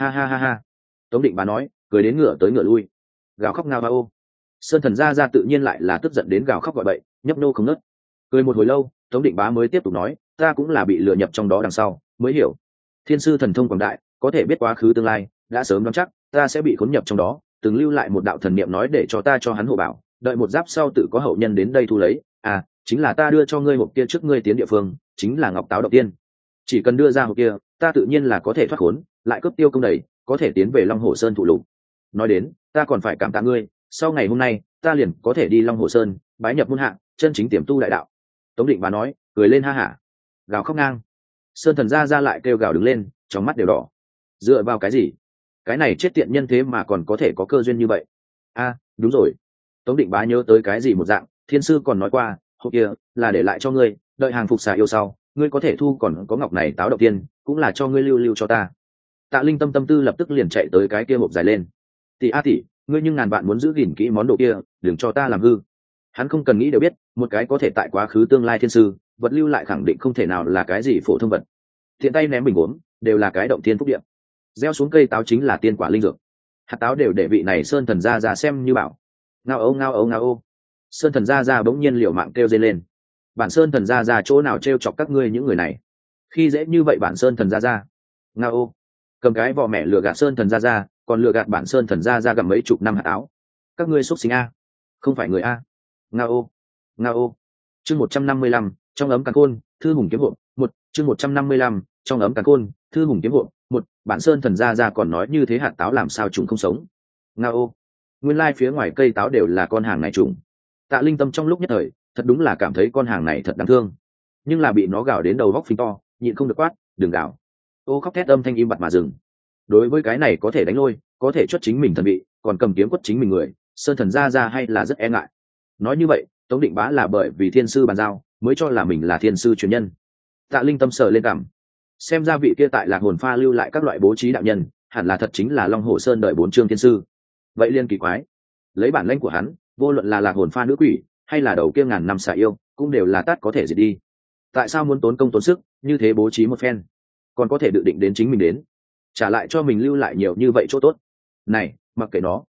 Ha. Tống Định Bá nói, cười đến ngựa tới ngựa lui, gào khóc ngao ô. Sơn thần ra tự nhiên lại là tức giận đến gào khóc gọi bậy, nhấp nô không nớt. Cười một hồi lâu, Tống Định Bá mới tiếp tục nói, ta cũng là bị lừa nhập trong đó đằng sau mới hiểu, thiên sư thần thông quảng đại, có thể biết quá khứ tương lai, đã sớm đoán chắc ta sẽ bị khốn nhập trong đó, từng lưu lại một đạo thần niệm nói để cho ta cho hắn hộ bảo, đợi một giáp sau tự có hậu nhân đến đây thu lấy. À, chính là ta đưa cho ngươi hộp kia trước ngươi tiến địa phương, chính là ngọc táo đầu tiên, chỉ cần đưa ra hộp kia, ta tự nhiên là có thể thoát khốn, lại cướp tiêu công đầy, có thể tiến về Long Hồ Sơn thụ lục. Nói đến, ta còn phải cảm tạ ngươi, sau ngày hôm nay ta liền có thể đi Long Hồ Sơn bái nhập môn hạ, chân chính tiềm tu đại đạo. Tống Định Bá nói, cười lên ha hả, gào khóc ngang. Sơn thần ra lại kêu gào đứng lên, trong mắt đều đỏ. Dựa vào cái gì? Cái này chết tiện nhân thế mà còn có thể có cơ duyên như vậy? A, đúng rồi. Tống Định Bá nhớ tới cái gì một dạng, thiên sư còn nói qua, hộp kia là để lại cho ngươi, đợi hàng phục xà yêu sau, ngươi có thể thu, còn có ngọc này táo đầu tiên, cũng là cho ngươi lưu cho ta. Tạ Linh Tâm tâm tư lập tức liền chạy tới cái kia hộp dài lên. Tỷ, ngươi nhưng ngàn bạn muốn giữ gìn kỹ món đồ kia, đừng cho ta làm hư. Hắn không cần nghĩ đều biết, một cái có thể tại quá khứ tương lai thiên sư, vật lưu lại khẳng định không thể nào là cái gì phổ thông vật. Thiện tay ném bình uống, đều là cái động thiên phúc điện. Gieo xuống cây táo chính là tiên quả linh dược. Hạt táo đều để vị này sơn thần ra xem như bảo. Ngao ô. Sơn thần ra bỗng nhiên liều mạng kêu dây lên. Bản sơn thần ra chỗ nào trêu chọc các ngươi những người này? Khi dễ như vậy bản sơn thần ra. Ngao ô. Cầm cái vỏ mẹ lừa gạt sơn thần ra, còn lừa gạt bản sơn thần ra gặm mấy chục năm hạt táo. Các ngươi xúc sinh a, không phải người a. Ngao ô. Chương 155, trong ấm càn khôn, thư hùng kiếm hộ. Chương 155, trong ấm càn khôn, thư hùng kiếm hộ. Bản sơn thần ra còn nói như thế hạt táo làm sao trùng không sống. Ngao, nguyên lai phía ngoài cây táo đều là con hàng này trùng. Tạ Linh Tâm trong lúc nhất thời thật đúng là cảm thấy con hàng này thật đáng thương, nhưng là bị nó gào đến đầu góc phình to, nhịn không được quát, đừng gào. Ô khóc thét âm thanh im bặt mà dừng. Đối với cái này có thể đánh lôi, có thể chuất chính mình thần bị, còn cầm kiếm quất chính mình người, sơn thần ra hay là rất e ngại. Nói như vậy, Tống Định Bá là bởi vì thiên sư bàn giao mới cho là mình là thiên sư truyền nhân. Tạ Linh Tâm sờ lên cằm, xem ra vị kia tại Lạc Hồn Pha lưu lại các loại bố trí đạo nhân, hẳn là thật chính là Long Hồ Sơn đợi 4 chương thiên sư. Vậy liên kỳ quái, lấy bản lĩnh của hắn, vô luận là Lạc Hồn Pha nữ quỷ hay là đầu kia ngàn năm xà yêu, cũng đều là tát có thể diệt đi. Tại sao muốn tốn công tốn sức như thế bố trí một phen, còn có thể dự định đến chính mình đến, trả lại cho mình lưu lại nhiều như vậy chỗ tốt? Này, mặc kệ nó,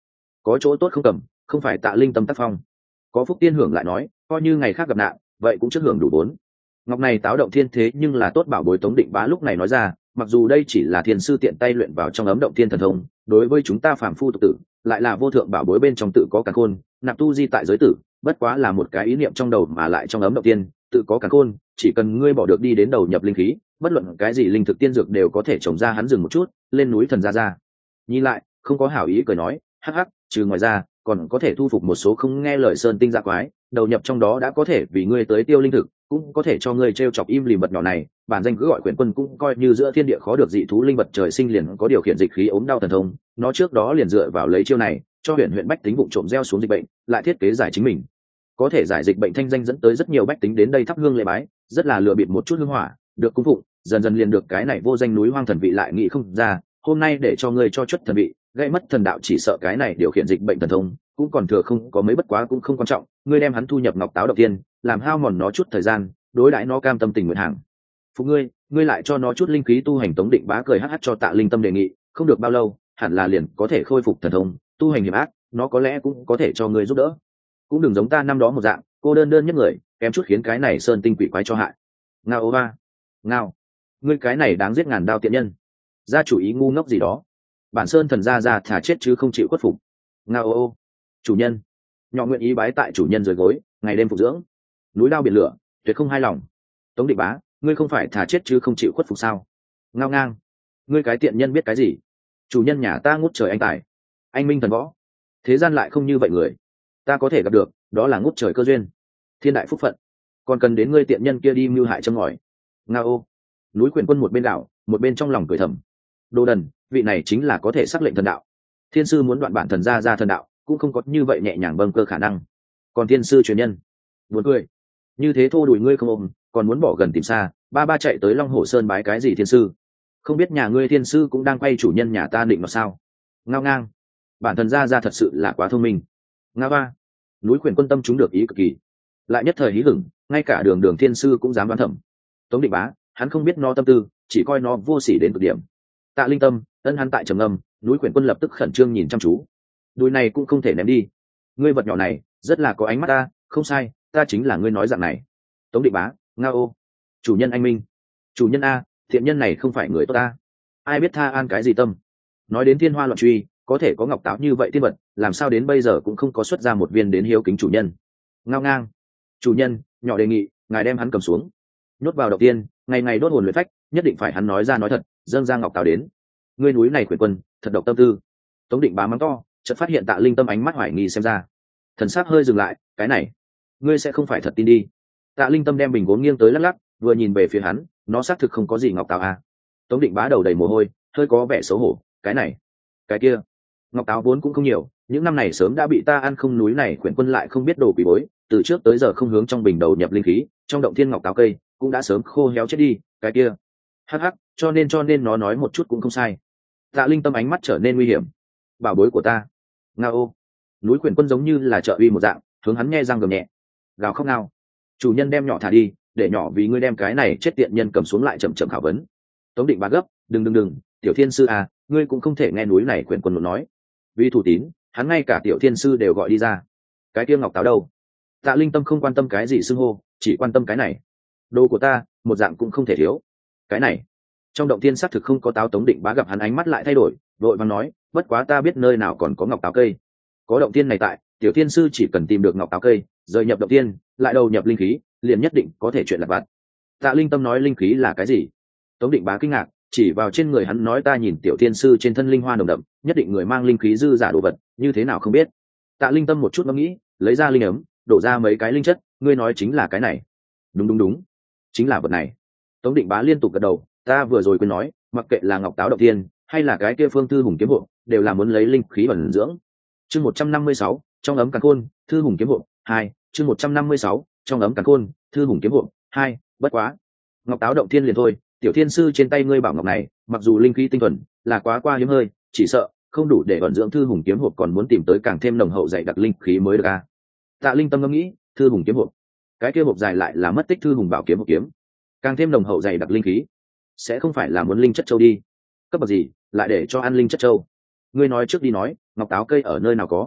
có chỗ tốt không cầm, không phải Tạ Linh Tâm tác phong. Có Phúc Tiên hưởng lại nói, coi như ngày khác gặp nạn, vậy cũng trước hưởng đủ vốn. Ngọc này táo động thiên thế nhưng là tốt bảo bối. Tống Định Bá lúc này nói ra, mặc dù đây chỉ là thiên sư tiện tay luyện vào trong ấm động thiên thần thông, đối với chúng ta phàm phu tục tử lại là vô thượng bảo bối, bên trong tự có càn khôn, nạp tu di tại giới tử, bất quá là một cái ý niệm trong đầu mà lại trong ấm động thiên tự có càn khôn, chỉ cần ngươi bỏ được đi đến đầu nhập linh khí, bất luận cái gì linh thực tiên dược đều có thể trồng ra. Hắn dừng một chút, lên núi thần ra nhìn lại, không có hảo ý cười nói, hắc hắc, trừ ngoài ra còn có thể thu phục một số không nghe lời sơn tinh dạ quái, đầu nhập trong đó đã có thể vì ngươi tới tiêu linh thực, cũng có thể cho ngươi t chọc im lìm vật nhỏ này. Bản danh cứ gọi quyển quân, cũng coi như giữa thiên địa khó được dị thú linh vật trời sinh liền có điều khiển dịch khí ốm đau thần thông. Nó trước đó liền dựa vào lấy chiêu này cho huyện bách tính vụ trộm gieo xuống dịch bệnh, lại thiết kế giải chính mình có thể giải dịch bệnh thanh danh, dẫn tới rất nhiều bách tính đến đây thắp hương lễ bái, rất là lừa bịp một chút hương hỏa, được cung phụng, dần dần liền được cái này vô danh núi hoang thần vị. Lại nghĩ không ra, hôm nay để cho ngươi cho chút thần vị, gây mất thần đạo, chỉ sợ cái này điều khiển dịch bệnh thần thông cũng còn thừa không có mấy, bất quá cũng không quan trọng. Ngươi đem hắn thu nhập ngọc táo đầu tiên, làm hao mòn nó chút thời gian, đối đãi nó cam tâm tình nguyện hàng phục ngươi lại cho nó chút linh khí tu hành. Tống Định Bá cười hh cho Tạ Linh Tâm đề nghị, không được bao lâu hẳn là liền có thể khôi phục thần thông, tu hành hiểm ác, nó có lẽ cũng có thể cho ngươi giúp đỡ. Cũng đừng giống ta năm đó một dạng, cô đơn nhất người, kém chút khiến cái này sơn tinh quỷ quái cho hại. Ngao ô ba, ngao, ngươi cái này đáng giết ngàn đao tiện nhân, ra chủ ý ngu ngốc gì đó, bản sơn thần ra thả chết chứ không chịu khuất phục. Ngao ô, chủ nhân, nhỏ nguyện ý bái tại chủ nhân dưới gối, ngày đêm phục dưỡng, núi đao biển lửa, tuyệt không hài lòng. Tống Định Bá, ngươi không phải thả chết chứ không chịu khuất phục sao? Ngao ngang, ngươi cái tiện nhân biết cái gì? Chủ nhân nhà ta ngút trời anh tài, anh minh thần võ, thế gian lại không như vậy người, ta có thể gặp được, đó là ngút trời cơ duyên, thiên đại phúc phận, còn cần đến ngươi tiện nhân kia đi mưu hại châm ngòi. Ngao ô, núi Quyển Quân một bên đảo một bên trong lòng cười thầm, đồ đần, vị này chính là có thể sắc lệnh thần đạo. Thiên sư muốn đoạn bản thần ra thần đạo cũng không có như vậy nhẹ nhàng bâng cơ khả năng. Còn thiên sư truyền nhân, buồn cười, như thế thô đùi ngươi không ôm, còn muốn bỏ gần tìm xa, ba chạy tới Long Hổ Sơn bái cái gì thiên sư? Không biết nhà ngươi thiên sư cũng đang quay chủ nhân nhà ta định nó sao? Ngao ngang, bản thần ra thật sự là quá thông minh. Ngao ba, núi Quyển Quân tâm chúng được ý cực kỳ, lại nhất thời hí hửng, ngay cả đường thiên sư cũng dám đoán thẩm. Tống Định Bá, hắn không biết nó tâm tư, chỉ coi nó vô sỉ đến cực điểm. Tạ Linh Tâm ân hắn tại trầm ngâm, núi Quyển Quân lập tức khẩn trương nhìn chăm chú. Đùi này cũng không thể ném đi, ngươi vật nhỏ này rất là có ánh mắt ta. Không sai, ta chính là ngươi nói dạng này. Tống Định Bá, Ngao ô, chủ nhân anh minh, chủ nhân a, thiện nhân này không phải người tốt ta, ai biết tha an cái gì tâm. Nói đến thiên hoa loạn truy, có thể có ngọc táo như vậy thiên vật, làm sao đến bây giờ cũng không có xuất ra một viên đến hiếu kính chủ nhân. Ngao ngang, chủ nhân, nhỏ đề nghị ngài đem hắn cầm xuống, nhốt vào đầu tiên, ngày ngày đốt hồn luyện phách, nhất định phải hắn nói ra nói thật, dâng ra ngọc táo đến. Ngươi núi này Quyển Quân thật độc tâm tư. Tống Định Bá mắng to, chợt phát hiện Tạ Linh Tâm ánh mắt hoài nghi xem ra, thần sắc hơi dừng lại, cái này ngươi sẽ không phải thật tin đi. Tạ Linh Tâm đem bình gốm nghiêng tới lắc lắc, vừa nhìn về phía hắn, nó xác thực không có gì ngọc táo à. Tống Định Bá đầu đầy mồ hôi, hơi có vẻ xấu hổ, cái này cái kia, ngọc táo vốn cũng không nhiều, những năm này sớm đã bị ta ăn không. Núi này Quyển Quân lại không biết đồ quỷ bối, từ trước tới giờ không hướng trong bình đầu nhập linh khí, trong động thiên ngọc táo cây cũng đã sớm khô héo chết đi, cái kia hắc hắc, cho nên nó nói một chút cũng không sai. Tạ Linh Tâm ánh mắt trở nên nguy hiểm, bảo bối của ta. Ngao ô, núi Quyển Quân giống như là trợ uy một dạng, hướng hắn nghe răng gầm nhẹ, gào khóc ngao, chủ nhân đem nhỏ thả đi, để nhỏ vì ngươi đem cái này chết tiện nhân cầm xuống lại chậm chậm khảo vấn. Tống Định Bá gấp, đừng, tiểu thiên sư à, ngươi cũng không thể nghe núi này Quyển Quân nói, vì thủ tín hắn ngay cả tiểu thiên sư đều gọi đi ra. Cái kia ngọc táo đâu? Tạ Linh Tâm không quan tâm cái gì xưng hô, chỉ quan tâm cái này, đồ của ta một dạng cũng không thể thiếu. Cái này trong động thiên xác thực không có táo. Tống Định Bá gặp hắn ánh mắt lại thay đổi, đội vàng nói, bất quá ta biết nơi nào còn có ngọc táo cây, có động thiên này tại, tiểu thiên sư chỉ cần tìm được ngọc táo cây, rời nhập động thiên, lại đầu nhập linh khí, liền nhất định có thể chuyện lặt vặt. Tạ Linh Tâm nói linh khí là cái gì? Tống Định Bá kinh ngạc, chỉ vào trên người hắn nói, ta nhìn tiểu thiên sư trên thân linh hoa nồng đậm, nhất định người mang linh khí dư giả đồ vật, như thế nào không biết. Tạ Linh Tâm một chút ngẫm nghĩ, lấy ra linh ấm, đổ ra mấy cái linh chất, ngươi nói chính là cái này? Đúng, chính là vật này. Tống Định Bá liên tục gật đầu, ta vừa rồi quên nói, mặc kệ là ngọc táo động thiên hay là cái kia phương thư hùng kiếm hộ, đều là muốn lấy linh khí ẩn dưỡng. Chương 156, trong ấm càn khôn, thư hùng kiếm hộ 2, chương 156, trong ấm càn khôn, thư hùng kiếm hộ 2, bất quá, ngọc táo động thiên liền thôi, tiểu thiên sư trên tay ngươi bảo ngọc này, mặc dù linh khí tinh thuần, là quá hiếm hơi, chỉ sợ không đủ để ẩn dưỡng thư hùng kiếm hộp, còn muốn tìm tới càng thêm nồng hậu dày đặc linh khí mới được a. Tạ Linh Tâm ngẫm nghĩ, thư hùng kiếm hộp, cái kia hộp dài lại là mất tích thư hùng bảo kiếm hộp kiếm, càng thêm nồng hậu dày đặc linh khí, sẽ không phải là muốn linh chất châu đi? Cấp bậc gì lại để cho ăn linh chất châu? Ngươi nói trước đi nói, ngọc táo cây ở nơi nào có?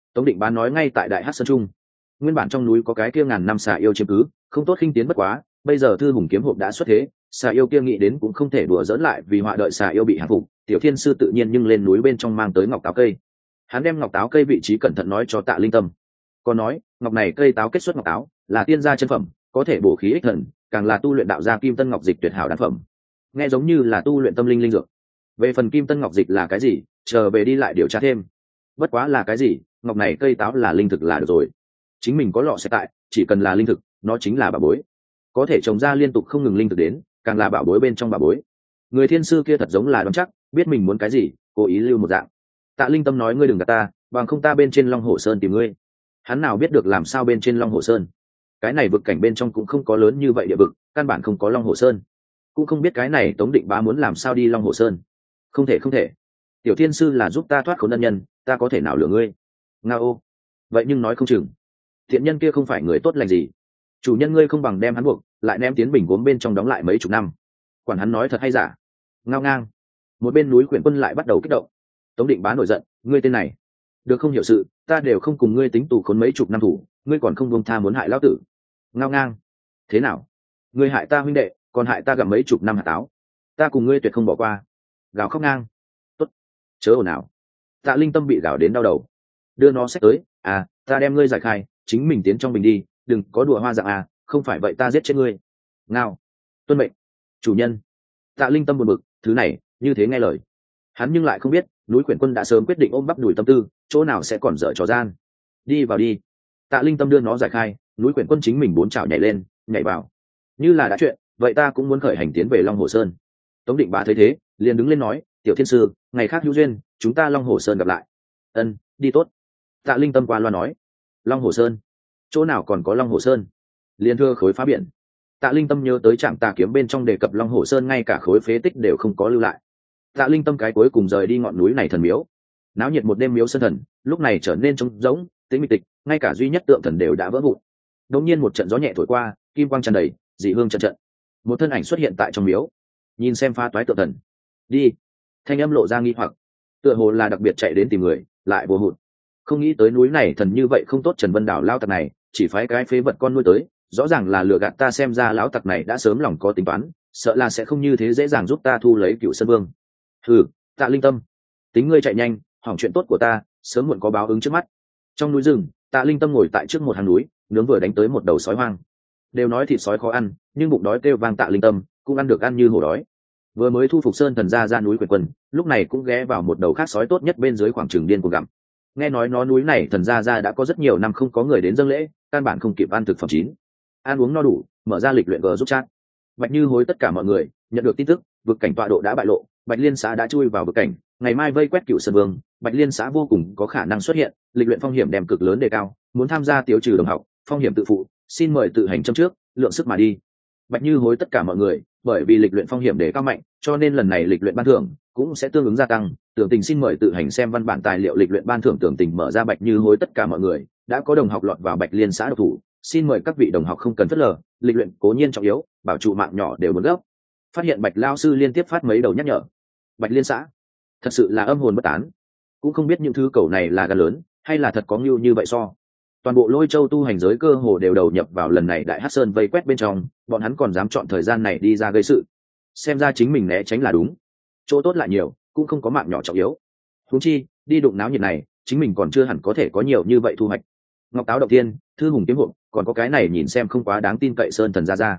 Tống Định Bá nói ngay tại Đại Hắc Sơn Trung. Nguyên bản trong núi có cái kia ngàn năm xà yêu chiếm cứ, không tốt khinh tiến bất quá, bây giờ thư hùng kiếm hộp đã xuất thế, xà yêu kia nghĩ đến cũng không thể đùa dỡn lại, vì họa đợi xà yêu bị hạ phục, Tiểu Thiên sư tự nhiên nhưng lên núi bên trong mang tới ngọc táo cây. Hắn đem ngọc táo cây vị trí cẩn thận nói cho Tạ Linh Tâm. Còn nói, ngọc này cây táo kết xuất ngọc táo, là tiên gia chân phẩm, có thể bổ khí ích thần, càng là tu luyện đạo gia kim tân ngọc dịch tuyệt hảo đan phẩm. Nghe giống như là tu luyện tâm linh linh dược. Về phần kim tân ngọc dịch là cái gì, chờ về đi lại điều tra thêm. Bất quá là cái gì, ngọc này cây táo là linh thực là được rồi. Chính mình có lọ sẽ tại, chỉ cần là linh thực, nó chính là bảo bối. Có thể trồng ra liên tục không ngừng linh thực đến, càng là bảo bối bên trong bảo bối. Người thiên sư kia thật giống là đoán chắc, biết mình muốn cái gì, cố ý lưu một dạng. Tạ Linh Tâm nói ngươi đừng gạt ta, bằng không ta bên trên Long Hổ Sơn tìm ngươi. Hắn nào biết được làm sao bên trên Long Hổ Sơn. Cái này vực cảnh bên trong cũng không có lớn như vậy địa vực, căn bản không có Long Hổ Sơn. Cũng không biết cái này Tống Định Bá muốn làm sao đi Long Hổ Sơn. Không thể không thể. Tiểu thiên sư là giúp ta thoát khốn ân nhân, ta có thể nào lừa ngươi. Ngao. Vậy nhưng nói không chừng. Thiện nhân kia không phải người tốt lành gì. Chủ nhân ngươi không bằng đem hắn buộc, lại ném tiến bình gốm bên trong đóng lại mấy chục năm. Quản hắn nói thật hay giả. Ngao ngang. Một bên núi Quyển Quân lại bắt đầu kích động. Tống Định Bá nổi giận, ngươi tên này được không hiểu sự, ta đều không cùng ngươi tính tù khốn mấy chục năm thủ, ngươi còn không buông tha muốn hại lão tử. Ngao ngang. Thế nào, ngươi hại ta huynh đệ, còn hại ta gặm mấy chục năm hạt táo, ta cùng ngươi tuyệt không bỏ qua. Gào khóc ngang. Tốt, chớ ồn ào. Tạ Linh Tâm bị gào đến đau đầu. Đưa nó xách tới. À, ta đem ngươi giải khai, chính mình tiến trong bình đi, đừng có đùa hoa dạng à, không phải vậy ta giết chết ngươi. Ngao. Tuân mệnh chủ nhân. Tạ Linh Tâm buồn bực, thứ này như thế nghe lời. Hắn nhưng lại không biết núi Quyển Quân đã sớm quyết định ôm bắp đùi tâm tư, chỗ nào sẽ còn dở trò gian. Đi vào đi. Tạ Linh Tâm đưa nó giải khai, núi Quyển Quân chính mình bốn chảo nhảy lên, nhảy vào. Như là đã chuyện, vậy ta cũng muốn khởi hành tiến về Long Hồ Sơn. Tống Định Bá thấy thế, liền đứng lên nói, tiểu thiên sư, ngày khác hữu duyên, chúng ta Long Hồ Sơn gặp lại. Ân, đi tốt. Tạ Linh Tâm qua loa nói. Long Hồ Sơn? Chỗ nào còn có Long Hồ Sơn? Liên thưa khối phá biển. Tạ Linh Tâm nhớ tới Trạm Tà Kiếm bên trong đề cập Long Hồ Sơn ngay cả khối phế tích đều không có lưu lại. Tạ Linh Tâm cái cuối cùng rời đi ngọn núi này thần miếu. Náo nhiệt một đêm miếu sơn thần, lúc này trở nên trống rỗng, tĩnh mịch tịch, ngay cả duy nhất tượng thần đều đã vỡ vụn. Đột nhiên một trận gió nhẹ thổi qua, kim quang tràn đầy, dị hương trận trận. Một thân ảnh xuất hiện tại trong miếu. Nhìn xem phá toái tượng thần. Đi. Thanh âm lộ ra nghi hoặc. Tựa hồ là đặc biệt chạy đến tìm người, lại vô hụt. Không nghĩ tới núi này thần như vậy không tốt, Trần Vân Đảo lao tặc này, chỉ phái cái phế vật con nuôi tới, rõ ràng là lừa gạt ta, xem ra lão tặc này đã sớm lòng có tính toán, sợ là sẽ không như thế dễ dàng giúp ta thu lấy Cựu Sơn Vương. Hừ, Tạ Linh Tâm, tính ngươi chạy nhanh, hỏng chuyện tốt của ta, sớm muộn có báo ứng trước mắt. Trong núi rừng, Tạ Linh Tâm ngồi tại trước một hàng núi, nướng vừa đánh tới một đầu sói hoang. Đều nói thịt sói khó ăn, nhưng bụng đói kêu vang Tạ Linh Tâm cũng ăn được, ăn như hổ đói. Vừa mới thu phục sơn thần ra núi Quyển Quân, lúc này cũng ghé vào một đầu khác sói tốt nhất bên dưới khoảng trường điên của gặm. Nghe nói nó núi này thần ra đã có rất nhiều năm không có người đến dâng lễ, căn bản không kịp ăn thực phẩm chín. Ăn uống no đủ, mở ra lịch luyện giúp chat. Bạch Như hối tất cả mọi người nhận được tin tức, vực cảnh tọa độ đã bại lộ, Bạch Liên xã đã chui vào vực cảnh, ngày mai vây quét Cựu Sơn Vương, Bạch Liên xã vô cùng có khả năng xuất hiện, lịch luyện phong hiểm đem cực lớn đề cao, muốn tham gia tiêu trừ đồng học, phong hiểm tự phụ, xin mời tự hành châm trước, lượng sức mà đi. Bạch Như hối tất cả mọi người, bởi vì lịch luyện phong hiểm đề cao mạnh, cho nên lần này lịch luyện ban thưởng cũng sẽ tương ứng gia tăng, tưởng tình xin mời tự hành xem văn bản tài liệu lịch luyện ban thưởng tưởng tình mở ra. Bạch Như hối tất cả mọi người, đã có đồng học lọt vào Bạch Liên xã độc thủ, xin mời các vị đồng học không cần phớt lờ, lịch luyện cố nhiên trọng yếu, bảo trụ mạng nhỏ đều muốn gấp. Phát hiện Bạch lao sư liên tiếp phát mấy đầu nhắc nhở. Bạch Liên xã thật sự là âm hồn bất tán, cũng không biết những thứ cầu này là gan lớn hay là thật có ngưu như vậy. So toàn bộ Lôi Châu tu hành giới cơ hồ đều đầu nhập vào lần này Đại Hắc Sơn vây quét bên trong, bọn hắn còn dám chọn thời gian này đi ra gây sự, xem ra chính mình né tránh là đúng, chỗ tốt lại nhiều, cũng không có mạng nhỏ trọng yếu. Huống chi đi đụng náo nhiệt này, chính mình còn chưa hẳn có thể có nhiều như vậy thu hoạch. Ngọc táo động tiên, thư hùng kiếm hộp, còn có cái này nhìn xem không quá đáng tin cậy sơn thần ra.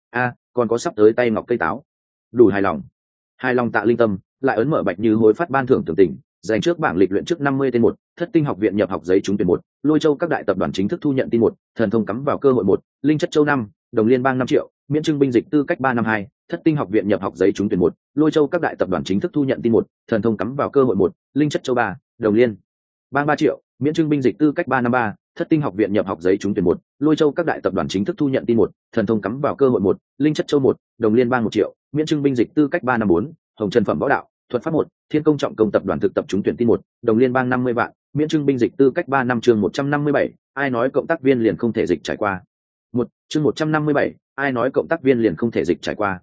Còn có sắp tới tay ngọc cây táo. Đủ hài lòng Tạ Linh Tâm lại ấn mở Bạch Như hối phát ban thưởng tưởng tình, dành trước bảng lịch luyện trước 50 tên 1, Thất Tinh học viện nhập học giấy trúng tuyển 1, Lôi Châu các đại tập đoàn chính thức thu nhận tin 1, thần thông cắm vào cơ hội 1, linh chất châu 5, đồng liên bang 5 triệu, miễn trưng binh dịch tư cách 3 năm 2, Thất Tinh học viện nhập học giấy trúng tuyển 1, Lôi Châu các đại tập đoàn chính thức thu nhận tin 1, thần thông cắm vào cơ hội 1, linh chất châu 3, đồng liên bang 3 triệu, miễn trưng binh dịch tư cách 3 năm 3, Thất Tinh học viện nhập học giấy trúng tuyển 1, Lôi Châu các đại tập đoàn chính thức thu nhận tin 1, thần thông cắm vào cơ hội 1, linh chất châu 1, đồng liên bang 1 triệu, miễn trưng binh dịch tư cách 3 năm 4, hồng trần phẩm võ đạo, thuật pháp 1, Thiên Công trọng công tập đoàn thực tập trúng tuyển tin 1, đồng liên bang 50 vạn, miễn trưng binh dịch tư cách 3 năm. Chương 157, ai nói cộng tác viên liền không thể dịch trải qua. Chương 157, ai nói cộng tác viên liền không thể dịch trải qua.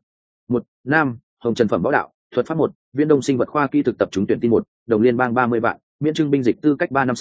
Nam, hồng trần phẩm võ đạo, thuật pháp 1, Viễn Đông sinh vật khoa kỹ thực tập trúng tuyển tin 1, đồng liên bang 30 vạn, miễn trưng binh dịch tư cách 3 năm 6,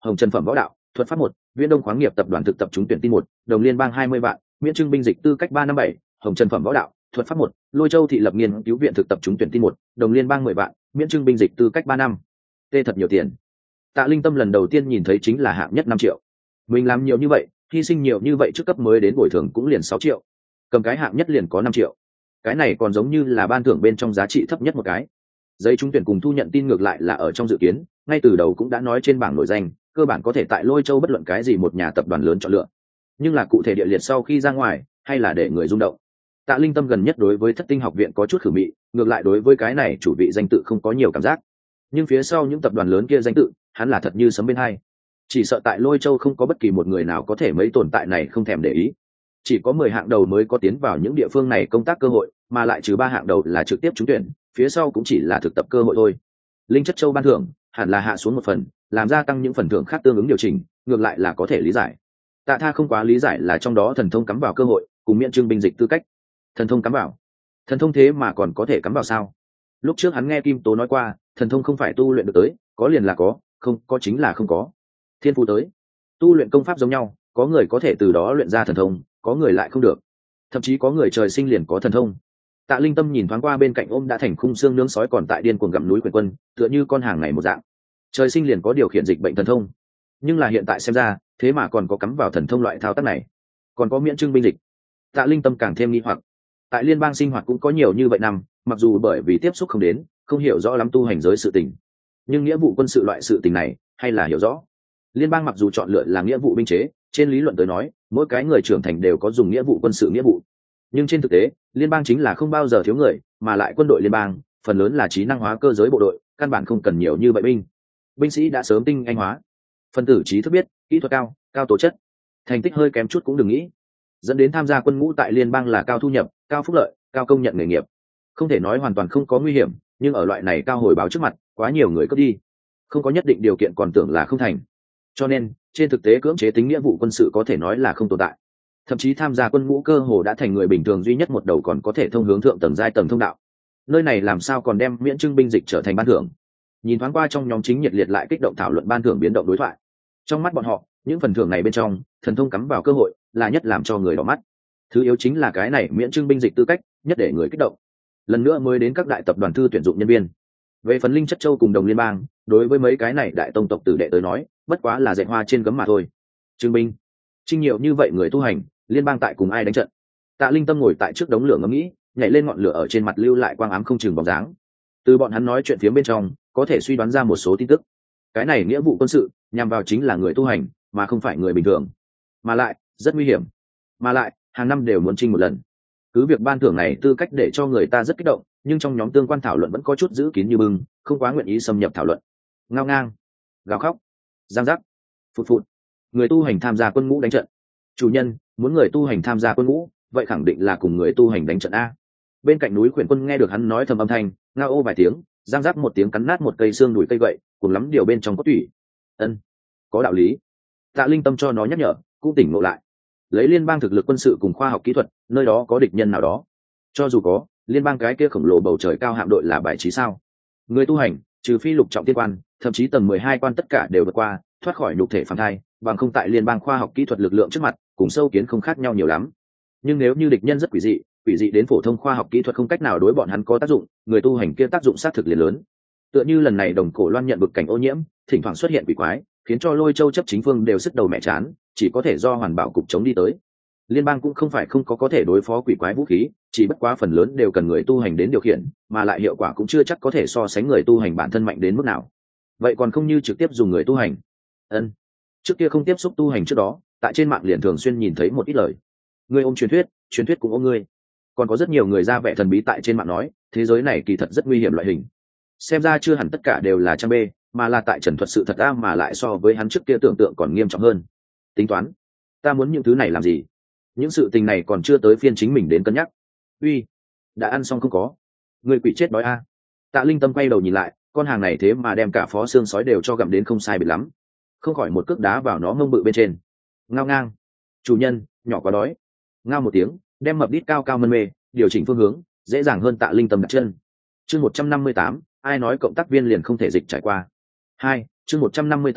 hồng trần phẩm võ đạo thuật pháp 1, viễn đông khoáng nghiệp tập đoàn thực tập trúng tuyển tin 1, đồng liên bang 20 vạn, miễn trưng binh dịch tư cách 357, hồng trần phẩm võ đạo thuật pháp 1, lôi châu thị lập nghiên cứu viện thực tập trúng tuyển tin 1, đồng liên bang 10 vạn, miễn trưng binh dịch tư cách 3 năm. Tê thật nhiều tiền. Tạ Linh Tâm lần đầu tiên nhìn thấy chính là hạng nhất 5 triệu. Mình làm nhiều như vậy, hy sinh nhiều như vậy trước cấp mới đến bồi thường cũng liền 6 triệu. Cầm cái hạng nhất liền có 5 triệu. Cái này còn giống như là ban thưởng bên trong giá trị thấp nhất một cái. Giấy trúng tuyển cùng thu nhận tin ngược lại là ở trong dự kiến, ngay từ đầu cũng đã nói trên bảng nổi danh, cơ bản có thể tại Lôi Châu bất luận cái gì một nhà tập đoàn lớn chọn lựa. Nhưng là cụ thể địa liệt sau khi ra ngoài, hay là để người rung động. Tạ Linh Tâm gần nhất đối với Thất Tinh học viện có chút khử mị, ngược lại đối với cái này chủ vị danh tự không có nhiều cảm giác. Nhưng phía sau những tập đoàn lớn kia danh tự, hắn là thật như sấm bên hai. Chỉ sợ tại Lôi Châu không có bất kỳ một người nào có thể mấy tồn tại này không thèm để ý. Chỉ có 10 hạng đầu mới có tiến vào những địa phương này công tác cơ hội, mà lại trừ 3 hạng đầu là trực tiếp trúng tuyển, phía sau cũng chỉ là thực tập cơ hội thôi. Linh chất châu ban thưởng hẳn là hạ xuống một phần, làm gia tăng những phần thưởng khác tương ứng điều chỉnh, ngược lại là có thể lý giải. Tạ Tha không quá lý giải là trong đó thần thông cắm vào cơ hội, cùng miễn trưng binh dịch tư cách. Thần thông cắm vào? Thần thông thế mà còn có thể cắm vào sao? Lúc trước hắn nghe Kim Tố nói qua, thần thông không phải tu luyện được tới, có liền là có, không có chính là không có. Thiên phú tới, tu luyện công pháp giống nhau, có người có thể từ đó luyện ra thần thông, có người lại không được. Thậm chí có người trời sinh liền có thần thông. Tạ Linh Tâm nhìn thoáng qua bên cạnh ôm đã thành khung xương nướng sói còn tại điên cuồng gặm núi Quyền Quân, tựa như con hàng này một dạng. Trời sinh liền có điều khiển dịch bệnh thần thông, nhưng là hiện tại xem ra, thế mà còn có cắm vào thần thông loại thao tác này, còn có miễn trưng binh dịch. Tạ Linh Tâm càng thêm nghi hoặc. Tại liên bang sinh hoạt cũng có nhiều như vậy năm, mặc dù bởi vì tiếp xúc không đến, không hiểu rõ lắm tu hành giới sự tình, nhưng nghĩa vụ quân sự loại sự tình này hay là hiểu rõ. Liên bang mặc dù chọn lựa là nghĩa vụ binh chế, trên lý luận tới nói, mỗi cái người trưởng thành đều có dùng nghĩa vụ quân sự nghĩa vụ, nhưng trên thực tế liên bang chính là không bao giờ thiếu người, mà lại quân đội liên bang phần lớn là trí năng hóa cơ giới bộ đội, căn bản không cần nhiều như vậy binh sĩ đã sớm tinh anh hóa, phân tử trí thức biết, kỹ thuật cao, cao tố chất, thành tích hơi kém chút cũng đừng nghĩ, dẫn đến tham gia quân ngũ tại liên bang là cao thu nhập, cao phúc lợi, cao công nhận nghề nghiệp. Không thể nói hoàn toàn không có nguy hiểm, nhưng ở loại này cao hồi báo trước mặt, quá nhiều người cướp đi, không có nhất định điều kiện còn tưởng là không thành. Cho nên trên thực tế cưỡng chế tính nghĩa vụ quân sự có thể nói là không tồn tại, thậm chí tham gia quân ngũ cơ hồ đã thành người bình thường duy nhất một đầu còn có thể thông hướng thượng tầng giai tầng thông đạo. Nơi này làm sao còn đem miễn trưng binh dịch trở thành ban thưởng? Nhìn thoáng qua trong nhóm chính nhiệt liệt lại kích động thảo luận ban thưởng biến động đối thoại. Trong mắt bọn họ, những phần thưởng này bên trong, thần thông cắm vào cơ hội là nhất làm cho người đỏ mắt. Thứ yếu chính là cái này miễn trưng binh dịch tư cách, nhất để người kích động. Lần nữa mới đến các đại tập đoàn thư tuyển dụng nhân viên. Về phần Linh Chất Châu cùng Đồng Liên bang, đối với mấy cái này đại tông tộc tử đệ tới nói, bất quá là dạy hoa trên gấm mà thôi. Trưng binh, trinh nhiều như vậy người tu hành, liên bang tại cùng ai đánh trận? Tạ Linh Tâm ngồi tại trước đống lửa ngẫm nghĩ, nhảy lên ngọn lửa ở trên mặt lưu lại quang ám không chừng bóng dáng. Từ bọn hắn nói chuyện phía bên trong, có thể suy đoán ra một số tin tức. Cái này nghĩa vụ quân sự nhằm vào chính là người tu hành, mà không phải người bình thường, mà lại rất nguy hiểm, mà lại hàng năm đều muốn trinh một lần. Cứ việc ban thưởng này tư cách để cho người ta rất kích động, nhưng trong nhóm tương quan thảo luận vẫn có chút giữ kín như bưng, không quá nguyện ý xâm nhập thảo luận. Ngao ngang, gào khóc, giang giác, phụt phụt. Người tu hành tham gia quân ngũ đánh trận. Chủ nhân muốn người tu hành tham gia quân ngũ, vậy khẳng định là cùng người tu hành đánh trận a. Bên cạnh núi Quyền Quân nghe được hắn nói thầm âm thanh, ngao ô vài tiếng, giang giác một tiếng cắn nát một cây xương đùi cây gậy, cùng lắm điều bên trong có tủy. Ân, có đạo lý. Tạ Linh Tâm cho nó nhắc nhở, cũng tỉnh ngộ lại. Lấy liên bang thực lực quân sự cùng khoa học kỹ thuật, nơi đó có địch nhân nào đó. Cho dù có, liên bang cái kia khổng lồ bầu trời cao hạm đội là bài trí sao? Người tu hành, trừ phi lục trọng tiên quan, thậm chí tầng 12 quan tất cả đều vượt qua, thoát khỏi nhục thể phàm thai, bằng không tại liên bang khoa học kỹ thuật lực lượng trước mặt, cùng sâu kiến không khác nhau nhiều lắm. Nhưng nếu như địch nhân rất quỷ dị đến phổ thông khoa học kỹ thuật không cách nào đối bọn hắn có tác dụng, người tu hành kia tác dụng xác thực liền lớn. Tựa như lần này Đồng Cổ Loan nhận vực cảnh ô nhiễm, thỉnh thoảng xuất hiện quỷ quái, khiến cho Lôi Châu chấp chính phương đều sức đầu mẹ chán, chỉ có thể do hoàn bảo cục chống đi tới. Liên bang cũng không phải không có thể đối phó quỷ quái vũ khí, chỉ bất quá phần lớn đều cần người tu hành đến điều khiển, mà lại hiệu quả cũng chưa chắc có thể so sánh người tu hành bản thân mạnh đến mức nào. Vậy còn không như trực tiếp dùng người tu hành. Ân, trước kia không tiếp xúc tu hành trước đó, tại trên mạng liền thường xuyên nhìn thấy một ít lời. Người ôm truyền thuyết cũng ôm ngươi. Còn có rất nhiều người ra vẻ thần bí tại trên mạng nói, thế giới này kỳ thật rất nguy hiểm loại hình. Xem ra chưa hẳn tất cả đều là trang bê, mà là tại trần thuật sự thật a, mà lại so với hắn trước kia tưởng tượng còn nghiêm trọng hơn. Tính toán, ta muốn những thứ này làm gì? Những sự tình này còn chưa tới phiên chính mình đến cân nhắc. Uy, đã ăn xong không có? Người quỷ chết đói a. Tạ Linh Tâm quay đầu nhìn lại, con hàng này thế mà đem cả phó xương sói đều cho gặm đến không sai biệt lắm, không khỏi một cước đá vào nó mông bự bên trên. Ngao ngang, chủ nhân nhỏ quá đói. Ngao một tiếng, đem mập đít cao cao mân mê, điều chỉnh phương hướng, dễ dàng hơn Tạ Linh Tâm đặt chân. Chương 158, ai nói cộng tác viên liền không thể dịch trải qua. Chương 158,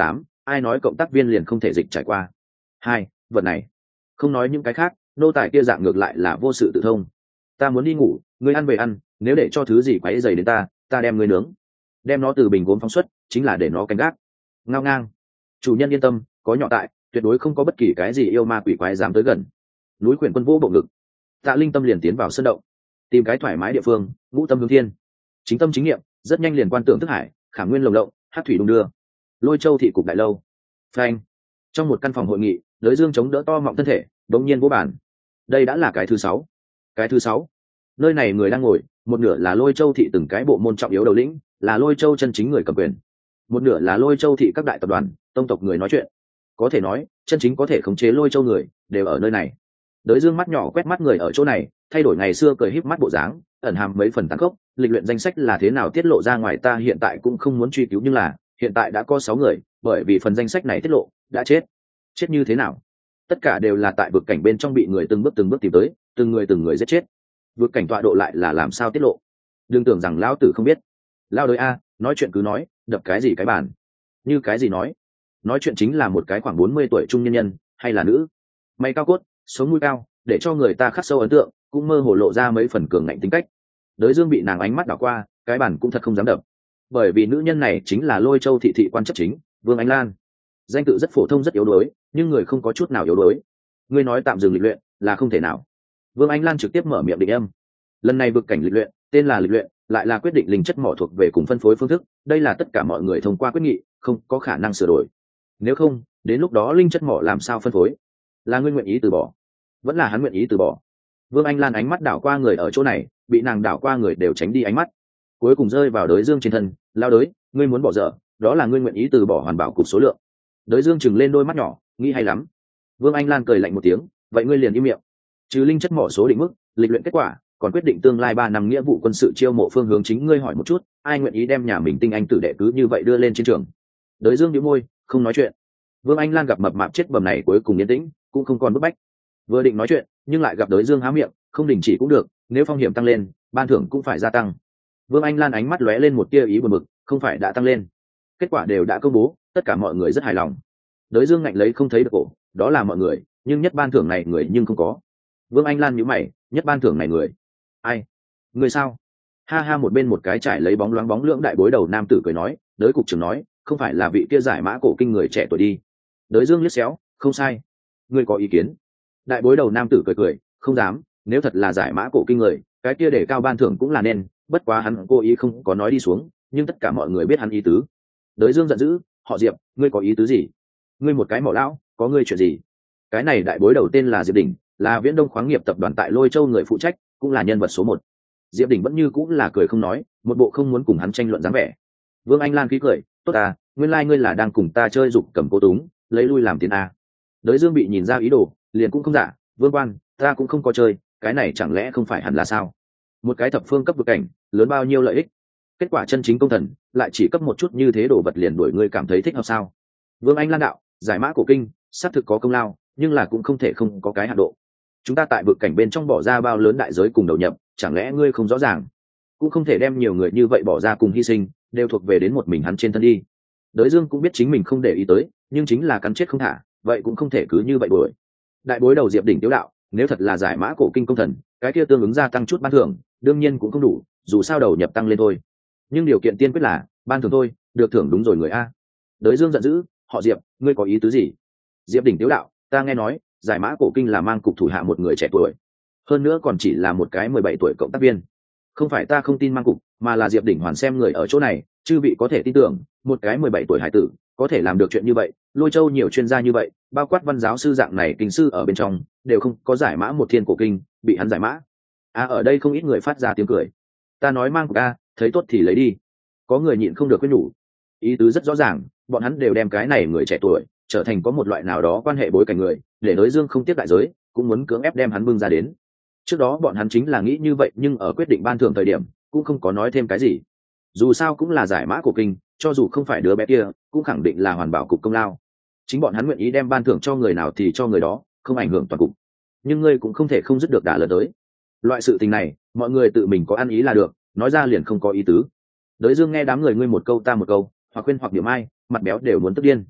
ai nói cộng tác viên liền không thể dịch trải qua. Hai, vật này không nói những cái khác, nô tài kia dạng ngược lại là vô sự tự thông. Ta muốn đi ngủ, ngươi ăn về ăn, nếu để cho thứ gì quấy dày đến ta đem ngươi nướng, đem nó từ bình gốm phóng xuất, chính là để nó canh gác. Ngao ngang. Chủ nhân yên tâm, có nhỏ tại, tuyệt đối không có bất kỳ cái gì yêu ma quỷ quái dám tới gần. Núi Khuyển Quân vô bộ ngực, Tạ Linh Tâm liền tiến vào sân động, tìm cái thoải mái địa phương, ngũ tâm hướng thiên, chính tâm chính niệm, rất nhanh liền quan tưởng thức hải, khả nguyên lồng lộng, hát thủy đung đưa. Lôi Châu thị cục đại lâu. Phanh. Trong một căn phòng hội nghị, Đới Dương chống đỡ to mọng thân thể, đống nhiên vô bản. Đây đã là cái thứ 6. Cái thứ 6. Nơi này người đang ngồi, một nửa là Lôi Châu thị từng cái bộ môn trọng yếu đầu lĩnh, là Lôi Châu chân chính người cầm quyền. Một nửa là Lôi Châu thị các đại tập đoàn, tông tộc người nói chuyện. Có thể nói, chân chính có thể khống chế Lôi Châu người, đều ở nơi này. Đới Dương mắt nhỏ quét mắt người ở chỗ này, thay đổi ngày xưa cười híp mắt bộ dáng, ẩn hàm mấy phần tàn khốc. Lịch luyện danh sách là thế nào tiết lộ ra ngoài ta hiện tại cũng không muốn truy cứu, nhưng là hiện tại đã có 6 người, bởi vì phần danh sách này tiết lộ đã chết. Chết như thế nào? Tất cả đều là tại vực cảnh bên trong bị người từng bước tìm tới, từng người giết chết. Vực cảnh tọa độ lại là làm sao tiết lộ? Đừng tưởng rằng lão tử không biết. Lao đới a, nói chuyện cứ nói, đập cái gì cái bàn? Như cái gì nói chuyện chính là một cái khoảng 40 tuổi trung nhân nhân, hay là nữ? Mày cao cốt, sống mũi cao, để cho người ta khắc sâu ấn tượng, cũng mơ hồ lộ ra mấy phần cường ngạnh tính cách. Đới Dương bị nàng ánh mắt đảo qua, cái bàn cũng thật không dám đập. Bởi vì nữ nhân này chính là Lôi Châu thị thị quan chấp chính, Vương Ánh Lan. Danh tự rất phổ thông rất yếu đuối, nhưng người không có chút nào yếu đuối. Ngươi nói tạm dừng lịch luyện là không thể nào. Vương Ánh Lan trực tiếp mở miệng định âm. Lần này vực cảnh lịch luyện, tên là lịch luyện, lại là quyết định linh chất mỏ thuộc về cùng phân phối phương thức, đây là tất cả mọi người thông qua quyết nghị, không có khả năng sửa đổi. Nếu không, đến lúc đó linh chất mỏ làm sao phân phối? Là ngươi nguyện ý từ bỏ, vẫn là hắn nguyện ý từ bỏ? Vương Anh Lan ánh mắt đảo qua người ở chỗ này, bị nàng đảo qua người đều tránh đi ánh mắt, cuối cùng rơi vào Đới Dương trên thân. Lao đới, ngươi muốn bỏ dở, đó là ngươi nguyện ý từ bỏ hoàn bảo cục số lượng. Đới Dương chừng lên đôi mắt nhỏ, nghĩ hay lắm. Vương Anh Lan cười lạnh một tiếng, vậy ngươi liền im miệng. Trừ linh chất mỏ số định mức, lịch luyện kết quả, còn quyết định tương lai 3 năm nghĩa vụ quân sự chiêu mộ phương hướng, chính ngươi hỏi một chút, ai nguyện ý đem nhà mình tinh anh tử đệ cứ như vậy đưa lên chiến trường? Đới Dương nhíu môi, không nói chuyện. Vương Anh Lan gặp mập mạp chết bầm này cuối cùng yên tĩnh, cũng không còn bức bách. Vừa định nói chuyện, nhưng lại gặp Đới Dương há miệng, không đình chỉ cũng được, nếu phong hiểm tăng lên, ban thưởng cũng phải gia tăng. Vương Anh Lan ánh mắt lóe lên một tia ý buồn bực, không phải đã tăng lên? Kết quả đều đã công bố, tất cả mọi người rất hài lòng. Đới Dương ngạnh lấy không thấy được cổ, đó là mọi người, nhưng nhất ban thưởng này người nhưng không có. Vương Anh Lan nhíu mày, nhất ban thưởng này người, ai? Người sao? Ha ha, một bên một cái trải lấy bóng loáng bóng lưỡng đại bối đầu nam tử cười nói, Đới cục trưởng nói, không phải là vị kia giải mã cổ kinh người trẻ tuổi đi. Đới Dương liếc xéo, không sai. Ngươi có ý kiến? Đại bối đầu nam tử cười cười, không dám, nếu thật là giải mã cổ kinh người, cái kia để cao ban thưởng cũng là nên, bất quá hắn cố ý không có nói đi xuống, nhưng tất cả mọi người biết hắn ý tứ. Đới Dương giận dữ, họ Diệp, ngươi có ý tứ gì? Ngươi một cái mỏ lão, có ngươi chuyện gì? Cái này đại bối đầu tên là Diệp Đỉnh, là Viễn Đông khoáng nghiệp tập đoàn tại Lôi Châu người phụ trách, cũng là nhân vật số 1. Diệp Đỉnh vẫn như cũng là cười không nói, một bộ không muốn cùng hắn tranh luận dáng vẻ. Vương Anh Lan khí cười, tốt à, nguyên lai ngươi là đang cùng ta chơi dục cầm cô túng, lấy lui làm tiền a. Đới Dương bị nhìn ra ý đồ, liền cũng không giả, Vương quan, ta cũng không có chơi, cái này chẳng lẽ không phải hẳn là sao? Một cái thập phương cấp vực cảnh, lớn bao nhiêu lợi ích, kết quả chân chính công thần lại chỉ cấp một chút như thế đồ vật liền đuổi ngươi, cảm thấy thích hợp sao? Vương Anh Lan đạo, giải mã cổ kinh xác thực có công lao, nhưng là cũng không thể không có cái hạn độ. Chúng ta tại vực cảnh bên trong bỏ ra bao lớn đại giới cùng đầu nhập, chẳng lẽ ngươi không rõ ràng? Cũng không thể đem nhiều người như vậy bỏ ra cùng hy sinh, đều thuộc về đến một mình hắn trên thân đi. Đới Dương cũng biết chính mình không để ý tới, nhưng chính là cắn chết không thả, vậy cũng không thể cứ như vậy đuổi. Đại bối đầu Diệp Đỉnh tiếu đạo, nếu thật là giải mã cổ kinh công thần, cái kia tương ứng gia tăng chút ban thưởng, đương nhiên cũng không đủ, dù sao đầu nhập tăng lên thôi. Nhưng điều kiện tiên quyết là ban thưởng thôi, được thưởng đúng rồi người a. Đới Dương giận dữ, họ Diệp, ngươi có ý tứ gì? Diệp Đỉnh tiếu đạo, ta nghe nói giải mã cổ kinh là mang cục thủ hạ một người trẻ tuổi, hơn nữa còn chỉ là một cái 17 tuổi cộng tác viên. Không phải ta không tin mang cục, mà là Diệp Đỉnh hoàn xem người ở chỗ này, chư vị có thể tin tưởng, một cái 17 tuổi hải tử có thể làm được chuyện như vậy. Lôi Châu nhiều chuyên gia như vậy, bao quát văn giáo sư dạng này kinh sư ở bên trong, đều không có giải mã một thiên cổ kinh, bị hắn giải mã. Ở đây không ít người phát ra tiếng cười. Ta nói mang cục a, thấy tốt thì lấy đi. Có người nhịn không được quyết nhủ. Ý tứ rất rõ ràng, bọn hắn đều đem cái này người trẻ tuổi trở thành có một loại nào đó quan hệ bối cảnh người, để Đới Dương không tiếc đại giới, cũng muốn cưỡng ép đem hắn bưng ra đến. Trước đó bọn hắn chính là nghĩ như vậy, nhưng ở quyết định ban thưởng thời điểm cũng không có nói thêm cái gì. Dù sao cũng là giải mã cổ kinh, cho dù không phải đứa bé kia, cũng khẳng định là hoàn bảo cục công lao. Chính bọn hắn nguyện ý đem ban thưởng cho người nào thì cho người đó, không ảnh hưởng toàn cục. Nhưng ngươi cũng không thể không dứt được đả lớn tới. Loại sự tình này, mọi người tự mình có ăn ý là được, nói ra liền không có ý tứ. Đới Dương nghe đám người ngươi một câu ta một câu, hoặc khuyên hoặc điểm ai, mặt béo đều muốn tức điên.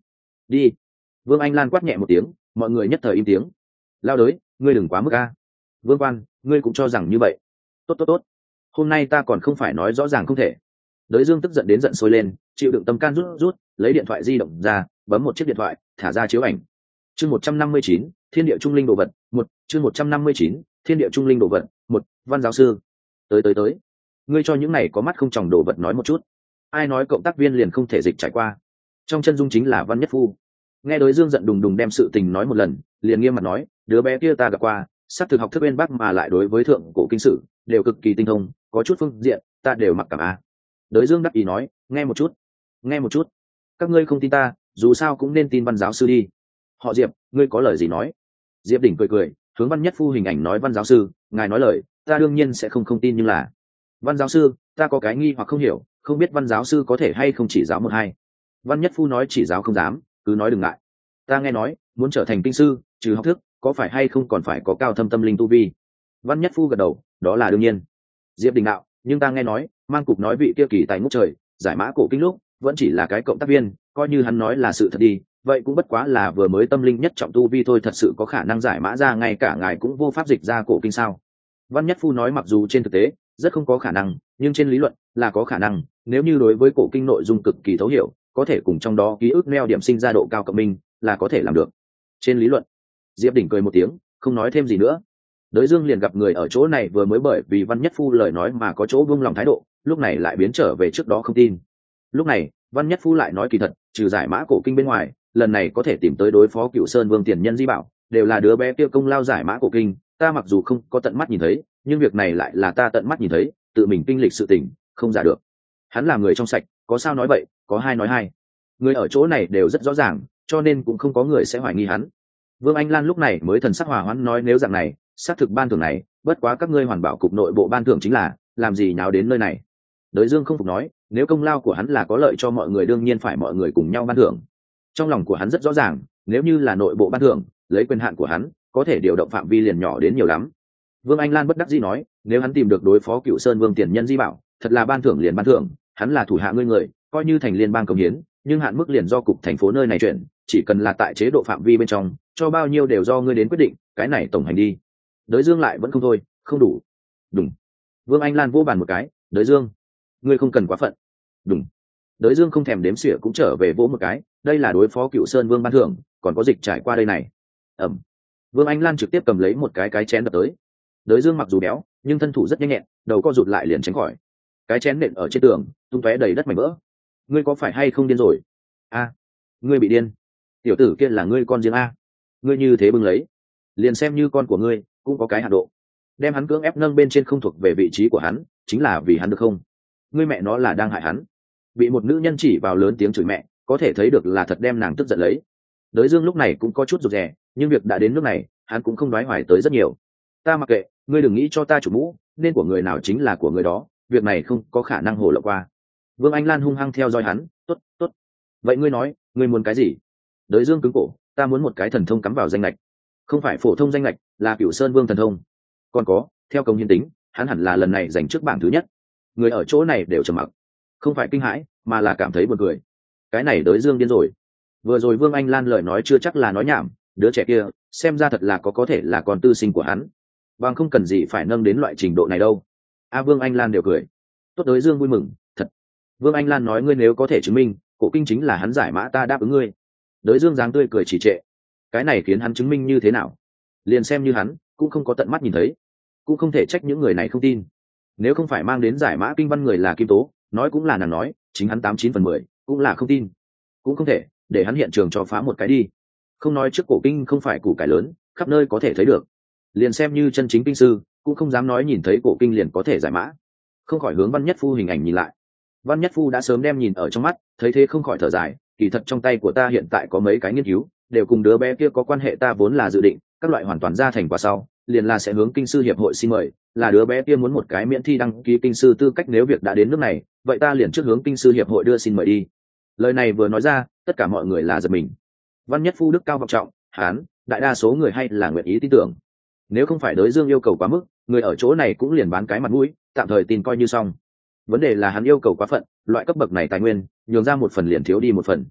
đi. Vương Anh Lan quát nhẹ một tiếng, mọi người nhất thời im tiếng. Lao đới, ngươi đừng quá mức a. Vương Quan, ngươi cũng cho rằng như vậy. Tốt tốt tốt, hôm nay ta còn không phải nói rõ ràng không thể. Đới Dương tức giận đến giận sôi lên, chịu đựng tâm can rút rút, lấy điện thoại di động ra, bấm một chiếc điện thoại, thả ra chiếu ảnh. Chương 159, Thiên địa trung linh đồ vật, một. Chương 159, Thiên địa trung linh đồ vật, một. Văn giáo sư, tới. Ngươi cho những này có mắt không tròng đồ vật nói một chút. Ai nói cộng tác viên liền không thể dịch trải qua? Trong chân dung chính là Văn Nhất Phu. Nghe Đới Dương giận đùng đùng đem sự tình nói một lần, liền nghiêm mặt nói, đứa bé kia ta gặp qua, sát thực học thức bên Bắc mà lại đối với thượng cổ kinh sử đều cực kỳ tinh thông, có chút phương diện ta đều mặc cảm a. Đới Dương đắc ý nói, nghe một chút, các ngươi không tin ta, dù sao cũng nên tin Văn giáo sư đi. Họ Diệp, ngươi có lời gì nói? Diệp Đỉnh cười, hướng Văn Nhất Phu hình ảnh nói, Văn giáo sư, ngài nói lời, ta đương nhiên sẽ không tin, nhưng là Văn giáo sư, ta có cái nghi hoặc không hiểu, không biết Văn giáo sư có thể hay không chỉ giáo một hai. Văn Nhất Phu nói, chỉ giáo không dám, cứ nói đừng ngại. Ta nghe nói, muốn trở thành kinh sư, trừ học thức, có phải hay không còn phải có cao thâm tâm linh tu vi? Văn Nhất Phu gật đầu, đó là đương nhiên. Diệp Đình đạo, nhưng ta nghe nói, mang cục nói vị kia kỳ tài ngút trời, giải mã cổ kinh lúc vẫn chỉ là cái cộng tác viên, coi như hắn nói là sự thật đi, vậy cũng bất quá là vừa mới tâm linh nhất trọng tu vi thôi, thật sự có khả năng giải mã ra, ngay cả ngài cũng vô pháp dịch ra cổ kinh sao? Văn Nhất Phu nói, mặc dù trên thực tế rất không có khả năng, nhưng trên lý luận là có khả năng, nếu như đối với cổ kinh nội dung cực kỳ thấu hiểu, có thể cùng trong đó ký ức neo điểm sinh ra độ cao cộng minh, là có thể làm được. Trên lý luận. Diệp Đỉnh cười một tiếng, không nói thêm gì nữa. Đới Dương liền gặp người ở chỗ này vừa mới bởi vì Văn Nhất Phu lời nói mà có chỗ buông lòng thái độ, lúc này lại biến trở về trước đó không tin. Lúc này Văn Nhất Phu lại nói, kỳ thật trừ giải mã cổ kinh bên ngoài, lần này có thể tìm tới đối phó Cựu Sơn Vương Tiền Nhân Di Bảo, đều là đứa bé kia công lao giải mã cổ kinh. Ta mặc dù không có tận mắt nhìn thấy, nhưng việc này lại là ta tận mắt nhìn thấy, tự mình kinh lịch sự tình, không giả được. Hắn là người trong sạch, có sao nói vậy, có hai nói hai. Người ở chỗ này đều rất rõ ràng, cho nên cũng không có người sẽ hoài nghi hắn. Vương Anh Lan lúc này mới thần sắc hòa hoãn nói, nếu dạng này, xác thực ban thưởng này, bất quá các ngươi hoàn bảo cục nội bộ ban thưởng chính là, làm gì nháo đến nơi này? Đới Dương không phục nói, nếu công lao của hắn là có lợi cho mọi người, đương nhiên phải mọi người cùng nhau ban thưởng. Trong lòng của hắn rất rõ ràng, nếu như là nội bộ ban thưởng, lấy quyền hạn của hắn, có thể điều động phạm vi liền nhỏ đến nhiều lắm. Vương Anh Lan bất đắc dĩ nói, nếu hắn tìm được đối phó Cựu Sơn Vương Tiền Nhân Di Bảo, thật là ban thưởng liền ban thưởng, hắn là thủ hạ ngươi người, coi như thành liên bang công hiến, nhưng hạn mức liền do cục thành phố nơi này chuyển, chỉ cần là tại chế độ phạm vi bên trong, cho bao nhiêu đều do ngươi đến quyết định, cái này tổng hành đi. Đới Dương lại vẫn không thôi, không đủ. Đúng. Vương Anh Lan vỗ bàn một cái, Đới Dương, ngươi không cần quá phận. Đúng. Đới Dương không thèm đếm xỉa cũng trở về vỗ một cái, đây là đối phó Cựu Sơn Vương ban thưởng, còn có dịch trải qua đây này. Ẩm. Vương Anh Lan trực tiếp cầm lấy một cái chén đập tới. Đới Dương mặc dù béo, nhưng thân thủ rất nhanh nhẹn, đầu co rụt lại liền tránh khỏi. Cái chén nện ở trên tường, tung tóe đầy đất mảnh vỡ. Ngươi có phải hay không điên rồi? A, ngươi bị điên. Tiểu tử kia là ngươi con riêng a. Ngươi như thế bưng lấy, liền xem như con của ngươi, cũng có cái hạ độ. Đem hắn cưỡng ép nâng bên trên không thuộc về vị trí của hắn, chính là vì hắn được không? Ngươi mẹ nó là đang hại hắn. Bị một nữ nhân chỉ vào lớn tiếng chửi mẹ, có thể thấy được là thật đem nàng tức giận lấy. Đới Dương lúc này cũng có chút rụt rè, nhưng việc đã đến nước này, hắn cũng không đoái hoài tới rất nhiều. Ta mặc kệ, ngươi đừng nghĩ cho ta chủ mũ, nên của người nào chính là của người đó, việc này không có khả năng hồ lộ qua. Vương Anh Lan hung hăng theo dõi hắn, tốt, tốt. Vậy ngươi nói, ngươi muốn cái gì? Đới Dương cứng cổ, ta muốn một cái thần thông cắm vào danh lệch, không phải phổ thông danh lệch, là Cửu Sơn Vương thần thông. Còn có, theo công hiến tính, hắn hẳn là lần này giành trước bảng thứ nhất. Người ở chỗ này đều trầm mặc, không phải kinh hãi, mà là cảm thấy buồn cười. Cái này Đới Dương điên rồi. Vừa rồi Vương Anh Lan lời nói chưa chắc là nói nhảm, đứa trẻ kia xem ra thật là có thể là con tư sinh của hắn, bằng không cần gì phải nâng đến loại trình độ này đâu. Vương Anh Lan đều cười. Tốt, Đới Dương vui mừng thật. Vương Anh Lan nói, ngươi nếu có thể chứng minh cổ kinh chính là hắn giải mã, ta đáp ứng ngươi. Đới Dương dáng tươi cười trì trệ. Cái này khiến hắn chứng minh như thế nào? Liền xem như hắn cũng không có tận mắt nhìn thấy, cũng không thể trách những người này không tin. Nếu không phải mang đến giải mã kinh văn người là Kim Tố, nói cũng là nàng nói, chính hắn 89/10 cũng là không tin. Cũng không thể để hắn hiện trường cho phá một cái đi. Không nói trước cổ kinh không phải củ cải lớn, khắp nơi có thể thấy được, liền xem như chân chính kinh sư cũng không dám nói nhìn thấy cổ kinh liền có thể giải mã. Không khỏi hướng Văn Nhất Phu hình ảnh nhìn lại. Văn Nhất Phu đã sớm đem nhìn ở trong mắt, thấy thế không khỏi thở dài, kỳ thật trong tay của ta hiện tại có mấy cái nghiên cứu, đều cùng đứa bé kia có quan hệ, ta vốn là dự định các loại hoàn toàn ra thành quả sau, liền là sẽ hướng kinh sư hiệp hội xin mời, là đứa bé kia muốn một cái miễn thi đăng ký kinh sư tư cách, nếu việc đã đến nước này, vậy ta liền trước hướng kinh sư hiệp hội đưa xin mời đi. Lời này vừa nói ra, tất cả mọi người là giật mình. Văn Nhất Phu đức cao vọng trọng, hán đại đa số người hay là nguyện ý tin tưởng. Nếu không phải Đới Dương yêu cầu quá mức, người ở chỗ này cũng liền bán cái mặt mũi, tạm thời tin coi như xong. Vấn đề là hắn yêu cầu quá phận, loại cấp bậc này tài nguyên nhường ra một phần liền thiếu đi một phần.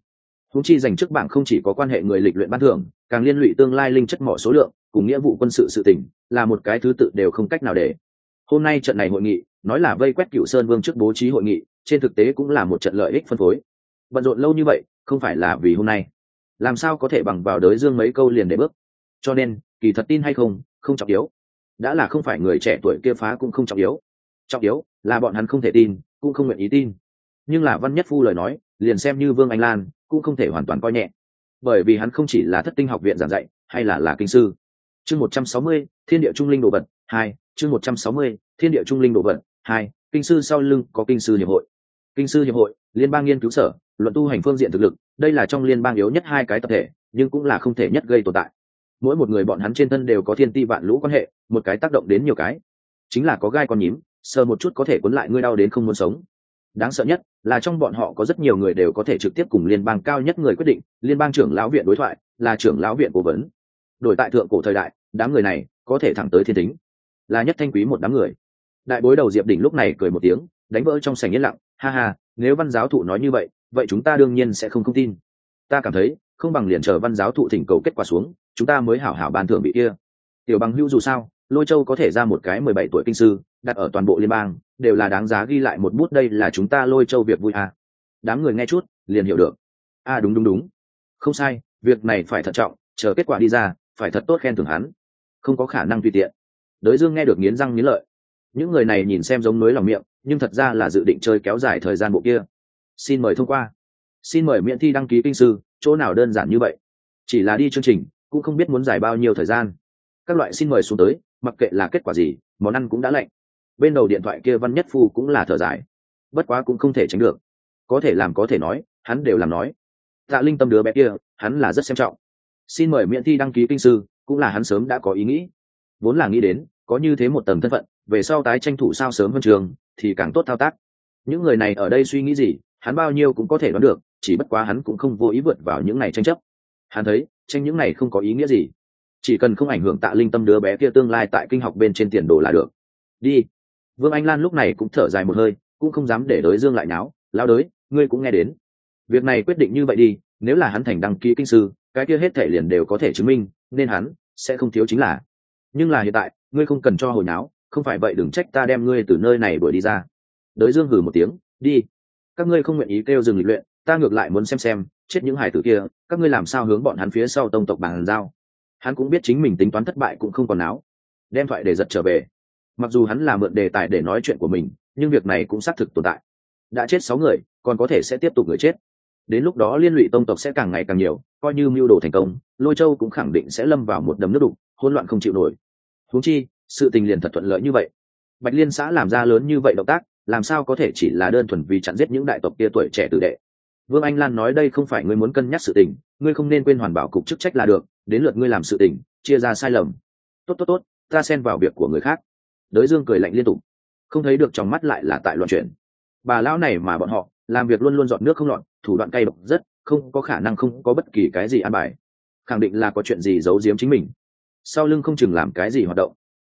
Huống chi giành chức bảng không chỉ có quan hệ người lịch luyện ban thưởng, càng liên lụy tương lai linh chất mỏ số lượng cùng nghĩa vụ quân sự sự tỉnh, là một cái thứ tự đều không cách nào để. Hôm nay trận này hội nghị nói là vây quét Cựu Sơn Vương trước bố trí hội nghị, trên thực tế cũng là một trận lợi ích phân phối. Bận rộn lâu như vậy không phải là vì hôm nay, làm sao có thể bằng vào đới dương mấy câu liền để bước. Cho nên kỳ thật tin hay không không trọng yếu, đã là không phải người trẻ tuổi kia phá cũng không trọng yếu, trọng yếu là bọn hắn không thể tin cũng không nguyện ý tin. Nhưng là Văn Nhất Phu lời nói liền xem như Vương Anh Lan cũng không thể hoàn toàn coi nhẹ, bởi vì hắn không chỉ là Thất Tinh học viện giảng dạy hay là kinh sư. Chương 160, Thiên địa trung linh đồ vật 2, chương 160, Thiên địa trung linh đồ vật 2, kinh sư sau lưng có kinh sư hiệp hội. Kinh sư hiệp hội, liên bang nghiên cứu sở, luận tu hành phương diện thực lực, đây là trong liên bang yếu nhất hai cái tập thể, nhưng cũng là không thể nhất gây tồn tại. Mỗi một người bọn hắn trên thân đều có thiên ti vạn lũ quan hệ, một cái tác động đến nhiều cái, chính là có gai con nhím, sờ một chút có thể cuốn lại ngươi đau đến không muốn sống. Đáng sợ nhất là trong bọn họ có rất nhiều người đều có thể trực tiếp cùng liên bang cao nhất người quyết định, liên bang trưởng lão viện đối thoại, là trưởng lão viện cố vấn. Đổi tại thượng cổ thời đại, đám người này có thể thẳng tới thiên tính, là nhất thanh quý một đám người. Đại bối đầu Diệp Đỉnh lúc này cười một tiếng, đánh vỡ trong sảnh yên lặng, ha ha, nếu Văn giáo thụ nói như vậy, vậy chúng ta đương nhiên sẽ không tin. Ta cảm thấy không bằng liền chờ Văn giáo thụ thỉnh cầu kết quả xuống, chúng ta mới hảo hảo ban thưởng vị kia. Tiểu Bằng Hữu dù sao, Lôi Châu có thể ra một cái 17 tuổi kinh sư, đặt ở toàn bộ liên bang đều là đáng giá ghi lại một bút, đây là chúng ta Lôi Châu việc vui à. Đám người nghe chút liền hiểu được. À đúng, không sai, việc này phải thận trọng, chờ kết quả đi ra phải thật tốt khen thưởng hắn, không có khả năng tùy tiện. Đới Dương nghe được nghiến răng nghiến lợi. Những người này nhìn xem giống núi lòng miệng, nhưng thật ra là dự định chơi kéo dài thời gian bộ kia. Xin mời thông qua, xin mời miễn thi đăng ký kinh sư, chỗ nào đơn giản như vậy, chỉ là đi chương trình cũng không biết muốn dài bao nhiêu thời gian. Các loại xin mời xuống tới, mặc kệ là kết quả gì, món ăn cũng đã lạnh. Bên đầu điện thoại kia Văn Nhất Phu cũng là thở dài, bất quá cũng không thể tránh được, có thể làm có thể nói, hắn đều làm nói. Tạ Linh Tâm đứa bé kia hắn là rất xem trọng, xin mời miễn thi đăng ký kinh sư cũng là hắn sớm đã có ý nghĩ, vốn là nghĩ đến có như thế một tầng thân phận, về sau tái tranh thủ sao sớm hơn trường thì càng tốt thao tác. Những người này ở đây suy nghĩ gì hắn bao nhiêu cũng có thể đoán được, chỉ bất quá hắn cũng không vô ý vượt vào những này tranh chấp. Hắn thấy tranh những này không có ý nghĩa gì, chỉ cần không ảnh hưởng Tạ Linh Tâm đứa bé kia tương lai tại kinh học bên trên tiền đồ là được. Đi. Vương Anh Lan lúc này cũng thở dài một hơi, cũng không dám để Đới Dương lại náo. Lão Đới, ngươi cũng nghe đến, việc này quyết định như vậy đi, nếu là hắn thành đăng ký kinh sư, cái kia hết thể liền đều có thể chứng minh, nên hắn sẽ không thiếu chính là. Nhưng là hiện tại ngươi không cần cho hồi náo, không phải vậy đừng trách ta đem ngươi từ nơi này đuổi đi ra. Đới Dương hừ một tiếng, đi. Các ngươi không nguyện ý kêu dừng lịch luyện, ta ngược lại muốn xem chết những hải tử kia, các ngươi làm sao hướng bọn hắn phía sau tông tộc bàn giao. Hắn cũng biết chính mình tính toán thất bại cũng không còn náo, đem thoại để giật trở về. Mặc dù hắn là mượn đề tài để nói chuyện của mình, nhưng việc này cũng xác thực tồn tại. Đã chết 6 người, còn có thể sẽ tiếp tục người chết. Đến lúc đó liên lụy tông tộc sẽ càng ngày càng nhiều, coi như mưu đồ thành công, Lôi Châu cũng khẳng định sẽ lâm vào một đầm nước đục, hỗn loạn không chịu nổi. Huống chi, sự tình liền thật thuận lợi như vậy. Bạch Liên xã làm ra lớn như vậy động tác, làm sao có thể chỉ là đơn thuần vì chặn giết những đại tộc kia tuổi trẻ tử đệ. Vương Anh Lan nói đây không phải ngươi muốn cân nhắc sự tình, ngươi không nên quên hoàn bảo cục chức trách là được, đến lượt ngươi làm sự tình, chia ra sai lầm. Tốt, ta xen vào việc của người khác. Đới Dương cười lạnh liên tục, không thấy được trong mắt lại là tại loạn chuyện. Bà lão này mà bọn họ làm việc luôn luôn dọn nước không lọt, thủ đoạn cay độc rất, không có khả năng không có bất kỳ cái gì an bài, khẳng định là có chuyện gì giấu giếm chính mình, sau lưng không chừng làm cái gì hoạt động.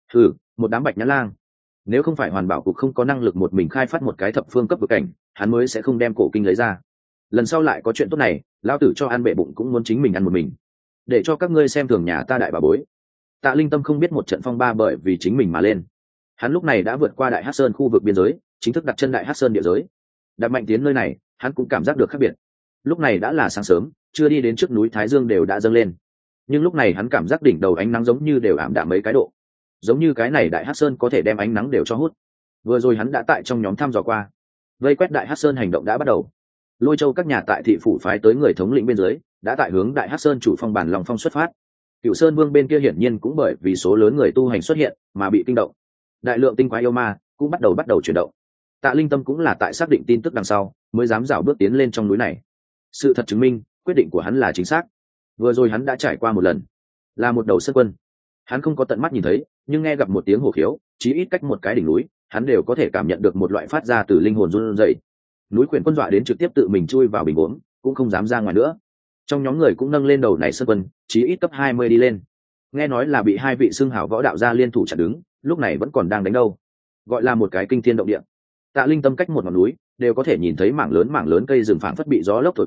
Một đám bạch nhã lang. Nếu không phải hoàn bảo cục không có năng lực một mình khai phát một cái thập phương cấp vực cảnh, hắn mới sẽ không đem cổ kinh lấy ra. Lần sau lại có chuyện tốt này, lão tử cho ăn bệ bụng cũng muốn chính mình ăn một mình, để cho các ngươi xem thường nhà ta đại bà bối. Tạ Linh Tâm không biết một trận phong ba bởi vì chính mình mà lên. Hắn lúc này đã vượt qua Đại Hắc Sơn khu vực biên giới, chính thức đặt chân Đại Hắc Sơn địa giới. Đạp mạnh tiến nơi này, hắn cũng cảm giác được khác biệt. Lúc này đã là sáng sớm, chưa đi đến trước núi Thái Dương đều đã dâng lên, nhưng lúc này hắn cảm giác đỉnh đầu ánh nắng giống như đều ảm đạm mấy cái độ, giống như cái này Đại Hắc Sơn có thể đem ánh nắng đều cho hút. Vừa rồi hắn đã tại trong nhóm thăm dò qua, vây quét Đại Hắc Sơn hành động đã bắt đầu. Lôi Châu các nhà tại thị phủ phái tới người thống lĩnh bên dưới, đã tại hướng Đại Hắc Sơn chủ phong bản Long Phong xuất phát. Cửu Sơn Vương bên kia hiển nhiên cũng bởi vì số lớn người tu hành xuất hiện mà bị kinh động, đại lượng tinh quái yêu ma cũng bắt đầu chuyển động. Tạ Linh Tâm cũng là tại xác định tin tức đằng sau mới dám dạo bước tiến lên trong núi này. Sự thật chứng minh quyết định của hắn là chính xác. Vừa rồi hắn đã trải qua một lần, là một đầu sơn quân. Hắn không có tận mắt nhìn thấy, nhưng nghe gặp một tiếng hổ khiếu, chí ít cách một cái đỉnh núi, hắn đều có thể cảm nhận được một loại phát ra từ linh hồn run rẩy. Núi Quyển Quân dọa đến trực tiếp tự mình chui vào bình uống, cũng không dám ra ngoài nữa. Trong nhóm người cũng nâng lên đầu này sơn quân, chí ít cấp 20 đi lên. Nghe nói là bị 2 vị xưng hảo võ đạo gia liên thủ chặn đứng, lúc này vẫn còn đang đánh đâu. Gọi là một cái kinh thiên động địa. Tạ Linh Tâm cách một ngọn núi đều có thể nhìn thấy mảng lớn cây rừng phảng phất bị gió lốc thổi qua,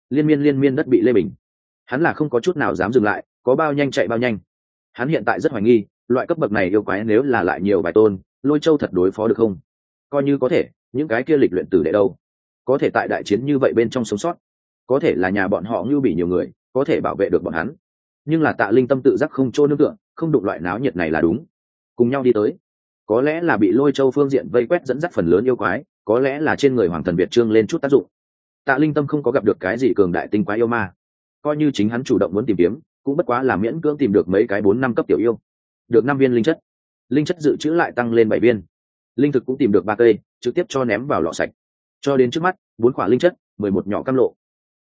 liên miên đất bị lê bình. Hắn là không có chút nào dám dừng lại, có bao nhanh chạy bao nhanh. Hắn hiện tại rất hoài nghi, loại cấp bậc này yêu quái nếu là lại nhiều vài tôn, Lôi Châu thật đối phó được không? Coi như có thể, những cái kia lịch luyện tử đệ đâu? Có thể tại đại chiến như vậy bên trong sống sót? Có thể là nhà bọn họ như bị nhiều người, có thể bảo vệ được bọn hắn. Nhưng là Tạ Linh Tâm tự giác không trôn nương tựa, không đụng loại náo nhiệt này là đúng. Cùng nhau đi tới. Có lẽ là bị Lôi Châu phương diện vây quét dẫn dắt phần lớn yêu quái, có lẽ là trên người Hoàng Thần Việt Trương lên chút tác dụng. Tạ Linh Tâm không có gặp được cái gì cường đại tinh quái yêu ma, coi như chính hắn chủ động muốn tìm kiếm, cũng bất quá là miễn cưỡng tìm được mấy cái 4-5 cấp tiểu yêu, được 5 viên linh chất dự trữ lại tăng lên 7 viên, linh thực cũng tìm được 3 cây, trực tiếp cho ném vào lọ sạch. Cho đến trước mắt, 4 quả linh chất, 11 nhỏ cam lộ,